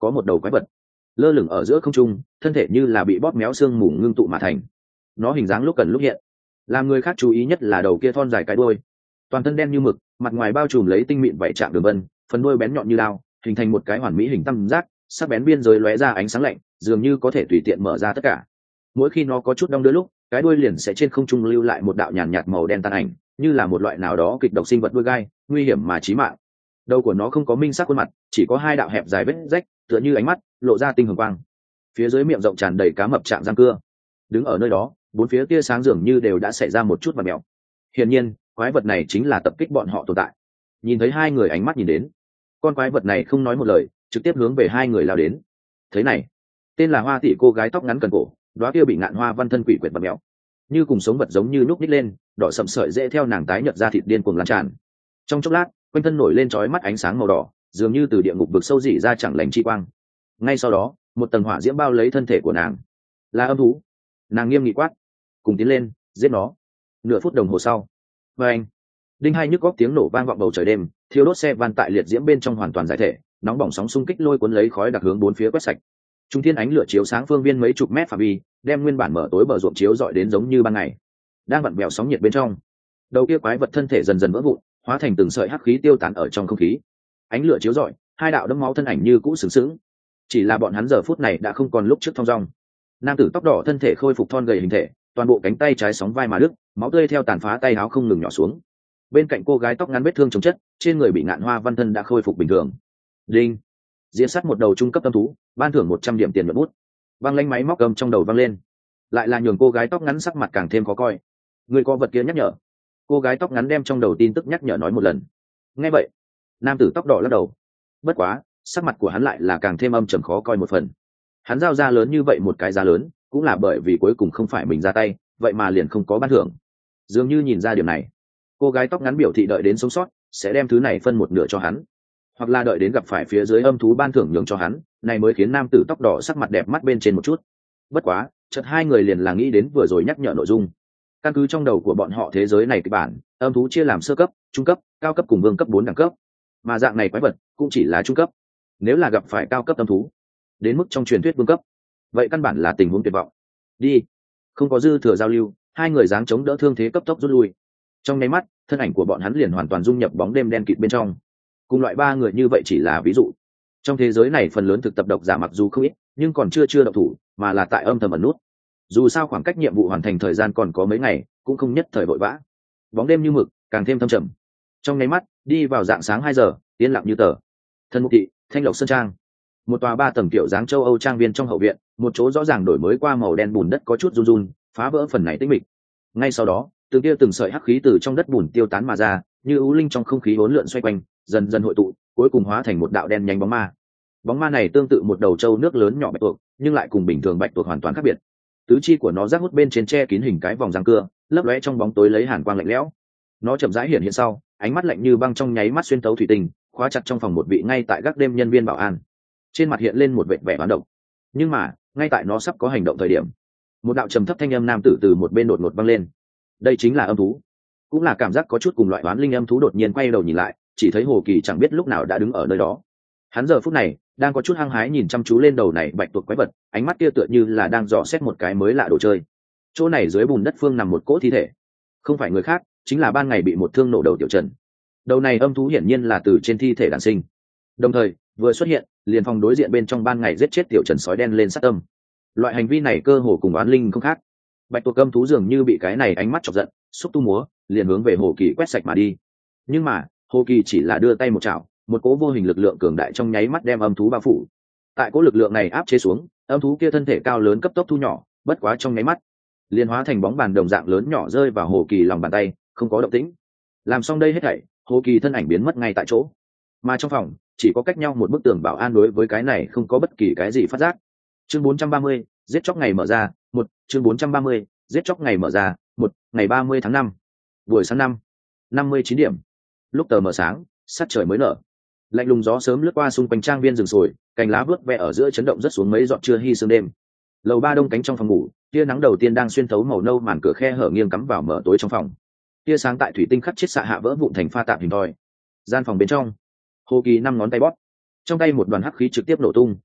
có một đầu quái vật lơ lửng ở giữa không trung, thân thể như là bị bóp méo xương mù ngưng tụ mà thành. Nó hình dáng lúc cần lúc hiện, làm người khác chú ý nhất là đầu kia thon dài cái đuôi, toàn thân đen như mực, mặt ngoài bao trùm lấy tinh mịn vảy trạng đường vân, phần đuôi bén nhọn như lao, hình thành một cái hoàn mỹ hình tam giác, sắc bén biên giới lóe ra ánh sáng lạnh, dường như có thể tùy tiện mở ra tất cả. Mỗi khi nó có chút đong đưa lúc, cái đuôi liền sẽ trên không trung lưu lại một đạo nhàn nhạt màu đen tàn ảnh, như là một loại nào đó kịch độc sinh vật đuôi gai, nguy hiểm mà chí mạng. Đầu của nó không có minh sắc khuôn mặt, chỉ có hai đạo hẹp dài vết rách, tựa như ánh mắt lộ ra tinh hồng quang. Phía dưới miệng rộng tràn đầy cá mập trạng răng cưa. Đứng ở nơi đó, bốn phía tia sáng dường như đều đã xảy ra một chút vặn mèo. Hiển nhiên, quái vật này chính là tập kích bọn họ tồn tại. Nhìn thấy hai người ánh mắt nhìn đến, con quái vật này không nói một lời, trực tiếp hướng về hai người lao đến. Thế này, tên là Hoa Tỷ cô gái tóc ngắn cần cổ, đóa kia bị ngạn hoa văn thân quỷ quyệt vặn mèo, như cùng sống vật giống như núp nít lên, đỏ sậm sợi dễ theo nàng tái nhợt ra thịt điên cuồng lan tràn. Trong chốc lát, quanh thân nổi lên chói mắt ánh sáng màu đỏ, dường như từ địa ngục vực sâu rỉ ra chẳng lành chi quang. Ngay sau đó, một tầng hỏa diễm bao lấy thân thể của nàng. Là âm thú. Nàng nghiêm nghị quát, cùng tiến lên, giết nó. Nửa phút đồng hồ sau, và anh đinh hai nhức góc tiếng nổ vang vọng bầu trời đêm, thiêu đốt xe van tại liệt diễm bên trong hoàn toàn giải thể, nóng bỏng sóng xung kích lôi cuốn lấy khói đặc hướng bốn phía quét sạch. Trung thiên ánh lửa chiếu sáng phương viên mấy chục mét phạm vi, đem nguyên bản mở tối bờ ruộng chiếu rọi đến giống như ban ngày. Đang vặn vẹo sóng nhiệt bên trong, đầu kia quái vật thân thể dần dần vỡ vụn, hóa thành từng sợi hắc khí tiêu tán ở trong không khí. Ánh lửa chiếu rọi, hai đạo đấm máu thân ảnh như cũ sướng sướng. Chỉ là bọn hắn giờ phút này đã không còn lúc trước thong dong. Nam tử tóc đỏ thân thể khôi phục thon gầy hình thể, toàn bộ cánh tay trái sóng vai mà đứt, máu tươi theo tàn phá tay áo không ngừng nhỏ xuống. Bên cạnh cô gái tóc ngắn vết thương chống chất, trên người bị ngạn hoa văn thân đã khôi phục bình thường. Đinh, diễn sát một đầu trung cấp tâm thú, ban thưởng một trăm điểm tiền nhuận bút. Vang lanh máy móc cầm trong đầu vang lên, lại là nhường cô gái tóc ngắn sắc mặt càng thêm khó coi. Người có vật kia nhắc nhở. Cô gái tóc ngắn đem trong đầu tin tức nhắc nhở nói một lần. Nghe vậy, nam tử tóc đỏ lắc đầu. Bất quá, sắc mặt của hắn lại là càng thêm âm trầm khó coi một phần. Hắn giao ra lớn như vậy một cái giá lớn, cũng là bởi vì cuối cùng không phải mình ra tay, vậy mà liền không có ban thưởng. Dường như nhìn ra điểm này, cô gái tóc ngắn biểu thị đợi đến sống sót sẽ đem thứ này phân một nửa cho hắn, hoặc là đợi đến gặp phải phía dưới âm thú ban thưởng nhường cho hắn, này mới khiến nam tử tóc đỏ sắc mặt đẹp mắt bên trên một chút. Bất quá, chợt hai người liền là nghĩ đến vừa rồi nhắc nhở nội dung. Căn cứ trong đầu của bọn họ thế giới này kịch bản, âm thú chia làm sơ cấp, trung cấp, cao cấp cùng vương cấp bốn đẳng cấp, mà dạng này quái vật cũng chỉ là trung cấp. Nếu là gặp phải cao cấp âm thú, đến mức trong truyền thuyết vương cấp, vậy căn bản là tình huống tuyệt vọng. Đi. Không có dư thừa giao lưu, hai người dáng chống đỡ thương thế cấp tốc rút lui. Trong nháy mắt, thân ảnh của bọn hắn liền hoàn toàn dung nhập bóng đêm đen kịt bên trong. Cùng loại ba người như vậy chỉ là ví dụ. Trong thế giới này phần lớn thực tập độc giả mặc dù không ít, nhưng còn chưa chưa động thủ, mà là tại âm thầm ẩn nút. Dù sao khoảng cách nhiệm vụ hoàn thành thời gian còn có mấy ngày, cũng không nhất thời vội vã. Bóng đêm như mực, càng thêm thâm trầm. Trong nháy mắt, đi vào dạng sáng hai giờ, yên lặng như tờ. Thân Mục thị, Thanh Lộc Sơn Trang. Một tòa ba tầng kiểu dáng châu Âu trang viên trong hậu viện, một chỗ rõ ràng đổi mới qua màu đen bùn đất có chút run run, phá vỡ phần này tĩnh mịch. Ngay sau đó, từng tia từng sợi hắc khí từ trong đất bùn tiêu tán mà ra, như ưu linh trong không khí hỗn lượn xoay quanh, dần dần hội tụ, cuối cùng hóa thành một đạo đen nhánh bóng ma. Bóng ma này tương tự một đầu trâu nước lớn nhỏ bạch tuộc, nhưng lại cùng bình thường bạch tuộc hoàn toàn khác biệt. Tứ chi của nó rác hút bên trên che kín hình cái vòng răng cưa, lấp lóe trong bóng tối lấy hàn quang lạnh lẽo. Nó chậm rãi hiện hiện sau, ánh mắt lạnh như băng trong nháy mắt xuyên tấu thủy tinh, khóa chặt trong phòng một vị ngay tại gác đêm nhân viên bảo an. Trên mặt hiện lên một vệt vẻ hoán độc. Nhưng mà, ngay tại nó sắp có hành động thời điểm, một đạo trầm thấp thanh âm nam tử từ một bên đột ngột vang lên. Đây chính là âm thú. Cũng là cảm giác có chút cùng loại oán linh âm thú đột nhiên quay đầu nhìn lại, chỉ thấy Hồ Kỳ chẳng biết lúc nào đã đứng ở nơi đó. Hắn giờ phút này đang có chút hăng hái nhìn chăm chú lên đầu này bạch tuộc quái vật, ánh mắt kia tựa như là đang dò xét một cái mới lạ đồ chơi. Chỗ này dưới bùn đất phương nằm một cỗ thi thể, không phải người khác, chính là ban ngày bị một thương nổ đầu Tiểu Trần. Đầu này âm thú hiển nhiên là từ trên thi thể đản sinh, đồng thời vừa xuất hiện liền phòng đối diện bên trong ban ngày giết chết Tiểu Trần sói đen lên sát tâm. Loại hành vi này cơ hồ cùng oán linh không khác. Bạch tuộc âm thú dường như bị cái này ánh mắt chọc giận, xúc tu múa liền hướng về Hồ Kỳ quét sạch mà đi. Nhưng mà Hồ Kỳ chỉ là đưa tay một chảo, một cỗ vô hình lực lượng cường đại trong nháy mắt đem âm thú bao phủ. Tại cỗ lực lượng này áp chế xuống, âm thú kia thân thể cao lớn cấp tốc thu nhỏ, bất quá trong nháy mắt liền hóa thành bóng bàn đồng dạng lớn nhỏ rơi vào Hồ Kỳ lòng bàn tay, không có động tĩnh. Làm xong đây hết thảy, Hồ Kỳ thân ảnh biến mất ngay tại chỗ. Mà trong phòng chỉ có cách nhau một bức tường bảo an đối với cái này không có bất kỳ cái gì phát giác. Chương bốn trăm ba mươi, giết chóc ngày mở ra, một, chương bốn trăm ba mươi, giết chóc ngày mở ra, một, ngày ba mươi tháng năm. Buổi sáng năm, năm mươi chín điểm. Lúc tờ mờ sáng, sắc trời mới nở. Lạnh lùng gió sớm lướt qua xung quanh trang viên rừng sồi, cành lá vớt ve ở giữa chấn động rất xuống mấy giọt trưa hy sương đêm. Lầu ba đông cánh trong phòng ngủ, tia nắng đầu tiên đang xuyên thấu màu nâu màn cửa khe hở nghiêng cắm vào mở tối trong phòng. Tia sáng tại thủy tinh khắc chết xạ hạ vỡ vụn thành pha tạp hình thoi. Gian phòng bên trong, Hồ Kỳ năm ngón tay bóp, trong tay một đoàn hắc khí trực tiếp nổ tung,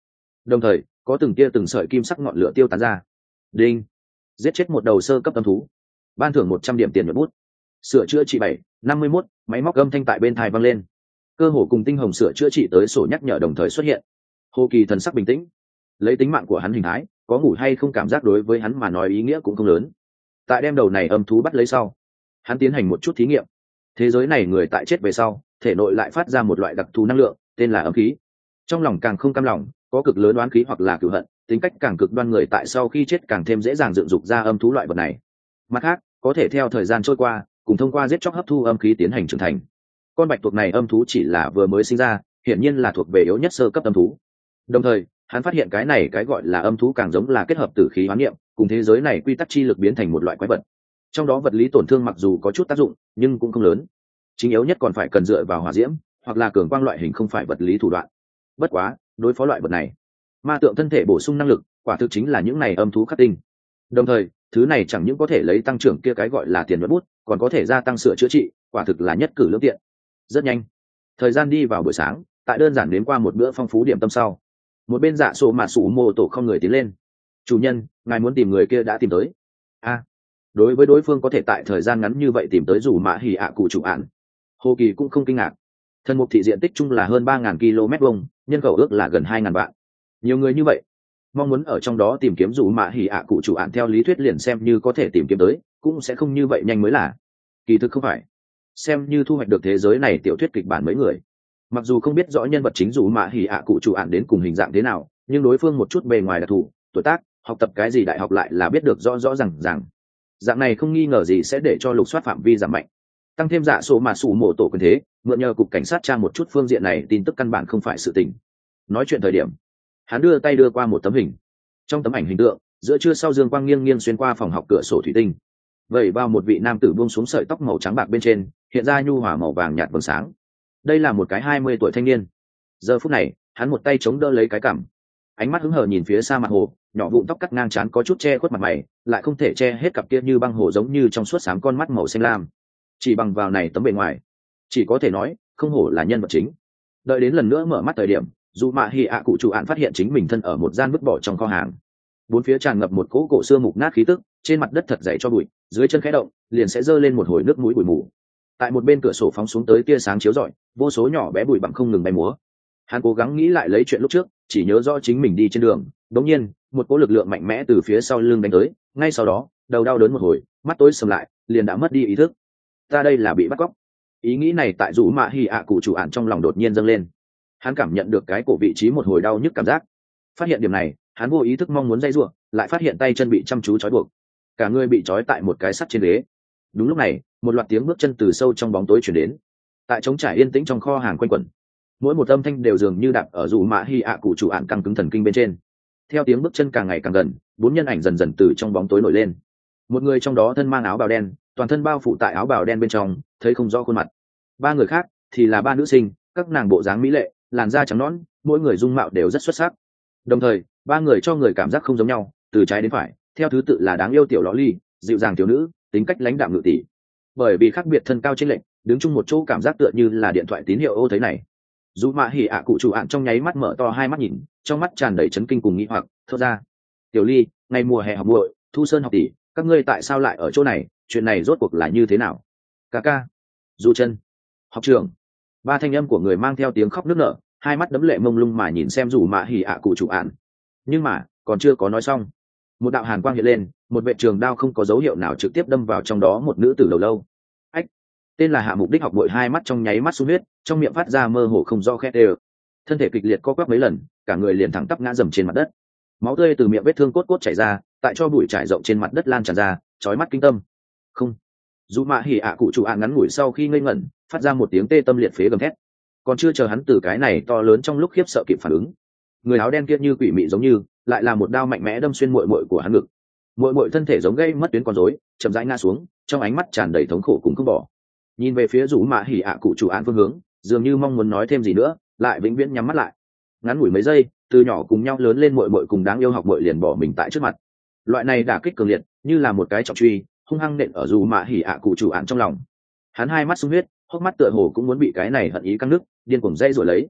đồng thời có từng tia từng sợi kim sắc ngọn lửa tiêu tán ra. Đinh, giết chết một đầu sơ cấp âm thú, ban thưởng một trăm điểm tiền nhuận bút. Sửa chữa trị bảy năm mươi mốt, máy móc âm thanh tại bên tai vang lên, cơ hồ cùng tinh hồng sửa chữa trị tới sổ nhắc nhở đồng thời xuất hiện. Hồ Kỳ thần sắc bình tĩnh, lấy tính mạng của hắn hình thái, có ngủ hay không cảm giác đối với hắn mà nói ý nghĩa cũng không lớn. Tại đem đầu này âm thú bắt lấy sau, hắn tiến hành một chút thí nghiệm. Thế giới này người tại chết về sau, thể nội lại phát ra một loại đặc thù năng lượng, tên là âm khí. Trong lòng càng không cam lòng, có cực lớn oán khí hoặc là cửu hận, tính cách càng cực đoan người tại sau khi chết càng thêm dễ dàng dựng dục ra âm thú loại vật này. Mặt khác, có thể theo thời gian trôi qua, cùng thông qua giết chóc hấp thu âm khí tiến hành trưởng thành. Con bạch tuộc này âm thú chỉ là vừa mới sinh ra, hiển nhiên là thuộc về yếu nhất sơ cấp âm thú. Đồng thời, hắn phát hiện cái này cái gọi là âm thú càng giống là kết hợp tử khí hoán niệm, cùng thế giới này quy tắc chi lực biến thành một loại quái vật. Trong đó vật lý tổn thương mặc dù có chút tác dụng, nhưng cũng không lớn. Chính yếu nhất còn phải cần dựa vào hỏa diễm, hoặc là cường quang loại hình không phải vật lý thủ đoạn. Bất quá, đối phó loại vật này, ma tượng thân thể bổ sung năng lực, quả thực chính là những này âm thú khắc tinh. Đồng thời, thứ này chẳng những có thể lấy tăng trưởng kia cái gọi là tiền nhuận bút, còn có thể gia tăng sửa chữa trị, quả thực là nhất cử lưỡng tiện. Rất nhanh, thời gian đi vào buổi sáng, tại đơn giản đến qua một bữa phong phú điểm tâm sau, một bên dạ sổ mà sủ mô tổ không người tiến lên. Chủ nhân, ngài muốn tìm người kia đã tìm tới. A, đối với đối phương có thể tại thời gian ngắn như vậy tìm tới dù mạ hỉ ạ cụ chủ ạn, Hồ Kỳ cũng không kinh ngạc. Thần mục thị diện tích chung là hơn ba nghìn ki lô mét vuông, nhân khẩu ước là gần hai nghìn vạn. Nhiều người như vậy, mong muốn ở trong đó tìm kiếm dù mạ hỉ ạ cụ chủ ạn theo lý thuyết liền xem như có thể tìm kiếm tới, cũng sẽ không như vậy nhanh mới là. Kỳ thực không phải. Xem như thu hoạch được thế giới này tiểu thuyết kịch bản mấy người. Mặc dù không biết rõ nhân vật chính dù mạ hỉ ạ cụ chủ ạn đến cùng hình dạng thế nào, nhưng đối phương một chút bề ngoài đặc thù, tuổi tác, học tập cái gì đại học lại là biết được rõ rõ ràng ràng. Dạng này không nghi ngờ gì sẽ để cho lục soát phạm vi giảm mạnh. Tăng thêm dạ số mà sủ mổ tổ quyền thế, mượn nhờ cục cảnh sát tra một chút phương diện này tin tức căn bản không phải sự tình. Nói chuyện thời điểm, hắn đưa tay đưa qua một tấm hình. Trong tấm ảnh hình tượng, giữa trưa sau dương quang nghiêng nghiêng xuyên qua phòng học cửa sổ thủy tinh, vẩy vào một vị nam tử buông xuống sợi tóc màu trắng bạc bên trên, hiện ra nhu hòa màu vàng nhạt vầng sáng. Đây là một cái hai mươi tuổi thanh niên. Giờ phút này, hắn một tay chống đỡ lấy cái cằm, ánh mắt hứng hờ nhìn phía xa mặt hồ, nhỏ vụn tóc cắt ngang trán có chút che khuất mặt mày, lại không thể che hết cặp kia như băng hồ giống như trong suốt sáng con mắt màu xanh lam. Chỉ bằng vào này tấm bề ngoài, chỉ có thể nói không hổ là nhân vật chính. Đợi đến lần nữa mở mắt thời điểm, dù mạ hỉ ạ cụ chủ ạn phát hiện chính mình thân ở một gian vứt bỏ trong kho hàng. Bốn phía tràn ngập một cỗ cổ xưa mục nát khí tức, trên mặt đất thật dày cho bụi, dưới chân khẽ động liền sẽ dơ lên một hồi nước mũi bụi mù. Tại một bên cửa sổ phóng xuống tới tia sáng chiếu rọi, vô số nhỏ bé bụi bặm không ngừng bay múa. Hắn cố gắng nghĩ lại lấy chuyện lúc trước, chỉ nhớ rõ chính mình đi trên đường, đột nhiên một cỗ lực lượng mạnh mẽ từ phía sau lưng đánh tới, ngay sau đó đầu đau đớn một hồi, mắt tối sầm lại, liền đã mất đi ý thức. Ta đây là bị bắt cóc. Ý nghĩ này tại dù mạ hỉ ạ cụ chủ ạn trong lòng đột nhiên dâng lên. Hắn cảm nhận được cái cổ vị trí một hồi đau nhức cảm giác. Phát hiện điểm này, hắn vô ý thức mong muốn dây giụa, lại phát hiện tay chân bị chăm chú trói buộc, cả người bị trói tại một cái sắt trên ghế. Đúng lúc này, một loạt tiếng bước chân từ sâu trong bóng tối truyền đến. Tại trống trải yên tĩnh trong kho hàng quanh quẩn, mỗi một âm thanh đều dường như đạp ở dù mạ hỉ ạ cụ chủ ạn căng cứng thần kinh bên trên. Theo tiếng bước chân càng ngày càng gần, bốn nhân ảnh dần dần từ trong bóng tối nổi lên. Một người trong đó thân mang áo bào đen, toàn thân bao phủ tại áo bào đen bên trong, thấy không rõ khuôn mặt. Ba người khác thì là ba nữ sinh, các nàng bộ dáng mỹ lệ, làn da trắng nõn, mỗi người dung mạo đều rất xuất sắc. Đồng thời, ba người cho người cảm giác không giống nhau, từ trái đến phải, theo thứ tự là đáng yêu tiểu lõ ly, dịu dàng tiểu nữ, tính cách lãnh đạm ngự tỷ. Bởi vì khác biệt thân cao chênh lệch, đứng chung một chỗ cảm giác tựa như là điện thoại tín hiệu ô thấy này. Dù mạ hỉ ạ cụ chủ ạn trong nháy mắt mở to hai mắt nhìn, trong mắt tràn đầy chấn kinh cùng nghi hoặc, thốt ra: "Tiểu ly, ngày mùa hè học muội, Thu Sơn học tỷ, các ngươi tại sao lại ở chỗ này? Chuyện này rốt cuộc là như thế nào?" Ca ca, Du chân, học trường. Ba thanh âm của người mang theo tiếng khóc nức nở, hai mắt đẫm lệ mông lung mà nhìn xem dù mạ hỉ ạ cụ chủ ạn. Nhưng mà còn chưa có nói xong, một đạo hàn quang hiện lên, một vệ trường đao không có dấu hiệu nào trực tiếp đâm vào trong đó một nữ tử đầu lâu. Ách, tên là Hạ Mục Đích học bội hai mắt trong nháy mắt sung huyết, trong miệng phát ra mơ hồ không rõ khét đều, thân thể kịch liệt co quắp mấy lần, cả người liền thẳng tắp ngã dầm trên mặt đất. Máu tươi từ miệng vết thương cốt cốt chảy ra, tại cho bụi trải rộng trên mặt đất lan tràn ra, chói mắt kinh tâm. Không, dù mạ hỉ ạ cụ chủ ạn ngắn ngủi sau khi ngây ngẩn, phát ra một tiếng tê tâm liệt phế gầm thét. Còn chưa chờ hắn từ cái này to lớn trong lúc khiếp sợ kịp phản ứng, người áo đen kia như quỷ mị giống như, lại là một đao mạnh mẽ đâm xuyên muội muội của hắn ngực. Muội muội thân thể giống gây mất tuyến con rối, chậm rãi ngã xuống, trong ánh mắt tràn đầy thống khổ cũng không bỏ. Nhìn về phía rủ mạ hỉ ạ cụ chủ ạn phương hướng, dường như mong muốn nói thêm gì nữa, lại vĩnh viễn nhắm mắt lại. Ngắn ngủi mấy giây, từ nhỏ cùng nhau lớn lên muội muội cùng đáng yêu học muội liền bỏ mình tại trước mặt. Loại này đả kích cường liệt, như là một cái trọng truy, hung hăng nện ở rủ mạ hỉ ạ cụ chủ ạn trong lòng. Hắn hai mắt sung huyết, hốc mắt tựa hồ cũng muốn bị cái này hận ý căng nứt, điên cuồng dây rồi lấy.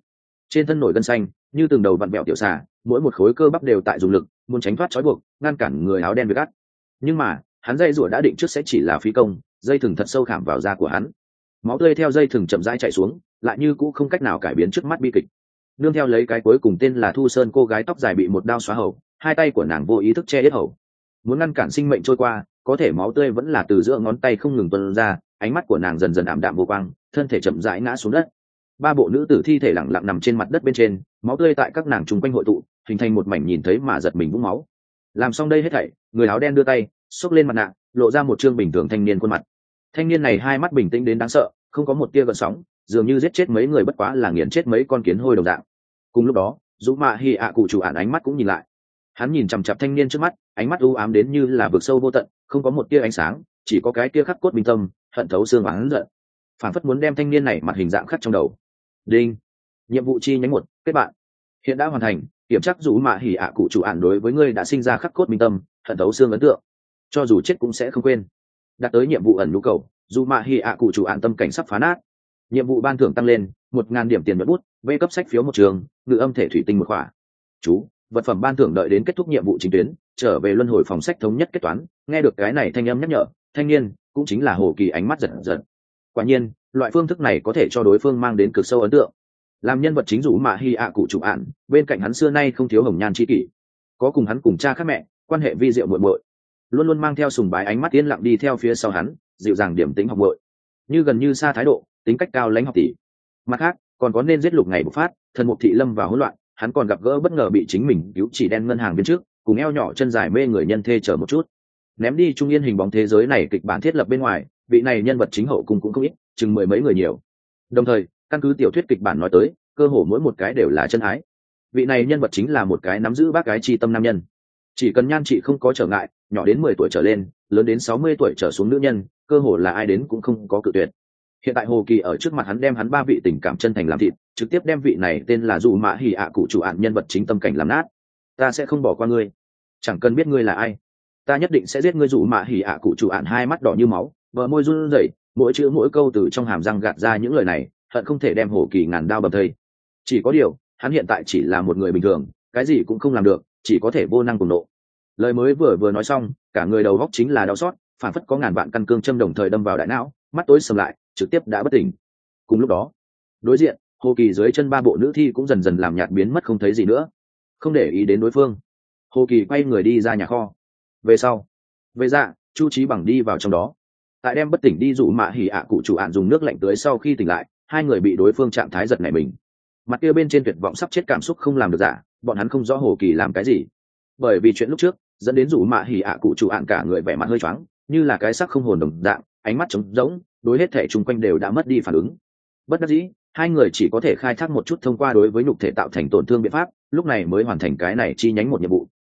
trên thân nổi gân xanh như từng đầu vặn vẹo tiểu xà, mỗi một khối cơ bắp đều tại dùng lực muốn tránh thoát trói buộc, ngăn cản người áo đen việc gắt. Nhưng mà hắn dây rủa đã định trước sẽ chỉ là phí công, dây thừng thật sâu khảm vào da của hắn, máu tươi theo dây thừng chậm rãi chạy xuống, lại như cũ không cách nào cải biến trước mắt bi kịch. Nương theo lấy cái cuối cùng tên là Thu Sơn cô gái tóc dài bị một đao xóa hầu, hai tay của nàng vô ý thức che yết hầu, muốn ngăn cản sinh mệnh trôi qua, có thể máu tươi vẫn là từ giữa ngón tay không ngừng tuôn ra, ánh mắt của nàng dần dần ảm đạm vô quang, thân thể chậm rãi ngã xuống đất. Ba bộ nữ tử thi thể lặng lặng nằm trên mặt đất bên trên, máu tươi tại các nàng chung quanh hội tụ, hình thành một mảnh nhìn thấy mà giật mình vũng máu. Làm xong đây hết thảy, người áo đen đưa tay xốc lên mặt nạ, lộ ra một trương bình thường thanh niên khuôn mặt. Thanh niên này hai mắt bình tĩnh đến đáng sợ, không có một tia gợn sóng, dường như giết chết mấy người bất quá là nghiền chết mấy con kiến hôi đồng dạng. Cùng lúc đó, Dụ Mạ Hi ạ cụ chủ ản ánh mắt cũng nhìn lại. Hắn nhìn chằm chằm thanh niên trước mắt, ánh mắt u ám đến như là vực sâu vô tận, không có một tia ánh sáng, chỉ có cái kia khắc cốt minh tâm, hận thấu xương oán giận. Phản phất muốn đem thanh niên này mặt hình dạng khắc trong đầu. Đinh. Nhiệm vụ chi nhánh một, kết bạn. Hiện đã hoàn thành, kiểm tra Dụ Mạ Hi ạ cụ chủ ản đối với ngươi đã sinh ra khắc cốt minh tâm, hận thấu xương ấn tượng. Cho dù chết cũng sẽ không quên. Đạt tới nhiệm vụ ẩn nhu cầu, Dụ Mạ Hi ạ cụ chủ ản tâm cảnh sắp phá nát. Nhiệm vụ ban thưởng tăng lên một ngàn điểm tiền nhuận bút, vê cấp sách phiếu một trường, ngự âm thể thủy tinh một khỏa. Chú, vật phẩm ban thưởng đợi đến kết thúc nhiệm vụ chính tuyến, trở về luân hồi phòng sách thống nhất kết toán. Nghe được cái này thanh âm nhắc nhở, thanh niên cũng chính là Hồ Kỳ ánh mắt giật giật. Quả nhiên, loại phương thức này có thể cho đối phương mang đến cực sâu ấn tượng. Làm nhân vật chính Dụ Mạ Hi ạ cụ chủ ản, bên cạnh hắn xưa nay không thiếu hồng nhan chi kỷ, có cùng hắn cùng cha khác mẹ, quan hệ vi diệu muội muội, luôn luôn mang theo sùng bái ánh mắt yên lặng đi theo phía sau hắn, dịu dàng điểm tính học muội, như gần như xa thái độ, tính cách cao lãnh học tỷ. Mặt khác, còn có nên giết lục ngày bộc phát, thần mục thị lâm vào hỗn loạn, hắn còn gặp gỡ bất ngờ bị chính mình cứu chỉ đen ngân hàng viên trước, cùng eo nhỏ chân dài mê người nhân thê chờ một chút. Ném đi trung yên hình bóng thế giới này kịch bản thiết lập bên ngoài, vị này nhân vật chính hậu cùng cũng không ít, chừng mười mấy người nhiều. Đồng thời, căn cứ tiểu thuyết kịch bản nói tới, cơ hồ mỗi một cái đều là chân ái. Vị này nhân vật chính là một cái nắm giữ bác gái chi tâm nam nhân. Chỉ cần nhan trị không có trở ngại, nhỏ đến mười tuổi trở lên, lớn đến sáu mươi tuổi trở xuống nữ nhân, cơ hồ là ai đến cũng không có cự tuyệt. Hiện tại Hồ Kỳ ở trước mặt hắn đem hắn ba vị tình cảm chân thành làm thịt, trực tiếp đem vị này tên là Dụ Mạ Hi ạ cụ chủ ản nhân vật chính tâm cảnh làm nát. Ta sẽ không bỏ qua ngươi, chẳng cần biết ngươi là ai, ta nhất định sẽ giết ngươi. Dụ Mạ Hi ạ cụ chủ ản hai mắt đỏ như máu, bờ môi run rẩy, mỗi chữ mỗi câu từ trong hàm răng gạt ra những lời này, hận không thể đem Hồ Kỳ ngàn đao bầm thây. Chỉ có điều, hắn hiện tại chỉ là một người bình thường, cái gì cũng không làm được, chỉ có thể vô năng cùng nộ. Lời mới vừa vừa nói xong, cả người đầu góc chính là đau xót, phản phất có ngàn vạn căn cương châm đồng thời đâm vào đại não, mắt tối sầm lại, trực tiếp đã bất tỉnh. Cùng lúc đó, đối diện, Hồ Kỳ dưới chân ba bộ nữ thi cũng dần dần làm nhạt biến mất không thấy gì nữa. Không để ý đến đối phương, Hồ Kỳ quay người đi ra nhà kho. Về sau, về dạ, Chu Chí Bằng đi vào trong đó. Tại đem bất tỉnh đi Dụ Mạ Hi ạ cụ chủ ản dùng nước lạnh tưới sau khi tỉnh lại, hai người bị đối phương trạng thái giật nảy mình. Mặt kia bên trên tuyệt vọng sắp chết cảm xúc không làm được giả, bọn hắn không rõ Hồ Kỳ làm cái gì. Bởi vì chuyện lúc trước, dẫn đến Dụ Mạ Hi ạ cụ chủ ản cả người vẻ mặt hơi choáng, như là cái xác không hồn đồng dạng, ánh mắt trống rỗng, đối hết thể chung quanh đều đã mất đi phản ứng. Bất đắc dĩ, hai người chỉ có thể khai thác một chút thông qua đối với nhục thể tạo thành tổn thương biện pháp, lúc này mới hoàn thành cái này chi nhánh một nhiệm vụ.